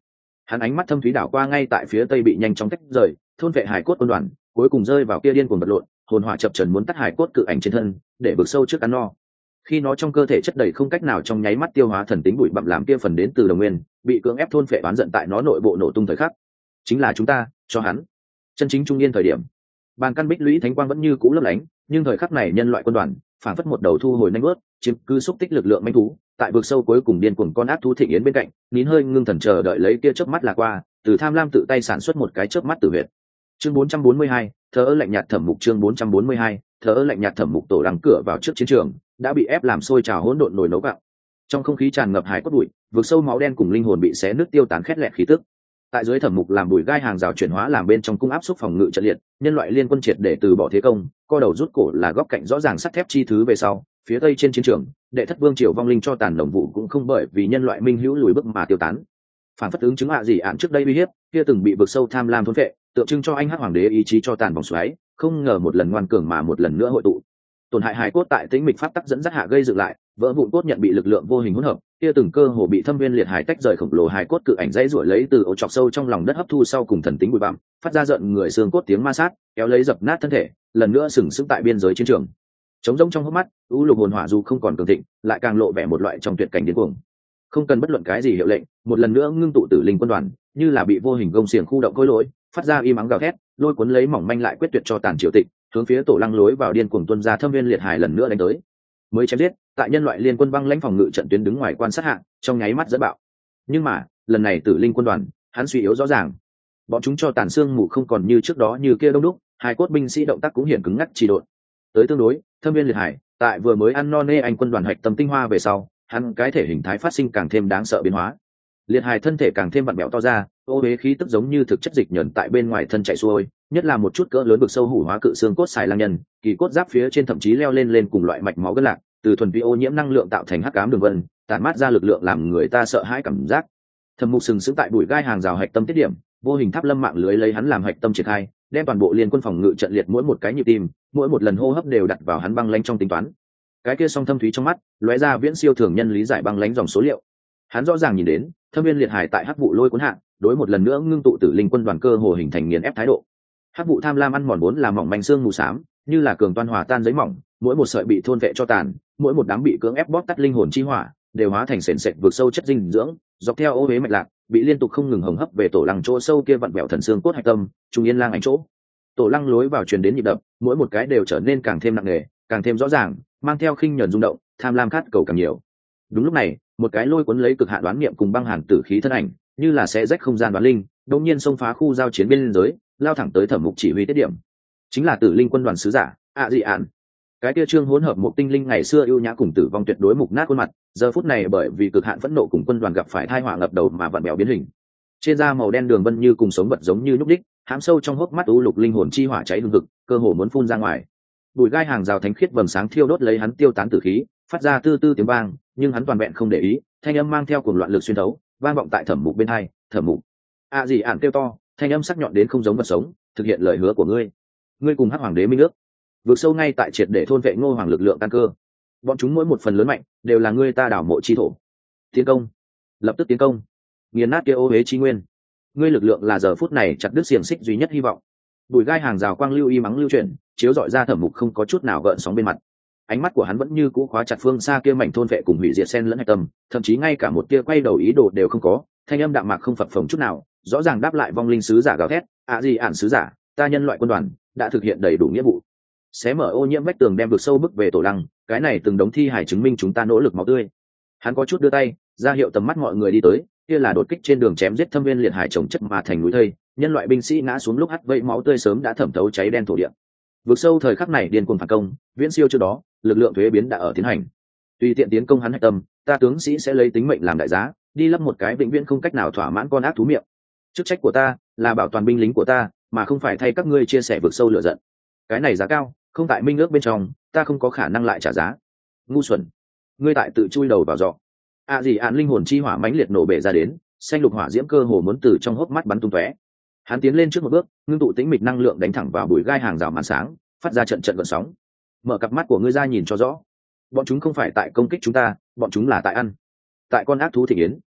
Hắn ánh mắt thâm thúy đảo qua ngay tại phía tây bị nhanh chóng tách rời thôn vệ hải cốt quân đoàn, cuối cùng rơi vào kia điên cuồng vật lộn hồn hỏa chập trần muốn tắt hải cốt cự ảnh trên thân để vực sâu trước ăn no. Khi nó trong cơ thể chất đầy không cách nào trong nháy mắt tiêu hóa thần tính bụi bặm làm kia phần đến từ đồng nguyên bị cưỡng ép thôn phệ oán giận tại nó nội bộ nổ tung thời khắc, chính là chúng ta cho hắn chân chính trung niên thời điểm. Bàn căn bích lũy thánh quang vẫn như cũ lấp lánh, nhưng thời khắc này nhân loại quân đoàn phản phất một đầu thu hồi nhanh ướt chiếm cứ xúc tích lực lượng manh thú tại vực sâu cuối cùng điên cuồng con ác thú thịnh yến bên cạnh nín hơi ngưng thần chờ đợi lấy kia chớp mắt là qua từ tham lam tự tay sản xuất một cái chớp mắt tử huyệt. Chương bốn trăm bốn mươi hai, thờ ơ lạnh nhạt thẩm mục. Chương bốn trăm bốn mươi hai, thờ ơ lạnh nhạt thẩm mục. Tổ đằng cửa vào trước chiến trường đã bị ép làm sôi trào hỗn độn nồi nấu gạo, trong không khí tràn ngập hải cốt bụi, vực sâu máu đen cùng linh hồn bị xé nứt tiêu tán khét lẹt khí tức. Tại dưới thẩm mục làm bụi gai hàng rào chuyển hóa làm bên trong cung áp xúc phòng ngự trận liệt, nhân loại liên quân triệt để từ bỏ thế công, co đầu rút cổ là góc cạnh rõ ràng sắt thép chi thứ về sau. Phía tây trên chiến trường, đệ thất vương triều vong linh cho tàn đồng vụ cũng không bởi vì nhân loại minh hữu lùi bước mà tiêu tán. Phản phất ứng chứng ạ gì ạn trước đây uy hiếp, kia từng bị vực sâu tham lam thôn phệ, tượng trưng cho anh hắc hoàng đế ý chí cho tàn vòng xoáy, không ngờ một lần ngoan cường mà một lần nữa hội tụ. Tổn hại hài cốt tại tĩnh mịch pháp tắc dẫn dắt hạ gây dựng lại, vỡ vụn cốt nhận bị lực lượng vô hình hỗn hợp, kia từng cơ hồ bị thâm viên liệt hải tách rời khổng lồ hài cốt cự ảnh dãy ruổi lấy từ ổ chọc sâu trong lòng đất hấp thu sau cùng thần tính bụi bặm, phát ra giận người xương cốt tiếng ma sát, kéo lấy dập nát thân thể, lần nữa sừng sững tại biên giới chiến trường. Trống rỗng trong hốc mắt, u lục hồn hỏa dù không còn cường thịnh, lại càng lộ vẻ một loại trong tuyệt cảnh điên cuồng. Không cần bất luận cái gì hiệu lệnh, một lần nữa ngưng tụ tử linh quân đoàn, như là bị vô hình gông xiềng khu động khối lỗi, phát ra im ắng gào thét, lôi cuốn lấy mỏng manh lại quyết tuyệt cho tàn triều tịch, hướng phía tổ lăng lối vào điên cuồng tuân ra thâm viên liệt hải lần nữa đánh tới. Mới chém giết, tại nhân loại liên quân băng lãnh phòng ngự trận tuyến đứng ngoài quan sát hạ, trong nháy mắt dẫn bạo. Nhưng mà, lần này tử linh quân đoàn, hắn suy yếu rõ ràng. Bọn chúng cho tàn xương mù không còn như trước đó như kia đông đúc, hai cốt binh sĩ động tác cũng hiển cứng ngắc trì độn. Tới tương đối, thâm viên liệt hải, tại vừa mới ăn no nê anh quân đoàn hạch tâm tinh hoa về sau, hắn cái thể hình thái phát sinh càng thêm đáng sợ biến hóa. Liệt hải thân thể càng thêm vặn bẹo to ra, ô uế khí tức giống như thực chất dịch nhẫn tại bên ngoài thân chạy xuôi, nhất là một chút cỡ lớn vực sâu hủ hóa cự xương cốt xài lang nhân, kỳ cốt giáp phía trên thậm chí leo lên lên cùng loại mạch máu gân lạc, từ thuần vi ô nhiễm năng lượng tạo thành hắc ám đường vân, tản mát ra lực lượng làm người ta sợ hãi cảm giác. Thẩm Mục sừng sững tại bụi gai hàng rào hạch tâm tiết điểm, vô hình tháp lâm mạng lưới lấy hắn làm hạch tâm triển khai, đem toàn bộ liên quân phòng ngự trận liệt mỗi một cái nhịp tim, mỗi một lần hô hấp đều đặt vào hắn băng lãnh trong tính toán. Cái kia song thâm thúy trong mắt, lóe ra viễn siêu thường nhân lý giải băng lãnh dòng số liệu. Hắn rõ ràng nhìn đến, thâm viên liệt hải tại hắc vụ lôi cuốn hạ, đối một lần nữa ngưng tụ tử linh quân đoàn cơ hồ hình thành nghiền ép thái độ. Hắc vụ tham lam ăn mòn vốn là mỏng manh xương mù xám, như là cường toan hòa tan giấy mỏng, mỗi một sợi bị thôn vệ cho tàn, mỗi một đám bị cưỡng ép bóp tắt linh hồn chi hỏa, đều hóa thành sền sệt vượt sâu chất dinh dưỡng, dọc theo ô uế mạch lạc, bị liên tục không ngừng hồng hấp về tổ lăng chỗ sâu kia vặn vẹo thần xương cốt hạch tâm, trung yên lang ảnh chỗ. Tổ lăng lối vào truyền đến nhịp đập, mỗi một cái đều trở nên càng thêm nặng nề, càng thêm rõ ràng, mang theo khinh nhẫn rung động, tham lam khát cầu càng nhiều. Đúng lúc này, một cái lôi cuốn lấy cực hạn đoán niệm cùng băng hàn tử khí thân ảnh, như là sẽ rách không gian đoán linh, đột nhiên xông phá khu giao chiến biên giới, lao thẳng tới Thẩm Mục chỉ huy tiết điểm. Chính là tử linh quân đoàn sứ giả, ạ dị ạn. Cái kia trương hỗn hợp một tinh linh ngày xưa ưu nhã cùng tử vong tuyệt đối mục nát khuôn mặt, giờ phút này bởi vì cực hạn phẫn nộ cùng quân đoàn gặp phải tai họa ngập đầu mà vặn bèo biến hình. Trên da màu đen đường vân như cùng sống vật giống như núc đích, hãm sâu trong hốc mắt u lục linh hồn chi hỏa cháy hừng hực, cơ hồ muốn phun ra ngoài. Bụi gai hàng rào thánh khiết vầng sáng thiêu đốt lấy hắn tiêu tán tử khí, phát ra tư tư tiếng vang, nhưng hắn toàn vẹn không để ý, thanh âm mang theo cuồng loạn lực xuyên thấu, vang vọng tại Thẩm Mục bên hai. Thẩm Mục, a gì ản kêu to, thanh âm sắc nhọn đến không giống vật sống, thực hiện lời hứa của ngươi. Ngươi cùng Hắc Hoàng đế minh ước, vượt sâu ngay tại triệt để thôn vệ Ngô Hoàng lực lượng tăng cơ. Bọn chúng mỗi một phần lớn mạnh, đều là ngươi ta đảo mộ chi thổ. Tiến công, lập tức tiến công, nghiền nát kia ô uế chi nguyên. Ngươi lực lượng là giờ phút này chặt đứt xiềng xích duy nhất hy vọng. Bùi gai hàng rào quang lưu y mắng lưu chuyển, chiếu dọi ra Thẩm Mục không có chút nào gợn sóng bên mặt. Ánh mắt của hắn vẫn như cũ khóa chặt phương xa kia mảnh thôn vệ cùng hủy diệt sen lẫn hạch tâm, thậm chí ngay cả một tia quay đầu ý đồ đều không có. Thanh âm đạm mạc không phập phồng chút nào, rõ ràng đáp lại vong linh sứ giả gào thét, ạ gì ản sứ giả, ta nhân loại quân đoàn đã thực hiện đầy đủ nghĩa vụ. Xé mở ô nhiễm vách tường đem vực sâu bước về tổ lăng, cái này từng đống thi hải chứng minh chúng ta nỗ lực máu tươi. Hắn có chút đưa tay ra hiệu tầm mắt mọi người đi tới, kia là đột kích trên đường chém giết thâm viên liệt hải chồng chất mà thành núi thây, nhân loại binh sĩ ngã xuống lúc hắt vẫy máu tươi sớm đã thẩm thấu cháy đen thổ địa. Vực sâu thời khắc này điên cuồng phản công, viễn siêu trước đó, lực lượng thuế biến đã ở tiến hành. Tùy tiện tiến công hắn hạch tâm, ta tướng sĩ sẽ lấy tính mệnh làm đại giá, đi lấp một cái vĩnh viễn không cách nào thỏa mãn con ác thú miệng. Chức trách của ta là bảo toàn binh lính của ta, mà không phải thay các ngươi chia sẻ vực sâu lửa giận. Cái này giá cao, không tại minh ước bên trong, ta không có khả năng lại trả giá. Ngu xuẩn, ngươi tại tự chui đầu vào giọ. À gì án linh hồn chi hỏa mãnh liệt nổ bể ra đến, xanh lục hỏa diễm cơ hồ muốn từ trong hốc mắt bắn tung tóe. Hắn tiến lên trước một bước, ngưng tụ tĩnh mịch năng lượng đánh thẳng vào bụi gai hàng rào màn sáng, phát ra trận trận gợn sóng. Mở cặp mắt của ngươi ra nhìn cho rõ, bọn chúng không phải tại công kích chúng ta, bọn chúng là tại ăn, tại con ác thú thị yến.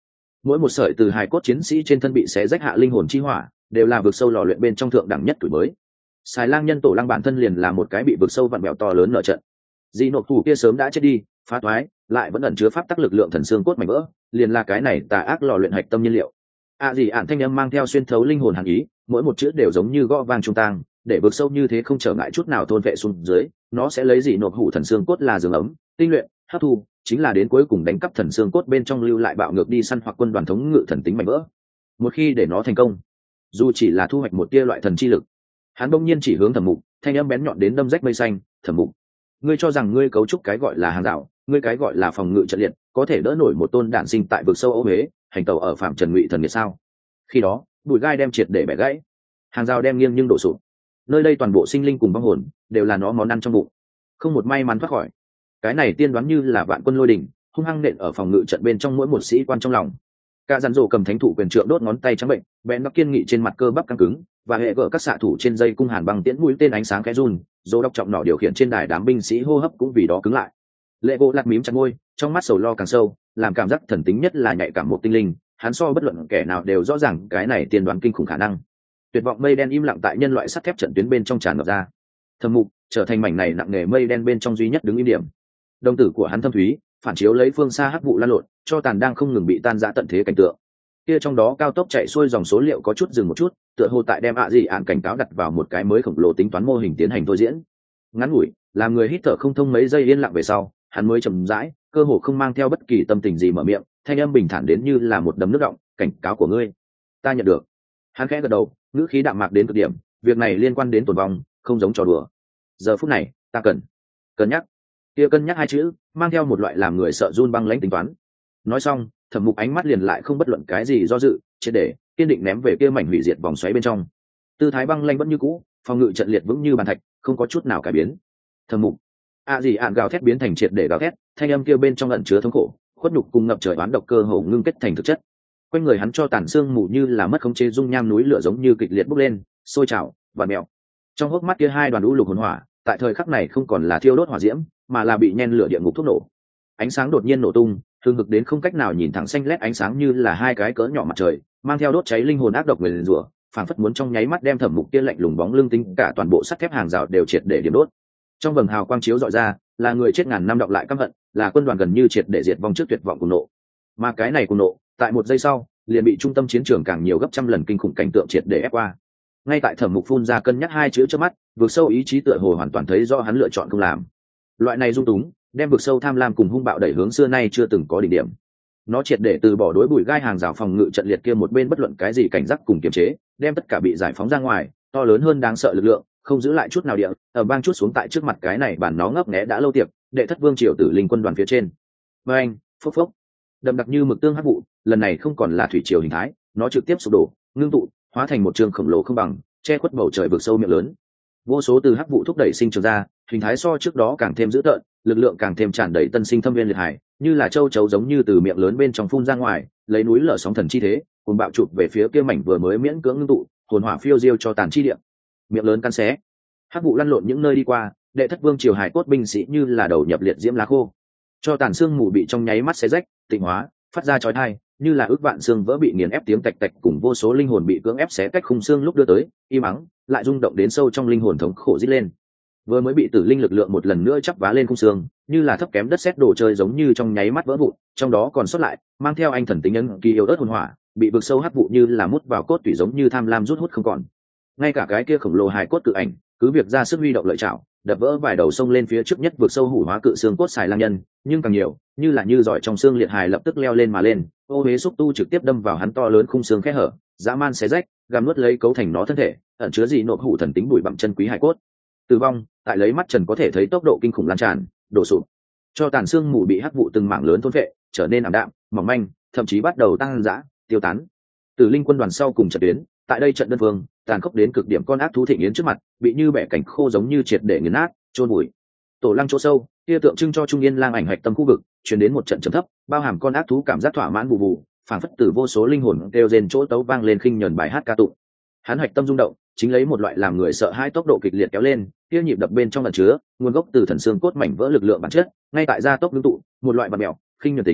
mỗi một sợi từ hài cốt chiến sĩ trên thân bị xé rách hạ linh hồn chi hỏa đều là vực sâu lò luyện bên trong thượng đẳng nhất tuổi mới. Xài lang nhân tổ lang bản thân liền là một cái bị vực sâu vặn bẹo to lớn nở trận. Dị nộp thủ kia sớm đã chết đi, phá toái, lại vẫn ẩn chứa pháp tắc lực lượng thần xương cốt mảnh vỡ, liền là cái này tà ác lò luyện hạch tâm nhiên liệu. À gì ạn thanh âm mang theo xuyên thấu linh hồn hàn ý, mỗi một chữ đều giống như gõ vang trung tang, để vực sâu như thế không trở ngại chút nào thôn vệ xuống dưới, nó sẽ lấy dị nộp hủ thần xương cốt là giường ấm, tinh luyện, hấp thu, chính là đến cuối cùng đánh cắp thần xương cốt bên trong lưu lại bạo ngược đi săn hoặc quân đoàn thống ngự thần tính mảnh vỡ. Một khi để nó thành công, dù chỉ là thu hoạch một tia loại thần chi lực, hắn bỗng nhiên chỉ hướng Thẩm Mục, thanh âm bén nhọn đến đâm rách mây xanh. Thẩm Mục, ngươi cho rằng ngươi cấu trúc cái gọi là hàng rào, ngươi cái gọi là phòng ngự trận liệt, có thể đỡ nổi một tôn đản sinh tại vực sâu Âu Huế, hành tàu ở phạm trần ngụy thần nghiệt sao? Khi đó, bụi gai đem triệt để bẻ gãy, hàng rào đem nghiêng nhưng đổ sụp, nơi đây toàn bộ sinh linh cùng vong hồn đều là nó món ăn trong bụng, không một may mắn thoát khỏi. Cái này tiên đoán như là vạn quân lôi đỉnh, hung hăng nện ở phòng ngự trận bên trong mỗi một sĩ quan trong lòng. Cả dàn rổ cầm thánh thủ quyền trượng đốt ngón tay trắng bệnh, bén nó kiên nghị trên mặt cơ bắp căng cứng, và hệ gỡ các xạ thủ trên dây cung hàn băng tiễn mũi tên ánh sáng khẽ run, dỗ đọc trọng nỏ điều khiển trên đài đám binh sĩ hô hấp cũng vì đó cứng lại. Lệ gỗ lạt mím chặt môi, trong mắt sầu lo càng sâu, làm cảm giác thần tính nhất là nhạy cảm một tinh linh, hắn so bất luận kẻ nào đều rõ ràng cái này tiên đoán kinh khủng khả năng. Tuyệt vọng mây đen im lặng tại nhân loại sắt thép trận tuyến bên trong tràn ngập ra. Thẩm Mục trở thành mảnh này nặng nề mây đen bên trong duy nhất đứng im điểm. Đồng tử của hắn thâm thúy, phản chiếu lấy phương xa hắc vụ lan lộn, cho tàn đang không ngừng bị tan rã tận thế cảnh tượng. Kia trong đó cao tốc chạy xuôi dòng số liệu có chút dừng một chút, tựa hồ tại đem ạ gì ạn cảnh cáo đặt vào một cái mới khổng lồ tính toán mô hình tiến hành thôi diễn. Ngắn ngủi, làm người hít thở không thông mấy giây yên lặng về sau, hắn mới chậm rãi, cơ hồ không mang theo bất kỳ tâm tình gì mở miệng, thanh âm bình thản đến như là một đầm nước đọng, cảnh cáo của ngươi, ta nhận được. Hắn khẽ gật đầu, ngữ khí đạm mạc đến cực điểm, việc này liên quan đến tồn vong, không giống trò đùa. Giờ phút này, ta cần cân nhắc. Kia cân nhắc hai chữ, mang theo một loại làm người sợ run băng lãnh tính toán. Nói xong, Thẩm Mục ánh mắt liền lại không bất luận cái gì do dự, triệt để kiên định ném về kia mảnh hủy diệt vòng xoáy bên trong. Tư thái băng lãnh vẫn như cũ, phòng ngự trận liệt vững như bàn thạch, không có chút nào cải biến. Thẩm Mục, a gì ạn gào thét biến thành triệt để gào thét, thanh âm kia bên trong ẩn chứa thống khổ, khuất nhục cùng ngập trời oán độc cơ hồ ngưng kết thành thực chất. Quanh người hắn cho tàn xương mù như là mất khống chế dung nham núi lửa giống như kịch liệt bốc lên, sôi trào và mèo. Trong hốc mắt kia hai đoàn u lục hồn hỏa, tại thời khắc này không còn là thiêu đốt hỏa diễm, mà là bị nhen lửa địa ngục thuốc nổ. Ánh sáng đột nhiên nổ tung, hừng hực đến không cách nào nhìn thẳng, xanh lét ánh sáng như là hai cái cỡ nhỏ mặt trời, mang theo đốt cháy linh hồn ác độc người liền rủa, phảng phất muốn trong nháy mắt đem Thẩm Mục kia lạnh lùng bóng lưng tính cả toàn bộ sắt thép hàng rào đều triệt để điểm đốt. Trong vầng hào quang chiếu dọi ra, là người chết ngàn năm đọng lại căm hận, là quân đoàn gần như triệt để diệt vong trước tuyệt vọng cùng nộ. Mà cái này cùng nộ, tại một giây sau, liền bị trung tâm chiến trường càng nhiều gấp trăm lần kinh khủng cảnh tượng triệt để ép qua. Ngay tại Thẩm Mục phun ra cân nhắc hai chữ trước mắt, vượt sâu ý chí tựa hồ hoàn toàn thấy rõ hắn lựa chọn không làm. Loại này dung túng, đem vực sâu tham lam cùng hung bạo đẩy hướng xưa nay chưa từng có đỉnh điểm. Nó triệt để từ bỏ đối bụi gai hàng rào phòng ngự trận liệt kia một bên bất luận cái gì cảnh giác cùng kiềm chế, đem tất cả bị giải phóng ra ngoài, to lớn hơn đáng sợ lực lượng, không giữ lại chút nào địa, ở bang chút xuống tại trước mặt cái này bản nó ngấp nghé đã lâu tiệp, đệ thất vương triều tử linh quân đoàn phía trên. Và anh, phốc phốc, đậm đặc như mực tương hắc vụ, lần này không còn là thủy triều hình thái, nó trực tiếp sụp đổ, ngưng tụ, hóa thành một trường khổng lồ không bằng, che khuất bầu trời vực sâu miệng lớn. Vô số từ hắc vụ thúc đẩy sinh trưởng ra, hình thái so trước đó càng thêm dữ tợn, lực lượng càng thêm tràn đầy tân sinh thâm viên liệt hải, như là châu chấu giống như từ miệng lớn bên trong phun ra ngoài, lấy núi lở sóng thần chi thế, cùng bạo chụp về phía kia mảnh vừa mới miễn cưỡng ngưng tụ, hồn hỏa phiêu diêu cho tàn chi địa. Miệng lớn căn xé, hắc vụ lăn lộn những nơi đi qua, đệ thất vương triều hải cốt binh sĩ như là đầu nhập liệt diễm lá khô, cho tàn xương mù bị trong nháy mắt xé rách, tịnh hóa, phát ra chói tai, như là ước vạn xương vỡ bị nghiền ép tiếng tạch tạch, cùng vô số linh hồn bị cưỡng ép xé cách khung xương lúc đưa tới, im ắng, lại rung động đến sâu trong linh hồn thống khổ rít lên. Vừa mới bị tử linh lực lượng một lần nữa chắp vá lên khung xương, như là thấp kém đất sét đồ chơi giống như trong nháy mắt vỡ vụn, trong đó còn sót lại, mang theo anh thần tính nhân kỳ yếu ớt hồn hỏa, bị vực sâu hắc vụ như là mút vào cốt tủy giống như tham lam rút hút không còn. Ngay cả cái kia khổng lồ hài cốt cự ảnh, cứ việc ra sức huy động lợi chảo, đập vỡ vài đầu sông lên phía trước nhất vực sâu hủ hóa cự xương cốt xài lang nhân, nhưng càng nhiều, như là như giỏi trong xương liệt hài lập tức leo lên mà lên, ô huế xúc tu trực tiếp đâm vào hắn to lớn khung xương khe hở, dã man xé rách, gặm nuốt lấy cấu thành nó thân thể, ẩn chứa gì nộp hủ thần tính bụi bặm chân quý hài cốt. Tử vong, tại lấy mắt trần có thể thấy tốc độ kinh khủng lan tràn, đổ sụp. Cho tàn xương mù bị hắc vụ từng mảng lớn thôn phệ, trở nên ảm đạm, mỏng manh, thậm chí bắt đầu tăng dã, tiêu tán. Tử linh quân đoàn sau cùng trận tuyến, tại đây trận đơn phương, tàn khốc đến cực điểm con ác thú thịnh yến trước mặt, bị như bẻ cảnh khô giống như triệt để nghiền nát, chôn bụi. Tổ lăng chỗ sâu, kia tượng trưng cho trung yên lang ảnh hạch tâm khu vực, truyền đến một trận trầm thấp, bao hàm con ác thú cảm giác thỏa mãn bù bù, phảng phất từ vô số linh hồn kêu rên chỗ tấu vang lên khinh nhẫn bài hát ca tụng. Hắn hạch tâm rung động, chính lấy một loại làm người sợ hãi tốc độ kịch liệt kéo lên, kia nhịp đập bên trong ẩn chứa nguồn gốc từ thần xương cốt mảnh vỡ lực lượng bản chất, ngay tại gia tốc ngưng tụ, một loại bạt mèo, khinh nhẫn tính,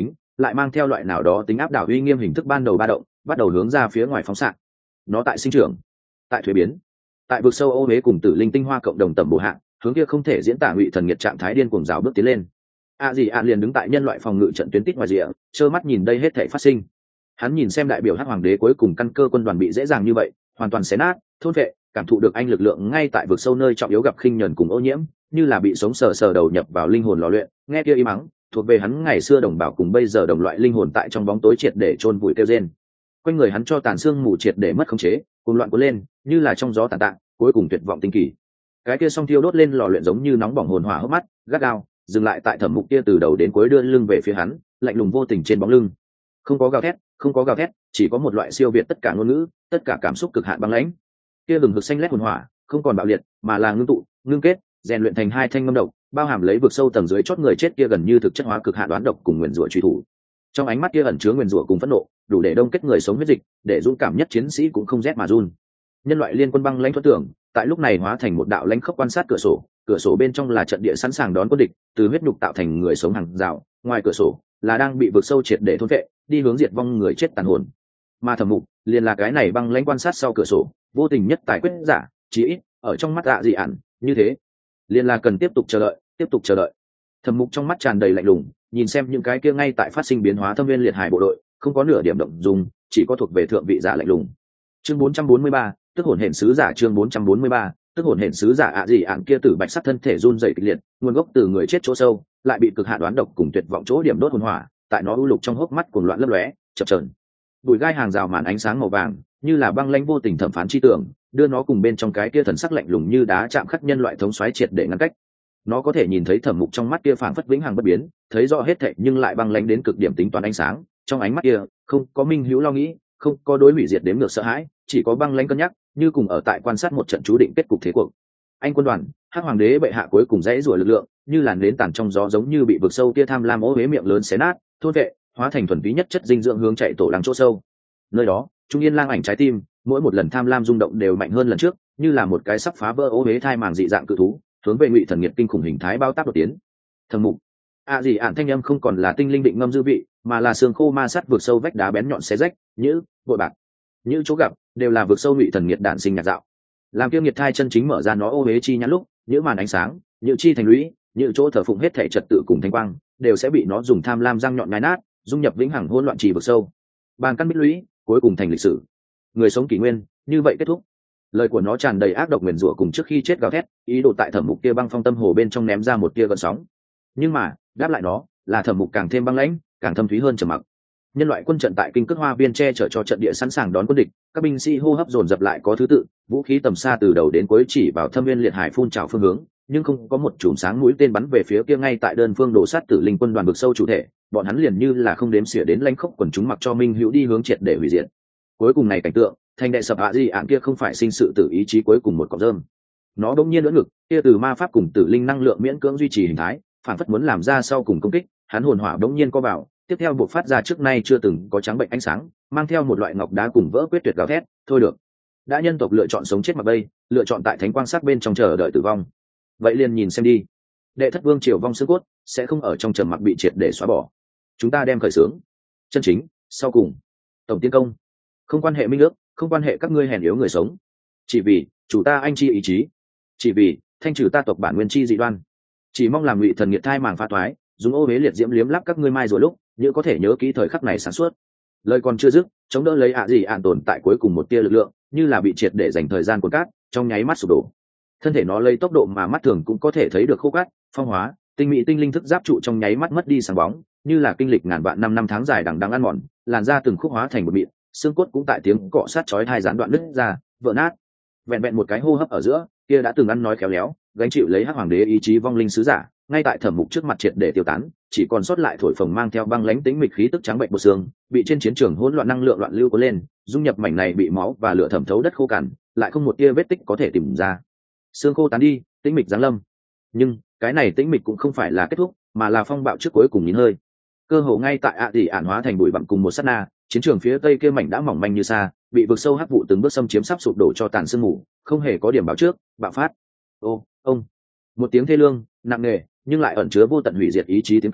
lại mang theo loại nào đó tính áp đảo uy nghiêm hình thức ban đầu ba động, bắt đầu hướng ra phía ngoài phóng xạ. Nó tại sinh trưởng, tại thuế biến, tại vực sâu ô huế cùng tử linh tinh hoa cộng đồng tầm bổ hạng, hướng kia không thể diễn tả ngụy thần nhiệt trạng thái điên cuồng rào bước tiến lên. A gì ạ liền đứng tại nhân loại phòng ngự trận tuyến tít ngoài rìa, trơ mắt nhìn đây hết thảy phát sinh. Hắn nhìn xem đại biểu hắc hoàng đế cuối cùng căn cơ quân đoàn bị dễ dàng như vậy hoàn toàn xé nát, thôn vệ, cảm thụ được anh lực lượng ngay tại vực sâu nơi trọng yếu gặp khinh nhẫn cùng ô nhiễm, như là bị sống sờ sờ đầu nhập vào linh hồn lò luyện. Nghe kia im mắng thuộc về hắn ngày xưa đồng bào cùng bây giờ đồng loại linh hồn tại trong bóng tối triệt để chôn vùi kêu rên. Quanh người hắn cho tàn xương mù triệt để mất khống chế, cuồng loạn cuốn lên, như là trong gió tàn tạ, cuối cùng tuyệt vọng tinh kỳ. Cái kia song thiêu đốt lên lò luyện giống như nóng bỏng hồn hỏa hốc mắt, gắt gao dừng lại tại Thẩm Mục kia từ đầu đến cuối đưa lưng về phía hắn, lạnh lùng vô tình trên bóng lưng. Không có gào thét, không có gào thét, chỉ có một loại siêu việt tất cả ngôn ngữ, tất cả cảm xúc cực hạn băng lãnh. Kia lừng hực xanh lét hồn hỏa, không còn bạo liệt, mà là ngưng tụ, ngưng kết, rèn luyện thành hai thanh ngâm độc, bao hàm lấy vực sâu tầng dưới chót người chết kia gần như thực chất hóa cực hạn đoán độc cùng nguyên rủa truy thủ. Trong ánh mắt kia ẩn chứa nguyên rủa cùng phẫn nộ, đủ để đông kết người sống huyết dịch, để dũng cảm nhất chiến sĩ cũng không rét mà run. Nhân loại liên quân băng lãnh thoát tưởng, tại lúc này hóa thành một đạo lãnh khốc quan sát cửa sổ, cửa sổ bên trong là trận địa sẵn sàng đón quân địch, từ huyết nhục tạo thành người sống hàng rào, ngoài cửa sổ là đang bị vực sâu triệt để thôn vệ, đi hướng diệt vong người chết tàn hồn. Mà Thẩm Mục liền là cái này băng lãnh quan sát sau cửa sổ, vô tình nhất tài quyết giả, chí ít ở trong mắt dạ dị ẩn, như thế, liền là cần tiếp tục chờ đợi, tiếp tục chờ đợi. Thẩm Mục trong mắt tràn đầy lạnh lùng, nhìn xem những cái kia ngay tại phát sinh biến hóa thâm viên liệt hải bộ đội, không có nửa điểm động dung, chỉ có thuộc về thượng vị giả lạnh lùng. Chương bốn trăm bốn mươi ba, tức hồn hển sứ giả chương bốn trăm bốn mươi ba, tức hồn hển sứ giả ạ gì ạn kia tử bạch sắc thân thể run rẩy kịch liệt, nguồn gốc từ người chết chỗ sâu, lại bị cực hạn đoán độc cùng tuyệt vọng chỗ điểm đốt hồn hỏa, tại nó u lục trong hốc mắt cuồng loạn lấp lóe, chập chờn. Bụi gai hàng rào màn ánh sáng màu vàng, như là băng lãnh vô tình thẩm phán chi tưởng, đưa nó cùng bên trong cái kia thần sắc lạnh lùng như đá chạm khắc nhân loại thống soái triệt để ngăn cách. Nó có thể nhìn thấy Thẩm Mục trong mắt kia phảng phất vĩnh hằng bất biến, thấy rõ hết thảy nhưng lại băng lãnh đến cực điểm tính toán ánh sáng, trong ánh mắt kia không có minh hữu lo nghĩ, không có đối hủy diệt đếm ngược sợ hãi, chỉ có băng lãnh cân nhắc, như cùng ở tại quan sát một trận chú định kết cục thế cuộc. Anh quân đoàn, hắc hoàng đế bệ hạ cuối cùng dãy rủa lực lượng, như làn nến tàn trong gió giống như bị vực sâu kia tham lam ố huế miệng lớn xé nát, thôn vệ, hóa thành thuần túy nhất chất dinh dưỡng hướng chạy tổ lăng chỗ sâu. Nơi đó, trung yên lang ảnh trái tim, mỗi một lần tham lam rung động đều mạnh hơn lần trước, như là một cái sắp phá vỡ ố huế thai màng dị dạng cự thú, hướng về ngụy thần nghiệt kinh khủng hình thái bao tác đột tiến. Thẩm Mục, a gì ạn thanh âm không còn là tinh linh định ngâm dư vị, mà là xương khô ma sát vượt sâu vách đá bén nhọn xé rách, nhữ, bội bạc, những chỗ gặp đều là vượt sâu ngụy thần nghiệt đản sinh nhạt dạo. Làm kia nghiệt thai chân chính mở ra nó ô huế chi nhãn lúc, những màn ánh sáng, những chi thành lũy, những chỗ thờ phụng hết thể trật tự cùng thanh quang, đều sẽ bị nó dùng tham lam răng nhọn nhai nát, dung nhập vĩnh hằng hỗn loạn trì vực sâu. Bàn căn bích lũy, cuối cùng thành lịch sử. Người sống kỷ nguyên, như vậy kết thúc. Lời của nó tràn đầy ác độc nguyền rủa cùng trước khi chết gào thét, ý đồ tại Thẩm Mục kia băng phong tâm hồ bên trong ném ra một tia gợn sóng. Nhưng mà, đáp lại nó, là Thẩm Mục càng thêm băng lãnh, càng thâm thúy hơn trầm mặc. Nhân loại quân trận tại kinh cước hoa viên che chở cho trận địa sẵn sàng đón quân địch, các binh sĩ hô hấp dồn dập lại có thứ tự, vũ khí tầm xa từ đầu đến cuối chỉ vào thâm viên liệt hải phun trào phương hướng, nhưng không có một chùm sáng mũi tên bắn về phía kia ngay tại đơn phương đổ sát tử linh quân đoàn vực sâu chủ thể, bọn hắn liền như là không đếm xỉa đến lãnh khốc quần chúng mặc cho minh hữu đi hướng triệt để hủy diệt. Cuối cùng này cảnh tượng, thành đệ sập ạ gì ạn kia không phải sinh sự tử ý chí cuối cùng một cọng rơm. Nó bỗng nhiên lưỡng ngực, kia từ ma pháp cùng tử linh năng lượng miễn cưỡng duy trì hình thái, phản phất muốn làm ra sau cùng công kích, hắn hồn hỏa bỗng nhiên co vào, tiếp theo buộc phát ra trước nay chưa từng có trắng bệnh ánh sáng, mang theo một loại ngọc đá cùng vỡ quyết tuyệt gào thét, thôi được. Đã nhân tộc lựa chọn sống chết mặc bây, lựa chọn tại thánh quang sắc bên trong chờ đợi tử vong. Vậy liền nhìn xem đi. Đệ thất vương triều vong xương cốt sẽ không ở trong trầm mặc bị triệt để xóa bỏ. Chúng ta đem khởi xướng. Chân chính, sau cùng, tổng tiến công. Không quan hệ minh ước, không quan hệ các ngươi hèn yếu người sống. Chỉ vì chủ ta anh chi ý chí, chỉ vì thanh trừ ta tộc bản nguyên chi dị đoan. Chỉ mong làm ngụy thần nghiệt thai màng pha thoái, dùng ô huế liệt diễm liếm lắp các ngươi mai rồi lúc, như có thể nhớ kỹ thời khắc này sáng suốt. Lời còn chưa dứt, chống đỡ lấy ạ gì ạn tồn tại cuối cùng một tia lực lượng, như là bị triệt để dành thời gian cuốn cát, trong nháy mắt sụp đổ. Thân thể nó lấy tốc độ mà mắt thường cũng có thể thấy được khô cát, phong hóa, tinh mỹ tinh linh thức giáp trụ trong nháy mắt mất đi sáng bóng, như là kinh lịch ngàn vạn năm năm tháng dài đằng đẵng ăn mòn, làn da từng khúc hóa thành một mịn, xương cốt cũng tại tiếng cọ sát chói tai gián đoạn nứt ra, vỡ nát. Vẹn vẹn một cái hô hấp ở giữa, kia đã từng ăn nói khéo léo, gánh chịu lấy hắc hoàng đế ý chí vong linh sứ giả, ngay tại Thẩm Mục trước mặt triệt để tiêu tán, chỉ còn sót lại thổi phồng mang theo băng lãnh tính mịch khí tức trắng bệnh bộ xương, bị trên chiến trường hỗn loạn năng lượng loạn lưu cuốn lên, dung nhập mảnh này bị máu và lửa thẩm thấu đất khô cằn, lại không một tia vết tích có thể tìm ra. Xương khô tán đi, tĩnh mịch giáng lâm. Nhưng cái này tĩnh mịch cũng không phải là kết thúc, mà là phong bạo trước cuối cùng nín hơi. Cơ hồ ngay tại ạ tỷ ản hóa thành bụi bặm cùng một sát na, chiến trường phía tây kia mảnh đã mỏng manh như xa, bị vực sâu hắc vụ từng bước xâm chiếm sắp sụp đổ cho tàn sương mù, không hề có điểm báo trước, bạo phát. Ô, ông. Một tiếng thê lương, nặng nề, nhưng lại ẩn chứa vô tận hủy diệt ý chí tiếng kèn,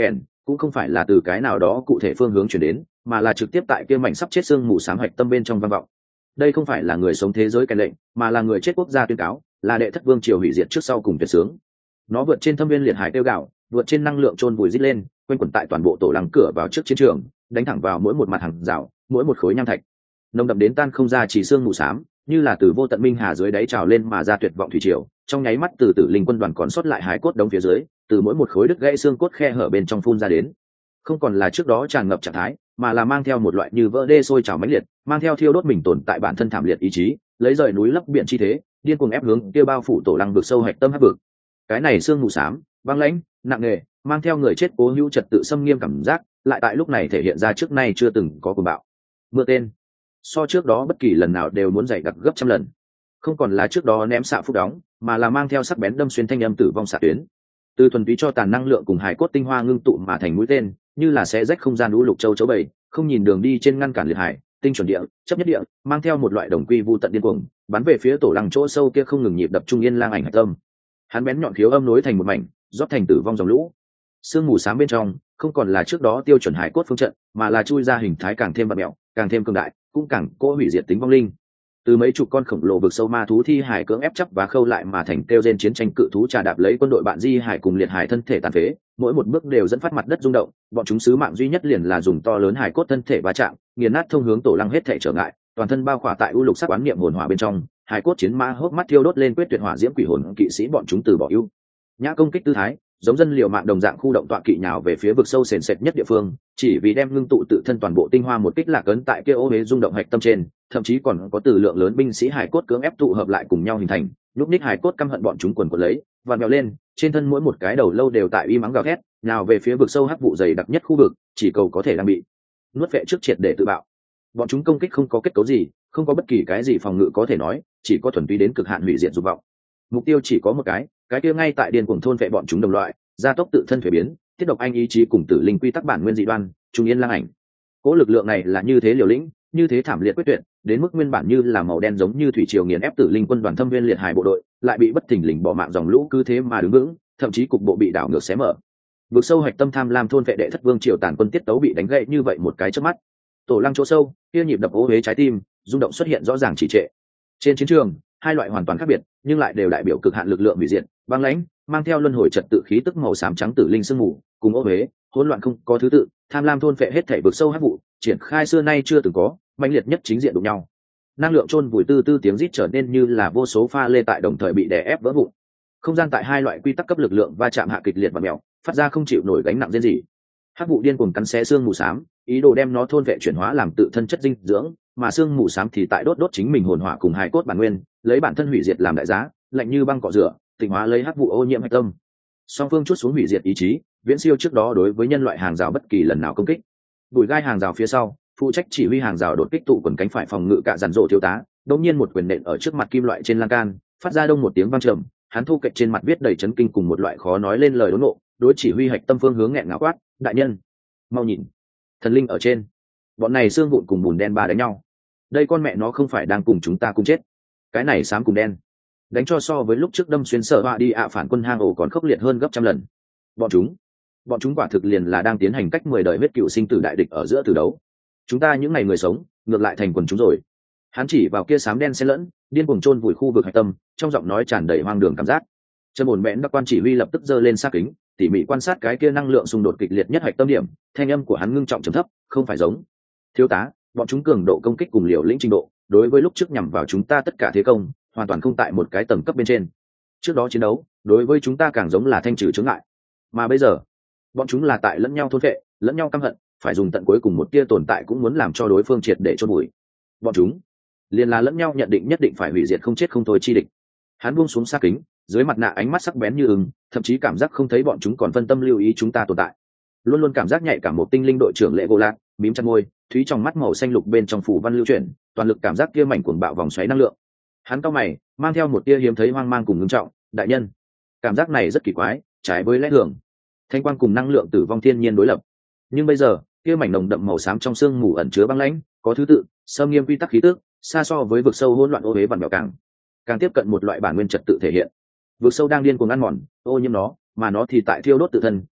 cũng không phải là từ cái nào đó cụ thể phương hướng chuyển đến, mà là trực tiếp tại kia mảnh sắp chết xương mù sáng hạch tâm bên trong vang vọng. Đây không phải là người sống thế giới cái lệnh, mà là người chết quốc gia tuyên cáo, là đệ thất vương triều hủy diệt trước sau cùng tuyệt sướng. Nó vượt trên thâm viên liệt hải tiêu gạo, vượt trên năng lượng trôn vùi rít lên, quanh quẩn tại toàn bộ tổ lăng cửa vào trước chiến trường, đánh thẳng vào mỗi một mặt hàng rào, mỗi một khối nham thạch. Nồng đậm đến tan không ra chỉ xương mù xám, như là từ vô tận minh hà dưới đáy trào lên mà ra tuyệt vọng thủy triều, trong nháy mắt từ tử linh quân đoàn còn sót lại hái cốt đống phía dưới, từ mỗi một khối đứt gãy xương cốt khe hở bên trong phun ra đến. Không còn là trước đó tràn ngập trạng thái, mà là mang theo một loại như vỡ đê sôi trào mãnh liệt, mang theo thiêu đốt mình tồn tại bản thân thảm liệt ý chí, lấy rời núi lấp biển chi thế, điên cuồng ép hướng kia bao phủ tổ lăng vực sâu hạch tâm hắc vực. Cái này xương mù xám, băng lãnh, nặng nề, mang theo người chết cố hữu trật tự xâm nghiêm cảm giác, lại tại lúc này thể hiện ra trước nay chưa từng có cuồng bạo. Mưa tên so trước đó bất kỳ lần nào đều muốn dày đặc gấp trăm lần, không còn là trước đó ném xạ phúc đóng, mà là mang theo sắc bén đâm xuyên thanh âm tử vong xạ tuyến, từ thuần túy cho tàn năng lượng cùng hải cốt tinh hoa ngưng tụ mà thành mũi tên, như là sẽ rách không gian lũ lục châu chấu bầy, không nhìn đường đi trên ngăn cản liệt hải, tinh chuẩn địa, chấp nhất địa, mang theo một loại đồng quy vu tận điên cuồng, bắn về phía tổ lăng chỗ sâu kia không ngừng nhịp đập trung yên lang ảnh hạch tâm. Hắn bén nhọn khiếu âm nối thành một mảnh, rót thành tử vong dòng lũ. Sương mù xám bên trong không còn là trước đó tiêu chuẩn hải cốt phương trận, mà là chui ra hình thái càng thêm bạt mẹo, càng thêm cường đại, cũng càng cố hủy diệt tính vong linh. Từ mấy chục con khổng lồ vực sâu ma thú thi hải cưỡng ép chấp và khâu lại mà thành kêu gen chiến tranh cự thú trà đạp lấy quân đội bạn di hải cùng liệt hải thân thể tàn phế, mỗi một bước đều dẫn phát mặt đất rung động, bọn chúng sứ mạng duy nhất liền là dùng to lớn hải cốt thân thể va chạm, nghiền nát thông hướng tổ lăng hết thể trở ngại, toàn thân bao khỏa tại u lục sắc quán niệm hồn hỏa bên trong, hải cốt chiến mã hốc mắt thiêu đốt lên quyết tuyệt hỏa diễm quỷ hồn kỵ sĩ bọn chúng từ bỏ ưu nhã công kích tư thái, giống dân liều mạng đồng dạng khu động tọa kỵ nhào về phía vực sâu sền sệt nhất địa phương, chỉ vì đem ngưng tụ tự thân toàn bộ tinh hoa một kích lạc ấn tại kia ô huế rung động hạch tâm trên, thậm chí còn có từ lượng lớn binh sĩ hải cốt cưỡng ép tụ hợp lại cùng nhau hình thành, lúc ních hải cốt căm hận bọn chúng quần quần lấy và mèo lên, trên thân mỗi một cái đầu lâu đều tại uy mắng gào thét, nào về phía vực sâu hắc vụ dày đặc nhất khu vực, chỉ cầu có thể đang bị nuốt vệ trước triệt để tự bạo. Bọn chúng công kích không có kết cấu gì, không có bất kỳ cái gì phòng ngự có thể nói, chỉ có thuần túy đến cực hạn hủy diệt dục vọng. Mục tiêu chỉ có một cái, cái kia ngay tại điên cuồng thôn vệ bọn chúng đồng loại, gia tốc tự thân thuế biến, tiết độc anh ý chí cùng tử linh quy tắc bản nguyên dị đoan, trung yên lang ảnh. Cố lực lượng này là như thế liều lĩnh, như thế thảm liệt quyết tuyệt, đến mức nguyên bản như là màu đen giống như thủy triều nghiền ép tử linh quân đoàn thâm viên liệt hải bộ đội, lại bị bất thình lình bỏ mạng dòng lũ cứ thế mà đứng vững, thậm chí cục bộ bị đảo ngược xé mở. Vực sâu hạch tâm tham lam thôn vệ đệ thất vương triều tàn quân tiết tấu bị đánh gãy như vậy một cái chớp mắt. Tổ lăng chỗ sâu, kia nhịp đập ố huế trái tim, rung động xuất hiện rõ ràng chỉ trệ. Trên chiến trường, hai loại hoàn toàn khác biệt, nhưng lại đều đại biểu cực hạn lực lượng hủy diệt, băng lãnh, mang theo luân hồi trật tự khí tức màu xám trắng tử linh sương mù, cùng ố huế, hỗn loạn không có thứ tự, tham lam thôn phệ hết thảy vực sâu hắc vụ, triển khai xưa nay chưa từng có, mãnh liệt nhất chính diện đụng nhau. Năng lượng chôn vùi tư tư tiếng rít trở nên như là vô số pha lê tại đồng thời bị đè ép vỡ vụn. Không gian tại hai loại quy tắc cấp lực lượng va chạm hạ kịch liệt và mèo, phát ra không chịu nổi gánh nặng riêng gì. Hắc vụ điên cuồng cắn xé xương mù xám, ý đồ đem nó thôn vệ chuyển hóa làm tự thân chất dinh dưỡng, mà xương mù xám thì tại đốt đốt chính mình hồn hỏa cùng hài cốt bản nguyên, lấy bản thân hủy diệt làm đại giá, lạnh như băng cọ rửa, tịnh hóa lấy hắc vụ ô nhiễm hạch tâm. Song phương chút xuống hủy diệt ý chí, viễn siêu trước đó đối với nhân loại hàng rào bất kỳ lần nào công kích. Bùi gai hàng rào phía sau, phụ trách chỉ huy hàng rào đột kích tụ quần cánh phải phòng ngự cả dàn rộ thiếu tá, đột nhiên một quyền nện ở trước mặt kim loại trên lan can, phát ra đông một tiếng vang trầm, hắn thu kịch trên mặt viết đầy chấn kinh cùng một loại khó nói lên lời đốn nộ, đối chỉ huy hạch tâm phương hướng nghẹn ngào quát, đại nhân, mau nhìn, thần linh ở trên. Bọn này xương vụn cùng bùn đen ba đánh nhau, đây con mẹ nó không phải đang cùng chúng ta cùng chết. Cái này xám cùng đen đánh cho so với lúc trước đâm xuyên sở họa đi ạ phản quân hang ổ còn khốc liệt hơn gấp trăm lần. Bọn chúng bọn chúng quả thực liền là đang tiến hành cách mười đời huyết cựu sinh tử đại địch ở giữa từ đấu. Chúng ta những ngày người sống ngược lại thành quần chúng rồi. Hắn chỉ vào kia xám đen xen lẫn điên cuồng chôn vùi khu vực hạch tâm, trong giọng nói tràn đầy hoang đường cảm giác. Trần ổn bẽn các quan chỉ huy lập tức giơ lên sát kính, tỉ mỉ quan sát cái kia năng lượng xung đột kịch liệt nhất hạch tâm điểm, thanh âm của hắn ngưng trọng trầm thấp, không phải giống. Thiếu tá, bọn chúng cường độ công kích cùng liều lĩnh trình độ, đối với lúc trước nhằm vào chúng ta tất cả thế công, hoàn toàn không tại một cái tầng cấp bên trên. Trước đó chiến đấu, đối với chúng ta càng giống là thanh trừ chướng ngại, mà bây giờ, bọn chúng là tại lẫn nhau thôn vệ, lẫn nhau căm hận, phải dùng tận cuối cùng một tia tồn tại cũng muốn làm cho đối phương triệt để chôn bụi. Bọn chúng liền là lẫn nhau nhận định nhất định phải hủy diệt không chết không thôi chi địch. Hắn buông xuống sát kính, dưới mặt nạ ánh mắt sắc bén như ưng, thậm chí cảm giác không thấy bọn chúng còn phân tâm lưu ý chúng ta tồn tại. Luôn luôn cảm giác nhạy cảm một tinh linh đội trưởng Lệ Gỗ Lạc, mím chặt môi, thúy trong mắt màu xanh lục bên trong phủ văn lưu chuyển, toàn lực cảm giác kia mảnh cuồng bạo vòng xoáy năng lượng. Hắn cau mày, mang theo một tia hiếm thấy hoang mang cùng ngưng trọng, đại nhân, cảm giác này rất kỳ quái, trái với lẽ thường. Thanh quang cùng năng lượng tử vong thiên nhiên đối lập, nhưng bây giờ kia mảnh nồng đậm màu xám trong xương mù ẩn chứa băng lãnh, có thứ tự, sâm nghiêm quy tắc khí tức, xa so với vực sâu hỗn loạn ô uế vằn vẹo càng càng tiếp cận một loại bản nguyên trật tự thể hiện. Vực sâu đang điên cuồng ăn mòn ô nhiễm nó, mà nó thì tại thiêu đốt tự thân,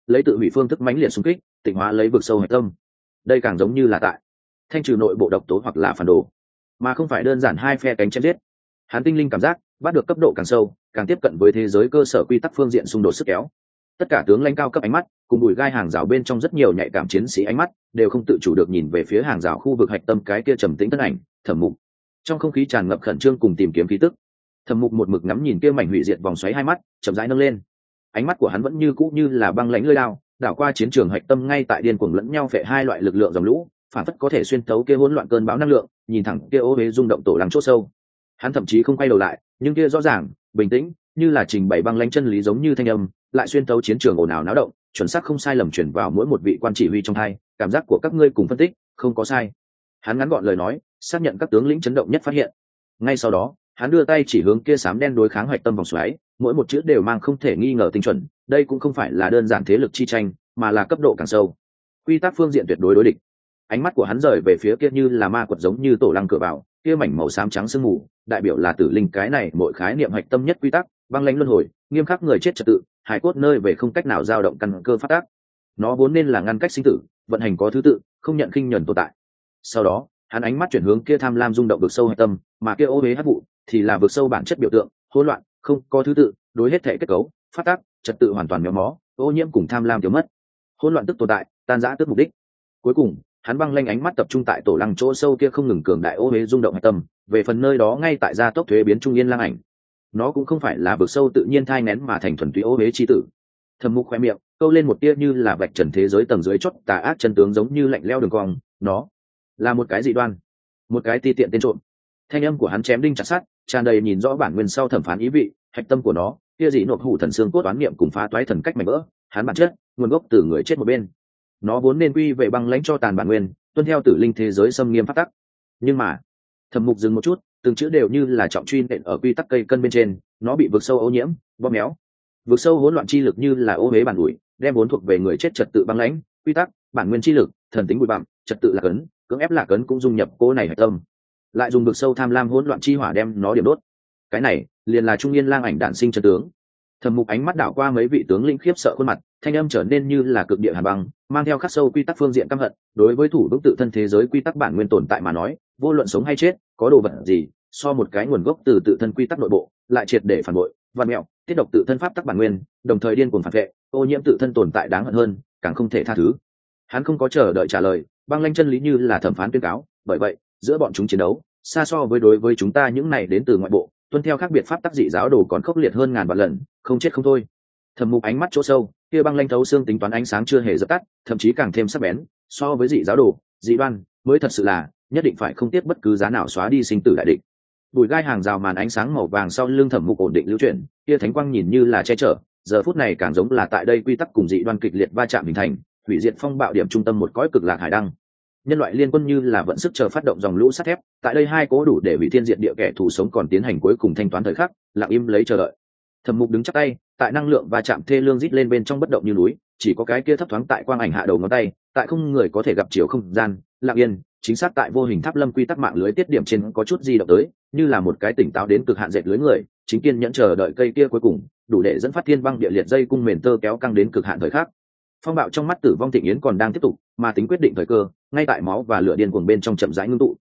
lấy tự hủy phương thức mãnh liệt xung kích tịnh hóa lấy vực sâu hạch tâm. Đây càng giống như là tại thanh trừ nội bộ độc tố hoặc là phản đồ, mà không phải đơn giản hai phe cánh chém giết. Hắn tinh linh cảm giác bắt được cấp độ càng sâu, càng tiếp cận với thế giới cơ sở quy tắc phương diện xung đột sức kéo. Tất cả tướng lãnh cao cấp ánh mắt cùng bùi gai hàng rào bên trong rất nhiều nhạy cảm chiến sĩ ánh mắt đều không tự chủ được nhìn về phía hàng rào khu vực hạch tâm cái kia trầm tĩnh thân ảnh Thẩm Mục. Trong không khí tràn ngập khẩn trương cùng tìm kiếm khí tức. Thẩm Mục một mực ngắm nhìn kia mảnh hủy diệt vòng xoáy hai mắt chậm rãi nâng lên. Ánh mắt của hắn vẫn như cũ như là băng lãnh lưỡi dao, đảo qua chiến trường hạch tâm ngay tại điên cuồng lẫn nhau phệ hai loại lực lượng dòng lũ, phản phất có thể xuyên thấu kia hỗn loạn cơn bão năng lượng, nhìn thẳng kia ô huế rung động tổ lăng chỗ sâu. Hắn thậm chí không quay đầu lại, nhưng kia rõ ràng, bình tĩnh, như là trình bày băng lãnh chân lý giống như thanh âm, lại xuyên thấu chiến trường ồn ào náo động, chuẩn xác không sai lầm chuyển vào mỗi một vị quan chỉ huy trong hai, cảm giác của các ngươi cùng phân tích, không có sai. Hắn ngắn gọn lời nói, xác nhận các tướng lĩnh chấn động nhất phát hiện. Ngay sau đó, hắn đưa tay chỉ hướng kia xám đen đối kháng hoạch tâm vòng xoáy, mỗi một chữ đều mang không thể nghi ngờ tinh chuẩn, đây cũng không phải là đơn giản thế lực chi tranh, mà là cấp độ càng sâu. Quy tắc phương diện tuyệt đối đối địch. Ánh mắt của hắn rời về phía kia như là ma quật giống như tổ lăng cửa vào, kia mảnh màu xám trắng sương mù, đại biểu là tử linh cái này mỗi khái niệm hạch tâm nhất quy tắc, băng lãnh luân hồi, nghiêm khắc người chết trật tự, hải cốt nơi về không cách nào dao động căn cơ phát tác. Nó vốn nên là ngăn cách sinh tử, vận hành có thứ tự, không nhận khinh nhẫn tồn tại. Sau đó, hắn ánh mắt chuyển hướng kia tham lam rung động vực sâu hạch tâm, mà kia ô uế hắc vụ thì là vực sâu bản chất biểu tượng, hỗn loạn, không có thứ tự, đối hết thể kết cấu, phát tác, trật tự hoàn toàn méo mó, ô nhiễm cùng tham lam thiếu mất. Hỗn loạn tức tồn tại, tan rã tức mục đích. Cuối cùng, hắn băng lanh ánh mắt tập trung tại tổ lăng chỗ sâu kia không ngừng cường đại ô uế rung động hạch tâm, về phần nơi đó ngay tại gia tốc thuế biến trung yên lang ảnh. Nó cũng không phải là vực sâu tự nhiên thai nén mà thành thuần túy ô uế chi tử. Thẩm Mục khoe miệng câu lên một tia như là vạch trần thế giới tầng dưới chót tà ác chân tướng giống như lạnh lẽo đường cong, nó là một cái dị đoan, một cái ti tiện tên trộm. Thanh âm của hắn chém đinh chặt sắt, tràn đầy nhìn rõ bản nguyên sau thẩm phán ý vị, hạch tâm của nó, kia dị nộp hủ thần xương cốt toán niệm cùng phá toái thần cách mảnh vỡ, hắn bản chất, nguồn gốc từ người chết một bên. Nó vốn nên quy về băng lãnh cho tàn bản nguyên, tuân theo tử linh thế giới xâm nghiêm pháp tắc. Nhưng mà, Thẩm Mục dừng một chút, từng chữ đều như là trọng truy nện ở quy tắc cây cân bên trên, nó bị vực sâu ô nhiễm, bóp méo. Vực sâu hỗn loạn chi lực như là ô huế bản ủi, đem vốn thuộc về người chết trật tự băng lãnh, quy tắc, bản nguyên chi lực, thần tính bụi bặm, trật tự là cấn, cưỡng ép là cấn cũng dung nhập cô này hạch tâm. Lại dùng vực sâu tham lam hỗn loạn chi hỏa đem nó điểm đốt. Cái này, liền là trung yên lang ảnh đản sinh chân tướng. Thẩm Mục ánh mắt đảo qua mấy vị tướng lĩnh khiếp sợ khuôn mặt, thanh âm trở nên như là cực địa hàn băng, mang theo khắc sâu quy tắc phương diện căm hận. Đối với thủ vững tự thân thế giới quy tắc bản nguyên tồn tại mà nói, vô luận sống hay chết, có đồ vật gì, so một cái nguồn gốc từ tự thân quy tắc nội bộ, lại triệt để phản bội, vặn mẹo, tiết độc tự thân pháp tắc bản nguyên, đồng thời điên cuồng phản vệ, ô nhiễm tự thân tồn tại đáng hận hơn, càng không thể tha thứ. Hắn không có chờ đợi trả lời, băng lãnh chân lý như là thẩm phán tuyên cáo, bởi vậy, giữa bọn chúng chiến đấu, xa so với đối với chúng ta những này đến từ ngoại bộ, tuân theo khác biệt pháp tắc dị giáo đồ còn khốc liệt hơn ngàn vạn lần, không chết không thôi. Thẩm Mục ánh mắt chỗ sâu, kia băng lãnh thấu xương tính toán ánh sáng chưa hề dập tắt, thậm chí càng thêm sắc bén, so với dị giáo đồ, dị đoan, mới thật sự là nhất định phải không tiếc bất cứ giá nào xóa đi sinh tử đại địch. Bùi gai hàng rào màn ánh sáng màu vàng sau lưng Thẩm Mục ổn định lưu chuyển, kia thánh quang nhìn như là che chở, giờ phút này càng giống là tại đây quy tắc cùng dị đoan kịch liệt va chạm hình thành, hủy diệt phong bạo điểm trung tâm một cõi cực lạc hải đăng. Nhân loại liên quân như là vận sức chờ phát động dòng lũ sắt thép, tại đây hai cố đủ để hủy thiên diệt địa kẻ thù sống còn tiến hành cuối cùng thanh toán thời khắc, lặng im lấy chờ đợi. Thẩm Mục đứng chắp tay, tại năng lượng va chạm thê lương rít lên bên trong bất động như núi, chỉ có cái kia thấp thoáng tại quang ảnh hạ đầu ngón tay, tại không người có thể gặp chiều không gian, lặng yên, chính xác tại vô hình tháp lâm quy tắc mạng lưới tiết điểm trên có chút di động tới, như là một cái tỉnh táo đến cực hạn dệt lưới người, chính kiên nhẫn chờ đợi cây kia cuối cùng, đủ để dẫn phát thiên băng địa liệt dây cung mền tơ kéo căng đến cực hạn thời khắc. Phong bạo trong mắt Tử Vong Thịnh Yến còn đang tiếp tục, mà tính quyết định thời cơ, ngay tại máu và lửa điên cuồng bên trong chậm rãi ngưng tụ,